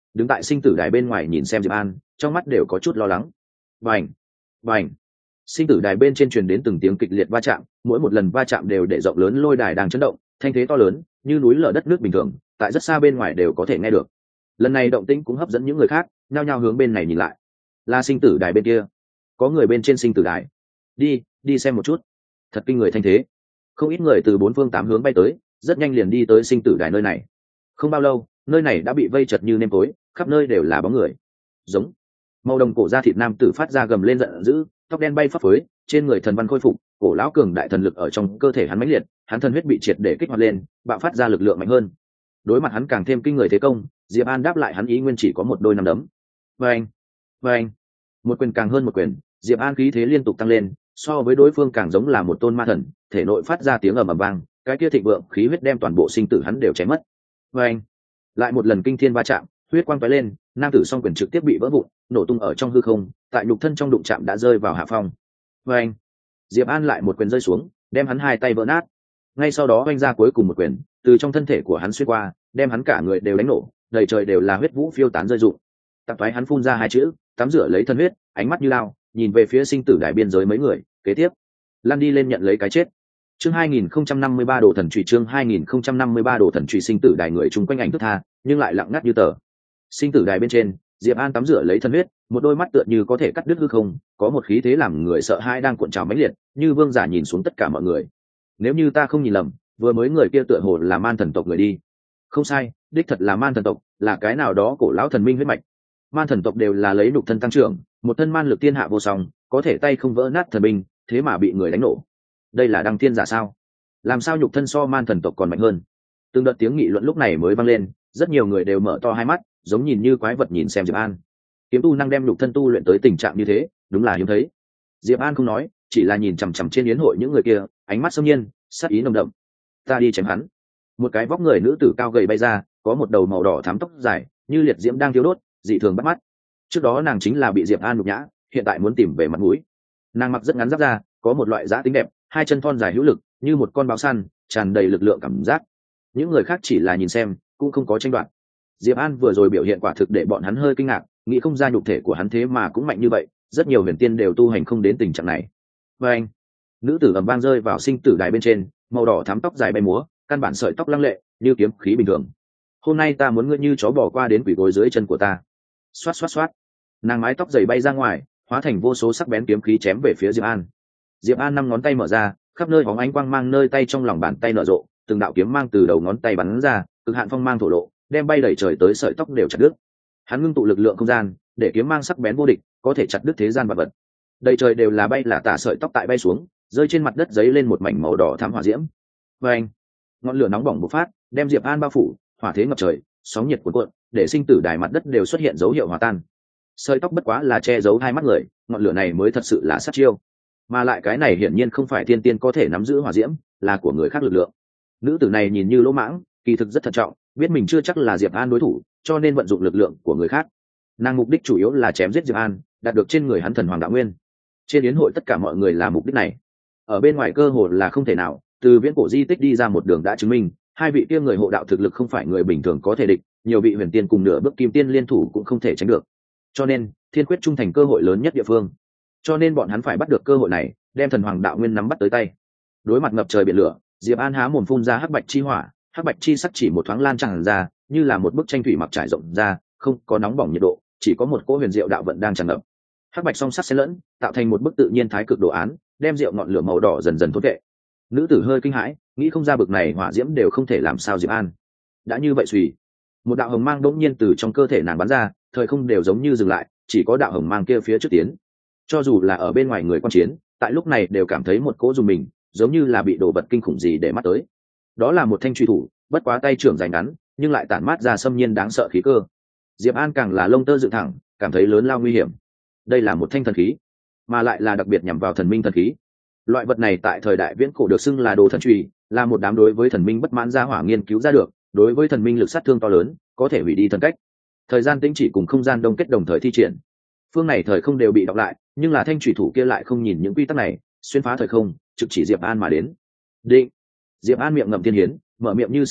đứng tại sinh tử đài bên ngoài nhìn xem Diệp An, trong mắt đều có chút lo lắng. Bành, bành. Sinh tử đài bên trên truyền đến từng tiếng kịch liệt va chạm, mỗi một lần va chạm đều để rộng lớn lôi đài đang chấn động, thanh thế to lớn, như núi lở đất nước bình thường, tại rất xa bên ngoài đều có thể nghe được. Lần này động tĩnh cũng hấp dẫn những người khác, nhao nhao hướng bên này nhìn lại. Là sinh tử đài bên kia, có người bên trên sinh tử đài. Đi, đi xem một chút. Thật kinh người thanh thế. Không ít người từ bốn phương tám hướng bay tới, rất nhanh liền đi tới sinh tử đài nơi này. Không bao lâu, nơi này đã bị vây chật như nêm tối, khắp nơi đều là bóng người. Giống. Màu đồng cổ da thịt nam tử phát ra gầm lên giận dữ, tóc đen bay phấp phới, trên người thần văn khôi phục, cổ lão cường đại thần lực ở trong cơ thể hắn mãnh liệt, hắn thần huyết bị triệt để kích hoạt lên, bạo phát ra lực lượng mạnh hơn. Đối mặt hắn càng thêm kinh người thế công, Diệp An đáp lại hắn ý nguyên chỉ có một đôi nắm đấm. Vâng, vâng, một quyền càng hơn một quyền, Diệp An khí thế liên tục tăng lên, so với đối phương càng giống là một tôn ma thần, thể nội phát ra tiếng ầm ầm vang, cái kia thịnh vượng khí huyết đem toàn bộ sinh tử hắn đều chém mất. Vâng, lại một lần kinh thiên va chạm, huyết quang tóe lên, nam tử song quyền trực tiếp bị vỡ vụn, nổ tung ở trong hư không, tại nhục thân trong đụng chạm đã rơi vào hạ phong. Vâng, Diệp An lại một quyền rơi xuống, đem hắn hai tay vỡ nát. Ngay sau đó oanh ra cuối cùng một quyền, từ trong thân thể của hắn xuyên qua, đem hắn cả người đều đánh nổ, đầy trời đều là huyết vũ phiêu tán rơi rụng. Tạp thoái hắn phun ra hai chữ, tắm rửa lấy thân huyết, ánh mắt như lao, nhìn về phía sinh tử đại biên giới mấy người, kế tiếp, lăn đi lên nhận lấy cái chết. Chương hai nghìn không trăm năm mươi ba đồ thần trụy chương hai nghìn không trăm năm mươi ba đồ thần trụy sinh tử đài người chung quanh ảnh thức tha, nhưng lại lặng ngắt như tờ. Sinh tử đài bên trên, Diệp An tắm rửa lấy thân huyết, một đôi mắt tựa như có thể cắt đứt hư không, có một khí thế làm người sợ hãi đang cuộn trào mãnh liệt, như vương giả nhìn xuống tất cả mọi người. Nếu như ta không nhìn lầm, vừa mới người kia tựa hồ là man thần tộc người đi. Không sai, đích thật là man thần tộc, là cái nào đó cổ lão thần minh huyết mạch. Man thần tộc đều là lấy nhục thân tăng trưởng, một thân man lực thiên hạ vô song, có thể tay không vỡ nát thần binh, thế mà bị người đánh nổ. Đây là đăng thiên giả sao? Làm sao nhục thân so man thần tộc còn mạnh hơn? Từng đợt tiếng nghị luận lúc này mới vang lên, rất nhiều người đều mở to hai mắt, giống nhìn như quái vật nhìn xem Diệp An. Kiếm tu năng đem nhục thân tu luyện tới tình trạng như thế, đúng là hiếm thấy. Diệp An không nói, chỉ là nhìn chằm chằm trên yến hội những người kia, ánh mắt xâm nhiên, sát ý nồng đậm. Ta đi chém hắn. Một cái vóc người nữ tử cao gầy bay ra, có một đầu màu đỏ thắm tóc dài, như liệt diễm đang thiêu đốt, dị thường bắt mắt. Trước đó nàng chính là bị Diệp An nhục nhã, hiện tại muốn tìm về mặt mũi. Nàng mặc rất ngắn giáp ra, có một loại dã tính đẹp, hai chân thon dài hữu lực, như một con báo săn, tràn đầy lực lượng cảm giác. Những người khác chỉ là nhìn xem, cũng không có tranh đoạt. Diệp An vừa rồi biểu hiện quả thực để bọn hắn hơi kinh ngạc, nghĩ không ra nhục thể của hắn thế mà cũng mạnh như vậy, rất nhiều huyền tiên đều tu hành không đến tình trạng này. Và anh, nữ tử ầm vang rơi vào sinh tử đài bên trên, màu đỏ thắm tóc dài bay múa, căn bản sợi tóc lăng lệ, như kiếm khí bình thường. Hôm nay ta muốn ngươi như chó bò qua đến quỷ gối dưới chân của ta. Xoát xoát xoát, nàng mái tóc dày bay ra ngoài, hóa thành vô số sắc bén kiếm khí chém về phía Diệp An. Diệp An năm ngón tay mở ra, khắp nơi bóng ánh quang mang nơi tay trong lòng bàn tay nở rộ, từng đạo kiếm mang từ đầu ngón tay bắn ra, cực hạn phong mang thổ lộ, đem bay đẩy trời tới sợi tóc đều chặt đứt. Hắn ngưng tụ lực lượng không gian, để kiếm mang sắc bén vô địch, có thể chặt đứt thế gian vật vật. Đầy trời đều là bay là tả sợi tóc tại bay xuống, rơi trên mặt đất giấy lên một mảnh màu đỏ thắm hỏa diễm. Và anh, ngọn lửa nóng bỏng bộc phát, đem Diệp An bao phủ, hỏa thế ngập trời, sóng nhiệt cuồn cuộn, để sinh tử đài mặt đất đều xuất hiện dấu hiệu hòa tan. Sợi tóc bất quá là che giấu hai mắt người, ngọn lửa này mới thật sự là sát chiêu. Mà lại cái này hiển nhiên không phải thiên tiên có thể nắm giữ hỏa diễm, là của người khác lực lượng. Nữ tử này nhìn như lỗ mãng, kỳ thực rất thận trọng, biết mình chưa chắc là Diệp An đối thủ, cho nên vận dụng lực lượng của người khác. Nàng mục đích chủ yếu là chém giết Diệp An, đạt được trên người hắn thần hoàng đạo nguyên. Trên yến hội tất cả mọi người là mục đích này. Ở bên ngoài cơ hội là không thể nào, từ viễn cổ di tích đi ra một đường đã chứng minh, hai vị kia người hộ đạo thực lực không phải người bình thường có thể địch, nhiều vị huyền tiên cùng nửa bước kim tiên liên thủ cũng không thể tránh được. Cho nên, thiên quyết trung thành cơ hội lớn nhất địa phương. Cho nên bọn hắn phải bắt được cơ hội này, đem thần hoàng đạo nguyên nắm bắt tới tay. Đối mặt ngập trời biển lửa, Diệp An há mồm phun ra hắc bạch chi hỏa, hắc bạch chi sắc chỉ một thoáng lan tràn ra, như là một bức tranh thủy mặc trải rộng ra, không có nóng bỏng nhiệt độ, chỉ có một cỗ huyền diệu đạo vận đang tràn ngập. Hắc bạch song sắc xen lẫn, tạo thành một bức tự nhiên thái cực đồ án, đem rượu ngọn lửa màu đỏ dần dần thốt vệ. Nữ tử hơi kinh hãi, nghĩ không ra bực này hỏa diễm đều không thể làm sao Diệp An. Đã như vậy suy, một đạo hồng mang đột nhiên từ trong cơ thể nàng bắn ra, thời không đều giống như dừng lại, chỉ có đạo hồng mang kia phía trước tiến. Cho dù là ở bên ngoài người quan chiến, tại lúc này đều cảm thấy một cỗ rùng mình, giống như là bị đổ vật kinh khủng gì để mắt tới. Đó là một thanh truy thủ, bất quá tay trưởng dài ngắn, nhưng lại tản mát ra xâm nhiên đáng sợ khí cơ. Diệp An càng là lông tơ dựng thẳng, cảm thấy lớn lao nguy hiểm. Đây là một thanh thần khí, mà lại là đặc biệt nhằm vào thần minh thần khí. Loại vật này tại thời đại viễn cổ được xưng là đồ thần trùy, là một đám đối với thần minh bất mãn gia hỏa nghiên cứu ra được, đối với thần minh lực sát thương to lớn, có thể hủy đi thần cách. Thời gian tĩnh chỉ cùng không gian đông kết đồng thời thi triển. Phương này thời không đều bị đọc lại, nhưng là thanh trùy thủ kia lại không nhìn những quy tắc này, xuyên phá thời không, trực chỉ Diệp An mà đến. Định. Diệp An miệng ngậm thiên hiến, mở miệng như sấm nổ,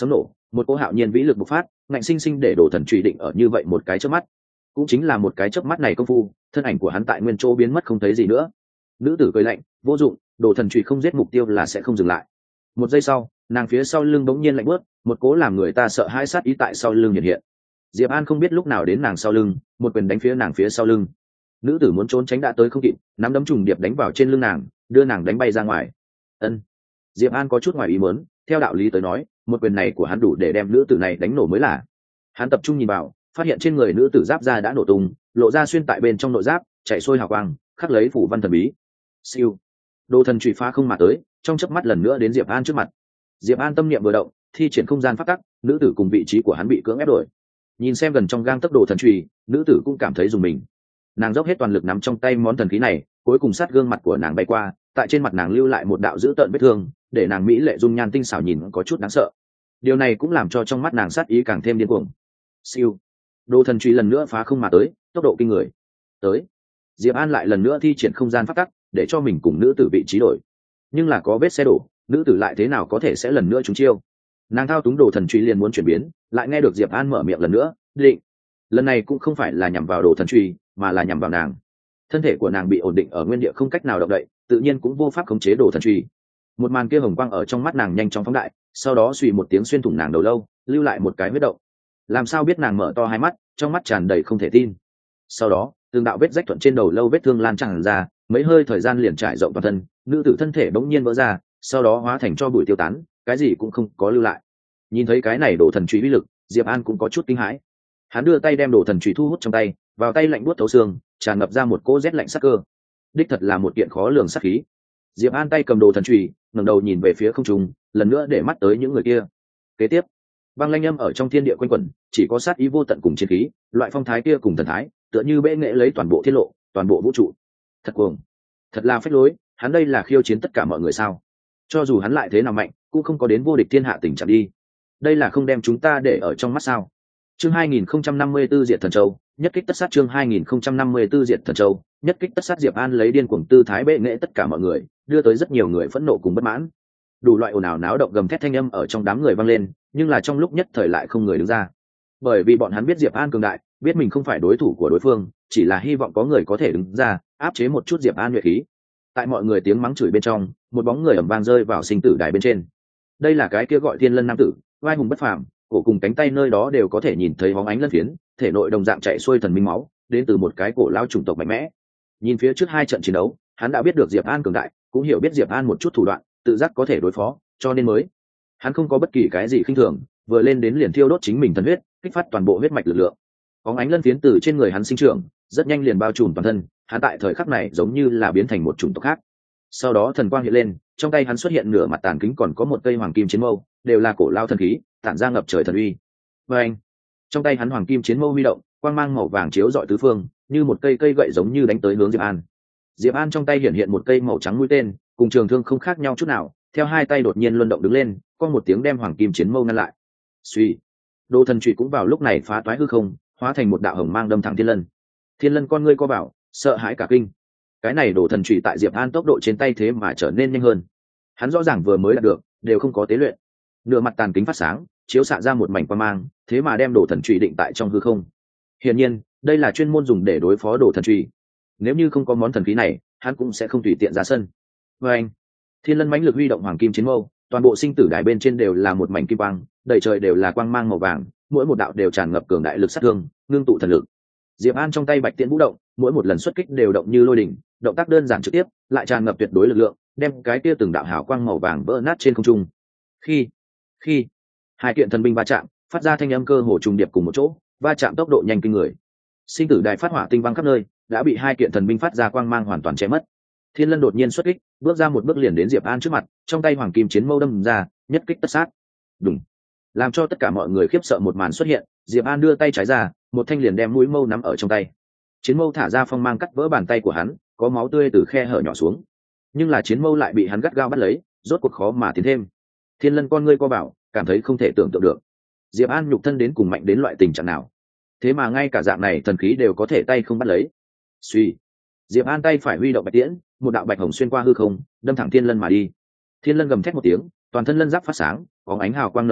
một cỗ hạo nhiên vĩ lực bộc phát, ngạnh sinh sinh để đồ thần truy định ở như vậy một cái chớp mắt. Cũng chính là một cái chớp mắt này công phu, thân ảnh của hắn tại nguyên chỗ biến mất không thấy gì nữa. Nữ tử cười lạnh, vô dụng, đồ thần truy không giết mục tiêu là sẽ không dừng lại. Một giây sau, nàng phía sau lưng bỗng nhiên lạnh bớt, một cố làm người ta sợ hãi sát ý tại sau lưng hiện hiện. Diệp An không biết lúc nào đến nàng sau lưng, một quyền đánh phía nàng phía sau lưng. Nữ tử muốn trốn tránh đã tới không kịp, nắm đấm trùng điệp đánh vào trên lưng nàng, đưa nàng đánh bay ra ngoài. Ân. Diệp An có chút ngoài ý muốn, theo đạo lý tới nói, một quyền này của hắn đủ để đem nữ tử này đánh nổ mới là. Hắn tập trung nhìn vào, phát hiện trên người nữ tử giáp da đã nổ tung, lộ ra xuyên tại bên trong nội giáp, chạy xuôi hào quang, khắc lấy phủ văn thần bí. Siêu. Đồ thần chủy phá không mà tới, trong chớp mắt lần nữa đến Diệp An trước mặt. Diệp An tâm niệm vừa động, thi triển không gian pháp tắc, nữ tử cùng vị trí của hắn bị cưỡng ép đổi. Nhìn xem gần trong gang tấc đồ thần chủy, nữ tử cũng cảm thấy rùng mình. Nàng dốc hết toàn lực nắm trong tay món thần khí này, cuối cùng sát gương mặt của nàng bay qua, tại trên mặt nàng lưu lại một đạo dữ tợn vết thương, để nàng mỹ lệ dung nhan tinh xảo nhìn có chút đáng sợ. Điều này cũng làm cho trong mắt nàng sát ý càng thêm điên cuồng. Siêu. Đồ thần chủy lần nữa phá không mà tới, tốc độ kinh người. Tới. Diệp An lại lần nữa thi triển không gian pháp tắc, để cho mình cùng nữ tử vị trí đổi. Nhưng là có vết xe đổ, nữ tử lại thế nào có thể sẽ lần nữa trúng chiêu. Nàng thao túng đồ thần chủy liền muốn chuyển biến, lại nghe được Diệp An mở miệng lần nữa, định. Lần này cũng không phải là nhằm vào đồ thần chủy, mà là nhằm vào nàng. Thân thể của nàng bị ổn định ở nguyên địa không cách nào động đậy, tự nhiên cũng vô pháp khống chế đồ thần chủy. Một màn kia hồng quang ở trong mắt nàng nhanh chóng phóng đại, sau đó suy một tiếng xuyên thủng nàng đầu lâu, lưu lại một cái huyết động. Làm sao biết nàng mở to hai mắt, trong mắt tràn đầy không thể tin. Sau đó, từng đạo vết rách thuận trên đầu lâu vết thương lan tràn ra, mấy hơi thời gian liền trải rộng toàn thân, nữ tử thân thể bỗng nhiên vỡ ra, sau đó hóa thành cho bụi tiêu tán, cái gì cũng không có lưu lại. Nhìn thấy cái này đồ thần chủy uy lực, Diệp An cũng có chút kinh hãi. Hắn đưa tay đem đồ thần chủy thu hút trong tay, vào tay lạnh buốt thấu xương, tràn ngập ra một cỗ rét lạnh sắc cơ. Đích thật là một kiện khó lường sát khí. Diệp An tay cầm đồ thần chủy, ngẩng đầu nhìn về phía không trung, lần nữa để mắt tới những người kia. Kế tiếp, băng lanh âm ở trong thiên địa quanh quẩn, chỉ có sát ý vô tận cùng chiến khí, loại phong thái kia cùng thần thái, tựa như bệ nghệ lấy toàn bộ thiên lộ, toàn bộ vũ trụ. Thật cuồng, thật là phách lối, hắn đây là khiêu chiến tất cả mọi người sao? Cho dù hắn lại thế nào mạnh, cũng không có đến vô địch thiên hạ tình trạng đi. Đây là không đem chúng ta để ở trong mắt sao? Chương hai nghìn không trăm năm mươi tư Diệt Thần Châu, nhất kích tất sát. Chương hai nghìn không trăm năm mươi tư Diệt Thần Châu, nhất kích tất sát. Diệp An lấy điên cuồng tư thái bệ nghệ tất cả mọi người, đưa tới rất nhiều người phẫn nộ cùng bất mãn. Đủ loại ồn ào náo động gầm thét thanh âm ở trong đám người vang lên, nhưng là trong lúc nhất thời lại không người đứng ra. Bởi vì bọn hắn biết Diệp An cường đại, biết mình không phải đối thủ của đối phương, chỉ là hy vọng có người có thể đứng ra, áp chế một chút Diệp An nhuệ khí. Tại mọi người tiếng mắng chửi bên trong, một bóng người ầm vang rơi vào sinh tử đài bên trên. Đây là cái kia gọi Thiên Lân nam tử, vai hùng bất phàm, cổ cùng cánh tay nơi đó đều có thể nhìn thấy bóng ánh lân phiến, thể nội đồng dạng chạy xuôi thần minh máu, đến từ một cái cổ lao chủng tộc mạnh mẽ. Nhìn phía trước hai trận chiến đấu, hắn đã biết được Diệp An cường đại, cũng hiểu biết Diệp An một chút thủ đoạn, tự giác có thể đối phó, cho nên mới hắn không có bất kỳ cái gì khinh thường, vừa lên đến liền thiêu đốt chính mình thần huyết, kích phát toàn bộ huyết mạch lực lượng. Bóng ánh lân phiến từ trên người hắn sinh trưởng, rất nhanh liền bao trùm toàn thân, hắn tại thời khắc này giống như là biến thành một chủng tộc khác. Sau đó thần quang hiện lên, trong tay hắn xuất hiện nửa mặt tàn kính còn có một cây hoàng kim chiến mâu, đều là cổ lao thần khí, tản ra ngập trời thần uy. Và anh, trong tay hắn hoàng kim chiến mâu huy động, quang mang màu vàng chiếu rọi tứ phương, như một cây cây gậy giống như đánh tới hướng Diệp An. Diệp An trong tay hiện hiện một cây màu trắng mũi tên, cùng trường thương không khác nhau chút nào, theo hai tay đột nhiên luân động đứng lên, có một tiếng đem hoàng kim chiến mâu ngăn lại. Suy, đồ thần chủy cũng vào lúc này phá toái hư không, hóa thành một đạo hồng mang đâm thẳng Thiên Lân. Thiên Lân con ngươi co bảo, sợ hãi cả kinh. Cái này đồ thần chủy tại Diệp An tốc độ trên tay thế mà trở nên nhanh hơn. Hắn rõ ràng vừa mới đạt được, đều không có tế luyện. Nửa mặt tàn kính phát sáng, chiếu xạ ra một mảnh quang mang, thế mà đem đồ thần chủy định tại trong hư không. Hiển nhiên, đây là chuyên môn dùng để đối phó đồ thần chủy. Nếu như không có món thần khí này, hắn cũng sẽ không tùy tiện ra sân. Và anh, Thiên Lân mãnh lực huy động hoàng kim chiến mâu, toàn bộ sinh tử đài bên trên đều là một mảnh kim quang, đầy trời đều là quang mang màu vàng, mỗi một đạo đều tràn ngập cường đại lực sát thương, ngưng tụ thần lực. Diệp An trong tay bạch tiễn vũ động, mỗi một lần xuất kích đều động như lôi đỉnh, động tác đơn giản trực tiếp, lại tràn ngập tuyệt đối lực lượng, đem cái kia từng đạo hào quang màu vàng vỡ nát trên không trung. Khi, khi hai kiện thần binh va chạm, phát ra thanh âm cơ hồ trùng điệp cùng một chỗ, va chạm tốc độ nhanh kinh người. Sinh tử đài phát hỏa tinh văng khắp nơi, đã bị hai kiện thần binh phát ra quang mang hoàn toàn che mất. Thiên Lân đột nhiên xuất kích, bước ra một bước liền đến Diệp An trước mặt, trong tay hoàng kim chiến mâu đâm ra, nhất kích tất sát. Đùng. Làm cho tất cả mọi người khiếp sợ một màn xuất hiện, Diệp An đưa tay trái ra, một thanh liền đem mũi mâu nắm ở trong tay. Chiến mâu thả ra phong mang cắt vỡ bàn tay của hắn, có máu tươi từ khe hở nhỏ xuống. Nhưng là chiến mâu lại bị hắn gắt gao bắt lấy, rốt cuộc khó mà tiến thêm. Thiên Lân con ngươi co bảo, cảm thấy không thể tưởng tượng được. Diệp An nhục thân đến cùng mạnh đến loại tình trạng nào? Thế mà ngay cả dạng này thần khí đều có thể tay không bắt lấy. Suy. Diệp An tay phải huy động bạch tiễn, một đạo bạch hồng xuyên qua hư không, đâm thẳng Thiên Lân mà đi. Thiên Lân gầm thét một tiếng, toàn thân lân giáp phát sáng, bóng ánh hào quang nở rộ,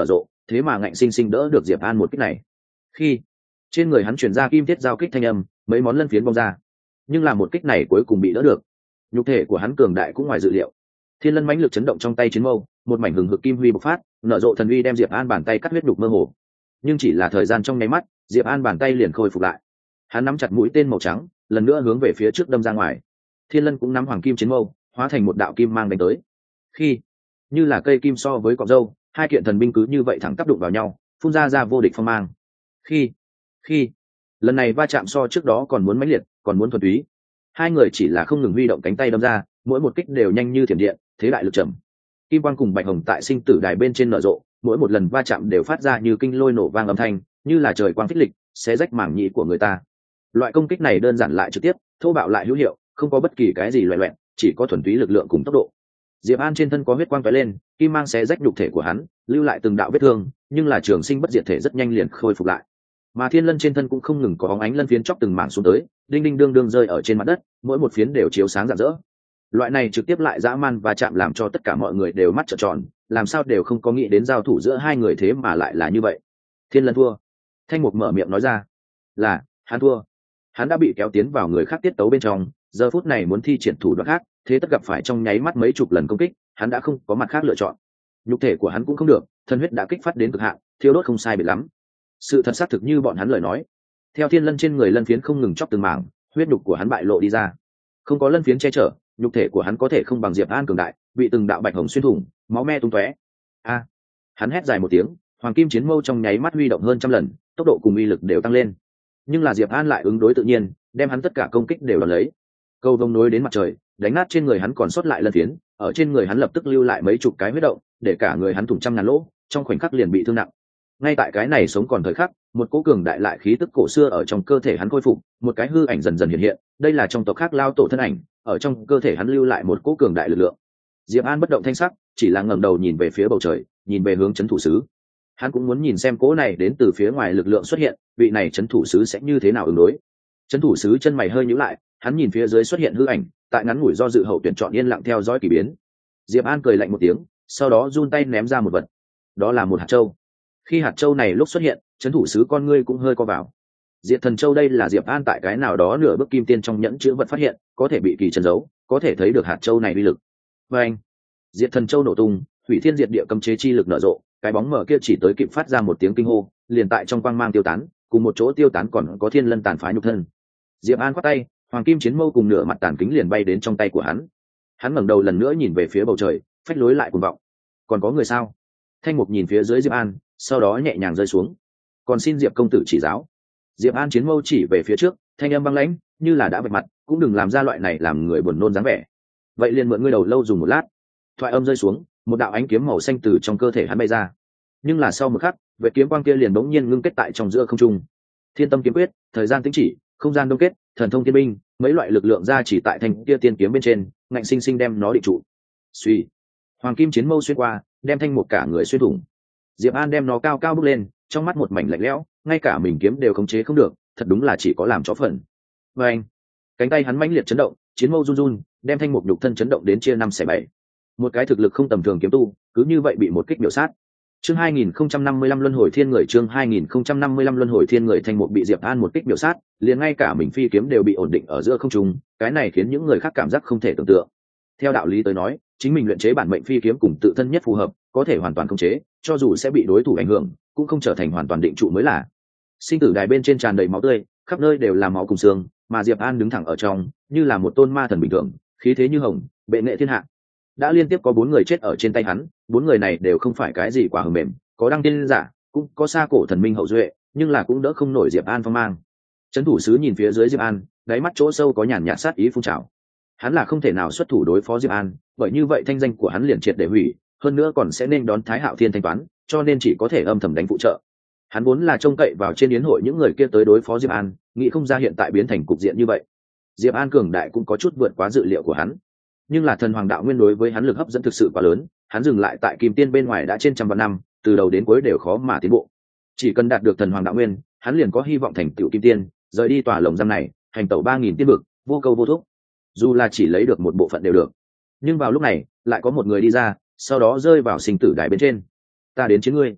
thế mà ngạnh sinh sinh đỡ được Diệp An một kích này. Khi trên người hắn truyền ra kim thiết giao kích thanh âm, mấy món lân phiến bong ra, nhưng là một kích này cuối cùng bị đỡ được. Nhục thể của hắn cường đại cũng ngoài dự liệu. Thiên lân mãnh lực chấn động trong tay chiến mâu, một mảnh hừng hực kim huy bộc phát, nở rộ thần uy đem Diệp An bàn tay cắt huyết nhục mơ hồ. Nhưng chỉ là thời gian trong nháy mắt, Diệp An bàn tay liền khôi phục lại. Hắn nắm chặt mũi tên màu trắng, lần nữa hướng về phía trước đâm ra ngoài. Thiên lân cũng nắm hoàng kim chiến mâu, hóa thành một đạo kim mang đánh tới. Khi như là cây kim so với cọng râu, hai kiện thần binh cứ như vậy thẳng tác đụng vào nhau, phun ra ra vô địch phong mang. Khi khi lần này va chạm so trước đó còn muốn mãnh liệt, còn muốn thuần túy. Hai người chỉ là không ngừng huy động cánh tay đâm ra, mỗi một kích đều nhanh như thiểm điện, thế đại lực trầm. Kim quang cùng bạch hồng tại sinh tử đài bên trên nở rộ, mỗi một lần va chạm đều phát ra như kinh lôi nổ vang âm thanh, như là trời quang phích lịch, xé rách mảng nhĩ của người ta. Loại công kích này đơn giản lại trực tiếp, thô bạo lại hữu hiệu, không có bất kỳ cái gì loè loẹt, chỉ có thuần túy lực lượng cùng tốc độ. Diệp An trên thân có huyết quang tóe lên, kim mang xé rách nhục thể của hắn, lưu lại từng đạo vết thương, nhưng là trường sinh bất diệt thể rất nhanh liền khôi phục lại. Mà thiên lân trên thân cũng không ngừng có bóng ánh lân phiến chóc từng mảng xuống tới, đinh đinh đương đương rơi ở trên mặt đất, mỗi một phiến đều chiếu sáng rạng rỡ. Loại này trực tiếp lại dã man và chạm làm cho tất cả mọi người đều mắt trợn tròn, làm sao đều không có nghĩ đến giao thủ giữa hai người thế mà lại là như vậy. Thiên lân thua. Thanh mục mở miệng nói ra, là hắn thua. Hắn đã bị kéo tiến vào người khác tiết tấu bên trong, giờ phút này muốn thi triển thủ đoạn khác, thế tất gặp phải trong nháy mắt mấy chục lần công kích, hắn đã không có mặt khác lựa chọn. Nhục thể của hắn cũng không được, thân huyết đã kích phát đến cực hạn, thiêu đốt không sai biệt lắm. Sự thật xác thực như bọn hắn lời nói. Theo thiên lân trên người lân phiến không ngừng chóc từng mảng, huyết nhục của hắn bại lộ đi ra. Không có lân phiến che chở, nhục thể của hắn có thể không bằng Diệp An cường đại, bị từng đạo bạch hồng xuyên thủng, máu me tung tóe. A! Hắn hét dài một tiếng, hoàng kim chiến mâu trong nháy mắt huy động hơn trăm lần, tốc độ cùng uy lực đều tăng lên. Nhưng là Diệp An lại ứng đối tự nhiên, đem hắn tất cả công kích đều đón lấy. Câu vông nối đến mặt trời, đánh nát trên người hắn còn sót lại lân phiến, ở trên người hắn lập tức lưu lại mấy chục cái huyết động, để cả người hắn thủng trăm ngàn lỗ, trong khoảnh khắc liền bị thương nặng. Ngay tại cái này sống còn thời khắc, một cỗ cường đại lại khí tức cổ xưa ở trong cơ thể hắn khôi phục, một cái hư ảnh dần dần hiện hiện, đây là trong tộc khác lao tổ thân ảnh, ở trong cơ thể hắn lưu lại một cỗ cường đại lực lượng. Diệp An bất động thanh sắc, chỉ là ngẩng đầu nhìn về phía bầu trời, nhìn về hướng trấn thủ sứ. Hắn cũng muốn nhìn xem cỗ này đến từ phía ngoài lực lượng xuất hiện, vị này trấn thủ sứ sẽ như thế nào ứng đối. Trấn thủ sứ chân mày hơi nhíu lại, hắn nhìn phía dưới xuất hiện hư ảnh, tại ngắn ngủi do dự hậu tuyển chọn yên lặng theo dõi kỳ biến. Diệp An cười lạnh một tiếng, sau đó run tay ném ra một vật. Đó là một hạt châu. Khi hạt châu này lúc xuất hiện, trấn thủ sứ con ngươi cũng hơi co vào. Diệp Thần Châu đây là Diệp An tại cái nào đó nửa bước kim tiên trong nhẫn chứa vật phát hiện, có thể bị kỳ trần giấu, có thể thấy được hạt châu này uy lực. Và anh, Diệp Thần Châu nổ tung, hủy thiên diệt địa cấm chế chi lực nở rộ, cái bóng mờ kia chỉ tới kịp phát ra một tiếng kinh hô, liền tại trong quang mang tiêu tán, cùng một chỗ tiêu tán còn có thiên lân tàn phá nhục thân. Diệp An quát tay, hoàng kim chiến mâu cùng nửa mặt tàn kính liền bay đến trong tay của hắn. Hắn ngẩng đầu lần nữa nhìn về phía bầu trời, phách lối lại cuồng vọng. Còn có người sao? Thanh mục nhìn phía dưới Diệp An, sau đó nhẹ nhàng rơi xuống. Còn xin Diệp công tử chỉ giáo. Diệp An chiến mâu chỉ về phía trước, thanh âm băng lãnh, như là đã vạch mặt, cũng đừng làm ra loại này làm người buồn nôn dáng vẻ. Vậy liền mượn ngươi đầu lâu dùng một lát. Thoại âm rơi xuống, một đạo ánh kiếm màu xanh từ trong cơ thể hắn bay ra. Nhưng là sau một khắc, vệt kiếm quang kia liền bỗng nhiên ngưng kết tại trong giữa không trung. Thiên tâm kiếm quyết, thời gian tĩnh chỉ, không gian đông kết, thần thông thiên binh, mấy loại lực lượng ra chỉ tại thanh kia tiên kiếm bên trên, ngạnh sinh sinh đem nó định trụ. Suy, hoàng kim chiến mâu xuyên qua, đem thanh một cả người xuyên thủng. Diệp An đem nó cao cao bước lên, trong mắt một mảnh lạnh lẽo, ngay cả mình kiếm đều khống chế không được, thật đúng là chỉ có làm chó phần. Và anh, cánh tay hắn mãnh liệt chấn động, chiến mâu run run, đem thanh mục nhục thân chấn động đến chia năm xẻ bảy. Một cái thực lực không tầm thường kiếm tu, cứ như vậy bị một kích miểu sát. Chương hai nghìn không trăm năm mươi lăm luân hồi thiên người, chương hai nghìn không trăm năm mươi lăm luân hồi thiên người, thanh mục bị Diệp An một kích miểu sát, liền ngay cả mình phi kiếm đều bị ổn định ở giữa không trung, cái này khiến những người khác cảm giác không thể tưởng tượng. Theo đạo lý tới nói, chính mình luyện chế bản mệnh phi kiếm cùng tự thân nhất phù hợp, có thể hoàn toàn khống chế, cho dù sẽ bị đối thủ ảnh hưởng, cũng không trở thành hoàn toàn định trụ mới là. Sinh tử đài bên trên tràn đầy máu tươi, khắp nơi đều là máu cùng xương, mà Diệp An đứng thẳng ở trong, như là một tôn ma thần bình thường, khí thế như hồng, bệ nghệ thiên hạ. Đã liên tiếp có bốn người chết ở trên tay hắn, bốn người này đều không phải cái gì quả hờ mềm, có đăng tiên giả, cũng có xa cổ thần minh hậu duệ, nhưng là cũng đỡ không nổi Diệp An phong mang. Trấn thủ sứ nhìn phía dưới Diệp An, đáy mắt chỗ sâu có nhàn nhạt sát ý phun trào. Hắn là không thể nào xuất thủ đối phó Diệp An, bởi như vậy thanh danh của hắn liền triệt để hủy, hơn nữa còn sẽ nên đón Thái Hạo Thiên thanh toán, cho nên chỉ có thể âm thầm đánh phụ trợ. Hắn vốn là trông cậy vào trên yến hội những người kia tới đối phó Diệp An, nghĩ không ra hiện tại biến thành cục diện như vậy. Diệp An cường đại cũng có chút vượt quá dự liệu của hắn, nhưng là thần hoàng đạo nguyên đối với hắn lực hấp dẫn thực sự quá lớn, hắn dừng lại tại kim tiên bên ngoài đã trên trăm vạn năm, từ đầu đến cuối đều khó mà tiến bộ. Chỉ cần đạt được thần hoàng đạo nguyên, hắn liền có hy vọng thành tựu kim tiên, rời đi tòa lồng giam này, hành tẩu ba nghìn tiên vực, vô câu vô thúc. Dù là chỉ lấy được một bộ phận đều được. Nhưng vào lúc này, lại có một người đi ra, sau đó rơi vào sinh tử đài bên trên. Ta đến chiến ngươi.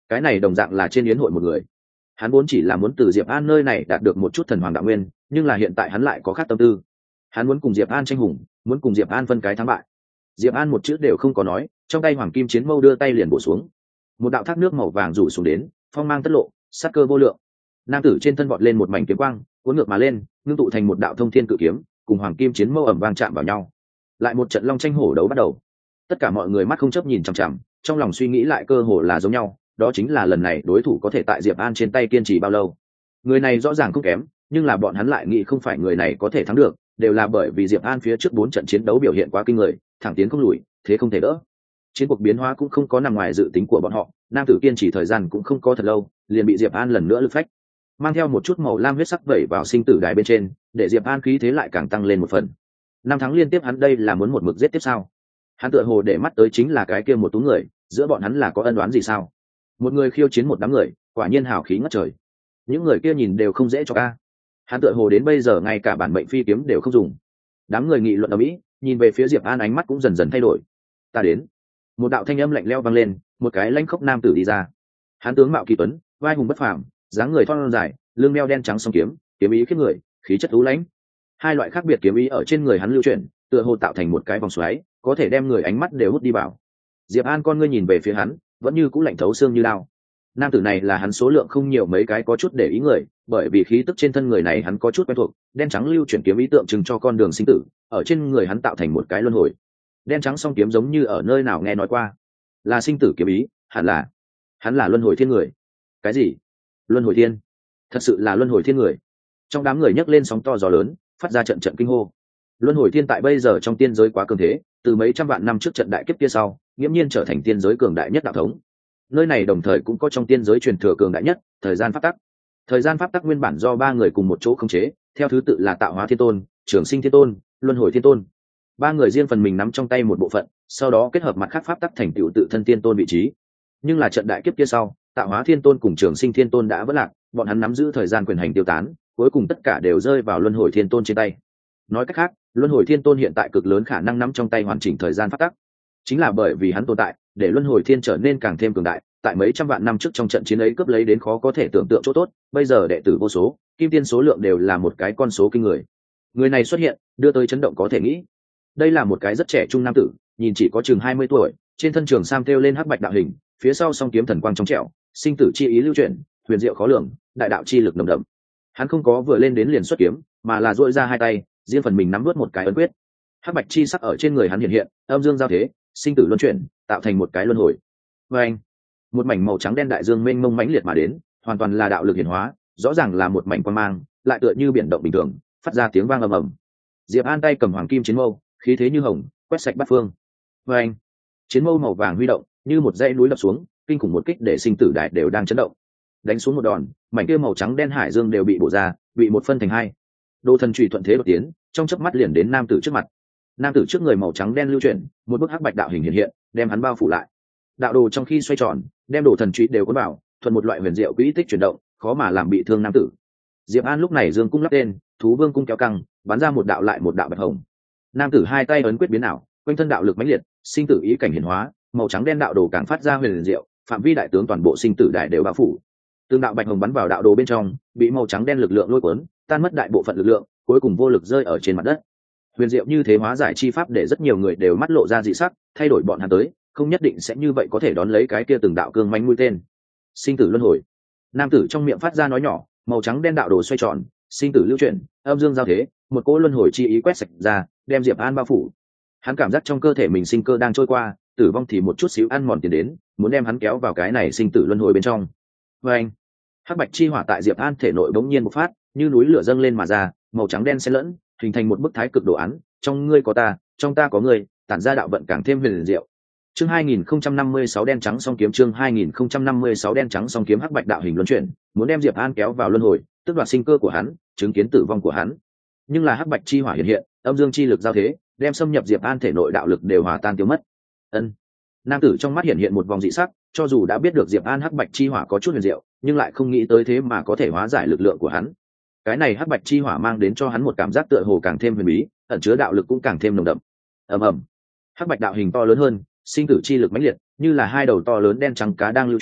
cái này đồng dạng là trên yến hội một người. Hắn vốn chỉ là muốn từ Diệp An nơi này đạt được một chút thần hoàng đạo nguyên, nhưng là hiện tại hắn lại có khác tâm tư. Hắn muốn cùng Diệp An tranh hùng, muốn cùng Diệp An phân cái thắng bại. Diệp An một chữ đều không có nói, trong tay hoàng kim chiến mâu đưa tay liền bổ xuống. Một đạo thác nước màu vàng rủ xuống đến, phong mang tất lộ, sát cơ vô lượng. Nam tử trên thân vọt lên một mảnh kiếm quang, cuốn ngược mà lên, ngưng tụ thành một đạo thông thiên cự kiếm, cùng hoàng kim chiến mâu ầm vang chạm vào nhau. Lại một trận long tranh hổ đấu bắt đầu. Tất cả mọi người mắt không chấp nhìn chằm chằm, trong lòng suy nghĩ lại cơ hồ là giống nhau, đó chính là lần này đối thủ có thể tại Diệp An trên tay kiên trì bao lâu. Người này rõ ràng không kém, nhưng là bọn hắn lại nghĩ không phải người này có thể thắng được, đều là bởi vì Diệp An phía trước bốn trận chiến đấu biểu hiện quá kinh người, thẳng tiến không lùi, thế không thể đỡ. Chiến cuộc biến hóa cũng không có nằm ngoài dự tính của bọn họ, nam tử kiên trì thời gian cũng không có thật lâu, liền bị Diệp An lần nữa lực phách, mang theo một chút màu lam huyết sắc vẩy vào sinh tử đài bên trên, để Diệp An khí thế lại càng tăng lên một phần. Năm tháng liên tiếp hắn đây là muốn một mực giết tiếp sao? Hắn tựa hồ để mắt tới chính là cái kia một tú người, giữa bọn hắn là có ân oán gì sao? Một người khiêu chiến một đám người, quả nhiên hào khí ngất trời. Những người kia nhìn đều không dễ cho ca. Hắn tựa hồ đến bây giờ ngay cả bản mệnh phi kiếm đều không dùng. Đám người nghị luận ở mỹ, nhìn về phía Diệp An ánh mắt cũng dần dần thay đổi. Ta đến. Một đạo thanh âm lạnh lẽo vang lên, một cái lãnh khốc nam tử đi ra. Hắn tướng mạo kỳ tuấn, vai hùng bất phàm, dáng người thon dài, lưng đeo đen trắng song kiếm, kiếm ý khiếp người, khí chất tú lãnh. Hai loại khác biệt kiếm ý ở trên người hắn lưu chuyển, tựa hồ tạo thành một cái vòng xoáy, có thể đem người ánh mắt đều hút đi vào. Diệp An con ngươi nhìn về phía hắn, vẫn như cũ lạnh thấu xương như đao. Nam tử này là hắn số lượng không nhiều mấy cái có chút để ý người, bởi vì khí tức trên thân người này hắn có chút quen thuộc, đen trắng lưu chuyển kiếm ý tượng trưng cho con đường sinh tử, ở trên người hắn tạo thành một cái luân hồi. Đen trắng song kiếm giống như ở nơi nào nghe nói qua, là sinh tử kiếm ý, hẳn là hắn là luân hồi thiên người. Cái gì? Luân hồi thiên? Thật sự là luân hồi thiên người? Trong đám người nhấc lên sóng to gió lớn, phát ra trận trận kinh hô. Luân hồi thiên tại bây giờ trong tiên giới quá cường thế, từ mấy trăm vạn năm trước trận đại kiếp kia sau, nghiễm nhiên trở thành tiên giới cường đại nhất đạo thống. Nơi này đồng thời cũng có trong tiên giới truyền thừa cường đại nhất, thời gian pháp tắc. Thời gian pháp tắc nguyên bản do ba người cùng một chỗ khống chế, theo thứ tự là Tạo Hóa Thiên Tôn, Trường Sinh Thiên Tôn, Luân Hồi Thiên Tôn. Ba người riêng phần mình nắm trong tay một bộ phận, sau đó kết hợp mặt khác pháp tắc thành tựu tự thân tiên tôn vị trí. Nhưng là trận đại kiếp kia sau, Tạo Hóa Thiên Tôn cùng Trường Sinh Thiên Tôn đã vỡ lạc, bọn hắn nắm giữ thời gian quyền hành tiêu tán, cuối cùng tất cả đều rơi vào Luân Hồi Thiên Tôn trên tay. Nói cách khác, Luân Hồi Thiên Tôn hiện tại cực lớn khả năng nắm trong tay hoàn chỉnh thời gian pháp tắc. Chính là bởi vì hắn tồn tại, để Luân Hồi Thiên trở nên càng thêm cường đại, tại mấy trăm vạn năm trước trong trận chiến ấy cướp lấy đến khó có thể tưởng tượng chỗ tốt, bây giờ đệ tử vô số, kim tiên số lượng đều là một cái con số kinh người. Người này xuất hiện, đưa tới chấn động có thể nghĩ. Đây là một cái rất trẻ trung nam tử, nhìn chỉ có chừng hai mươi tuổi, trên thân trường sam thêu lên hắc bạch đạo hình, phía sau song kiếm thần quang trong trẻo, sinh tử chi ý lưu chuyển, huyền diệu khó lường, đại đạo chi lực nồng đậm. Hắn không có vừa lên đến liền xuất kiếm, mà là duỗi ra hai tay, riêng phần mình nắm vớt một cái ấn quyết. Hắc bạch chi sắc ở trên người hắn hiện hiện, âm dương giao thế, sinh tử luân chuyển, tạo thành một cái luân hồi. Và anh, một mảnh màu trắng đen đại dương mênh mông mãnh liệt mà đến, hoàn toàn là đạo lực hiển hóa, rõ ràng là một mảnh quang mang, lại tựa như biển động bình thường, phát ra tiếng vang ầm ầm. Diệp An tay cầm hoàng kim chiến mâu, khí thế như hồng, quét sạch bát phương. Và anh, chiến mâu màu vàng huy động, như một dãy núi lập xuống, kinh khủng một kích để sinh tử đại đều đang chấn động. Đánh xuống một đòn, mảnh kia màu trắng đen hải dương đều bị bổ ra, bị một phân thành hai. Đồ thần chùy thuận thế đột tiến, trong chớp mắt liền đến nam tử trước mặt. Nam tử trước người màu trắng đen lưu chuyển, một bức hắc bạch đạo hình hiện hiện, đem hắn bao phủ lại. Đạo đồ trong khi xoay tròn, đem đồ thần chùy đều cuốn vào, thuận một loại huyền diệu quỹ tích chuyển động, khó mà làm bị thương nam tử. Diệp An lúc này dương cung lắp tên, thú vương cung kéo căng, bắn ra một đạo lại một đạo bạch hồng. Nam tử hai tay ấn quyết biến ảo, quanh thân đạo lực mãnh liệt, sinh tử ý cảnh hiển hóa, màu trắng đen đạo đồ càng phát ra huyền diệu, phạm vi đại tướng toàn bộ sinh tử đại đều bao phủ. Tương đạo bạch hồng bắn vào đạo đồ bên trong, bị màu trắng đen lực lượng lôi cuốn, tan mất đại bộ phận lực lượng, cuối cùng vô lực rơi ở trên mặt đất. Huyền diệu như thế hóa giải chi pháp để rất nhiều người đều mắt lộ ra dị sắc, thay đổi bọn hắn tới, không nhất định sẽ như vậy có thể đón lấy cái kia từng đạo cương manh mũi tên. Sinh tử luân hồi. Nam tử trong miệng phát ra nói nhỏ, màu trắng đen đạo đồ xoay tròn, sinh tử lưu chuyển, âm dương giao thế, một cỗ luân hồi chi ý quét sạch ra, đem Diệp An bao phủ. Hắn cảm giác trong cơ thể mình sinh cơ đang trôi qua, tử vong thì một chút xíu ăn mòn tiền đến, muốn đem hắn kéo vào cái này sinh tử luân hồi bên trong. Và anh, hắc bạch chi hỏa tại Diệp An thể nội bỗng nhiên bộc phát, như núi lửa dâng lên mà ra, màu trắng đen xen lẫn, hình thành một bức thái cực đồ án, trong ngươi có ta, trong ta có ngươi, tản ra đạo vận càng thêm huyền diệu. Chương hai nghìn không trăm năm mươi sáu đen trắng song kiếm chương hai nghìn không trăm năm mươi sáu đen trắng song kiếm hắc bạch đạo hình luân chuyển, muốn đem Diệp An kéo vào luân hồi, tức đoạt sinh cơ của hắn, chứng kiến tử vong của hắn. Nhưng là hắc bạch chi hỏa hiện hiện, âm dương chi lực giao thế, đem xâm nhập Diệp An thể nội đạo lực đều hòa tan tiêu mất. Ân. Nam tử trong mắt hiện hiện một vòng dị sắc, cho dù đã biết được Diệp An hắc bạch chi hỏa có chút huyền diệu, nhưng lại không nghĩ tới thế mà có thể hóa giải lực lượng của hắn. Cái này hắc bạch chi hỏa mang đến cho hắn một cảm giác tựa hồ càng thêm huyền bí, ẩn chứa đạo lực cũng càng thêm nồng đậm. Ầm ầm. Hắc bạch đạo hình to lớn hơn, sinh tử chi lực mãnh liệt, như là hai đầu to lớn đen trắng cá đang lưu chuyển,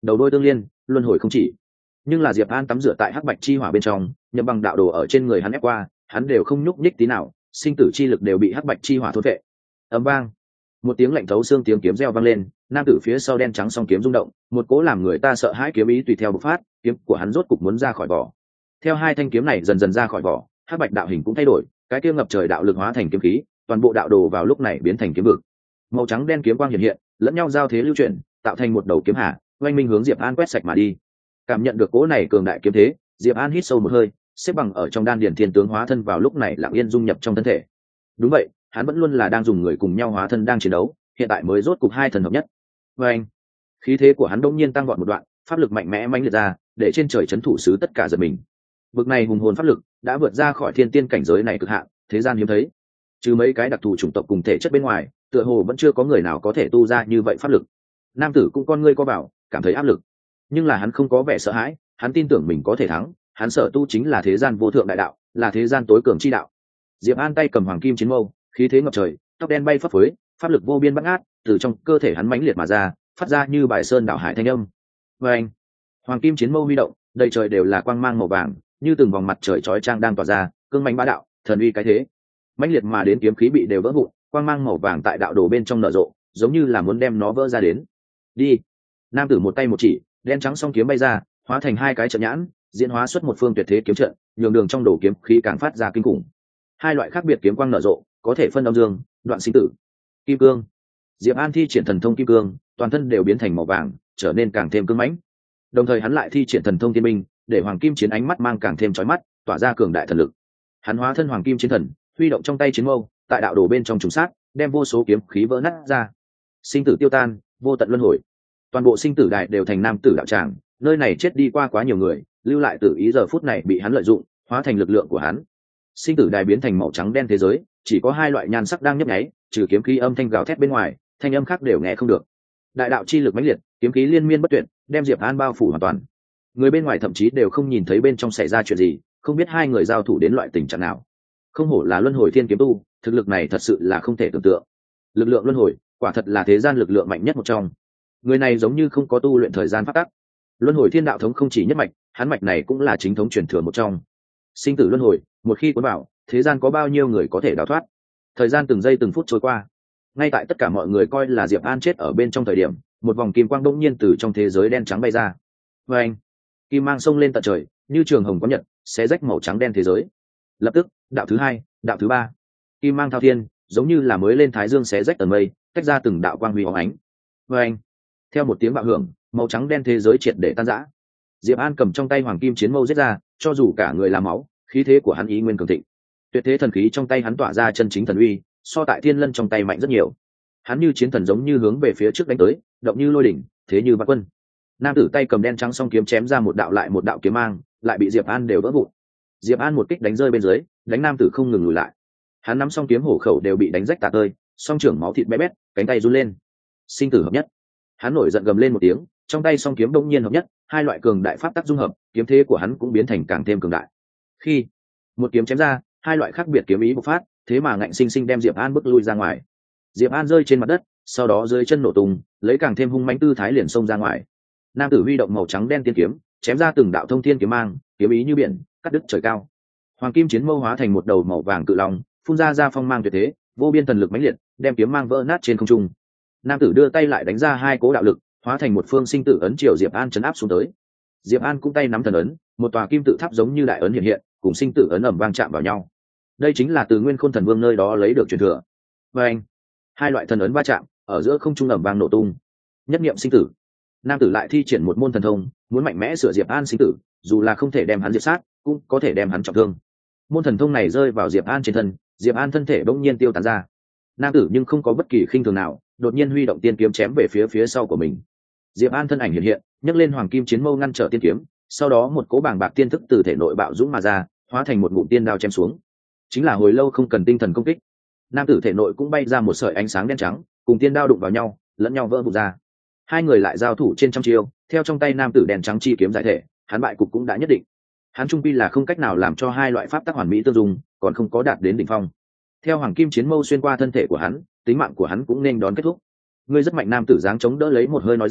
đầu đôi tương liên, luân hồi không chỉ. Nhưng là Diệp An tắm rửa tại hắc bạch chi hỏa bên trong, nhậm bằng đạo đồ ở trên người hắn ép qua, hắn đều không nhúc nhích tí nào, sinh tử chi lực đều bị hắc bạch chi hỏa thôn vệ. Ầm vang, một tiếng lạnh thấu xương tiếng kiếm reo vang lên, nam tử phía sau đen trắng song kiếm rung động, một cỗ làm người ta sợ hãi kiếm ý tùy theo bộc phát, kiếm của hắn rốt cục muốn ra khỏi vỏ. Theo hai thanh kiếm này dần dần ra khỏi vỏ, hắc bạch đạo hình cũng thay đổi, cái kia ngập trời đạo lực hóa thành kiếm khí, toàn bộ đạo đồ vào lúc này biến thành kiếm vực. Màu trắng đen kiếm quang hiện hiện, lẫn nhau giao thế lưu chuyển, tạo thành một đầu kiếm hà, oanh minh hướng Diệp An quét sạch mà đi. Cảm nhận được cỗ này cường đại kiếm thế, Diệp An hít sâu một hơi, xếp bằng ở trong đan điền thiên tướng hóa thân vào lúc này lặng yên dung nhập trong thân thể. Đúng vậy, hắn vẫn luôn là đang dùng người cùng nhau hóa thân đang chiến đấu, hiện tại mới rốt cục hai thần hợp nhất. Và anh, khí thế của hắn đột nhiên tăng vọt một đoạn, pháp lực mạnh mẽ mãnh liệt ra, để trên trời chấn thủ sứ tất cả giật mình. Bực này hùng hồn pháp lực đã vượt ra khỏi thiên tiên cảnh giới này cực hạn, thế gian hiếm thấy. Trừ mấy cái đặc thù chủng tộc cùng thể chất bên ngoài, tựa hồ vẫn chưa có người nào có thể tu ra như vậy pháp lực. Nam tử cũng con ngươi co bảo, cảm thấy áp lực, nhưng là hắn không có vẻ sợ hãi, hắn tin tưởng mình có thể thắng, hắn sở tu chính là thế gian vô thượng đại đạo, là thế gian tối cường chi đạo. Diệp An tay cầm hoàng kim chiến mâu, khí thế ngập trời, tóc đen bay phấp phới, pháp lực vô biên bát ngát, từ trong cơ thể hắn mãnh liệt mà ra, phát ra như bài sơn đảo hải thanh âm. Và anh, hoàng kim chiến mâu huy động, đầy trời đều là quang mang màu vàng, như từng vòng mặt trời chói chang đang tỏa ra, cương mãnh bá đạo, thần uy cái thế. Mãnh liệt mà đến kiếm khí bị đều vỡ vụn, quang mang màu vàng tại đạo đồ bên trong nở rộ, giống như là muốn đem nó vỡ ra đến. Đi. Nam tử một tay một chỉ, đen trắng song kiếm bay ra, hóa thành hai cái trận nhãn, diễn hóa xuất một phương tuyệt thế kiếm trận, nhường đường trong đồ kiếm khí càng phát ra kinh khủng. Hai loại khác biệt kiếm quang nở rộ, có thể phân âm dương, đoạn sinh tử. Kim cương. Diệp An thi triển thần thông kim cương, toàn thân đều biến thành màu vàng, trở nên càng thêm cứng mãnh. Đồng thời hắn lại thi triển thần thông thiên minh, để hoàng kim chiến ánh mắt mang càng thêm chói mắt, tỏa ra cường đại thần lực. Hắn hóa thân hoàng kim chiến thần, huy động trong tay chiến mâu, tại đạo đồ bên trong trùng sát, đem vô số kiếm khí vỡ nát ra. Sinh tử tiêu tan, vô tận luân hồi. Toàn bộ sinh tử đại đều thành nam tử đạo tràng, nơi này chết đi qua quá nhiều người, lưu lại tử ý giờ phút này bị hắn lợi dụng, hóa thành lực lượng của hắn. Sinh tử đài biến thành màu trắng đen thế giới, chỉ có hai loại nhan sắc đang nhấp nháy, trừ kiếm khí âm thanh gào thét bên ngoài, thanh âm khác đều nghe không được. Đại đạo chi lực mãnh liệt, kiếm khí liên miên bất tuyệt, đem Diệp An bao phủ hoàn toàn. Người bên ngoài thậm chí đều không nhìn thấy bên trong xảy ra chuyện gì, không biết hai người giao thủ đến loại tình trạng nào. Không hổ là luân hồi thiên kiếm tu, thực lực này thật sự là không thể tưởng tượng. Lực lượng luân hồi, quả thật là thế gian lực lượng mạnh nhất một trong. Người này giống như không có tu luyện thời gian pháp tắc. Luân hồi thiên đạo thống không chỉ nhất mạch, hắn mạch này cũng là chính thống truyền thừa một trong. Sinh tử luân hồi, một khi cuốn vào, thế gian có bao nhiêu người có thể đào thoát. Thời gian từng giây từng phút trôi qua, ngay tại tất cả mọi người coi là Diệp An chết ở bên trong thời điểm, một vòng kim quang đột nhiên từ trong thế giới đen trắng bay ra. Và anh, kim mang sông lên tận trời, như trường hồng có nhật, xé rách màu trắng đen thế giới. Lập tức, đạo thứ hai, đạo thứ ba, kim mang thao thiên, giống như là mới lên thái dương xé rách tầng mây, tách ra từng đạo quang huy óng ánh. Và anh, theo một tiếng bạo hưởng, màu trắng đen thế giới triệt để tan rã. Diệp An cầm trong tay hoàng kim chiến mâu giết ra, cho dù cả người làm máu, khí thế của hắn ý nguyên cường thịnh. Tuyệt thế thần khí trong tay hắn tỏa ra chân chính thần uy, so tại thiên lân trong tay mạnh rất nhiều. Hắn như chiến thần giống như hướng về phía trước đánh tới, động như lôi đỉnh, thế như vạn quân. Nam tử tay cầm đen trắng song kiếm chém ra một đạo lại một đạo kiếm mang, lại bị Diệp An đều vỡ vụn. Diệp An một kích đánh rơi bên dưới, đánh nam tử không ngừng lùi lại. Hắn nắm song kiếm hổ khẩu đều bị đánh rách tả tơi, song trưởng máu thịt bé bét, cánh tay run lên. Sinh tử hợp nhất. Hắn nổi giận gầm lên một tiếng, trong tay song kiếm đông nhiên hợp nhất, hai loại cường đại pháp tắc dung hợp, kiếm thế của hắn cũng biến thành càng thêm cường đại. Khi một kiếm chém ra, hai loại khác biệt kiếm ý bộc phát, thế mà ngạnh sinh sinh đem Diệp An bước lui ra ngoài. Diệp An rơi trên mặt đất, sau đó dưới chân nổ tung, lấy càng thêm hung mãnh tư thái liền xông ra ngoài. Nam tử huy động màu trắng đen tiên kiếm, chém ra từng đạo thông thiên kiếm mang, kiếm ý như biển, cắt đứt trời cao. Hoàng kim chiến mâu hóa thành một đầu màu vàng cự long, phun ra ra phong mang tuyệt thế, vô biên thần lực mãnh liệt, đem kiếm mang vỡ nát trên không trung. Nam tử đưa tay lại đánh ra hai cố đạo lực, hóa thành một phương sinh tử ấn triều Diệp An chấn áp xuống tới. Diệp An cũng tay nắm thần ấn, một tòa kim tự tháp giống như đại ấn hiện hiện, cùng sinh tử ấn ầm vang chạm vào nhau. Đây chính là từ Nguyên Khôn Thần Vương nơi đó lấy được truyền thừa. Và anh, hai loại thần ấn va chạm, ở giữa không trung ầm vang nổ tung. Nhất niệm sinh tử. Nam tử lại thi triển một môn thần thông, muốn mạnh mẽ sửa Diệp An sinh tử, dù là không thể đem hắn diệt sát, cũng có thể đem hắn trọng thương. Môn thần thông này rơi vào Diệp An trên thân, Diệp An thân thể bỗng nhiên tiêu tán ra. Nam tử nhưng không có bất kỳ khinh thường nào, đột nhiên huy động tiên kiếm chém về phía phía sau của mình. Diệp An thân ảnh hiện hiện, nhấc lên hoàng kim chiến mâu ngăn trở tiên kiếm, sau đó một cỗ bàng bạc tiên thức từ thể nội bạo dũng mà ra, hóa thành một ngụm tiên đao chém xuống. Chính là hồi lâu không cần tinh thần công kích. Nam tử thể nội cũng bay ra một sợi ánh sáng đen trắng, cùng tiên đao đụng vào nhau, lẫn nhau vỡ vụn ra. Hai người lại giao thủ trên trăm chiêu, theo trong tay nam tử đen trắng chi kiếm giải thể, hắn bại cục cũng đã nhất định. Hắn trung quy là không cách nào làm cho hai loại pháp tắc hoàn mỹ tương dung, còn không có đạt đến đỉnh phong. Theo hoàng kim chiến mâu xuyên qua thân thể của hắn, tính mạng của hắn cũng nên đón kết thúc. Ngươi rất mạnh, nam tử dáng chống đỡ lấy một hơi nói ra,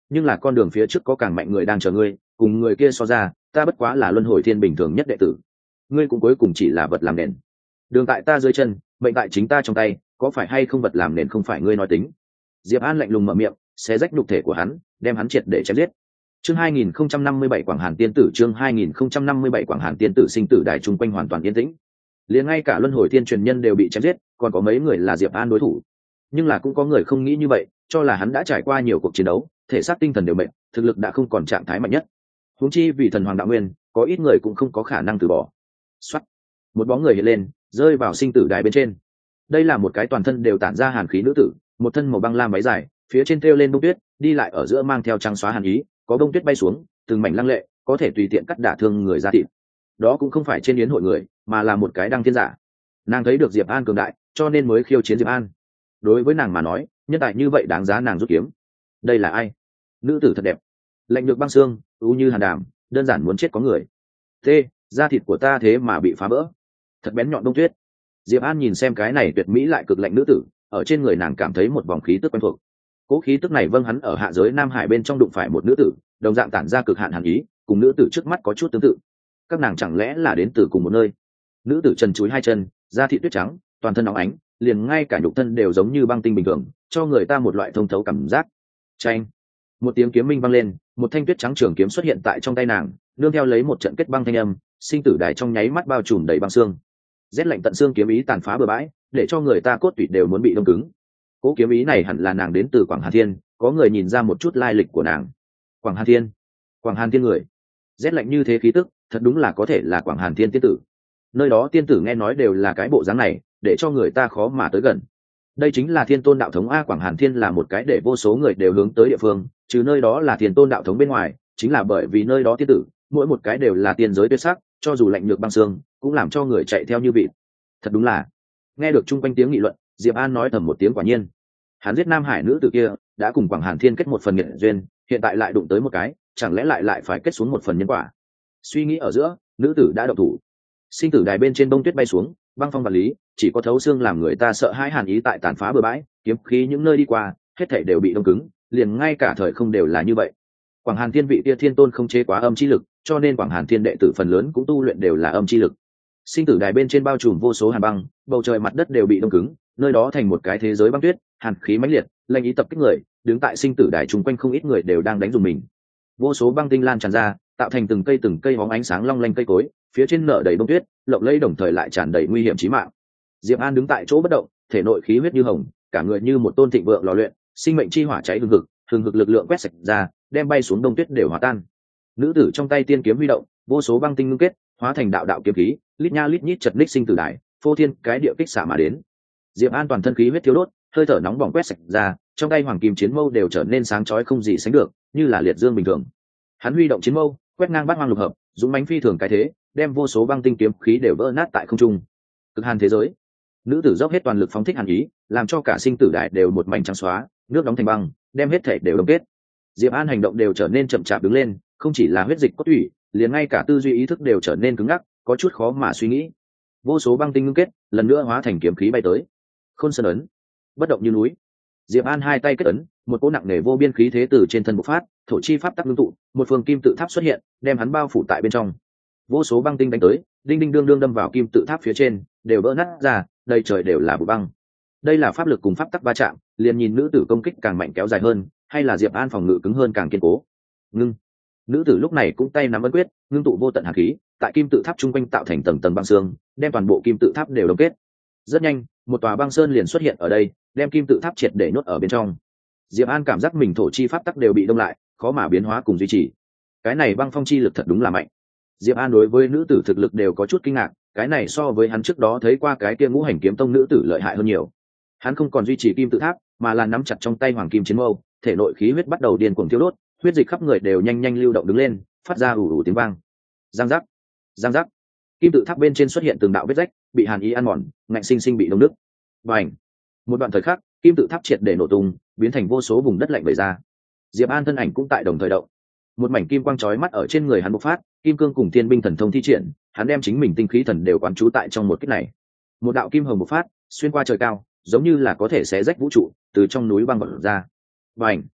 nhưng là con đường phía trước có càng mạnh người đang chờ ngươi, cùng người kia so ra ta bất quá là luân hồi thiên bình thường nhất đệ tử, ngươi cũng cuối cùng chỉ là vật làm nền. Đường tại ta dưới chân, mệnh tại chính ta trong tay, có phải hay không vật làm nền không phải ngươi nói tính. Diệp An lạnh lùng mở miệng, xé rách nhục thể của hắn, đem hắn triệt để chém giết. Chương hai nghìn không trăm năm mươi bảy Quảng Hàn Tiên Tử, chương hai nghìn không trăm năm mươi bảy Quảng Hàn Tiên Tử, sinh tử đài chung quanh hoàn toàn yên tĩnh. Liền ngay cả luân hồi thiên truyền nhân đều bị chém giết, còn có mấy người là Diệp An đối thủ. Nhưng là cũng có người không nghĩ như vậy, cho là hắn đã trải qua nhiều cuộc chiến đấu, thể xác tinh thần đều mệt, thực lực đã không còn trạng thái mạnh nhất. Huống chi vì thần hoàng đạo nguyên, có ít người cũng không có khả năng từ bỏ. Soát. Một bóng người hiện lên, rơi vào sinh tử đài bên trên. Đây là một cái toàn thân đều tản ra hàn khí nữ tử, một thân màu băng lam váy dài, phía trên thêu lên bông tuyết, đi lại ở giữa mang theo trắng xóa hàn ý, có bông tuyết bay xuống, từng mảnh lăng lệ, có thể tùy tiện cắt đả thương người ra thịt. Đó cũng không phải trên yến hội người, mà là một cái đăng thiên giả. Nàng thấy được Diệp An cường đại, cho nên mới khiêu chiến Diệp An. Đối với nàng mà nói, nhân tài như vậy đáng giá nàng rút kiếm. Đây là ai? Nữ tử thật đẹp, lạnh nhược băng xương, u như hàn đàm, đơn giản muốn chết có người. T, da thịt của ta thế mà bị phá vỡ, thật bén nhọn bông tuyết. Diệp An nhìn xem cái này tuyệt mỹ lại cực lạnh nữ tử, ở trên người nàng cảm thấy một vòng khí tức quen thuộc. Cố khí tức này vâng hắn ở hạ giới Nam Hải bên trong đụng phải một nữ tử, đồng dạng tản ra cực hạn hàn ý, cùng nữ tử trước mắt có chút tương tự. Các nàng chẳng lẽ là đến từ cùng một nơi? Nữ tử trần chuối hai chân, da thịt tuyết trắng, toàn thân nóng ánh, liền ngay cả nhục thân đều giống như băng tinh bình thường, cho người ta một loại thông thấu cảm giác. Chanh! Một tiếng kiếm minh vang lên, một thanh tuyết trắng trường kiếm xuất hiện tại trong tay nàng, nương theo lấy một trận kết băng thanh âm, sinh tử đài trong nháy mắt bao trùm đầy băng xương. Rét lạnh tận xương kiếm ý tàn phá bừa bãi, để cho người ta cốt tủy đều muốn bị đông cứng. Cố kiếm ý này hẳn là nàng đến từ Quảng Hàn Thiên, có người nhìn ra một chút lai lịch của nàng. Quảng Hàn Thiên, Quảng Hàn Thiên người, rét lạnh như thế khí tức, thật đúng là có thể là Quảng Hàn Thiên tiên tử. Nơi đó tiên tử nghe nói đều là cái bộ dáng này, để cho người ta khó mà tới gần. Đây chính là Thiên Tôn đạo thống a. Quảng Hàn Thiên là một cái để vô số người đều hướng tới địa phương, trừ nơi đó là Thiên Tôn đạo thống bên ngoài, chính là bởi vì nơi đó tiên tử, mỗi một cái đều là tiên giới tuyệt sắc, cho dù lạnh nhược băng xương, cũng làm cho người chạy theo như vịt. Thật đúng là. Nghe được chung quanh tiếng nghị luận, Diệp An nói thầm một tiếng quả nhiên. Hắn giết Nam Hải nữ tử kia, đã cùng Quảng Hàn Thiên kết một phần nghiệp duyên, hiện tại lại đụng tới một cái, chẳng lẽ lại lại phải kết xuống một phần nhân quả. Suy nghĩ ở giữa, nữ tử đã động thủ. Sinh tử đài bên trên bông tuyết bay xuống, băng phong vật lý, chỉ có thấu xương làm người ta sợ hãi hàn ý tại tàn phá bừa bãi, kiếm khí những nơi đi qua, hết thảy đều bị đông cứng, liền ngay cả thời không đều là như vậy. Quảng Hàn Thiên vị kia thiên tôn không chế quá âm chi lực, cho nên Quảng Hàn Thiên đệ tử phần lớn cũng tu luyện đều là âm chi lực. Sinh tử đài bên trên bao trùm vô số hàn băng, bầu trời mặt đất đều bị đông cứng, nơi đó thành một cái thế giới băng tuyết, hàn khí mãnh liệt, lạnh ý tập kích người, đứng tại sinh tử đài chung quanh không ít người đều đang đánh dùng mình. Vô số băng tinh lan tràn ra, tạo thành từng cây từng cây bóng ánh sáng long lanh cây cối, phía trên nở đầy bông tuyết, lộng lẫy đồng thời lại tràn đầy nguy hiểm chí mạng. Diệp An đứng tại chỗ bất động, thể nội khí huyết như hồng, cả người như một tôn thịnh vượng lò luyện, sinh mệnh chi hỏa cháy hừng hực, hừng hực lực lượng quét sạch ra, đem bay xuống đông tuyết đều hòa tan. Nữ tử trong tay tiên kiếm huy động, vô số băng tinh ngưng kết, hóa thành đạo đạo kiếm khí, lít nha lít nhít chật ních sinh tử đài, phô thiên cái địa kích xả mà đến. Diệp An toàn thân khí huyết thiếu đốt, hơi thở nóng bỏng quét sạch ra, trong tay hoàng kim chiến mâu đều trở nên sáng chói không gì sánh được, như là liệt dương bình thường. Hắn huy động chiến mâu, quét ngang bát hoang lục hợp, dũng mãnh phi thường cái thế, đem vô số băng tinh kiếm khí đều vỡ nát tại không trung. Cực hàn thế giới. Nữ tử dốc hết toàn lực phóng thích hàn ý, làm cho cả sinh tử đài đều một mảnh trắng xóa, nước đóng thành băng, đem hết thể đều đông kết. Diệp An hành động đều trở nên chậm chạp đứng lên, không chỉ là huyết dịch cốt tủy, liền ngay cả tư duy ý thức đều trở nên cứng ngắc, có chút khó mà suy nghĩ. Vô số băng tinh ngưng kết, lần nữa hóa thành kiếm khí bay tới. Khôn Sơn ấn, bất động như núi. Diệp An hai tay kết ấn, một cỗ nặng nề vô biên khí thế từ trên thân bộc phát, thổ chi pháp tắc ngưng tụ, một phương kim tự tháp xuất hiện, đem hắn bao phủ tại bên trong. Vô số băng tinh đánh tới, đinh đinh đương đương đâm vào kim tự tháp phía trên, đều vỡ nát ra, đầy trời đều là bụi băng. Đây là pháp lực cùng pháp tắc va chạm, liền nhìn nữ tử công kích càng mạnh kéo dài hơn, hay là Diệp An phòng ngự cứng hơn càng kiên cố. Ngưng. Nữ tử lúc này cũng tay nắm ấn quyết, ngưng tụ vô tận hàn khí, tại kim tự tháp trung quanh tạo thành tầng tầng băng xương, đem toàn bộ kim tự tháp đều đông kết. Rất nhanh, một tòa băng sơn liền xuất hiện ở đây, đem kim tự tháp triệt để nhốt ở bên trong. Diệp An cảm giác mình thổ chi pháp tắc đều bị đông lại, khó mà biến hóa cùng duy trì. Cái này băng phong chi lực thật đúng là mạnh. Diệp An đối với nữ tử thực lực đều có chút kinh ngạc, cái này so với hắn trước đó thấy qua cái kia ngũ hành kiếm tông nữ tử lợi hại hơn nhiều. Hắn không còn duy trì kim tự tháp, mà là nắm chặt trong tay hoàng kim chiến mâu, thể nội khí huyết bắt đầu điên cuồng thiêu đốt, huyết dịch khắp người đều nhanh nhanh lưu động đứng lên, phát ra ù ù tiếng vang. Giang giác, giang giác. Kim tự tháp bên trên xuất hiện từng đạo vết rách, bị hàn ý ăn mòn, ngạnh sinh sinh bị đông nước. Bành! Một đoạn thời khắc, kim tự tháp triệt để nổ tung, biến thành vô số vùng đất lạnh vẩy ra. Diệp An thân ảnh cũng tại đồng thời động. Một mảnh kim quang chói mắt ở trên người hắn bộc phát, kim cương cùng thiên binh thần thông thi triển, hắn đem chính mình tinh khí thần đều quán trú tại trong một kích này. Một đạo kim hồng bộc phát, xuyên qua trời cao, giống như là có thể xé rách vũ trụ, từ trong núi băng bật ra. Bành!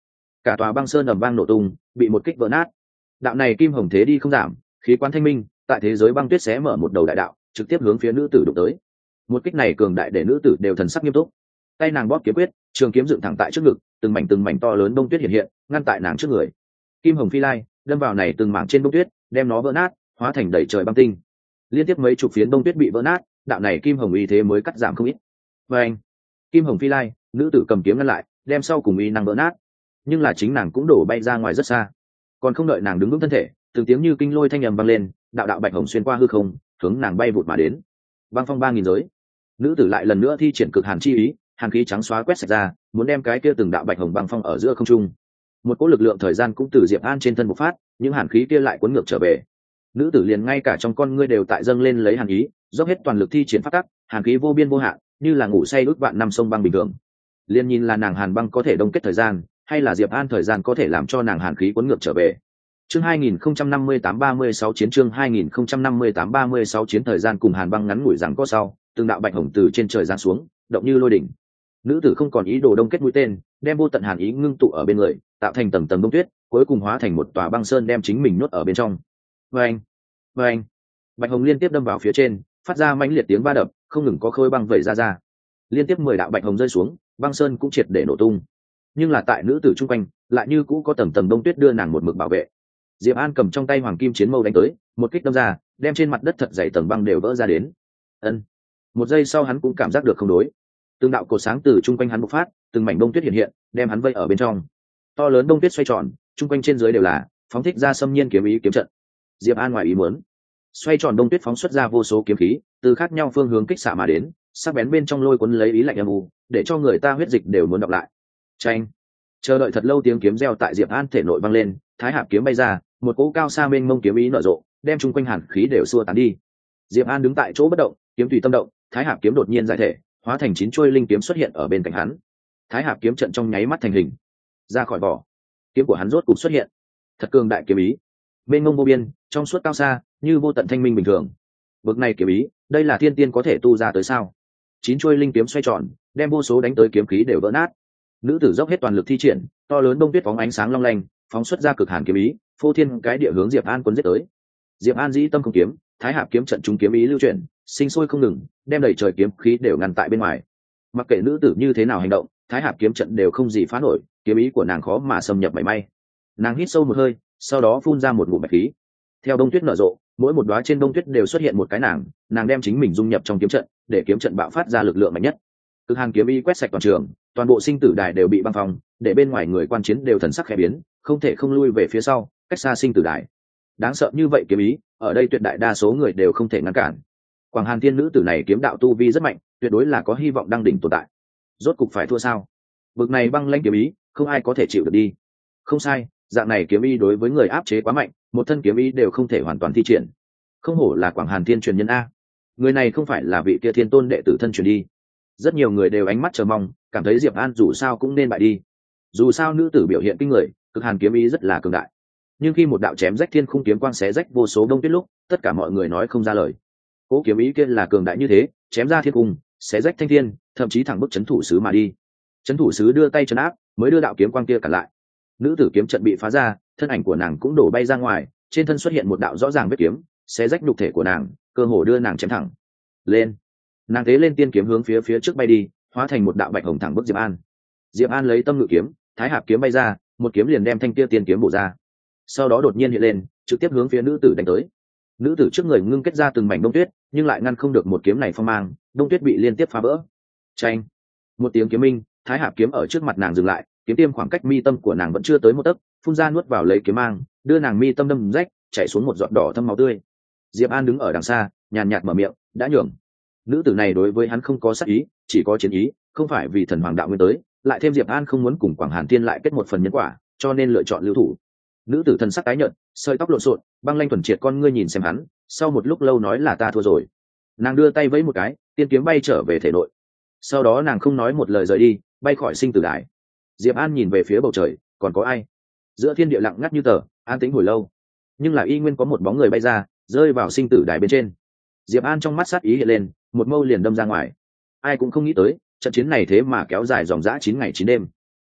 cả tòa băng sơn ầm vang nổ tung, bị một kích vỡ nát. Đạo này kim hồng thế đi không giảm, khí quán thanh minh, tại thế giới băng tuyết xé mở một đầu đại đạo, trực tiếp hướng phía nữ tử đụng tới. Một kích này cường đại để nữ tử đều thần sắc nghiêm túc. Tay nàng bóp kiếm quyết, trường kiếm dựng thẳng tại trước ngực, từng mảnh từng mảnh to lớn bông tuyết hiện hiện, ngăn tại nàng trước người. Kim hồng phi lai đâm vào này từng mảng trên bông tuyết, đem nó vỡ nát, hóa thành đầy trời băng tinh. Liên tiếp mấy chục phiến bông tuyết bị vỡ nát, đạo này kim hồng uy thế mới cắt giảm không ít. Và anh, kim hồng phi lai, nữ tử cầm kiếm ngăn lại, đem sau cùng uy năng vỡ nát, nhưng là chính nàng cũng đổ bay ra ngoài rất xa. Còn không đợi nàng đứng vững thân thể, từng tiếng như kinh lôi thanh ầm vang lên, đạo đạo bạch hồng xuyên qua hư không, hướng nàng bay vụt mà đến. Băng phong ba nghìn giới, nữ tử lại lần nữa thi triển cực hàn chi ý, hàn khí trắng xóa quét sạch ra, muốn đem cái kia từng đạo bạch hồng băng phong ở giữa không trung. Một cỗ lực lượng thời gian cũng từ Diệp An trên thân bộc phát, những hàn khí kia lại cuốn ngược trở về. Nữ tử liền ngay cả trong con ngươi đều tại dâng lên lấy hàn ý, dốc hết toàn lực thi triển pháp tắc, hàn khí vô biên vô hạn, như là ngủ say ước vạn năm sông băng bình thường. Liên nhìn là nàng hàn băng có thể đông kết thời gian, hay là Diệp An thời gian có thể làm cho nàng hàn khí cuốn ngược trở về. Chương hai nghìn không trăm năm mươi tám ba mươi sáu chiến chương hai nghìn không trăm năm mươi tám ba mươi sáu chiến thời gian cùng hàn băng ngắn ngủi rằng có sau, từng đạo bạch hồng từ trên trời giáng xuống, động như lôi đỉnh. Nữ tử không còn ý đồ đông kết mũi tên, đem vô tận hàn ý ngưng tụ ở bên người, tạo thành tầng tầng bông tuyết, cuối cùng hóa thành một tòa băng sơn đem chính mình nuốt ở bên trong. Oeng, oeng, bạch hồng liên tiếp đâm vào phía trên, phát ra mãnh liệt tiếng va đập, không ngừng có khối băng vẩy ra ra. Liên tiếp mười đạo bạch hồng rơi xuống, băng sơn cũng triệt để nổ tung. Nhưng là tại nữ tử trung quanh, lại như cũ có tầng tầng bông tuyết đưa nàng một mực bảo vệ. Diệp An cầm trong tay hoàng kim chiến mâu đánh tới, một kích đâm ra, đem trên mặt đất thật dày tầng băng đều vỡ ra đến. Ân. Một giây sau hắn cũng cảm giác được không đối. Từng đạo cột sáng từ trung quanh hắn bộc phát, từng mảnh bông tuyết hiện hiện, đem hắn vây ở bên trong. To lớn bông tuyết xoay tròn, trung quanh trên dưới đều là phóng thích ra xâm nhiên kiếm ý kiếm trận. Diệp An ngoài ý muốn, xoay tròn bông tuyết phóng xuất ra vô số kiếm khí, từ khác nhau phương hướng kích xạ mà đến, sắc bén bên trong lôi cuốn lấy ý lạnh âm u, để cho người ta huyết dịch đều muốn đọc lại. Chanh. Chờ đợi thật lâu tiếng kiếm reo tại Diệp An thể nội vang lên, thái hạp kiếm bay ra, một cỗ cao xa mênh mông kiếm ý nở rộ, đem chung quanh hàn khí đều xua tán đi. Diệp An đứng tại chỗ bất động, kiếm tùy tâm động, thái hạp kiếm đột nhiên giải thể, hóa thành chín chuôi linh kiếm xuất hiện ở bên cạnh hắn. Thái hạp kiếm trận trong nháy mắt thành hình, ra khỏi vỏ. Kiếm của hắn rốt cục xuất hiện, thật cường đại kiếm ý, mênh mông vô biên, trong suốt cao xa, như vô tận thanh minh bình thường. Bực này kiếm ý, đây là thiên tiên có thể tu ra tới sao? Chín chuôi linh kiếm xoay tròn, đem vô số đánh tới kiếm khí đều vỡ nát. Nữ tử dốc hết toàn lực thi triển, to lớn bông tuyết phóng ánh sáng long lanh, phóng xuất ra cực hàn kiếm ý, phô thiên cái địa hướng Diệp An cuốn giết tới. Diệp An dĩ tâm không kiếm, thái hạp kiếm trận trung kiếm ý lưu chuyển, sinh sôi không ngừng, đem đầy trời kiếm khí đều ngăn tại bên ngoài. Mặc kệ nữ tử như thế nào hành động, thái hạp kiếm trận đều không gì phá nổi, kiếm ý của nàng khó mà xâm nhập mảy may. Nàng hít sâu một hơi, sau đó phun ra một ngụm bạch khí. Theo đông tuyết nở rộ, mỗi một đóa trên đông tuyết đều xuất hiện một cái nàng, nàng đem chính mình dung nhập trong kiếm trận, để kiếm trận bạo phát ra lực lượng mạnh nhất. Cực hàn kiếm ý quét sạch toàn trường, toàn bộ sinh tử đài đều bị băng phong, để bên ngoài người quan chiến đều thần sắc khẽ biến, không thể không lui về phía sau, cách xa sinh tử đài. Đáng sợ như vậy kiếm ý, ở đây tuyệt đại đa số người đều không thể ngăn cản. Quảng Hàn Thiên nữ tử này kiếm đạo tu vi rất mạnh, tuyệt đối là có hy vọng đăng đỉnh tồn tại. Rốt cục phải thua sao? Bực này băng lãnh kiếm ý, không ai có thể chịu được đi. Không sai, dạng này kiếm ý đối với người áp chế quá mạnh, một thân kiếm ý đều không thể hoàn toàn thi triển. Không hổ là Quảng Hàn Thiên truyền nhân a. Người này không phải là vị kia thiên tôn đệ tử thân truyền đi. Rất nhiều người đều ánh mắt chờ mong, cảm thấy Diệp An dù sao cũng nên bại đi. Dù sao nữ tử biểu hiện kinh người, cực hàn kiếm ý rất là cường đại. Nhưng khi một đạo chém rách thiên khung kiếm quang xé rách vô số đông tuyết lúc, tất cả mọi người nói không ra lời. Cố kiếm ý kia là cường đại như thế, chém ra thiên cung, xé rách thanh thiên, thậm chí thẳng bức chấn thủ sứ mà đi. Chấn thủ sứ đưa tay chấn áp, mới đưa đạo kiếm quang kia cản lại. Nữ tử kiếm trận bị phá ra, thân ảnh của nàng cũng đổ bay ra ngoài, trên thân xuất hiện một đạo rõ ràng vết kiếm, xé rách nhục thể của nàng, cơ hồ đưa nàng chém thẳng lên. Nàng thế lên tiên kiếm hướng phía phía trước bay đi, hóa thành một đạo bạch hồng thẳng bức Diệp An. Diệp An lấy tâm ngự kiếm, thái hạp kiếm bay ra, một kiếm liền đem thanh kia tiên kiếm bổ ra. Sau đó đột nhiên hiện lên, trực tiếp hướng phía nữ tử đánh tới. Nữ tử trước người ngưng kết ra từng mảnh đông tuyết, nhưng lại ngăn không được một kiếm này phong mang, đông tuyết bị liên tiếp phá vỡ. Chanh! Một tiếng kiếm minh, thái hạp kiếm ở trước mặt nàng dừng lại, kiếm tiêm khoảng cách mi tâm của nàng vẫn chưa tới một tấc, phun ra nuốt vào lấy kiếm mang, đưa nàng mi tâm đâm rách, chảy xuống một giọt đỏ thâm máu tươi. Diệp An đứng ở đằng xa, nhàn nhạt mở miệng, đã nhường. Nữ tử này đối với hắn không có sát ý, chỉ có chiến ý, không phải vì thần hoàng đạo nguyên tới, lại thêm Diệp An không muốn cùng Quảng Hàn Thiên lại kết một phần nhân quả, cho nên lựa chọn lưu thủ. Nữ tử thần sắc tái nhợt, sợi tóc lộn xộn, băng lanh thuần triệt con ngươi nhìn xem hắn, sau một lúc lâu nói là ta thua rồi. Nàng đưa tay vẫy một cái, tiên kiếm bay trở về thể nội. Sau đó nàng không nói một lời rời đi, bay khỏi sinh tử đài. Diệp An nhìn về phía bầu trời, còn có ai? Giữa thiên địa lặng ngắt như tờ, an tĩnh hồi lâu, nhưng là y nguyên có một bóng người bay ra, rơi vào sinh tử đài bên trên. Diệp An trong mắt sát ý hiện lên, một mâu liền đâm ra ngoài. Ai cũng không nghĩ tới, trận chiến này thế mà kéo dài dòng dã chín ngày chín đêm.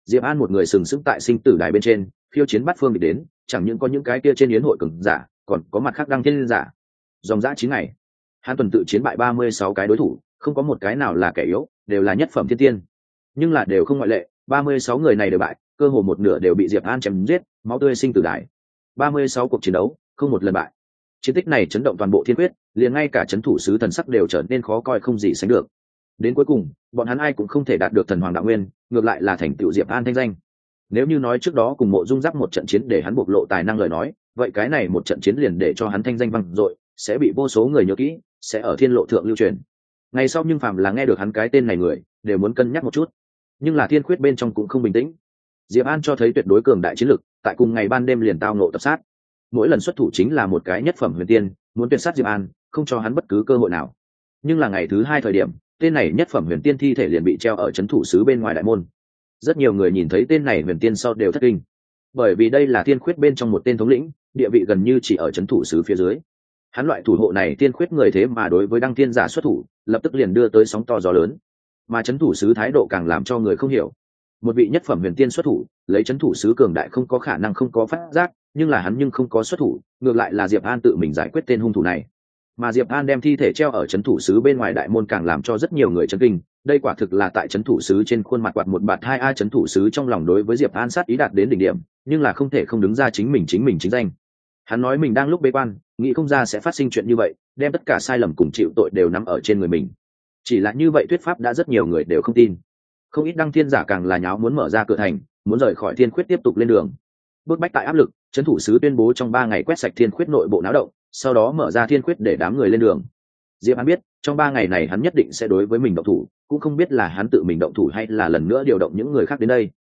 Diệp An một người sừng sững tại sinh tử đài bên trên, khiêu chiến bát phương địch đến, chẳng những có những cái kia trên yến hội cường giả, còn có mặt khác đăng thiên giả. Dòng dã chín ngày, hắn tuần tự chiến bại ba mươi sáu cái đối thủ, không có một cái nào là kẻ yếu, đều là nhất phẩm thiên tiên. Nhưng là đều không ngoại lệ, ba mươi sáu người này đều bại, cơ hồ một nửa đều bị Diệp An chém giết, máu tươi sinh tử đài. ba mươi sáu cuộc chiến đấu, không một lần bại. Chiến tích này chấn động toàn bộ Thiên Quyết, liền ngay cả trấn thủ sứ thần sắc đều trở nên khó coi không gì sánh được. Đến cuối cùng, bọn hắn ai cũng không thể đạt được thần hoàng đạo nguyên, ngược lại là thành tựu Diệp An thanh danh. Nếu như nói trước đó cùng Mộ Dung Giáp một trận chiến để hắn bộc lộ tài năng lời nói, vậy cái này một trận chiến liền để cho hắn thanh danh vang dội, sẽ bị vô số người nhớ kỹ, sẽ ở thiên lộ thượng lưu truyền. Ngày sau nhưng phàm là nghe được hắn cái tên này người, đều muốn cân nhắc một chút. Nhưng là Thiên Quyết bên trong cũng không bình tĩnh. Diệp An cho thấy tuyệt đối cường đại chiến lực, tại cùng ngày ban đêm liền tao ngộ tập sát. Mỗi lần xuất thủ chính là một cái nhất phẩm huyền tiên, muốn tuyệt sát Diệp An, không cho hắn bất cứ cơ hội nào. Nhưng là ngày thứ hai thời điểm, tên này nhất phẩm huyền tiên thi thể liền bị treo ở trấn thủ sứ bên ngoài đại môn. Rất nhiều người nhìn thấy tên này huyền tiên sau đều thất kinh, bởi vì đây là Thiên Khuyết bên trong một tên thống lĩnh, địa vị gần như chỉ ở trấn thủ sứ phía dưới. Hắn loại thủ hộ này Thiên Khuyết người thế mà đối với đăng thiên giả xuất thủ, lập tức liền đưa tới sóng to gió lớn. Mà trấn thủ sứ thái độ càng làm cho người không hiểu. Một vị nhất phẩm huyền tiên xuất thủ, lấy trấn thủ sứ cường đại không có khả năng không có phát giác, nhưng là hắn nhưng không có xuất thủ, ngược lại là Diệp An tự mình giải quyết tên hung thủ này. Mà Diệp An đem thi thể treo ở trấn thủ sứ bên ngoài đại môn càng làm cho rất nhiều người chấn kinh, đây quả thực là tại trấn thủ sứ trên khuôn mặt quạt một bạt hai a. Trấn thủ sứ trong lòng đối với Diệp An sát ý đạt đến đỉnh điểm, nhưng là không thể không đứng ra chính mình chính mình chính danh. Hắn nói mình đang lúc bế quan, nghĩ không ra sẽ phát sinh chuyện như vậy, đem tất cả sai lầm cùng chịu tội đều nắm ở trên người mình. Chỉ là như vậy thuyết pháp đã rất nhiều người đều không tin. Không ít đăng thiên giả càng là nháo muốn mở ra cửa thành, muốn rời khỏi Thiên Khuyết tiếp tục lên đường. Bước bách tại áp lực, trấn thủ sứ tuyên bố trong ba ngày quét sạch Thiên Khuyết nội bộ náo động, sau đó mở ra Thiên Khuyết để đám người lên đường. Diệp An biết, trong ba ngày này hắn nhất định sẽ đối với mình động thủ, cũng không biết là hắn tự mình động thủ hay là lần nữa điều động những người khác đến đây.